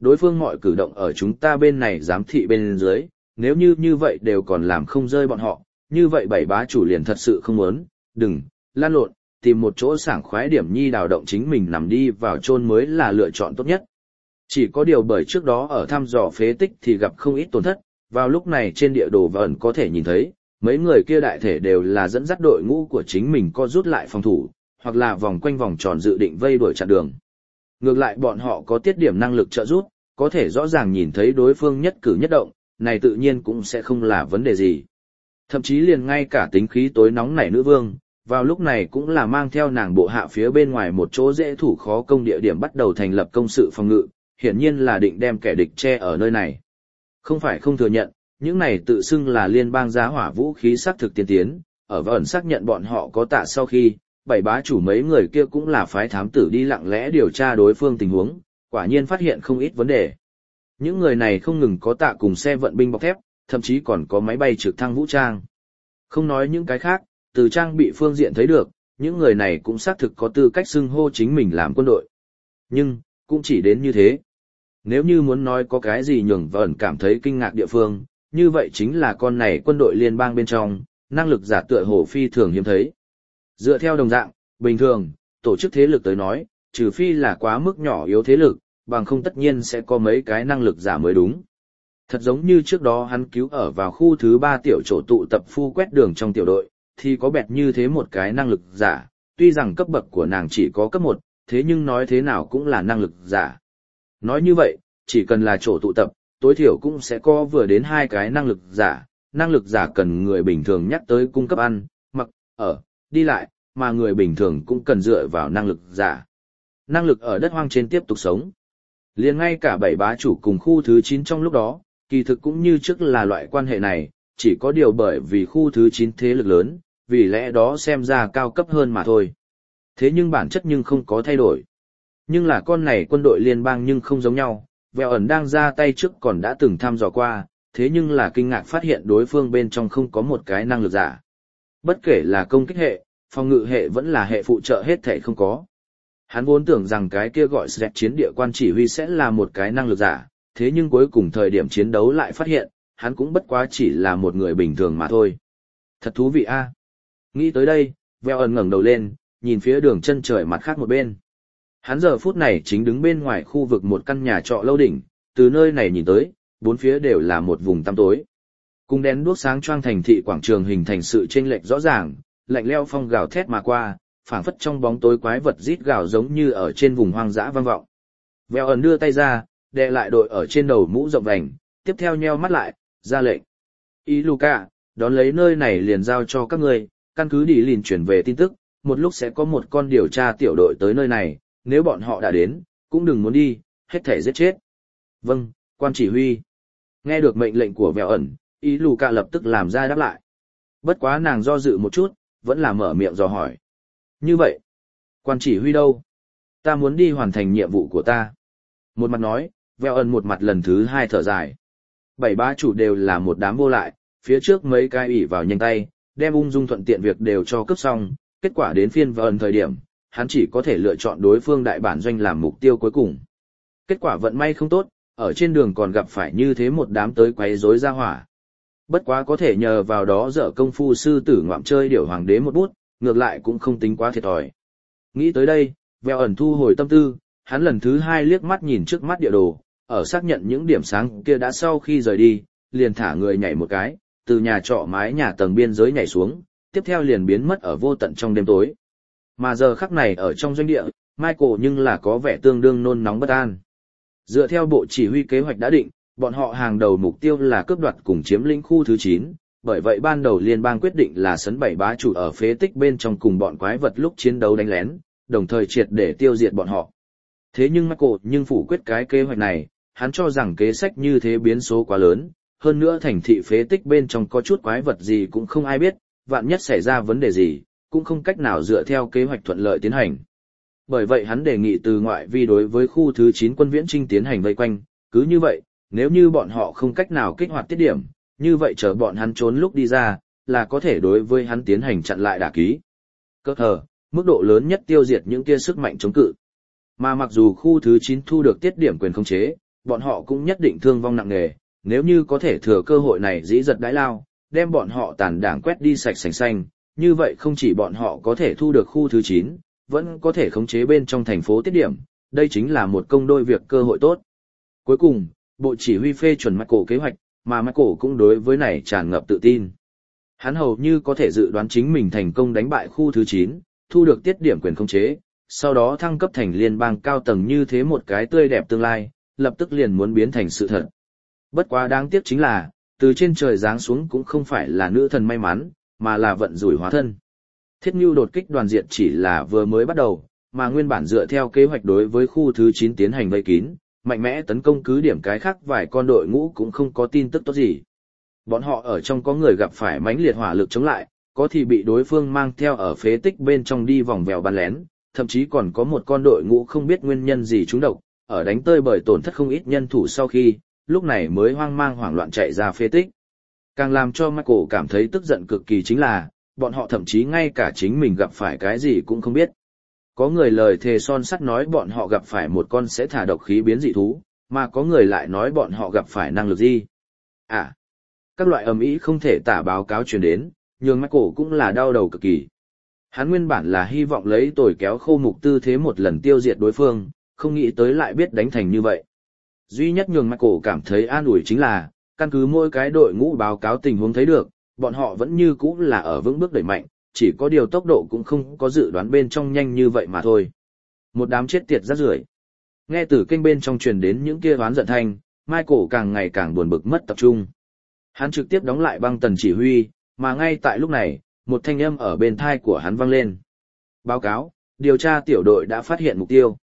đối phương mọi cử động ở chúng ta bên này giám thị bên dưới, nếu như như vậy đều còn làm không rơi bọn họ, như vậy bảy bá chủ liền thật sự không muốn, đừng, lan lộn, tìm một chỗ sảng khoái điểm nhi đào động chính mình nằm đi vào chôn mới là lựa chọn tốt nhất. Chỉ có điều bởi trước đó ở thăm dò phế tích thì gặp không ít tổn thất, vào lúc này trên địa đồ vẫn có thể nhìn thấy, mấy người kia đại thể đều là dẫn dắt đội ngũ của chính mình co rút lại phòng thủ, hoặc là vòng quanh vòng tròn dự định vây đuổi chặn đường. Ngược lại bọn họ có tiết điểm năng lực trợ giúp, có thể rõ ràng nhìn thấy đối phương nhất cử nhất động, này tự nhiên cũng sẽ không là vấn đề gì. Thậm chí liền ngay cả tính khí tối nóng nảy nữ vương, vào lúc này cũng là mang theo nàng bộ hạ phía bên ngoài một chỗ dễ thủ khó công địa điểm bắt đầu thành lập công sự phòng ngự, hiển nhiên là định đem kẻ địch che ở nơi này. Không phải không thừa nhận, những này tự xưng là liên bang giá hỏa vũ khí xác thực tiên tiến, ở vẫn xác nhận bọn họ có tạ sau khi, bảy bá chủ mấy người kia cũng là phái thám tử đi lặng lẽ điều tra đối phương tình huống, quả nhiên phát hiện không ít vấn đề. Những người này không ngừng có tạ cùng xe vận binh bọc thép, thậm chí còn có máy bay trực thăng vũ trang. Không nói những cái khác, từ trang bị phương diện thấy được, những người này cũng xác thực có tư cách xưng hô chính mình làm quân đội. Nhưng, cũng chỉ đến như thế. Nếu như muốn nói có cái gì nhường vẩn cảm thấy kinh ngạc địa phương, như vậy chính là con này quân đội liên bang bên trong, năng lực giả tựa hồ phi thường hiếm thấy. Dựa theo đồng dạng, bình thường, tổ chức thế lực tới nói, trừ phi là quá mức nhỏ yếu thế lực, bằng không tất nhiên sẽ có mấy cái năng lực giả mới đúng. Thật giống như trước đó hắn cứu ở vào khu thứ ba tiểu chỗ tụ tập phu quét đường trong tiểu đội, thì có bẹt như thế một cái năng lực giả, tuy rằng cấp bậc của nàng chỉ có cấp một, thế nhưng nói thế nào cũng là năng lực giả. Nói như vậy, chỉ cần là chỗ tụ tập, tối thiểu cũng sẽ có vừa đến hai cái năng lực giả, năng lực giả cần người bình thường nhắc tới cung cấp ăn, mặc, ở, đi lại, mà người bình thường cũng cần dựa vào năng lực giả. Năng lực ở đất hoang trên tiếp tục sống. Liền ngay cả bảy bá chủ cùng khu thứ chín trong lúc đó, kỳ thực cũng như trước là loại quan hệ này, chỉ có điều bởi vì khu thứ chín thế lực lớn, vì lẽ đó xem ra cao cấp hơn mà thôi. Thế nhưng bản chất nhưng không có thay đổi. Nhưng là con này quân đội liên bang nhưng không giống nhau, Vẹo ẩn đang ra tay trước còn đã từng thăm dò qua, thế nhưng là kinh ngạc phát hiện đối phương bên trong không có một cái năng lực giả. Bất kể là công kích hệ, phòng ngự hệ vẫn là hệ phụ trợ hết thể không có. Hắn vốn tưởng rằng cái kia gọi Sret chiến địa quan chỉ huy sẽ là một cái năng lực giả, thế nhưng cuối cùng thời điểm chiến đấu lại phát hiện, hắn cũng bất quá chỉ là một người bình thường mà thôi. Thật thú vị a. Nghĩ tới đây, Vẹo ẩn ngẩng đầu lên, nhìn phía đường chân trời mặt khác một bên. Hắn giờ phút này chính đứng bên ngoài khu vực một căn nhà trọ lâu đỉnh, từ nơi này nhìn tới, bốn phía đều là một vùng tăm tối. Cùng đèn đuốc sáng choang thành thị quảng trường hình thành sự chênh lệch rõ ràng, lạnh lẽo phong gào thét mà qua, phảng phất trong bóng tối quái vật rít gào giống như ở trên vùng hoang dã vang vọng. Vẹo ẩn đưa tay ra, đè lại đội ở trên đầu mũ rộng vành, tiếp theo nheo mắt lại, ra lệnh. Ý Luca, đón lấy nơi này liền giao cho các ngươi, căn cứ đi liền chuyển về tin tức, một lúc sẽ có một con điều tra tiểu đội tới nơi này, nếu bọn họ đã đến, cũng đừng muốn đi, hết thể giết chết. Vâng, quan chỉ huy. Nghe được mệnh lệnh của Vẹo ẩn, Ý Luca lập tức làm ra đáp lại. Bất quá nàng do dự một chút, vẫn là mở miệng dò hỏi. Như vậy, quan chỉ huy đâu? Ta muốn đi hoàn thành nhiệm vụ của ta. Một mặt nói, Vẹo ẩn một mặt lần thứ hai thở dài. Bảy bá chủ đều là một đám vô lại, phía trước mấy cái ủy vào nhanh tay, đem ung dung thuận tiện việc đều cho cấp xong, kết quả đến phiên Vẹo ẩn thời điểm, hắn chỉ có thể lựa chọn đối phương đại bản doanh làm mục tiêu cuối cùng. Kết quả vận may không tốt, ở trên đường còn gặp phải như thế một đám tới quấy rối ra hỏa. Bất quá có thể nhờ vào đó dở công phu sư tử ngoạm chơi điểu hoàng đế một bút, ngược lại cũng không tính quá thiệt thòi. Nghĩ tới đây, Vẹo ẩn thu hồi tâm tư, hắn lần thứ hai liếc mắt nhìn trước mắt địa đồ, ở xác nhận những điểm sáng kia đã sau khi rời đi, liền thả người nhảy một cái, từ nhà trọ mái nhà tầng biên giới nhảy xuống, tiếp theo liền biến mất ở vô tận trong đêm tối. Mà giờ khắc này ở trong doanh địa, Michael nhưng là có vẻ tương đương nôn nóng bất an. Dựa theo bộ chỉ huy kế hoạch đã định, bọn họ hàng đầu mục tiêu là cướp đoạt cùng chiếm lĩnh khu thứ chín, bởi vậy ban đầu liên bang quyết định là sấn bảy bá chủ ở phế tích bên trong cùng bọn quái vật lúc chiến đấu đánh lén, đồng thời triệt để tiêu diệt bọn họ. Thế nhưng Michael nhưng phủ quyết cái kế hoạch này, hắn cho rằng kế sách như thế biến số quá lớn, hơn nữa thành thị phế tích bên trong có chút quái vật gì cũng không ai biết, vạn nhất xảy ra vấn đề gì, cũng không cách nào dựa theo kế hoạch thuận lợi tiến hành. Bởi vậy hắn đề nghị từ ngoại vi đối với khu thứ chín quân viễn trinh tiến hành vây quanh, cứ như vậy, nếu như bọn họ không cách nào kích hoạt tiết điểm, như vậy chờ bọn hắn trốn lúc đi ra, là có thể đối với hắn tiến hành chặn lại đả ký. Cơ hờ, mức độ lớn nhất tiêu diệt những kia sức mạnh chống cự. Mà mặc dù khu thứ chín thu được tiết điểm quyền khống chế, bọn họ cũng nhất định thương vong nặng nề, nếu như có thể thừa cơ hội này dĩ giật đãi lao, đem bọn họ tàn đảng quét đi sạch sành xanh, như vậy không chỉ bọn họ có thể thu được khu thứ chín, vẫn có thể khống chế bên trong thành phố tiết điểm, đây chính là một công đôi việc cơ hội tốt. Cuối cùng, bộ chỉ huy phê chuẩn Michael kế hoạch, mà Michael cũng đối với này tràn ngập tự tin. Hắn hầu như có thể dự đoán chính mình thành công đánh bại khu thứ chín, thu được tiết điểm quyền khống chế, sau đó thăng cấp thành liên bang cao tầng như thế một cái tươi đẹp tương lai, lập tức liền muốn biến thành sự thật. Bất quá đáng tiếc chính là, từ trên trời giáng xuống cũng không phải là nữ thần may mắn, mà là vận rủi hóa thân. Thiết Nhu đột kích đoàn diện chỉ là vừa mới bắt đầu, mà nguyên bản dựa theo kế hoạch đối với khu thứ chín tiến hành vây kín, mạnh mẽ tấn công cứ điểm cái khác vài con đội ngũ cũng không có tin tức tốt gì. Bọn họ ở trong có người gặp phải mãnh liệt hỏa lực chống lại, có thì bị đối phương mang theo ở phế tích bên trong đi vòng vèo bắn lén, thậm chí còn có một con đội ngũ không biết nguyên nhân gì trúng độc, ở đánh tơi bởi tổn thất không ít nhân thủ sau khi, lúc này mới hoang mang hoảng loạn chạy ra phế tích. Càng làm cho Michael cảm thấy tức giận cực kỳ chính là, bọn họ thậm chí ngay cả chính mình gặp phải cái gì cũng không biết. Có người lời thề son sắt nói bọn họ gặp phải một con sẽ thả độc khí biến dị thú, mà có người lại nói bọn họ gặp phải năng lực gì. À, các loại ầm ĩ không thể tả báo cáo truyền đến, nhưng Michael cũng là đau đầu cực kỳ. Hắn nguyên bản là hy vọng lấy tồi kéo khô mục tư thế một lần tiêu diệt đối phương, không nghĩ tới lại biết đánh thành như vậy. Duy nhất nhường Michael cảm thấy an ủi chính là, căn cứ mỗi cái đội ngũ báo cáo tình huống thấy được, bọn họ vẫn như cũ là ở vững bước đẩy mạnh, chỉ có điều tốc độ cũng không có dự đoán bên trong nhanh như vậy mà thôi. Một đám chết tiệt rác rưởi. Nghe từ kênh bên trong truyền đến những kia oán giận thanh, Michael càng ngày càng buồn bực mất tập trung. Hắn trực tiếp đóng lại băng tần chỉ huy, mà ngay tại lúc này, một thanh âm ở bên tai của hắn vang lên. Báo cáo, điều tra tiểu đội đã phát hiện mục tiêu.